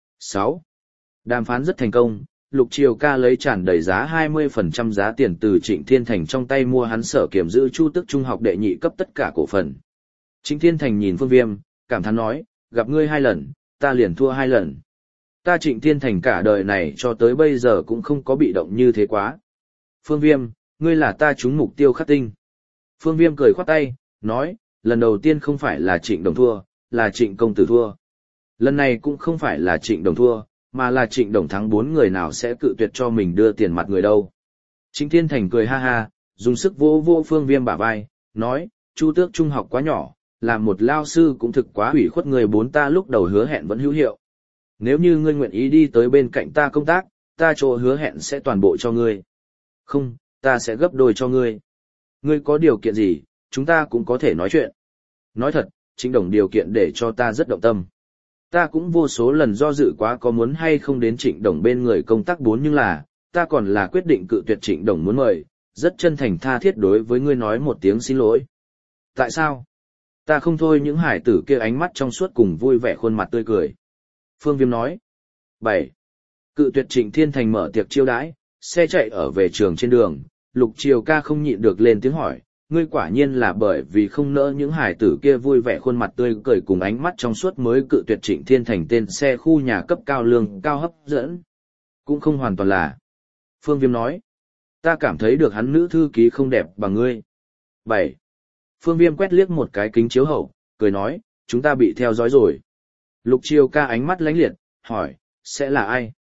Đàm phán rất thành công, Lục Triều Ca lấy tràn đầy giá 20% giá tiền từ Trịnh Thiên Thành trong tay mua hắn sở kiểm giữ Chu Tước trung học đệ nhị cấp tất cả cổ phần. Trịnh Thiên Thành nhìn Phương Viêm, cảm thán nói, gặp ngươi 2 lần, ta liền thua 2 lần. Ta Trịnh Thiên Thành cả đời này cho tới bây giờ cũng không có bị động như thế quá. Phương Viêm, ngươi là ta trúng mục tiêu khắc tinh. Phương Viêm cười khoát tay, nói, lần đầu tiên không phải là Trịnh Đồng thua, là Trịnh công tử thua. Lần này cũng không phải là Trịnh Đồng thua, mà là Trịnh Đồng thắng 4 người nào sẽ cự tuyệt cho mình đưa tiền mặt người đâu. Trịnh Thiên Thành cười ha ha, dùng sức vỗ vỗ Phương Viêm bả vai, nói, Chu Tước trung học quá nhỏ, làm một lao sư cũng thực quá hủy khuất người bốn ta lúc đầu hứa hẹn vẫn hữu hiệu. Nếu như ngươi nguyện ý đi tới bên cạnh ta công tác, ta chỗ hứa hẹn sẽ toàn bộ cho ngươi. Không, ta sẽ gấp đôi cho ngươi. Ngươi có điều kiện gì, chúng ta cũng có thể nói chuyện. Nói thật, Trịnh Đồng điều kiện để cho ta rất động tâm. Ta cũng vô số lần do dự quá có muốn hay không đến Trịnh Đồng bên người công tác 4 nhưng là, ta còn là quyết định cự tuyệt Trịnh Đồng muốn mời, rất chân thành tha thiết đối với ngươi nói một tiếng xin lỗi. Tại sao? Ta không thôi những hải tử kia ánh mắt trong suốt cùng vui vẻ khuôn mặt tươi cười. Phương Viêm nói. 7. Cự tuyệt Trịnh Thiên Thành mở tiệc chiêu đãi, xe chạy ở về trường trên đường, Lục Triều Ca không nhịn được lên tiếng hỏi, ngươi quả nhiên là bởi vì không nỡ những hải tử kia vui vẻ khuôn mặt tươi cười cùng ánh mắt trong suốt mới cự tuyệt Trịnh Thiên Thành tên xe khu nhà cấp cao lương cao hấp dẫn. Cũng không hoàn toàn là. Phương Viêm nói. Ta cảm thấy được hắn nữ thư ký không đẹp bằng ngươi. 7. Phương Viêm quét liếc một cái kính chiếu hậu, cười nói, chúng ta bị theo dõi rồi. Lục Triều Ca ánh mắt lánh liệt, hỏi, sẽ là ai?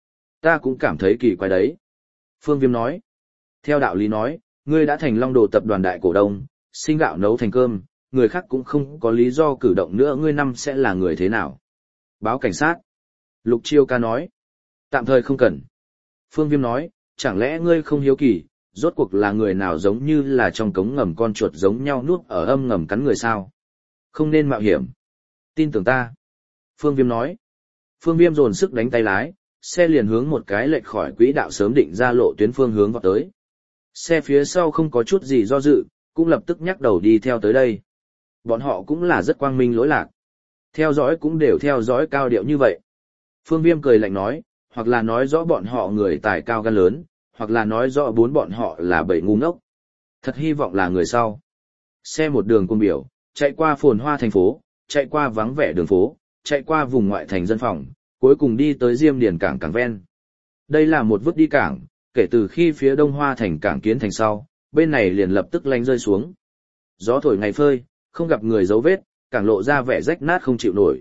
ta cũng cảm thấy kỳ quái đấy. Phương Viêm nói, theo đạo lý nói, ngươi đã thành Long Đồ tập đoàn đại cổ đông, sinh gạo nấu thành cơm, người khác cũng không có lý do cử động nữa, ngươi năm sẽ là người thế nào? Báo cảnh sát. Lục Chiêu Ca nói, tạm thời không cần. Phương Viêm nói, chẳng lẽ ngươi không hiếu kỳ, rốt cuộc là người nào giống như là trong cống ngầm con chuột giống nhau nuốt ở âm ngầm cắn người sao? Không nên mạo hiểm. Tin tưởng ta. Phương Viêm nói. Phương Viêm dồn sức đánh tay lái, xe liền hướng một cái lệch khỏi quỹ đạo sớm định ra lộ tuyến phương hướng vào tới. Xe phía sau không có chút gì do dự, cũng lập tức nhắc đầu đi theo tới đây. Bọn họ cũng là rất quang minh lỗi lạc. Theo dõi cũng đều theo dõi cao điệu như vậy. Phương Viêm cười lạnh nói, hoặc là nói rõ bọn họ người tài cao gan lớn, hoặc là nói rõ bốn bọn họ là bầy ngu ngốc. Thật hy vọng là người sau. Xe một đường cung biểu, chạy qua phồn hoa thành phố, chạy qua vắng vẻ đường phố, chạy qua vùng ngoại thành dân phòng, cuối cùng đi tới Diêm Điền cảng cảng ven. Đây là một vứt đi cảng, kể từ khi phía đông hoa thành cảng kiến thành sau, bên này liền lập tức lánh rơi xuống. Gió thổi ngày phơi, không gặp người dấu vết, cảng lộ ra vẻ rách nát không chịu nổi.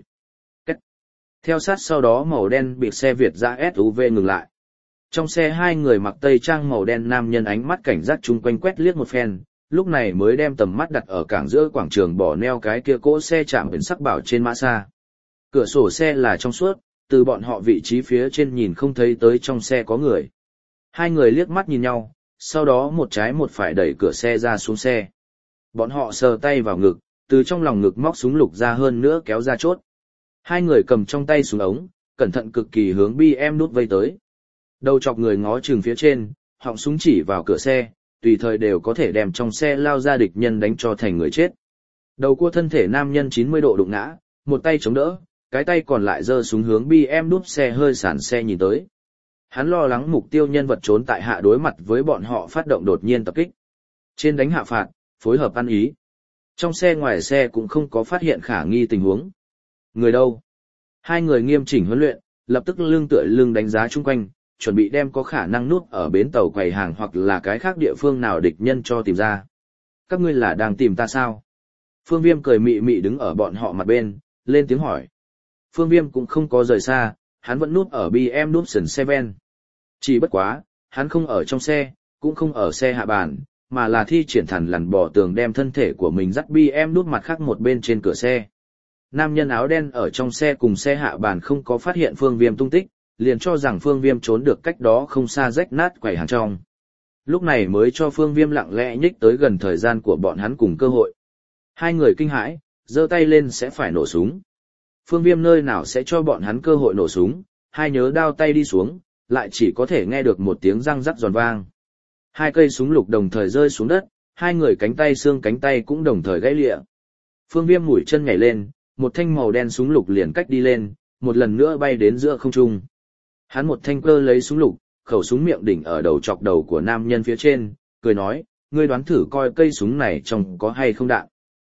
Theo sát sau đó màu đen bị xe Việt dã SUV ngừng lại. Trong xe hai người mặc tây trang màu đen nam nhân ánh mắt cảnh giác chung quanh quét liếc một phen, lúc này mới đem tầm mắt đặt ở cảng giữa quảng trường bỏ neo cái kia cỗ xe chạm biển sắc bảo trên mã xa. Cửa sổ xe là trong suốt, từ bọn họ vị trí phía trên nhìn không thấy tới trong xe có người. Hai người liếc mắt nhìn nhau, sau đó một trái một phải đẩy cửa xe ra xuống xe. Bọn họ sờ tay vào ngực, từ trong lòng ngực móc súng lục ra hơn nữa kéo ra chốt. Hai người cầm trong tay súng ống, cẩn thận cực kỳ hướng BM nút vây tới. Đầu chọc người ngó chừng phía trên, họng súng chỉ vào cửa xe, tùy thời đều có thể đem trong xe lao ra địch nhân đánh cho thành người chết. Đầu cua thân thể nam nhân 90 độ đụng ngã, một tay chống đỡ, cái tay còn lại giơ súng hướng BM nút xe hơi sàn xe nhìn tới. Hắn lo lắng mục tiêu nhân vật trốn tại hạ đối mặt với bọn họ phát động đột nhiên tập kích. Trên đánh hạ phạt, phối hợp ăn ý. Trong xe ngoài xe cũng không có phát hiện khả nghi tình huống. Người đâu? Hai người nghiêm chỉnh huấn luyện, lập tức lưng tựa lưng đánh giá chung quanh, chuẩn bị đem có khả năng núp ở bến tàu quầy hàng hoặc là cái khác địa phương nào địch nhân cho tìm ra. Các ngươi là đang tìm ta sao? Phương Viêm cười mị mị đứng ở bọn họ mặt bên, lên tiếng hỏi. Phương Viêm cũng không có rời xa, hắn vẫn núp ở BM Nupson Seven. Chỉ bất quá, hắn không ở trong xe, cũng không ở xe hạ bàn, mà là thi triển thằn lằn bò tường đem thân thể của mình dắt BM núp mặt khác một bên trên cửa xe. Nam nhân áo đen ở trong xe cùng xe hạ bàn không có phát hiện Phương Viêm tung tích, liền cho rằng Phương Viêm trốn được cách đó không xa rách nát quầy hàng trong. Lúc này mới cho Phương Viêm lặng lẽ nhích tới gần thời gian của bọn hắn cùng cơ hội. Hai người kinh hãi, giơ tay lên sẽ phải nổ súng. Phương Viêm nơi nào sẽ cho bọn hắn cơ hội nổ súng, hai nhớ đao tay đi xuống, lại chỉ có thể nghe được một tiếng răng rắc giòn vang. Hai cây súng lục đồng thời rơi xuống đất, hai người cánh tay xương cánh tay cũng đồng thời gãy lịa. Phương Viêm mũi chân nhảy lên, một thanh màu đen súng lục liền cách đi lên, một lần nữa bay đến giữa không trung. Hắn một thanh cơ lấy súng lục, khẩu súng miệng đỉnh ở đầu chọc đầu của nam nhân phía trên, cười nói, ngươi đoán thử coi cây súng này trong có hay không đạn.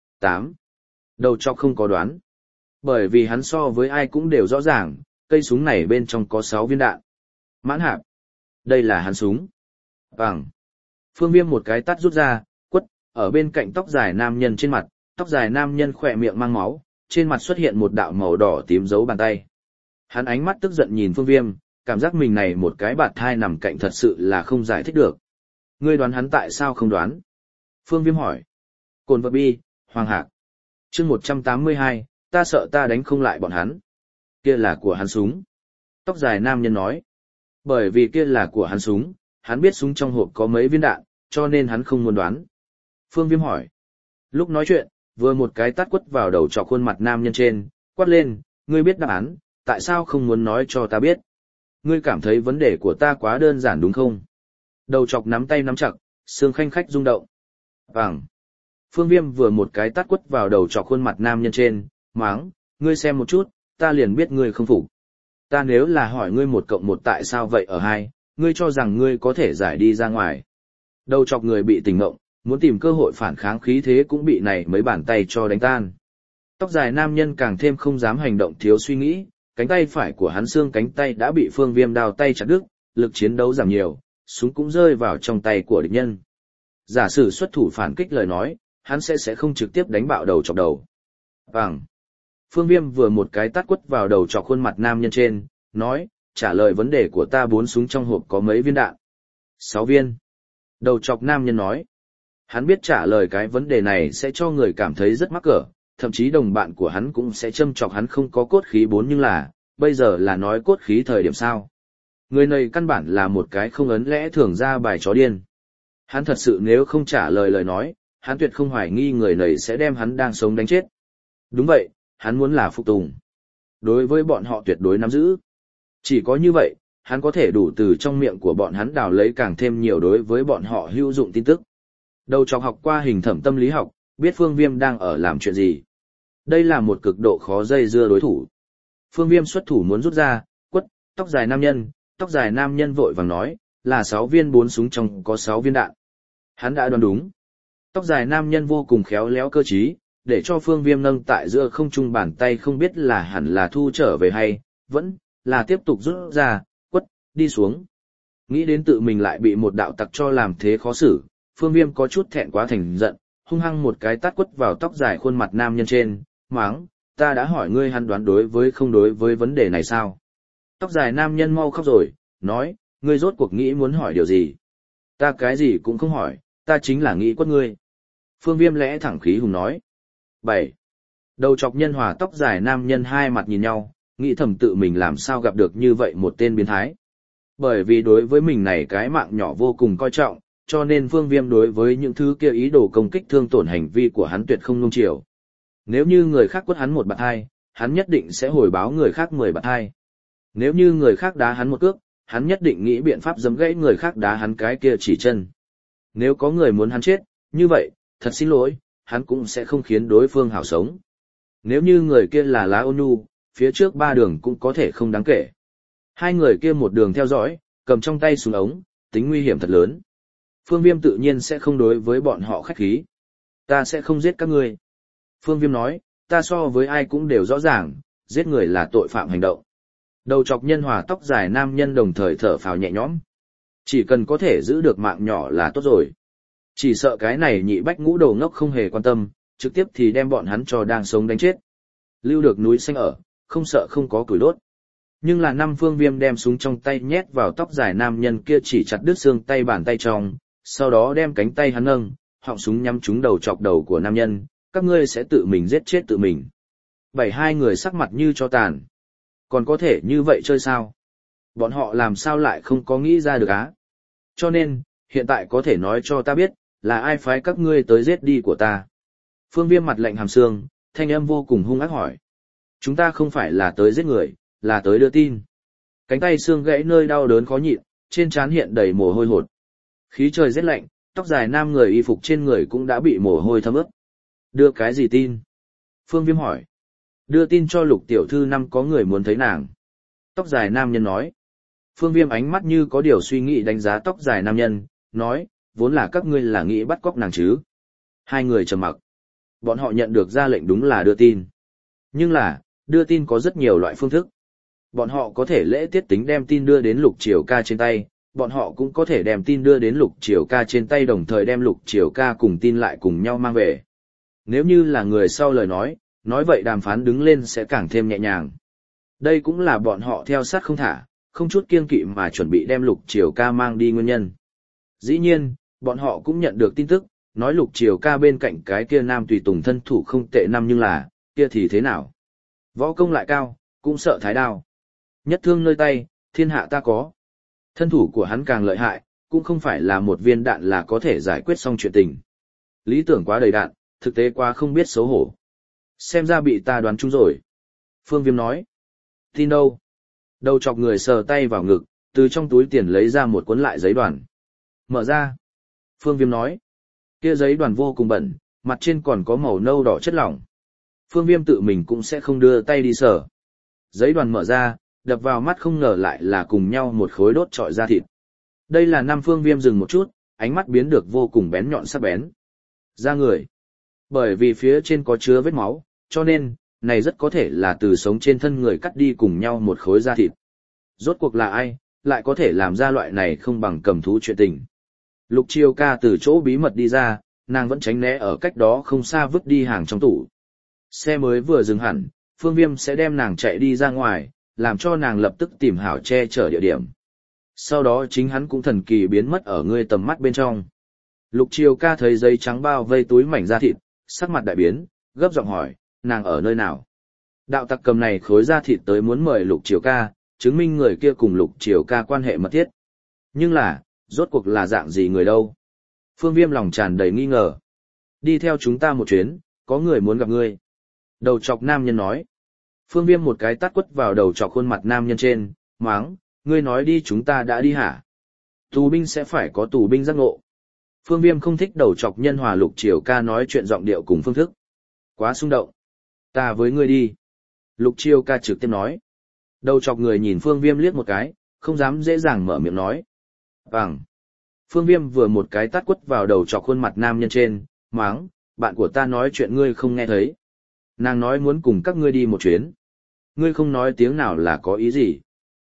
8. Đầu chọc không có đoán. Bởi vì hắn so với ai cũng đều rõ ràng, cây súng này bên trong có 6 viên đạn. Mãn hạp. Đây là hắn súng. Bằng. Phương Viêm một cái tát rút ra, quất, ở bên cạnh tóc dài nam nhân trên mặt, tóc dài nam nhân khỏe miệng mang máu, trên mặt xuất hiện một đạo màu đỏ tím dấu bàn tay. Hắn ánh mắt tức giận nhìn Phương Viêm, cảm giác mình này một cái bạt thai nằm cạnh thật sự là không giải thích được. Ngươi đoán hắn tại sao không đoán? Phương Viêm hỏi. Cồn vật bi, Hoàng Hạc. Chương 182, ta sợ ta đánh không lại bọn hắn. Kia là của hắn súng. Tóc dài nam nhân nói. Bởi vì kia là của hắn súng, hắn biết súng trong hộp có mấy viên đạn, cho nên hắn không muốn đoán. Phương Viêm hỏi. Lúc nói chuyện, vừa một cái tát quất vào đầu trọc khuôn mặt nam nhân trên, quát lên, ngươi biết đáp án, tại sao không muốn nói cho ta biết? Ngươi cảm thấy vấn đề của ta quá đơn giản đúng không? Đầu trọc nắm tay nắm chặt, xương khanh khách rung động. Vàng. Phương Viêm vừa một cái tát quất vào đầu trọc khuôn mặt nam nhân trên, máng, ngươi xem một chút, ta liền biết ngươi không phục. Ta nếu là hỏi ngươi 1 + 1 tại sao vậy ở 2, ngươi cho rằng ngươi có thể giải đi ra ngoài. Đầu chọc người bị tỉnh ngộng, muốn tìm cơ hội phản kháng khí thế cũng bị này mấy bàn tay cho đánh tan. Tóc dài nam nhân càng thêm không dám hành động thiếu suy nghĩ, cánh tay phải của hắn xương cánh tay đã bị Phương Viêm đao tay chặt đứt, lực chiến đấu giảm nhiều, súng cũng rơi vào trong tay của địch nhân. Giả sử xuất thủ phản kích lời nói, hắn sẽ không trực tiếp đánh bạo đầu chọc đầu. Vàng. Phương Viêm vừa một cái tát quất vào đầu chọc khuôn mặt nam nhân trên, nói, trả lời vấn đề của ta 4 súng trong hộp có mấy viên đạn? 6 viên. Đầu chọc nam nhân nói. Hắn biết trả lời cái vấn đề này sẽ cho người cảm thấy rất mắc cỡ, thậm chí đồng bạn của hắn cũng sẽ châm chọc hắn không có cốt khí 4 nhưng là, bây giờ là nói cốt khí thời điểm sao. Người này căn bản là một cái không ấn lẽ thường ra bài chó điên. Hắn thật sự nếu không trả lời lời nói, hắn tuyệt không hoài nghi người này sẽ đem hắn đang sống đánh chết. Đúng vậy, hắn muốn là phục tùng. Đối với bọn họ tuyệt đối nắm giữ. Chỉ có như vậy, hắn có thể đủ từ trong miệng của bọn hắn đào lấy càng thêm nhiều đối với bọn họ hữu dụng tin tức. Đầu chọc học qua hình thẩm tâm lý học, biết Phương Viêm đang ở làm chuyện gì. Đây là một cực độ khó dây dưa đối thủ. Phương Viêm xuất thủ muốn rút ra, quất, tóc dài nam nhân vội vàng nói, là 6 viên 4 súng trong có 6 viên đạn. Hắn đã đoán đúng. Tóc dài nam nhân vô cùng khéo léo cơ trí, để cho Phương Viêm nâng tại giữa không trung bàn tay không biết là hẳn là thu trở về hay, vẫn là tiếp tục rút ra, quất, đi xuống. Nghĩ đến tự mình lại bị một đạo tặc cho làm thế khó xử, Phương Viêm có chút thẹn quá thành giận, hung hăng một cái tát quất vào tóc dài khuôn mặt nam nhân trên, máng, ta đã hỏi ngươi hắn đoán đối với không đối với vấn đề này sao? Tóc dài nam nhân mau khóc rồi, nói, ngươi rốt cuộc nghĩ muốn hỏi điều gì? Ta cái gì cũng không hỏi, ta chính là nghĩ quất ngươi. Phương Viêm lẽ thẳng khí hùng nói. 7. Đầu chọc nhân hòa tóc dài nam nhân hai mặt nhìn nhau, nghĩ thầm tự mình làm sao gặp được như vậy một tên biến thái. Bởi vì đối với mình này cái mạng nhỏ vô cùng coi trọng, cho nên Phương Viêm đối với những thứ kia ý đồ công kích thương tổn hành vi của hắn tuyệt không nung chiều. Nếu như người khác quất hắn một bạt hai, hắn nhất định sẽ hồi báo người khác 10 bạt hai. Nếu như người khác đá hắn một cước, hắn nhất định nghĩ biện pháp giẫm gãy người khác đá hắn cái kia chỉ chân. Nếu có người muốn hắn chết, như vậy, thật xin lỗi, hắn cũng sẽ không khiến đối phương hảo sống. Nếu như người kia là lá ôn nhu, phía trước 3 đường cũng có thể không đáng kể. Hai người kia một đường theo dõi, cầm trong tay súng ống, tính nguy hiểm thật lớn. Phương Viêm tự nhiên sẽ không đối với bọn họ khách khí. Ta sẽ không giết các ngươi. Phương Viêm nói, ta so với ai cũng đều rõ ràng, giết người là tội phạm hành động. Đầu chọc nhân hòa tóc dài nam nhân đồng thời thở phào nhẹ nhõm. Chỉ cần có thể giữ được mạng nhỏ là tốt rồi. Chỉ sợ cái này nhị bách ngũ đầu ngốc không hề quan tâm, trực tiếp thì đem bọn hắn cho đang sống đánh chết. Lưu được núi xanh ở, không sợ không có củi đốt. Nhưng là năm Phương Viêm đem súng trong tay nhét vào tóc dài nam nhân kia chỉ chặt đứt xương tay bàn tay trong, sau đó đem cánh tay hắn nâng, họng súng nhắm trúng đầu chọc đầu của nam nhân, các ngươi sẽ tự mình giết chết tự mình. 72 người sắc mặt như cho tàn. Còn có thể như vậy chơi sao? Bọn họ làm sao lại không có nghĩ ra được á? Cho nên, hiện tại có thể nói cho ta biết, là ai phái các ngươi tới giết đi của ta? Phương Viêm mặt lạnh hàm xương, thanh âm vô cùng hung ác hỏi. Chúng ta không phải là tới giết người, là tới đưa tin. Cánh tay xương gãy nơi đau đớn khó nhịn, trên trán hiện đầy mồ hôi hột. Khí trời rét lạnh, tóc dài nam người y phục trên người cũng đã bị mồ hôi thấm ướt. Đưa cái gì tin? Phương Viêm hỏi. Đưa tin cho Lục tiểu thư năm có người muốn thấy nàng. Tóc dài nam nhân nói. Phương Viêm ánh mắt như có điều suy nghĩ đánh giá tóc dài nam nhân, nói, vốn là các ngươi là nghĩ bắt cóc nàng chứ. Hai người trầm mặc. Bọn họ nhận được ra lệnh đúng là đưa tin. Nhưng là, đưa tin có rất nhiều loại phương thức. Bọn họ có thể lễ tiết tính đem tin đưa đến Lục Triều Ca trên tay, bọn họ cũng có thể đem tin đưa đến Lục Triều Ca trên tay đồng thời đem Lục Triều Ca cùng tin lại cùng nhau mang về. Nếu như là người sau lời nói vậy đàm phán đứng lên sẽ càng thêm nhẹ nhàng. Đây cũng là bọn họ theo sát không thả, không chút kiêng kỵ mà chuẩn bị đem Lục Triều Ca mang đi nguyên nhân. Dĩ nhiên, bọn họ cũng nhận được tin tức, nói Lục Triều Ca bên cạnh cái kia nam tùy tùng thân thủ không tệ năm nhưng là, kia thì thế nào? Võ công lại cao, cũng sợ thái đao. Nhất thương nơi tay, thiên hạ ta có. Thân thủ của hắn càng lợi hại, cũng không phải là một viên đạn là có thể giải quyết xong chuyện tình. Lý tưởng quá đầy đạn, thực tế quá không biết xấu hổ. Xem ra bị ta đoán trúng rồi. Phương Viêm nói. Tin đâu? Đầu chọc người sờ tay vào ngực, từ trong túi tiền lấy ra một cuốn lại giấy đoàn. Mở ra. Phương Viêm nói. Kia giấy đoàn vô cùng bẩn, mặt trên còn có màu nâu đỏ chất lỏng. Phương Viêm tự mình cũng sẽ không đưa tay đi sờ. Giấy đoàn mở ra, đập vào mắt không ngờ lại là cùng nhau một khối đốt trọi da thịt. Đây là năm Phương Viêm dừng một chút, ánh mắt biến được vô cùng bén nhọn sắc bén. Da người. Bởi vì phía trên có chứa vết máu, cho nên, này rất có thể là từ sống trên thân người cắt đi cùng nhau một khối da thịt. Rốt cuộc là ai, lại có thể làm ra loại này không bằng cầm thú chuyện tình. Lục Triều Ca từ chỗ bí mật đi ra, nàng vẫn tránh né ở cách đó không xa vứt đi hàng trong tủ. Xe mới vừa dừng hẳn, Phương Viêm sẽ đem nàng chạy đi ra ngoài, làm cho nàng lập tức tìm hảo che chở địa điểm. Sau đó chính hắn cũng thần kỳ biến mất ở ngươi tầm mắt bên trong. Lục Triều Ca thấy giấy trắng bao vây túi mảnh da thịt, sắc mặt đại biến, gấp giọng hỏi, nàng ở nơi nào? Đạo tặc cầm này khối da thịt tới muốn mời Lục Triều Ca, chứng minh người kia cùng Lục Triều Ca quan hệ mật thiết. Nhưng là, rốt cuộc là dạng gì người đâu? Phương Viêm lòng tràn đầy nghi ngờ. Đi theo chúng ta một chuyến, có người muốn gặp ngươi. Đầu chọc nam nhân nói. Phương Viêm một cái tát quất vào đầu chọc khuôn mặt nam nhân trên, máng, ngươi nói đi chúng ta đã đi hả? Tù binh sẽ phải có tù binh giác ngộ. Phương Viêm không thích đầu chọc nhân hòa Lục Triều Ca nói chuyện giọng điệu cùng phương thức. Quá xung động. Ta với ngươi đi. Lục Triều Ca trực tiếp nói. Đầu chọc người nhìn Phương Viêm liếc một cái, không dám dễ dàng mở miệng nói. Vâng. Phương Viêm vừa một cái tát quất vào đầu chọc khuôn mặt nam nhân trên, máng, bạn của ta nói chuyện ngươi không nghe thấy. Nàng nói muốn cùng các ngươi đi một chuyến. Ngươi không nói tiếng nào là có ý gì?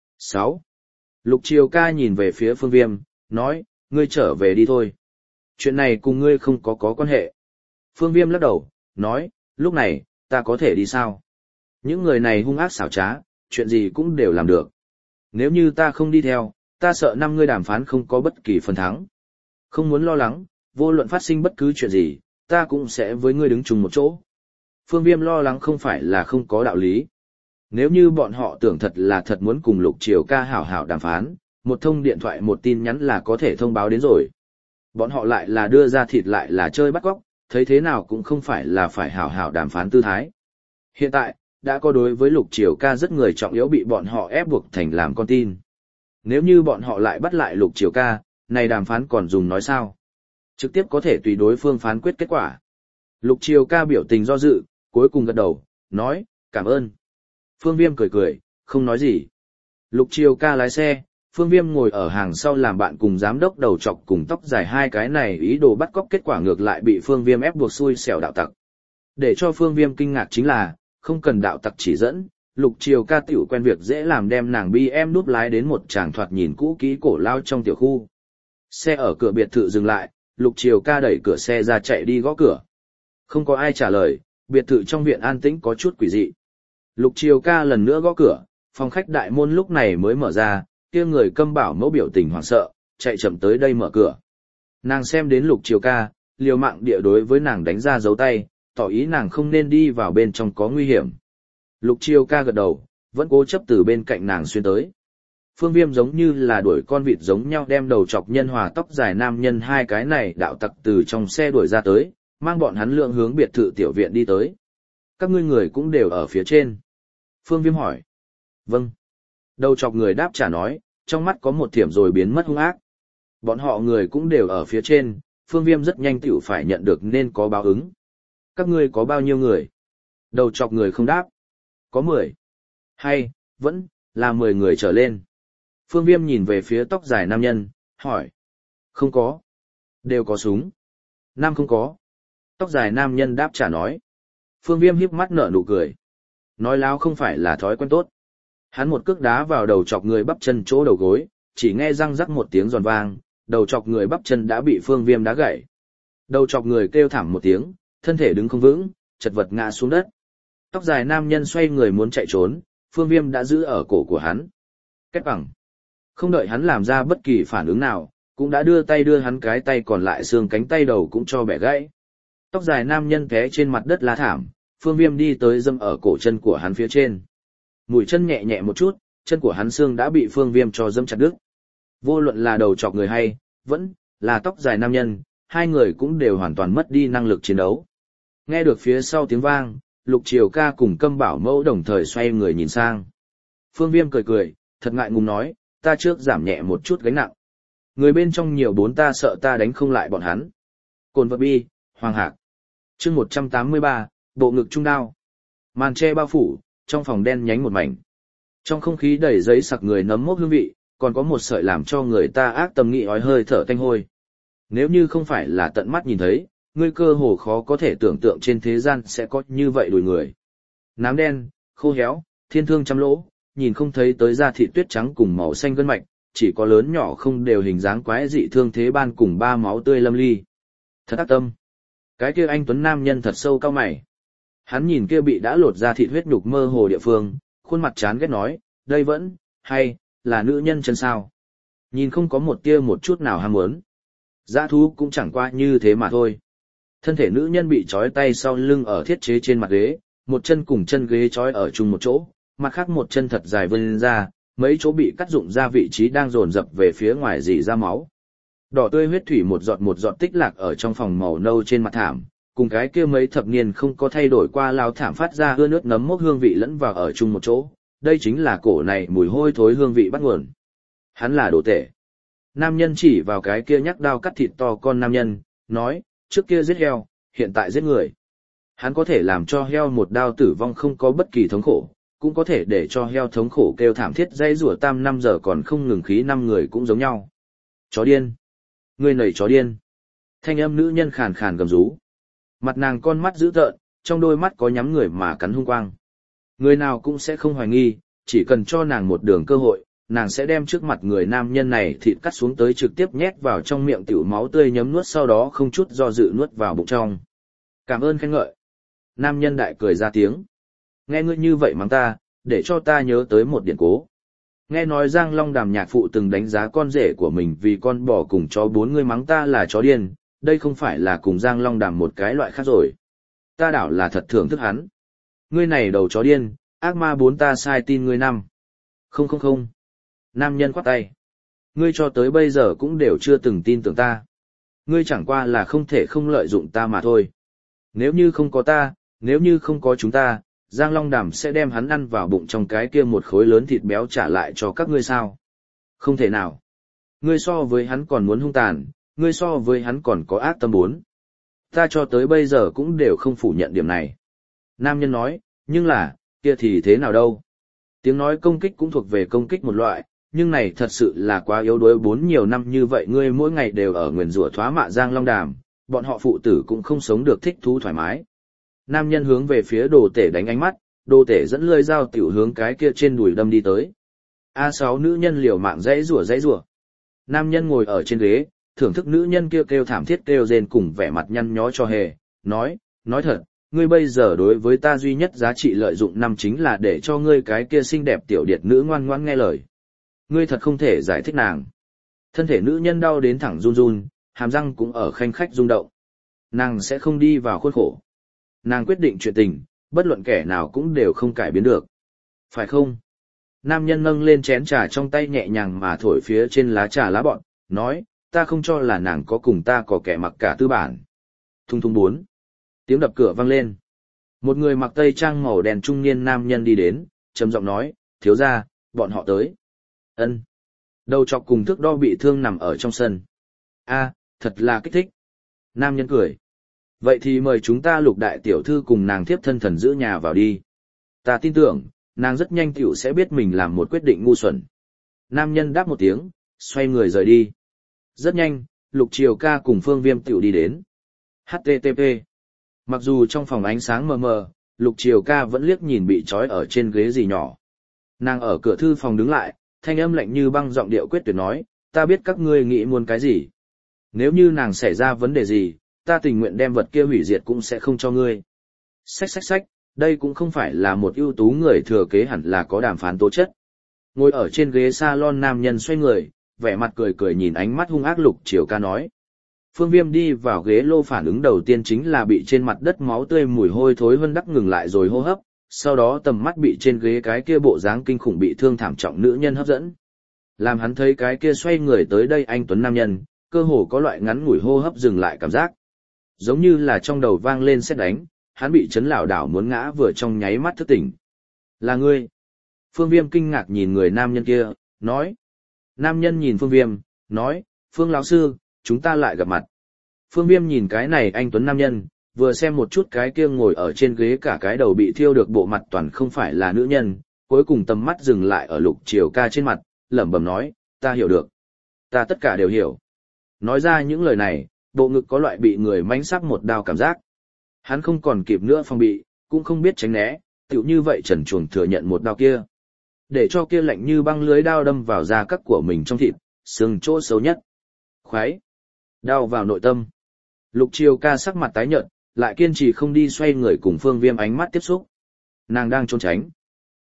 6. Lục Triều Ca nhìn về phía Phương Viêm, nói, ngươi trở về đi thôi. Chuyện này cùng ngươi không có quan hệ. Phương Viêm lắc đầu, nói, lúc này, ta có thể đi sao? Những người này hung ác xảo trá, chuyện gì cũng đều làm được. Nếu như ta không đi theo, ta sợ năm ngươi đàm phán không có bất kỳ phần thắng. Không muốn lo lắng, vô luận phát sinh bất cứ chuyện gì, ta cũng sẽ với ngươi đứng chung một chỗ. Phương Viêm lo lắng không phải là không có đạo lý. Nếu như bọn họ tưởng thật là thật muốn cùng Lục Triều Ca hảo hảo đàm phán, một thông điện thoại một tin nhắn là có thể thông báo đến rồi. Bọn họ lại là đưa ra thịt lại là chơi bắt cóc, thấy thế nào cũng không phải là phải hảo hảo đàm phán tư thái. Hiện tại, đã có đối với Lục Triều Ca rất người trọng yếu bị bọn họ ép buộc thành làm con tin. Nếu như bọn họ lại bắt lại Lục Triều Ca, này đàm phán còn dùng nói sao? Trực tiếp có thể tùy đối phương phán quyết kết quả. Lục Triều Ca biểu tình do dự, cuối cùng gật đầu, nói, cảm ơn. Phương Viêm cười cười, không nói gì. Lục Triều Ca lái xe, Phương Viêm ngồi ở hàng sau làm bạn cùng giám đốc đầu trọc cùng tóc dài hai cái này ý đồ bắt cóc kết quả ngược lại bị Phương Viêm ép buộc xui xẻo đạo tặc. Để cho Phương Viêm kinh ngạc chính là, không cần đạo tặc chỉ dẫn, Lục Triều Ca tiểu quen việc dễ làm đem nàng BM núp lái đến một tràng thoạt nhìn cũ kỹ cổ lao trong tiểu khu. Xe ở cửa biệt thự dừng lại, Lục Triều Ca đẩy cửa xe ra chạy đi gõ cửa. Không có ai trả lời, biệt thự trong viện an tĩnh có chút quỷ dị. Lục Triều Ca lần nữa gõ cửa, phòng khách đại môn lúc này mới mở ra, kia người câm bảo mẫu biểu tình hoảng sợ, chạy chậm tới đây mở cửa. Nàng xem đến Lục Triều Ca, liều mạng địa đối với nàng đánh ra dấu tay, tỏ ý nàng không nên đi vào bên trong có nguy hiểm. Lục Triều Ca gật đầu, vẫn cố chấp từ bên cạnh nàng xuyên tới. Phương Viêm giống như là đuổi con vịt giống nhau đem đầu chọc nhân hòa tóc dài nam nhân hai cái này đạo tặc từ trong xe đuổi ra tới, mang bọn hắn lượng hướng biệt thự tiểu viện đi tới. Các ngươi người cũng đều ở phía trên. Phương Viêm hỏi. Vâng. Đầu chọc người đáp trả nói, trong mắt có một thiểm rồi biến mất hung ác. Bọn họ người cũng đều ở phía trên, Phương Viêm rất nhanh tiểu phải nhận được nên có báo ứng. Các ngươi có bao nhiêu người? Đầu chọc người không đáp. Có 10. Hay, vẫn, là 10 người trở lên. Phương Viêm nhìn về phía tóc dài nam nhân, hỏi. Không có. Đều có súng. Nam không có. Tóc dài nam nhân đáp trả nói. Phương Viêm híp mắt nở nụ cười. Nói láo không phải là thói quen tốt. Hắn một cước đá vào đầu chọc người bắp chân chỗ đầu gối, chỉ nghe răng rắc một tiếng giòn vang, đầu chọc người bắp chân đã bị Phương Viêm đá gãy. Đầu chọc người kêu thảm một tiếng, thân thể đứng không vững, chật vật ngã xuống đất. Tóc dài nam nhân xoay người muốn chạy trốn, Phương Viêm đã giữ ở cổ của hắn. Kết bằng. Không đợi hắn làm ra bất kỳ phản ứng nào, cũng đã đưa hắn cái tay còn lại xương cánh tay đầu cũng cho bẻ gãy. Tóc dài nam nhân té trên mặt đất lá thảm, Phương Viêm đi tới dâm ở cổ chân của hắn phía trên. Mũi chân nhẹ nhẹ một chút, chân của hắn xương đã bị Phương Viêm cho dâm chặt đứt. Vô luận là đầu chọc người hay, vẫn là tóc dài nam nhân, hai người cũng đều hoàn toàn mất đi năng lực chiến đấu. Nghe được phía sau tiếng vang, Lục Triều Ca cùng Câm Bảo Mẫu đồng thời xoay người nhìn sang. Phương Viêm cười cười, thật ngại ngùng nói, ta trước giảm nhẹ một chút gánh nặng. Người bên trong nhiều 4 ta sợ ta đánh không lại bọn hắn. Cồn vật bi, Hoàng Hạc. Chương 183, bộ ngực trung đao. Màn che bao phủ, trong phòng đen nhánh một mảnh. Trong không khí đầy giấy sặc người nấm mốc hương vị, còn có một sợi làm cho người ta ác tâm nghị ói hơi thở tanh hôi. Nếu như không phải là tận mắt nhìn thấy, ngươi cơ hồ khó có thể tưởng tượng trên thế gian sẽ có như vậy đùi người. Nám đen, khô héo, thiên thương trăm lỗ, nhìn không thấy tới da thịt tuyết trắng cùng màu xanh gân mạch, chỉ có lớn nhỏ không đều hình dáng quái dị thương thế ban cùng 3 máu tươi lâm ly. Thật ác tâm. Cái kia anh tuấn nam nhân thật sâu cao mày. Hắn nhìn kia bị đã lột ra thịt huyết nhục mơ hồ địa phương, khuôn mặt chán ghét nói, đây vẫn, hay, là nữ nhân chân sao. Nhìn không có một tia một chút nào ham muốn. Dã thú cũng chẳng qua như thế mà thôi. Thân thể nữ nhân bị trói tay sau lưng ở thiết chế trên mặt ghế, một chân cùng chân ghế trói ở chung một chỗ, mặt khác một chân thật dài vươn ra, mấy chỗ bị cắt rụng ra vị trí đang dồn dập về phía ngoài rỉ ra máu. Đỏ tươi huyết thủy một giọt tích lạc ở trong phòng màu nâu trên mặt thảm, cùng cái kia mấy thập niên không có thay đổi qua lao thảm phát ra ưa nước nấm mốc hương vị lẫn vào ở chung một chỗ, đây chính là cổ này mùi hôi thối hương vị bắt nguồn. Hắn là đồ tể. Nam nhân chỉ vào cái kia nhắc đao cắt thịt to con nam nhân, nói, trước kia giết heo, hiện tại giết người. Hắn có thể làm cho heo một đao tử vong không có bất kỳ thống khổ, cũng có thể để cho heo thống khổ kêu thảm thiết dây rủa tam 5 giờ còn không ngừng khí 5 người cũng giống nhau. Chó điên. Người nầy chó điên. Thanh âm nữ nhân khàn khàn gầm rú. Mặt nàng con mắt dữ tợn, trong đôi mắt có nhắm người mà cắn hung quang. Người nào cũng sẽ không hoài nghi, chỉ cần cho nàng một đường cơ hội, nàng sẽ đem trước mặt người nam nhân này thịt cắt xuống tới trực tiếp nhét vào trong miệng tiểu máu tươi nhấm nuốt sau đó không chút do dự nuốt vào bụng trong. Cảm ơn khen ngợi. Nam nhân đại cười ra tiếng. Nghe ngươi như vậy mắng ta, để cho ta nhớ tới một điển cố. Nghe nói Giang Long Đàm nhạc phụ từng đánh giá con rể của mình vì con bò cùng chó 4 ngươi mắng ta là chó điên, đây không phải là cùng Giang Long Đàm một cái loại khác rồi. Ta đảo là thật thưởng thức hắn. Ngươi này đầu chó điên, ác ma 4 ta sai tin ngươi năm. Không. Nam nhân khoát tay. Ngươi cho tới bây giờ cũng đều chưa từng tin tưởng ta. Ngươi chẳng qua là không thể không lợi dụng ta mà thôi. Nếu như không có ta, nếu như không có chúng ta, Giang Long Đàm sẽ đem hắn ăn vào bụng trong cái kia một khối lớn thịt béo trả lại cho các ngươi sao? Không thể nào. Ngươi so với hắn còn muốn hung tàn, ngươi so với hắn còn có ác tâm 4. Ta cho tới bây giờ cũng đều không phủ nhận điểm này. Nam nhân nói, nhưng là, kia thì thế nào đâu? Tiếng nói công kích cũng thuộc về công kích một loại, nhưng này thật sự là quá yếu đuối 4 nhiều năm như vậy ngươi mỗi ngày đều ở nguyền rủa thoá mạ Giang Long Đàm, bọn họ phụ tử cũng không sống được thích thú thoải mái. Nam nhân hướng về phía đồ tể đánh ánh mắt, đồ tể dẫn lưỡi dao tiểu hướng cái kia trên đùi đâm đi tới. A6 nữ nhân liều mạng dãy rủa. Nam nhân ngồi ở trên ghế, thưởng thức nữ nhân kia kêu thảm thiết kêu rên cùng vẻ mặt nhăn nhó cho hề, nói thật, ngươi bây giờ đối với ta duy nhất giá trị lợi dụng năm chính là để cho ngươi cái kia xinh đẹp tiểu điệt nữ ngoan ngoãn nghe lời. Ngươi thật không thể giải thích nàng. Thân thể nữ nhân đau đến thẳng run run, hàm răng cũng ở khanh khách rung động. Nàng sẽ không đi vào khuôn khổ. Nàng quyết định chuyện tình, bất luận kẻ nào cũng đều không cải biến được. Phải không? Nam nhân nâng lên chén trà trong tay nhẹ nhàng mà thổi phía trên lá trà lá bọn, nói, ta không cho là nàng có cùng ta có kẻ mặc cả tư bản. Thung thung 4. Tiếng đập cửa vang lên. Một người mặc tây trang màu đen trung niên nam nhân đi đến, trầm giọng nói, thiếu gia, bọn họ tới. Ân. Đầu chọc cùng thước đo bị thương nằm ở trong sân. A, thật là kích thích. Nam nhân cười. Vậy thì mời chúng ta Lục đại tiểu thư cùng nàng thiếp thân thần giữ nhà vào đi. Ta tin tưởng, nàng rất nhanh tiểu sẽ biết mình làm một quyết định ngu xuẩn. Nam nhân đáp một tiếng, xoay người rời đi. Rất nhanh, Lục Triều Ca cùng Phương Viêm tiểu đi đến. HTTP. Mặc dù trong phòng ánh sáng mờ mờ, Lục Triều Ca vẫn liếc nhìn bị trói ở trên ghế gì nhỏ. Nàng ở cửa thư phòng đứng lại, thanh âm lạnh như băng giọng điệu quyết tuyệt nói, ta biết các ngươi nghĩ muốn cái gì. Nếu như nàng xảy ra vấn đề gì, ta tình nguyện đem vật kia hủy diệt cũng sẽ không cho ngươi. Xách, đây cũng không phải là một ưu tú người thừa kế hẳn là có đàm phán tố chất. Ngồi ở trên ghế salon nam nhân xoay người, vẻ mặt cười nhìn ánh mắt hung ác Lục Triều Ca nói. Phương Viêm đi vào ghế lô phản ứng đầu tiên chính là bị trên mặt đất máu tươi mùi hôi thối vân đắc ngừng lại rồi hô hấp, sau đó tầm mắt bị trên ghế cái kia bộ dáng kinh khủng bị thương thảm trọng nữ nhân hấp dẫn. Làm hắn thấy cái kia xoay người tới đây anh tuấn nam nhân, cơ hồ có loại ngắn ngủi hô hấp dừng lại cảm giác. Giống như là trong đầu vang lên sét đánh, hắn bị chấn lảo đảo muốn ngã vừa trong nháy mắt thức tỉnh. Là ngươi. Phương Viêm kinh ngạc nhìn người nam nhân kia, nói. Nam nhân nhìn Phương Viêm, nói, Phương lão sư, chúng ta lại gặp mặt. Phương Viêm nhìn cái này anh tuấn nam nhân, vừa xem một chút cái kia ngồi ở trên ghế cả cái đầu bị thiêu được bộ mặt toàn không phải là nữ nhân, cuối cùng tầm mắt dừng lại ở Lục Triều Ca trên mặt, lẩm bẩm nói, ta hiểu được. Ta tất cả đều hiểu. Nói ra những lời này, bộ ngực có loại bị người mánh sắp một đao cảm giác. Hắn không còn kịp nữa phòng bị, cũng không biết tránh né, tựu như vậy trần truồng thừa nhận một đao kia. Để cho kia lạnh như băng lưới đao đâm vào da cắt của mình trong thịt, xương chỗ xấu nhất. Khoái. Đau vào nội tâm. Lục Triều Ca sắc mặt tái nhợt, lại kiên trì không đi xoay người cùng Phương Viêm ánh mắt tiếp xúc. Nàng đang trốn tránh.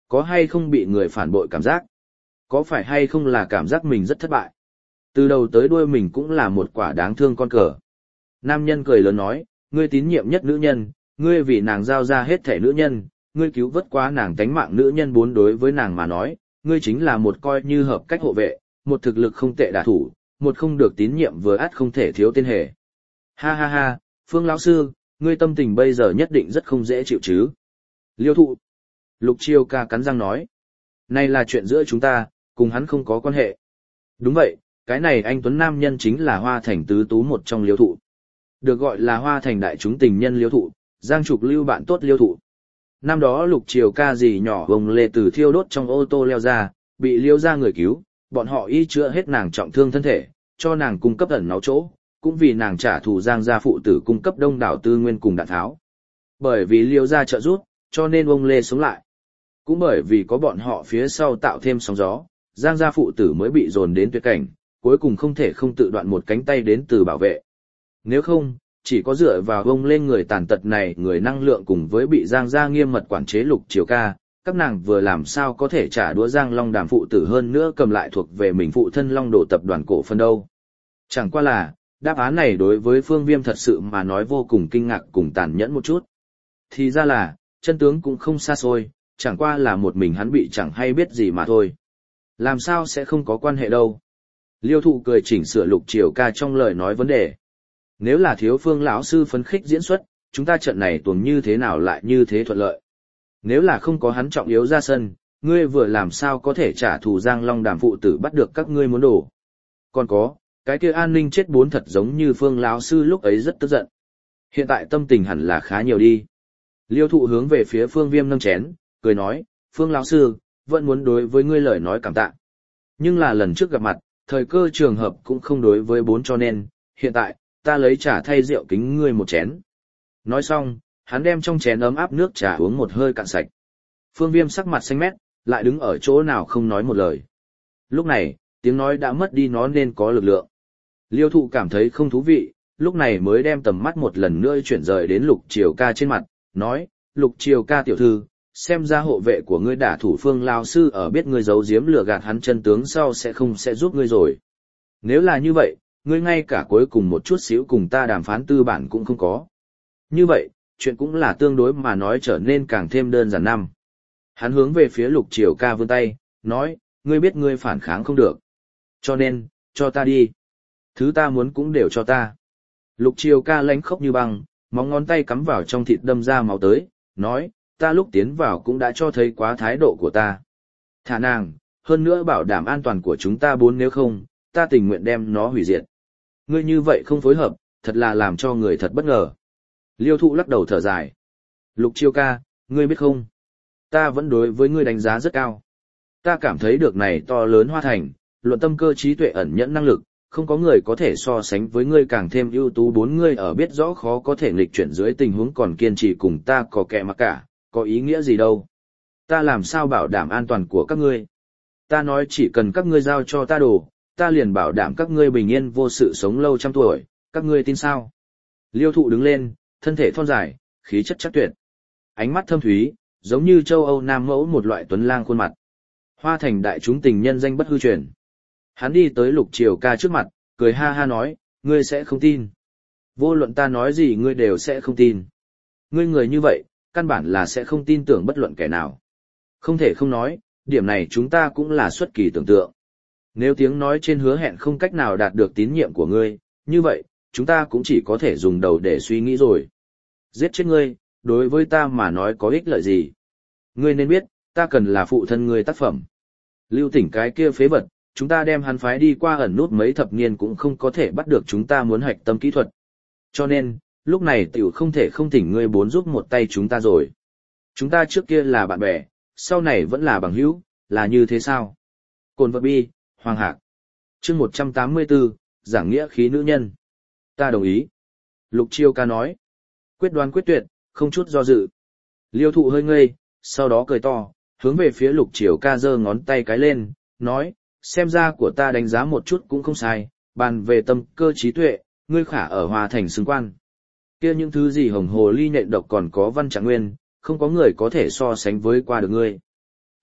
Có hay không bị người phản bội cảm giác? Có phải hay không là cảm giác mình rất thất bại? Từ đầu tới đuôi mình cũng là một quả đáng thương con cờ. Nam nhân cười lớn nói, ngươi tín nhiệm nhất nữ nhân, ngươi vì nàng giao ra hết thể nữ nhân, ngươi cứu vớt quá nàng tánh mạng nữ nhân bốn đối với nàng mà nói, ngươi chính là một coi như hợp cách hộ vệ, một thực lực không tệ đả thủ, một không được tín nhiệm vừa ắt không thể thiếu tên hề. Ha ha ha, Phương lão sư, ngươi tâm tình bây giờ nhất định rất không dễ chịu chứ. Liêu thụ. Lục Chiêu ca cắn răng nói. Này là chuyện giữa chúng ta, cùng hắn không có quan hệ. Đúng vậy, cái này anh Tuấn Nam nhân chính là Hoa Thành tứ tú một trong Liêu thụ. Được gọi là Hoa Thành đại chúng tình nhân Liêu thụ, Giang Trục Lưu bạn tốt Liêu thụ. Năm đó Lục Chiêu ca gì nhỏ bồng lê từ thiêu đốt trong ô tô leo ra, bị Liêu ra người cứu, bọn họ y chữa hết nàng trọng thương thân thể, cho nàng cung cấp ẩn náu chỗ, cũng vì nàng trả thù Giang gia phụ tử cung cấp đông đảo tư nguyên cùng đạn tháo. Bởi vì Liêu gia trợ giúp, cho nên ông Lê sống lại. Cũng bởi vì có bọn họ phía sau tạo thêm sóng gió, Giang gia phụ tử mới bị dồn đến tuyệt cảnh, cuối cùng không thể không tự đoạn một cánh tay đến từ bảo vệ. Nếu không, chỉ có dựa vào ông lên người tàn tật này, người năng lượng cùng với bị Giang gia nghiêm mật quản chế Lục Chiêu ca, các nàng vừa làm sao có thể trả đũa Giang Long Đàm phụ tử hơn nữa cầm lại thuộc về mình phụ thân Long Đồ tập đoàn cổ phần đâu. Chẳng qua là, đáp án này đối với Phương Viêm thật sự mà nói vô cùng kinh ngạc cùng tàn nhẫn một chút. Thì ra là, chân tướng cũng không xa xôi, chẳng qua là một mình hắn bị chẳng hay biết gì mà thôi. Làm sao sẽ không có quan hệ đâu. Liêu thụ cười chỉnh sửa Lục Chiêu ca trong lời nói vấn đề. Nếu là thiếu Phương lão sư phấn khích diễn xuất, chúng ta trận này tuồng như thế nào lại như thế thuận lợi. Nếu là không có hắn trọng yếu ra sân, ngươi vừa làm sao có thể trả thù Giang Long Đàm phụ tử bắt được các ngươi muốn đổ. Còn có, cái kia An Ninh chết bốn thật giống như Phương lão sư lúc ấy rất tức giận. Hiện tại tâm tình hẳn là khá nhiều đi. Liêu thụ hướng về phía Phương Viêm nâng chén, cười nói, Phương lão sư, vẫn muốn đối với ngươi lời nói cảm tạ. Nhưng là lần trước gặp mặt, thời cơ trường hợp cũng không đối với bốn cho nên, hiện tại, ta lấy trà thay rượu kính ngươi một chén. Nói xong, hắn đem trong chén ấm áp nước trà uống một hơi cạn sạch. Phương Viêm sắc mặt xanh mét, lại đứng ở chỗ nào không nói một lời. Lúc này, tiếng nói đã mất đi nó nên có lực lượng. Liêu thụ cảm thấy không thú vị, lúc này mới đem tầm mắt một lần nữa chuyển rời đến Lục Chiêu ca trên mặt, nói, Lục Chiêu ca tiểu thư, xem ra hộ vệ của ngươi đả thủ Phương lão sư ở biết ngươi giấu giếm lừa gạt hắn chân tướng sau sẽ giúp ngươi rồi. Nếu là như vậy, ngươi ngay cả cuối cùng một chút xíu cùng ta đàm phán tư bản cũng không có. Như vậy, chuyện cũng là tương đối mà nói trở nên càng thêm đơn giản năm. Hắn hướng về phía Lục Chiêu ca vươn tay, nói, ngươi biết ngươi phản kháng không được. Cho nên, cho ta đi. Thứ ta muốn cũng đều cho ta. Lục Chiêu ca lánh khốc như băng, móng ngón tay cắm vào trong thịt đâm ra máu tới, nói, ta lúc tiến vào cũng đã cho thấy quá thái độ của ta. Thả nàng, hơn nữa bảo đảm an toàn của chúng ta bốn nếu không, ta tình nguyện đem nó hủy diệt. Ngươi như vậy không phối hợp, thật là làm cho người thật bất ngờ. Liêu thụ lắc đầu thở dài. Lục Chiêu ca, ngươi biết không? Ta vẫn đối với ngươi đánh giá rất cao. Ta cảm thấy được này to lớn Hoa Thành, luận tâm cơ trí tuệ ẩn nhẫn năng lực, không có người có thể so sánh với ngươi càng thêm ưu tú bốn ngươi ở biết rõ khó có thể nghịch chuyển dưới tình huống còn kiên trì cùng ta có kẻ mà cả, có ý nghĩa gì đâu. Ta làm sao bảo đảm an toàn của các ngươi? Ta nói chỉ cần các ngươi giao cho ta đồ, ta liền bảo đảm các ngươi bình yên vô sự sống lâu trăm tuổi, các ngươi tin sao? Liêu thụ đứng lên, thân thể thon dài, khí chất chắc tuyệt. Ánh mắt thâm thúy, giống như châu Âu Nam mẫu một loại tuấn lang khuôn mặt. Hoa Thành đại chúng tình nhân danh bất hư truyền. Hắn đi tới Lục Chiêu ca trước mặt, cười ha ha nói, ngươi sẽ không tin. Vô luận ta nói gì ngươi đều sẽ không tin. Ngươi người như vậy, căn bản là sẽ không tin tưởng bất luận kẻ nào. Không thể không nói, điểm này chúng ta cũng là xuất kỳ tưởng tượng. Nếu tiếng nói trên hứa hẹn không cách nào đạt được tín nhiệm của ngươi, như vậy, chúng ta cũng chỉ có thể dùng đầu để suy nghĩ rồi. Giết chết ngươi, đối với ta mà nói có ích lợi gì? Ngươi nên biết, ta cần là phụ thân ngươi tác phẩm. Lưu Tỉnh cái kia phế vật, chúng ta đem hắn phái đi qua ẩn nút mấy thập niên cũng không có thể bắt được chúng ta muốn hoạch tâm kỹ thuật. Cho nên, lúc này tiểu không thể không thỉnh ngươi bốn giúp một tay chúng ta rồi. Chúng ta trước kia là bạn bè, sau này vẫn là bằng hữu, là như thế sao? Cồn vật bi, Hoàng Hạc. Chương 184, giảng nghĩa khí nữ nhân. Ta đồng ý. Lục Chiêu ca nói. Quyết đoán quyết tuyệt, không chút do dự. Liêu thụ hơi ngây, sau đó cười to, hướng về phía Lục Chiêu ca giơ ngón tay cái lên, nói, xem ra của ta đánh giá một chút cũng không sai, bàn về tâm cơ trí tuệ, ngươi khả ở Hoa Thành xứng quan. Kia những thứ gì hồng hồ ly nhện độc còn có Văn Trạng Nguyên, không có người có thể so sánh với qua được ngươi.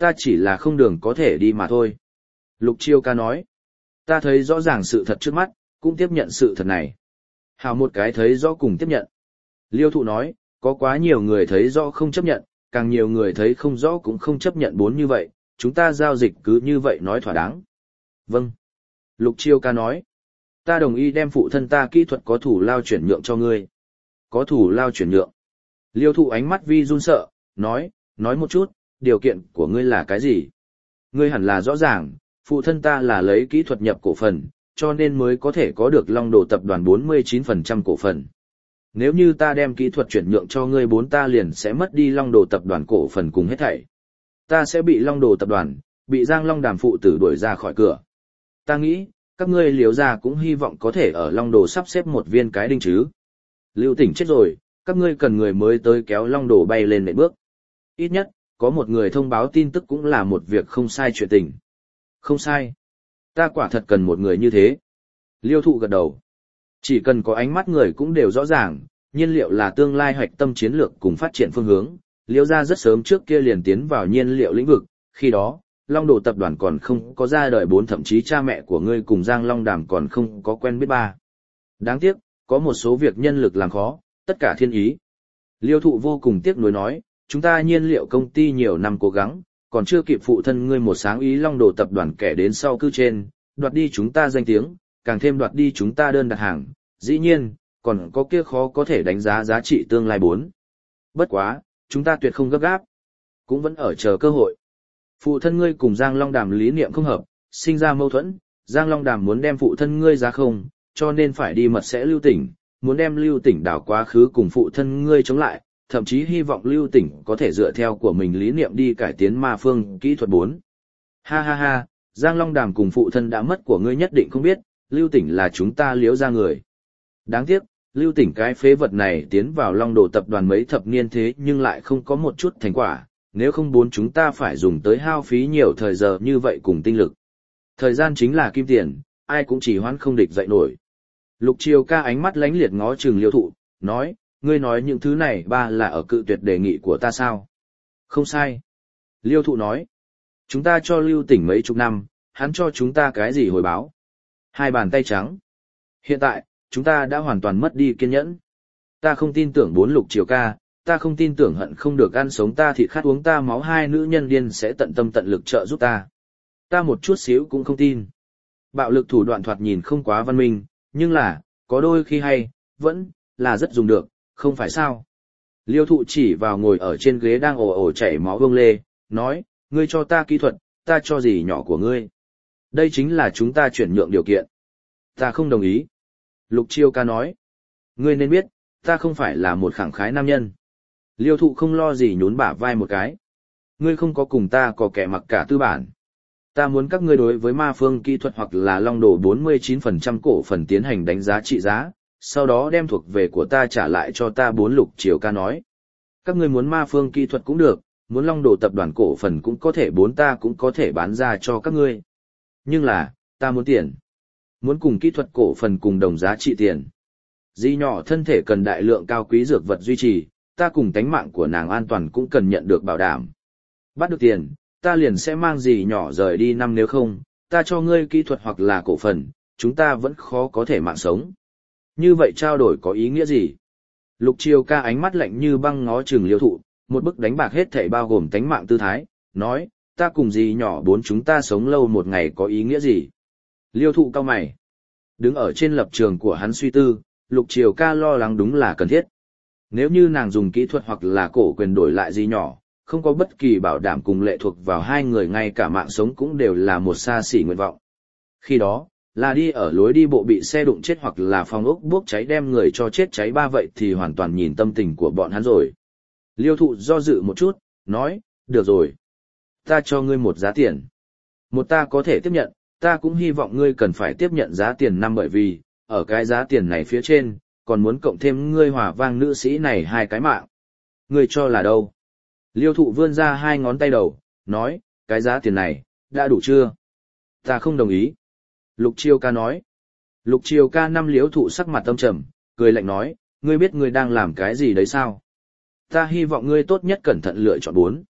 Ta chỉ là không đường có thể đi mà thôi. Lục Chiêu Ca nói. Ta thấy rõ ràng sự thật trước mắt, cũng tiếp nhận sự thật này. Hào một cái thấy rõ cùng tiếp nhận. Liêu Thụ nói, có quá nhiều người thấy rõ không chấp nhận, càng nhiều người thấy không rõ cũng không chấp nhận bốn như vậy, chúng ta giao dịch cứ như vậy nói thỏa đáng. Vâng. Lục Chiêu Ca nói, ta đồng ý đem phụ thân ta kỹ thuật có thủ lao chuyển nhượng cho ngươi. Có thủ lao chuyển nhượng. Liêu Thụ ánh mắt vi run sợ, nói một chút, điều kiện của ngươi là cái gì? Ngươi hẳn là rõ ràng, phụ thân ta là lấy kỹ thuật nhập cổ phần, cho nên mới có thể có được Long Đồ tập đoàn 49% cổ phần. Nếu như ta đem kỹ thuật chuyển nhượng cho ngươi bốn ta liền sẽ mất đi Long Đồ tập đoàn cổ phần cùng hết thảy. Ta sẽ bị Long Đồ tập đoàn, bị Giang Long Đàm phụ tử đuổi ra khỏi cửa. Ta nghĩ, các ngươi Liếu gia cũng hy vọng có thể ở Long Đồ sắp xếp một viên cái đinh chứ. Lưu Tỉnh chết rồi, các ngươi cần người mới tới kéo Long Đồ bay lên nệm bước. Ít nhất, có một người thông báo tin tức cũng là một việc không sai chuyện tình. Không sai. Ta quả thật cần một người như thế. Liêu Thụ gật đầu. Chỉ cần có ánh mắt người cũng đều rõ ràng, nhiên liệu là tương lai hoạch tâm chiến lược cùng phát triển phương hướng. Liêu gia rất sớm trước kia liền tiến vào nhiên liệu lĩnh vực, khi đó, Long Đồ tập đoàn còn không có ra đời bốn, thậm chí cha mẹ của ngươi cùng Giang Long Đàm còn không có quen biết ba. Đáng tiếc, có một số việc nhân lực làm khó, tất cả thiên ý. Liêu Thụ vô cùng tiếc nuối nói, chúng ta nhiên liệu công ty nhiều năm cố gắng, còn chưa kịp phụ thân ngươi một sáng ý Long Đồ tập đoàn kẻ đến sau cư trên, đoạt đi chúng ta danh tiếng, càng thêm đoạt đi chúng ta đơn đặt hàng, dĩ nhiên, còn có kia khó có thể đánh giá giá trị tương lai bốn. Bất quá, chúng ta tuyệt không gấp gáp, cũng vẫn ở chờ cơ hội. Phụ thân ngươi cùng Giang Long Đàm lý niệm không hợp, sinh ra mâu thuẫn, Giang Long Đàm muốn đem phụ thân ngươi ra không, cho nên phải đi mật sẽ Lưu Tỉnh, muốn đem Lưu Tỉnh đảo quá khứ cùng phụ thân ngươi chống lại, thậm chí hy vọng Lưu Tỉnh có thể dựa theo của mình lý niệm đi cải tiến ma phương kỹ thuật 4. Ha ha ha, Giang Long Đàm cùng phụ thân đã mất của ngươi nhất định không biết, Lưu Tỉnh là chúng ta Liếu gia người. Đáng tiếc, Lưu Tỉnh cái phế vật này tiến vào Long Đồ tập đoàn mấy thập niên thế nhưng lại không có một chút thành quả, nếu không bốn chúng ta phải dùng tới hao phí nhiều thời giờ như vậy cùng tinh lực. Thời gian chính là kim tiền, ai cũng chỉ hoãn không địch dậy nổi. Lục Chiêu Ca ánh mắt lánh liệt ngó chừng Liêu Thụ, nói, ngươi nói những thứ này ba là ở cự tuyệt đề nghị của ta sao? Không sai. Liêu Thụ nói, chúng ta cho Lưu Tỉnh mấy chục năm, hắn cho chúng ta cái gì hồi báo? Hai bàn tay trắng. Hiện tại, chúng ta đã hoàn toàn mất đi kiên nhẫn. Ta không tin tưởng bốn Lục Chiêu Ca, ta không tin tưởng hận không được ăn sống ta thịt khát uống ta máu hai nữ nhân điên sẽ tận tâm tận lực trợ giúp ta. Ta một chút xíu cũng không tin. Bạo lực thủ đoạn thoạt nhìn không quá văn minh, nhưng là, có đôi khi hay, vẫn, là rất dùng được, không phải sao. Liêu Thụ chỉ vào ngồi ở trên ghế đang ồ ồ chảy máu Vương Lê, nói, ngươi cho ta kỹ thuật, ta cho gì nhỏ của ngươi. Đây chính là chúng ta chuyển nhượng điều kiện. Ta không đồng ý. Lục Chiêu Ca nói, ngươi nên biết, ta không phải là một khẳng khái nam nhân. Liêu Thụ không lo gì nhún bả vai một cái. Ngươi không có cùng ta có kẻ mặc cả tư bản. Ta muốn các ngươi đối với ma phương kỹ thuật hoặc là Long Đồ 49% cổ phần tiến hành đánh giá trị giá, sau đó đem thuộc về của ta trả lại cho ta bốn. Lục Chiêu Ca nói. Các ngươi muốn ma phương kỹ thuật cũng được, muốn Long Đồ tập đoàn cổ phần cũng có thể bốn ta cũng có thể bán ra cho các ngươi. Nhưng là, ta muốn tiền. Muốn cùng kỹ thuật cổ phần cùng đồng giá trị tiền. Di nhỏ thân thể cần đại lượng cao quý dược vật duy trì, ta cùng tánh mạng của nàng an toàn cũng cần nhận được bảo đảm. Bắt được tiền, ta liền sẽ mang gì nhỏ rời đi năm, nếu không, ta cho ngươi kỹ thuật hoặc là cổ phần, chúng ta vẫn khó có thể mạng sống. Như vậy trao đổi có ý nghĩa gì? Lục Chiêu Ca ánh mắt lạnh như băng ngó chừng Liêu Thụ, một bức đánh bạc hết thảy bao gồm tánh mạng tư thái, nói, ta cùng gì nhỏ bốn chúng ta sống lâu một ngày có ý nghĩa gì? Liêu Thụ cau mày. Đứng ở trên lập trường của hắn suy tư, Lục Chiêu Ca lo lắng đúng là cần thiết. Nếu như nàng dùng kỹ thuật hoặc là cổ quyền đổi lại gì nhỏ, không có bất kỳ bảo đảm cùng lệ thuộc vào hai người, ngay cả mạng sống cũng đều là một xa xỉ nguyện vọng. Khi đó, là đi ở lối đi bộ bị xe đụng chết hoặc là phòng ốc bốc cháy đem người cho chết cháy ba, vậy thì hoàn toàn nhìn tâm tình của bọn hắn rồi. Liêu Thụ do dự một chút, nói, được rồi. Ta cho ngươi một giá tiền. Một ta có thể tiếp nhận, ta cũng hy vọng ngươi cần phải tiếp nhận giá tiền năm, bởi vì, ở cái giá tiền này phía trên, còn muốn cộng thêm ngươi Hòa Vang nữ sĩ này hai cái mạng. Ngươi cho là đâu? Liêu Thụ vươn ra hai ngón tay đầu, nói, cái giá tiền này, đã đủ chưa? Ta không đồng ý. Lục Chiêu Ca nói. Lục Chiêu Ca năm Liêu Thụ sắc mặt âm trầm, cười lạnh nói, ngươi biết ngươi đang làm cái gì đấy sao? Ta hy vọng ngươi tốt nhất cẩn thận lựa chọn bốn.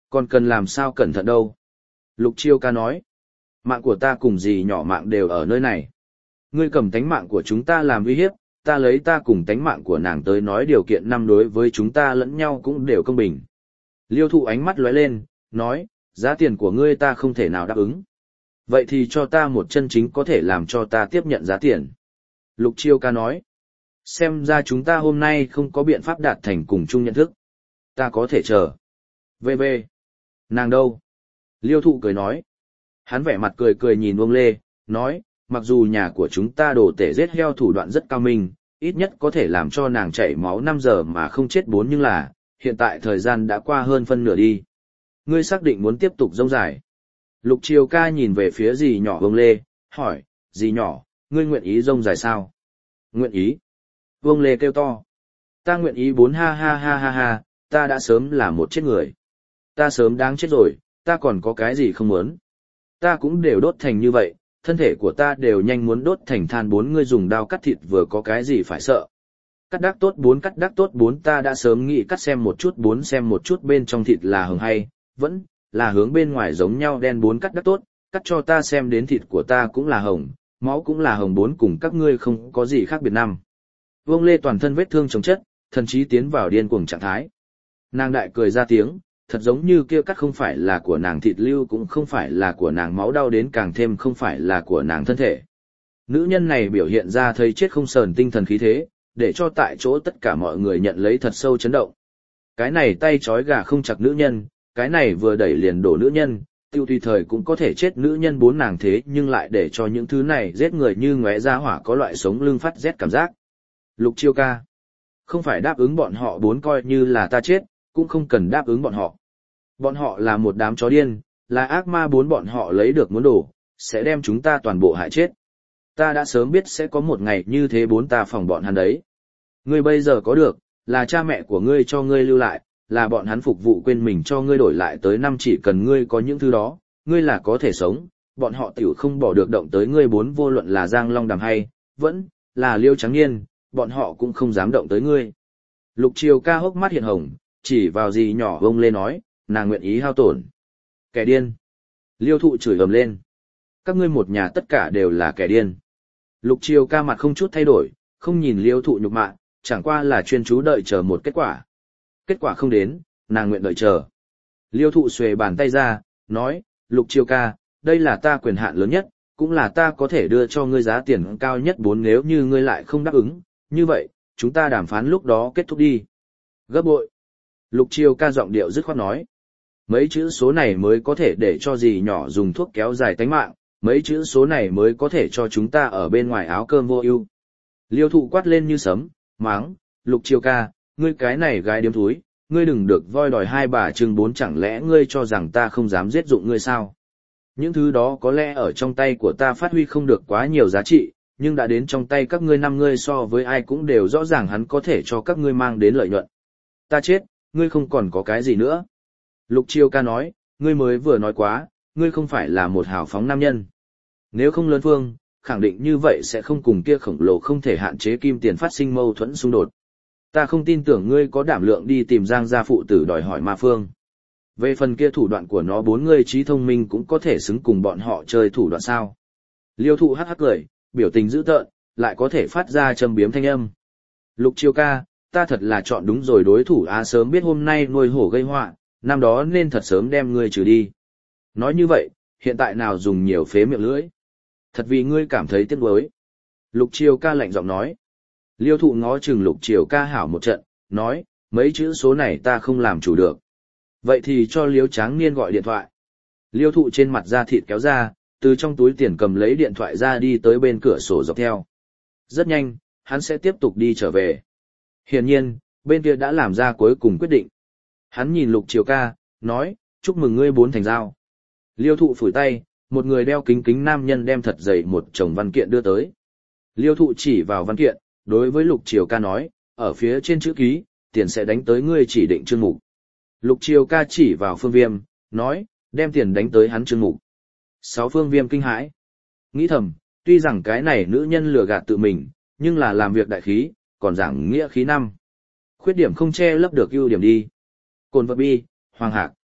Còn cần làm sao cẩn thận đâu. Lục Chiêu ca nói. Mạng của ta cùng dì nhỏ mạng đều ở nơi này. Ngươi cầm tánh mạng của chúng ta làm uy hiếp, ta lấy ta cùng tánh mạng của nàng tới nói điều kiện năm đối với chúng ta lẫn nhau cũng đều công bình. Liêu thụ ánh mắt lóe lên, nói, giá tiền của ngươi ta không thể nào đáp ứng. Vậy thì cho ta một chân chính có thể làm cho ta tiếp nhận giá tiền. Lục Chiêu ca nói, xem ra chúng ta hôm nay không có biện pháp đạt thành cùng chung nhận thức. Ta có thể chờ. VV. Nàng đâu? Liêu thụ cười nói. Hắn vẻ mặt cười cười nhìn Vương Lê, nói, mặc dù nhà của chúng ta đổ tể giết heo thủ đoạn rất cao minh, ít nhất có thể làm cho nàng chảy máu 5 giờ mà không chết 4 nhưng là, hiện tại thời gian đã qua hơn phân nửa đi. Ngươi xác định muốn tiếp tục rông dài. Lục Chiêu ca nhìn về phía dì nhỏ Vương Lê, hỏi, dì nhỏ, ngươi nguyện ý rông dài sao? Nguyện ý. Vương Lê kêu to. Ta nguyện ý 4 ha ha ha ha ha, ta đã sớm là một chết người. Ta sớm đáng chết rồi, ta còn có cái gì không muốn. Ta cũng đều đốt thành như vậy, thân thể của ta đều nhanh muốn đốt thành than 4 ngươi dùng đao cắt thịt vừa có cái gì phải sợ. Cắt đắc tốt 4 cắt đắc tốt 4 ta đã sớm nghĩ cắt xem một chút 4 xem một chút bên trong thịt là hồng hay, vẫn là hướng bên ngoài giống nhau đen 4 cắt đắc tốt, cắt cho ta xem đến thịt của ta cũng là hồng, máu cũng là hồng 4 cùng các ngươi không có gì khác biệt năm. Vương Lê toàn thân vết thương chống chất, thần trí tiến vào điên cuồng trạng thái. Nàng đại cười ra tiếng, thật giống như kia cắt không phải là của nàng thịt lưu cũng không phải là của nàng máu đau đến càng thêm không phải là của nàng thân thể. Nữ nhân này biểu hiện ra thấy chết không sờn tinh thần khí thế, để cho tại chỗ tất cả mọi người nhận lấy thật sâu chấn động. Cái này tay trói gà không chặt nữ nhân, cái này vừa đẩy liền đổ nữ nhân, tiêu tùy thời cũng có thể chết nữ nhân 4 nàng thế nhưng lại để cho những thứ này giết người như ngóe ra hỏa có loại sống lưng phát rét cảm giác. Lục Chiêu ca. Không phải đáp ứng bọn họ 4 coi như là ta chết, cũng không cần đáp ứng bọn họ. Bọn họ là một đám chó điên, là ác ma 4 bọn họ lấy được muốn đổ, sẽ đem chúng ta toàn bộ hại chết. Ta đã sớm biết sẽ có một ngày như thế 4 ta phòng bọn hắn đấy. Ngươi bây giờ có được, là cha mẹ của ngươi cho ngươi lưu lại, là bọn hắn phục vụ quên mình cho ngươi đổi lại tới năm chỉ cần ngươi có những thứ đó, ngươi là có thể sống, bọn họ tiểu không bỏ được động tới ngươi 4 vô luận là Giang Long Đàm hay, vẫn là Liêu Trắng Niên, bọn họ cũng không dám động tới ngươi. Lục Chiêu ca hốc mắt hiện hồng, chỉ vào dì nhỏ Vương Lê nói, nàng nguyện ý hao tổn. Kẻ điên. Liêu thụ chửi ầm lên. Các ngươi một nhà tất cả đều là kẻ điên. Lục Chiêu ca mặt không chút thay đổi, không nhìn Liêu thụ nhục mạ, chẳng qua là chuyên chú đợi chờ một kết quả. Kết quả không đến, nàng nguyện đợi chờ. Liêu thụ xuề bàn tay ra, nói, Lục Chiêu ca, đây là ta quyền hạn lớn nhất, cũng là ta có thể đưa cho ngươi giá tiền cao nhất 4 nếu như ngươi lại không đáp ứng, như vậy, chúng ta đàm phán lúc đó kết thúc đi. Gấp bội. Lục Chiêu ca giọng điệu dứt khoát nói. Mấy chữ số này mới có thể để cho dì nhỏ dùng thuốc kéo dài tánh mạng, mấy chữ số này mới có thể cho chúng ta ở bên ngoài áo cơm vô ưu. Liêu thụ quát lên như sấm, máng, Lục Chiêu ca, ngươi cái này gái điếm thúi, ngươi đừng được voi đòi 2 bà chừng 4 chẳng lẽ ngươi cho rằng ta không dám giết dụng ngươi sao? Những thứ đó có lẽ ở trong tay của ta phát huy không được quá nhiều giá trị, nhưng đã đến trong tay các ngươi 5 ngươi so với ai cũng đều rõ ràng hắn có thể cho các ngươi mang đến lợi nhuận. Ta chết, ngươi không còn có cái gì nữa. Lục Chiêu ca nói, ngươi mới vừa nói quá, ngươi không phải là một hào phóng nam nhân. Nếu không lớn phương, khẳng định như vậy sẽ không cùng kia khổng lồ không thể hạn chế kim tiền phát sinh mâu thuẫn xung đột. Ta không tin tưởng ngươi có đảm lượng đi tìm Giang gia phụ tử đòi hỏi ma phương. Về phần kia thủ đoạn của nó 4 ngươi trí thông minh cũng có thể xứng cùng bọn họ chơi thủ đoạn sao. Liêu thụ hắc hắc cười, biểu tình dữ tợn, lại có thể phát ra châm biếm thanh âm. Lục Chiêu ca, ta thật là chọn đúng rồi đối thủ sớm biết hôm nay nuôi hổ gây họa, năm đó nên thật sớm đem ngươi trừ đi. Nói như vậy, hiện tại nào dùng nhiều phế miệng lưỡi. Thật vì ngươi cảm thấy tiếc nuối. Lục Chiêu ca lạnh giọng nói. Liêu thụ ngó chừng Lục Chiêu ca hảo một trận, nói, mấy chữ số này ta không làm chủ được. Vậy thì cho Liêu Tráng Niên gọi điện thoại. Liêu thụ trên mặt da thịt kéo ra, từ trong túi tiền cầm lấy điện thoại ra đi tới bên cửa sổ dọc theo. Rất nhanh, hắn sẽ tiếp tục đi trở về. Hiển nhiên, bên kia đã làm ra cuối cùng quyết định. Hắn nhìn Lục Chiêu ca, nói, chúc mừng ngươi 4 thành giao. Liêu thụ phủi tay, một người đeo kính kính nam nhân đem thật dày một chồng văn kiện đưa tới. Liêu thụ chỉ vào văn kiện, đối với Lục Chiêu ca nói, ở phía trên chữ ký, tiền sẽ đánh tới ngươi chỉ định chương mục. Lục Chiêu ca chỉ vào Phương Viêm, nói, đem tiền đánh tới hắn chương mục. 6 Phương Viêm kinh hãi. Nghĩ thầm, tuy rằng cái này nữ nhân lừa gạt tự mình, nhưng là làm việc đại khí, còn giảng nghĩa khí năm. Khuyết điểm không che lấp được ưu điểm đi. Cồn vật bi, Hoàng Hạc.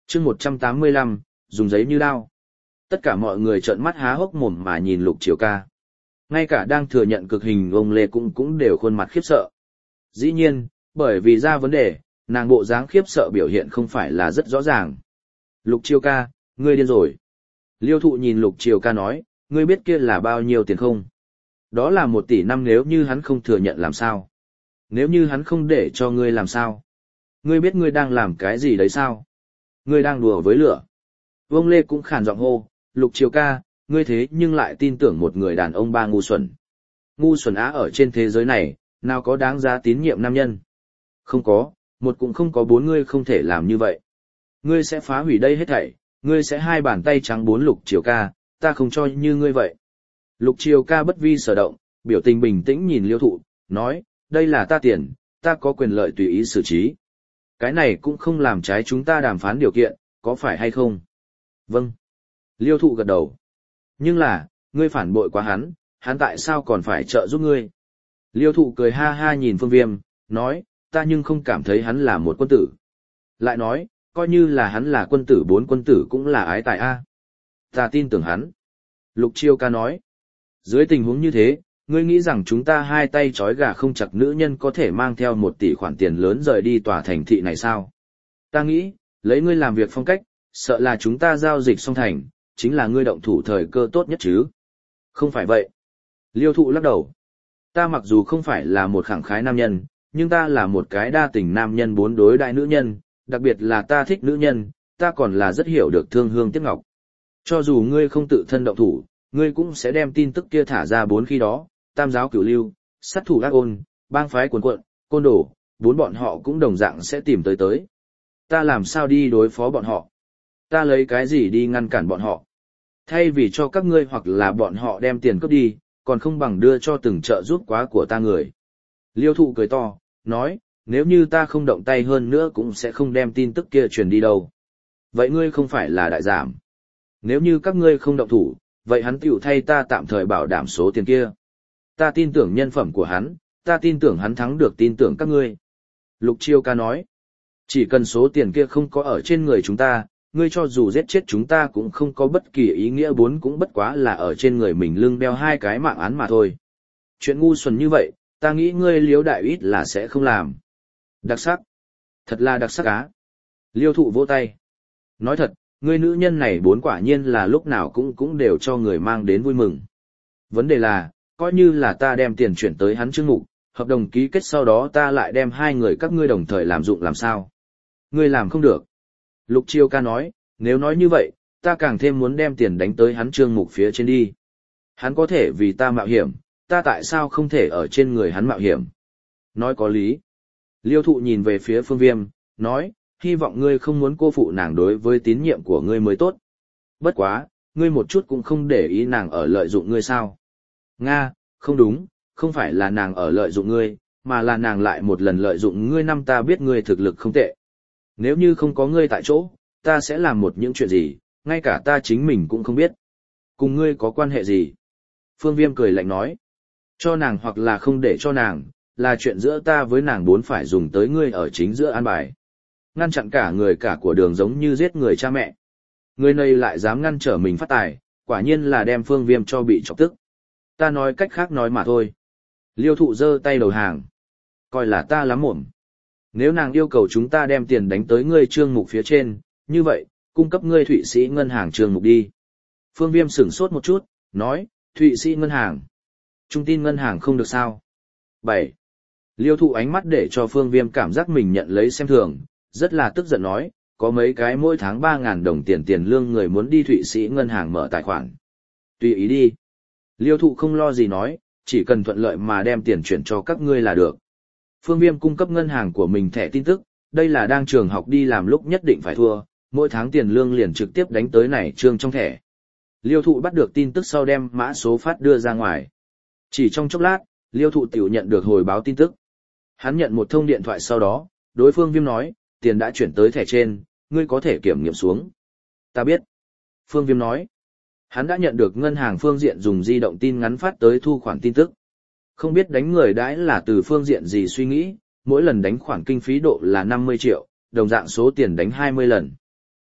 chương 185, dùng giấy như đao. Tất cả mọi người trợn mắt há hốc mồm mà nhìn Lục Triều Ca. Ngay cả đang thừa nhận cực hình ông Lê cũng đều khuôn mặt khiếp sợ. Dĩ nhiên, bởi vì ra vấn đề, nàng bộ dáng khiếp sợ biểu hiện không phải là rất rõ ràng. Lục Triều Ca, ngươi điên rồi. Liêu Thụ nhìn Lục Triều Ca nói, ngươi biết kia là bao nhiêu tiền không? Đó là 1 tỷ năm nếu như hắn không thừa nhận làm sao? Nếu như hắn không để cho ngươi làm sao? Ngươi biết ngươi đang làm cái gì đấy sao? Ngươi đang đùa với lửa. Vương Lê cũng khàn giọng hô, Lục Triều Ca, ngươi thế nhưng lại tin tưởng một người đàn ông ba ngu xuẩn. Ngu xuẩn á ở trên thế giới này, nào có đáng giá tín nhiệm nam nhân? Không có, một cũng không có 4 ngươi không thể làm như vậy. Ngươi sẽ phá hủy đây hết thảy, ngươi sẽ 2 bàn tay trắng 4 Lục Triều Ca, ta không cho như ngươi vậy. Lục Triều Ca bất vi sở động, biểu tình bình tĩnh nhìn Liêu Thụ, nói, đây là ta tiền, ta có quyền lợi tùy ý xử trí. Cái này cũng không làm trái chúng ta đàm phán điều kiện, có phải hay không? Vâng. Liêu Thụ gật đầu. Nhưng là, ngươi phản bội quá hắn tại sao còn phải trợ giúp ngươi? Liêu Thụ cười ha ha nhìn Phương Viêm, nói, ta nhưng không cảm thấy hắn là một quân tử. Lại nói, coi như là hắn là quân tử 4 quân tử cũng là ái tài A. Ta tin tưởng hắn. Lục Triều Ca nói, dưới tình huống như thế, ngươi nghĩ rằng chúng ta 2 tay trói gà không chặt nữ nhân có thể mang theo 1 tỷ khoản tiền lớn rời đi tòa thành thị này sao? Ta nghĩ, lấy ngươi làm việc phong cách, sợ là chúng ta giao dịch xong thành, chính là ngươi động thủ thời cơ tốt nhất chứ. Không phải vậy. Liêu Thụ lắc đầu. Ta mặc dù không phải là một khẳng khái nam nhân, nhưng ta là một cái đa tình nam nhân 4 đối đại nữ nhân, đặc biệt là ta thích nữ nhân, ta còn là rất hiểu được thương hương tiếc ngọc. Cho dù ngươi không tự thân động thủ, ngươi cũng sẽ đem tin tức kia thả ra 4 khi đó, tam giáo cửu lưu, sát thủ ác ôn, bang phái cuồn cuộn, côn đồ, 4 bọn họ cũng đồng dạng sẽ tìm tới. Ta làm sao đi đối phó bọn họ? Ta lấy cái gì đi ngăn cản bọn họ? Thay vì cho các ngươi hoặc là bọn họ đem tiền cướp đi, còn không bằng đưa cho từng trợ giúp quá của ta người. Liêu Thụ cười to, nói, nếu như ta không động tay hơn nữa cũng sẽ không đem tin tức kia truyền đi đâu. Vậy ngươi không phải là đại giảm. Nếu như các ngươi không động thủ, vậy hắn tiểu thay ta tạm thời bảo đảm số tiền kia. Ta tin tưởng nhân phẩm của hắn, ta tin tưởng hắn thắng được tin tưởng các ngươi. Lục Triều Ca nói, chỉ cần số tiền kia không có ở trên người chúng ta, ngươi cho dù giết chết chúng ta cũng không có bất kỳ ý nghĩa, 4 cũng bất quá là ở trên người mình lưng đeo 2 cái mạng án mà thôi. Chuyện ngu xuẩn như vậy, ta nghĩ ngươi Liêu đại ít là sẽ không làm. Đặc sắc. Thật là đặc sắc á. Liêu Thụ vỗ tay. Nói thật, ngươi nữ nhân này 4 quả nhiên là lúc nào cũng đều cho người mang đến vui mừng. Vấn đề là, coi như là ta đem tiền chuyển tới hắn chương mục, hợp đồng ký kết sau đó ta lại đem 2 người các ngươi đồng thời làm dụng làm sao? Ngươi làm không được. Lục Triều Ca nói, nếu nói như vậy, ta càng thêm muốn đem tiền đánh tới hắn chương mục phía trên đi. Hắn có thể vì ta mạo hiểm, ta tại sao không thể ở trên người hắn mạo hiểm? Nói có lý. Liêu Thụ nhìn về phía Phương Viêm, nói, hy vọng ngươi không muốn cô phụ nàng đối với tín nhiệm của ngươi mới tốt. Bất quá, ngươi một chút cũng không để ý nàng ở lợi dụng ngươi sao? Nga, không đúng, không phải là nàng ở lợi dụng ngươi, mà là nàng lại một lần lợi dụng ngươi. Năm ta biết ngươi thực lực không tệ. Nếu như không có ngươi tại chỗ, ta sẽ làm những chuyện gì, ngay cả ta chính mình cũng không biết. Cùng ngươi có quan hệ gì? Phương Viêm cười lạnh nói. Cho nàng hoặc là không để cho nàng, là chuyện giữa ta với nàng 4 phải dùng tới ngươi ở chính giữa an bài. Ngăn chặn cả người cả của Đường giống như giết người cha mẹ. Người này lại dám ngăn trở mình phát tài, quả nhiên là đem Phương Viêm cho bị chọc tức. Ta nói cách khác nói mà thôi. Liêu Thụ giơ tay đầu hàng. Coi là ta lắm mồm. Nếu nàng yêu cầu chúng ta đem tiền đánh tới ngươi chương mục phía trên, như vậy, cung cấp ngươi Thụy Sĩ ngân hàng chương mục đi. Phương Viêm sửng sốt một chút, nói, Thụy Sĩ ngân hàng. Trung tin ngân hàng không được sao? 7. Liêu Thụ ánh mắt để cho Phương Viêm cảm giác mình nhận lấy xem thường, rất là tức giận nói, có mấy cái mỗi tháng 3.000 đồng tiền lương người muốn đi Thụy Sĩ ngân hàng mở tài khoản. Tùy ý đi. Liêu Thụ không lo gì nói, chỉ cần thuận lợi mà đem tiền chuyển cho các ngươi là được. Phương Viêm cung cấp ngân hàng của mình thẻ tin tức, đây là đang trường học đi làm lúc nhất định phải thua, mỗi tháng tiền lương liền trực tiếp đánh tới này trương trong thẻ. Liêu Thụ bắt được tin tức sau đem mã số phát đưa ra ngoài. Chỉ trong chốc lát, Liêu Thụ tiểu nhận được hồi báo tin tức. Hắn nhận một thông điện thoại sau đó, đối Phương Viêm nói, tiền đã chuyển tới thẻ trên, ngươi có thể kiểm nghiệm xuống. Ta biết. Phương Viêm nói. Hắn đã nhận được ngân hàng phương diện dùng di động tin ngắn phát tới thu khoản tin tức. Không biết đánh người đãi là từ phương diện gì suy nghĩ, mỗi lần đánh khoản kinh phí độ là 50 triệu, đồng dạng số tiền đánh 20 lần.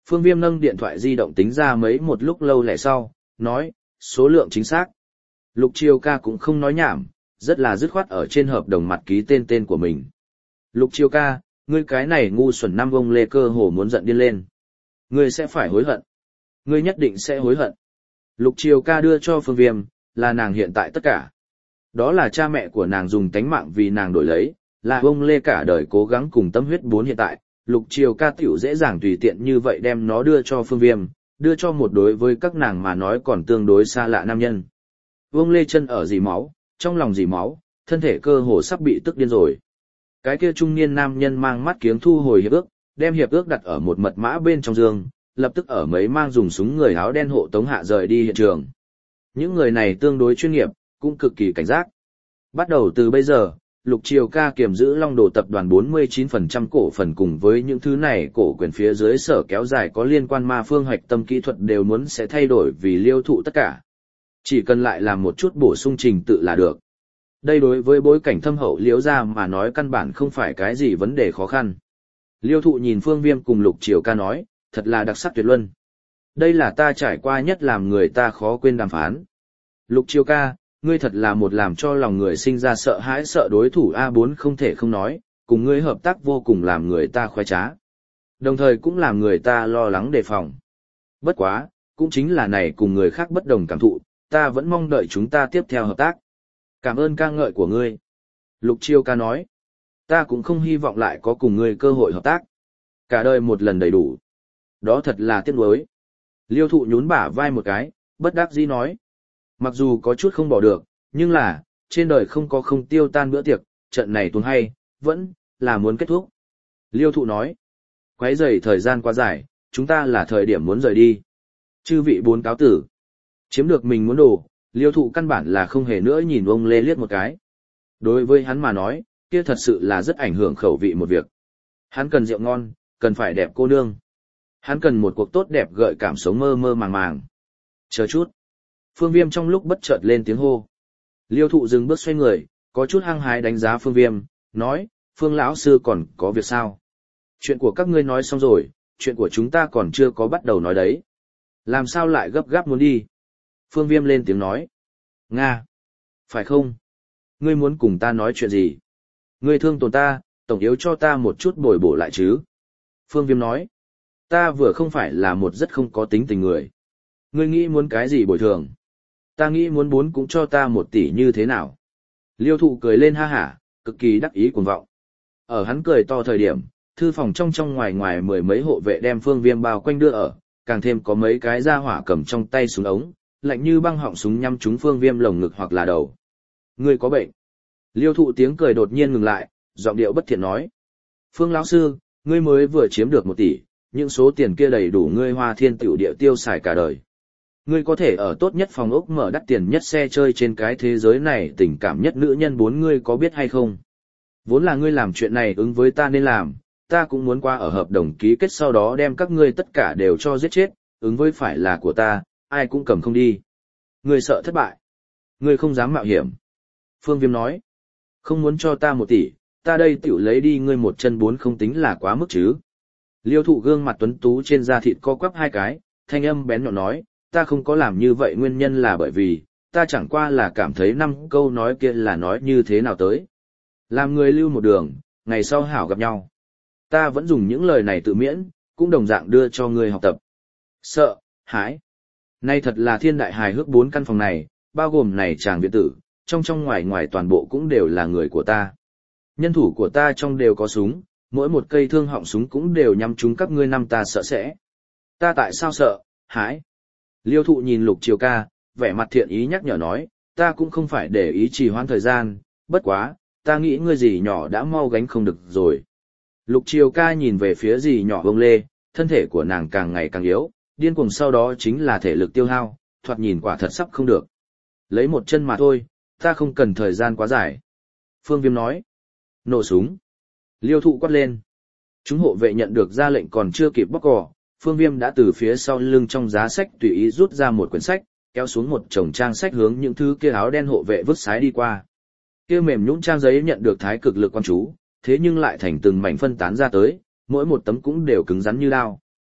Phương Viêm nâng điện thoại di động tính ra mấy một lúc lâu lẻ sau, nói, số lượng chính xác. Lục Chiêu ca cũng không nói nhảm, rất là dứt khoát ở trên hợp đồng mặt ký tên của mình. Lục Chiêu ca, ngươi cái này ngu xuẩn năm ông lê cơ hồ muốn giận điên lên. Ngươi sẽ phải hối hận. Ngươi nhất định sẽ hối hận. Lục Chiêu ca đưa cho Phương Viêm, là nàng hiện tại tất cả. Đó là cha mẹ của nàng dùng tánh mạng vì nàng đổi lấy, là ông lê cả đời cố gắng cùng tâm huyết bốn hiện tại. Lục Chiêu ca tiểu dễ dàng tùy tiện như vậy đem nó đưa cho Phương Viêm, đưa cho một đối với các nàng mà nói còn tương đối xa lạ nam nhân. Vương Lê chân ở dì máu, trong lòng dì máu, thân thể cơ hồ sắp bị tức điên rồi. Cái kia trung niên nam nhân mang mắt kiếng thu hồi hiệp ước, đem hiệp ước đặt ở một mật mã bên trong giường, lập tức ở mấy mang dùng súng người áo đen hộ tống hạ rời đi hiện trường. Những người này tương đối chuyên nghiệp, cũng cực kỳ cảnh giác. Bắt đầu từ bây giờ, Lục Chiêu ca kiểm giữ Long Đồ tập đoàn 49% cổ phần cùng với những thứ này cổ quyền phía dưới sở kéo dài có liên quan ma phương hoạch tâm kỹ thuật đều muốn sẽ thay đổi vì Liêu Thụ tất cả. Chỉ cần lại làm một chút bổ sung trình tự là được. Đây đối với bối cảnh thâm hậu Liễu gia mà nói căn bản không phải cái gì vấn đề khó khăn. Liêu Thụ nhìn Phương Viêm cùng Lục Chiêu ca nói, thật là đặc sắc tuyệt luân. Đây là ta trải qua nhất làm người ta khó quên đàm phán. Lục Chiêu ca, ngươi thật là một làm cho lòng người sinh ra sợ hãi sợ đối thủ A4 không thể không nói, cùng ngươi hợp tác vô cùng làm người ta khoái trá. Đồng thời cũng làm người ta lo lắng đề phòng. Bất quá, cũng chính là này cùng người khác bất đồng cảm thụ, ta vẫn mong đợi chúng ta tiếp theo hợp tác. Cảm ơn ca ngợi của ngươi. Lục Chiêu ca nói, ta cũng không hy vọng lại có cùng ngươi cơ hội hợp tác. Cả đời một lần đầy đủ. Đó thật là tiếc nuối. Liêu Thụ nhún bả vai một cái, bất đắc dĩ nói. Mặc dù có chút không bỏ được, nhưng là, trên đời không có không tiêu tan bữa tiệc, trận này tuần hay, vẫn là muốn kết thúc. Liêu Thụ nói, quấy rầy thời gian quá dài, chúng ta là thời điểm muốn rời đi. Chư vị bốn cáo tử. Chiếm được mình muốn đồ, Liêu Thụ căn bản là không hề nữa nhìn ông Lê liếc một cái. Đối với hắn mà nói, kia thật sự là rất ảnh hưởng khẩu vị một việc. Hắn cần rượu ngon, cần phải đẹp cô nương. Hắn cần một cuộc tốt đẹp gợi cảm sống mơ mơ màng màng. Chờ chút. Phương Viêm trong lúc bất chợt lên tiếng hô. Liêu Thụ dừng bước xoay người, có chút hăng hái đánh giá Phương Viêm, nói, Phương lão sư còn có việc sao? Chuyện của các ngươi nói xong rồi, chuyện của chúng ta còn chưa có bắt đầu nói đấy. Làm sao lại gấp gáp muốn đi? Phương Viêm lên tiếng nói. Nga! Phải không? Ngươi muốn cùng ta nói chuyện gì? Ngươi thương tổn ta, tổng yếu cho ta một chút bồi bổ lại chứ? Phương Viêm nói. Ta vừa không phải là một rất không có tính tình người. Ngươi nghĩ muốn cái gì bồi thường? Ta nghĩ muốn bốn cũng cho ta 1 tỷ như thế nào? Liêu Thụ cười lên ha hả, cực kỳ đắc ý cuồng vọng. Ở hắn cười to thời điểm, thư phòng trong ngoài ngoài mười mấy hộ vệ đem Phương Viêm bao quanh đưa ở, càng thêm có mấy cái ra hỏa cầm trong tay súng ống, lạnh như băng họng súng nhắm trúng Phương Viêm lồng ngực hoặc là đầu. Ngươi có bệnh? Liêu Thụ tiếng cười đột nhiên ngừng lại, giọng điệu bất thiện nói. Phương lão sư, ngươi mới vừa chiếm được 1 tỷ, những số tiền kia đầy đủ ngươi Hoa Thiên Tiểu Địa tiêu xài cả đời. Ngươi có thể ở tốt nhất phòng ốc mở đắt tiền nhất xe chơi trên cái thế giới này tình cảm nhất nữ nhân 4 ngươi có biết hay không? Vốn là ngươi làm chuyện này ứng với ta nên làm, ta cũng muốn qua ở hợp đồng ký kết sau đó đem các ngươi tất cả đều cho giết chết, ứng với phải là của ta, ai cũng cầm không đi. Ngươi sợ thất bại. Ngươi không dám mạo hiểm. Phương Viêm nói, không muốn cho ta 1 tỷ, ta đây tiểu lấy đi ngươi 1 chân 4 không tính là quá mức chứ. Liêu Thụ gương mặt tuấn tú trên da thịt co quắp 2 cái, thanh âm bén nhọn nói, ta không có làm như vậy nguyên nhân là bởi vì, ta chẳng qua là cảm thấy 5 câu nói kia là nói như thế nào tới. Làm người lưu một đường, ngày sau hảo gặp nhau. Ta vẫn dùng những lời này tự miễn, cũng đồng dạng đưa cho ngươi học tập. Sợ, hãi. Nay thật là thiên đại hài hước 4 căn phòng này, bao gồm này chàng viện tử, trong ngoài ngoài toàn bộ cũng đều là người của ta. Nhân thủ của ta trong đều có súng, mỗi một cây thương họng súng cũng đều nhắm trúng các ngươi năm ta sợ sẽ. Ta tại sao sợ, hãi? Liêu Thụ nhìn Lục Chiêu ca, vẻ mặt thiện ý nhắc nhở nói, ta cũng không phải để ý trì hoãn thời gian, bất quá, ta nghĩ ngươi dì nhỏ đã mau gánh không được rồi. Lục Chiêu ca nhìn về phía dì nhỏ Vương Lê, thân thể của nàng càng ngày càng yếu, điên cuồng sau đó chính là thể lực tiêu hao, thoạt nhìn quả thật sắp không được. Lấy 1 chân mà thôi, ta không cần thời gian quá dài. Phương Viêm nói, nổ súng. Liêu Thụ quát lên. Chúng hộ vệ nhận được ra lệnh còn chưa kịp bóc cò, Phương Viêm đã từ phía sau lưng trong giá sách tùy ý rút ra một quyển sách, kéo xuống một chồng trang sách hướng những thứ kia áo đen hộ vệ vứt sái đi qua. Kia mềm nhũn trang giấy nhận được thái cực lực quan chú, thế nhưng lại thành từng mảnh phân tán ra tới, mỗi một tấm cũng đều cứng rắn như đao.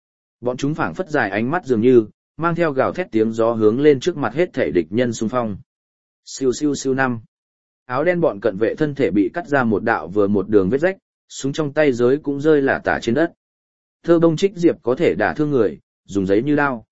Bọn chúng phảng phất dài ánh mắt dường như, mang theo gào thét tiếng gió hướng lên trước mặt hết thể địch nhân xung phong. Siêu siêu siêu năm. Áo đen bọn cận vệ thân thể bị cắt ra một đạo vừa một đường vết rách, súng trong tay giới cũng rơi lả tả trên đất. Thơ bông trích diệp có thể đả thương người, dùng giấy như đao.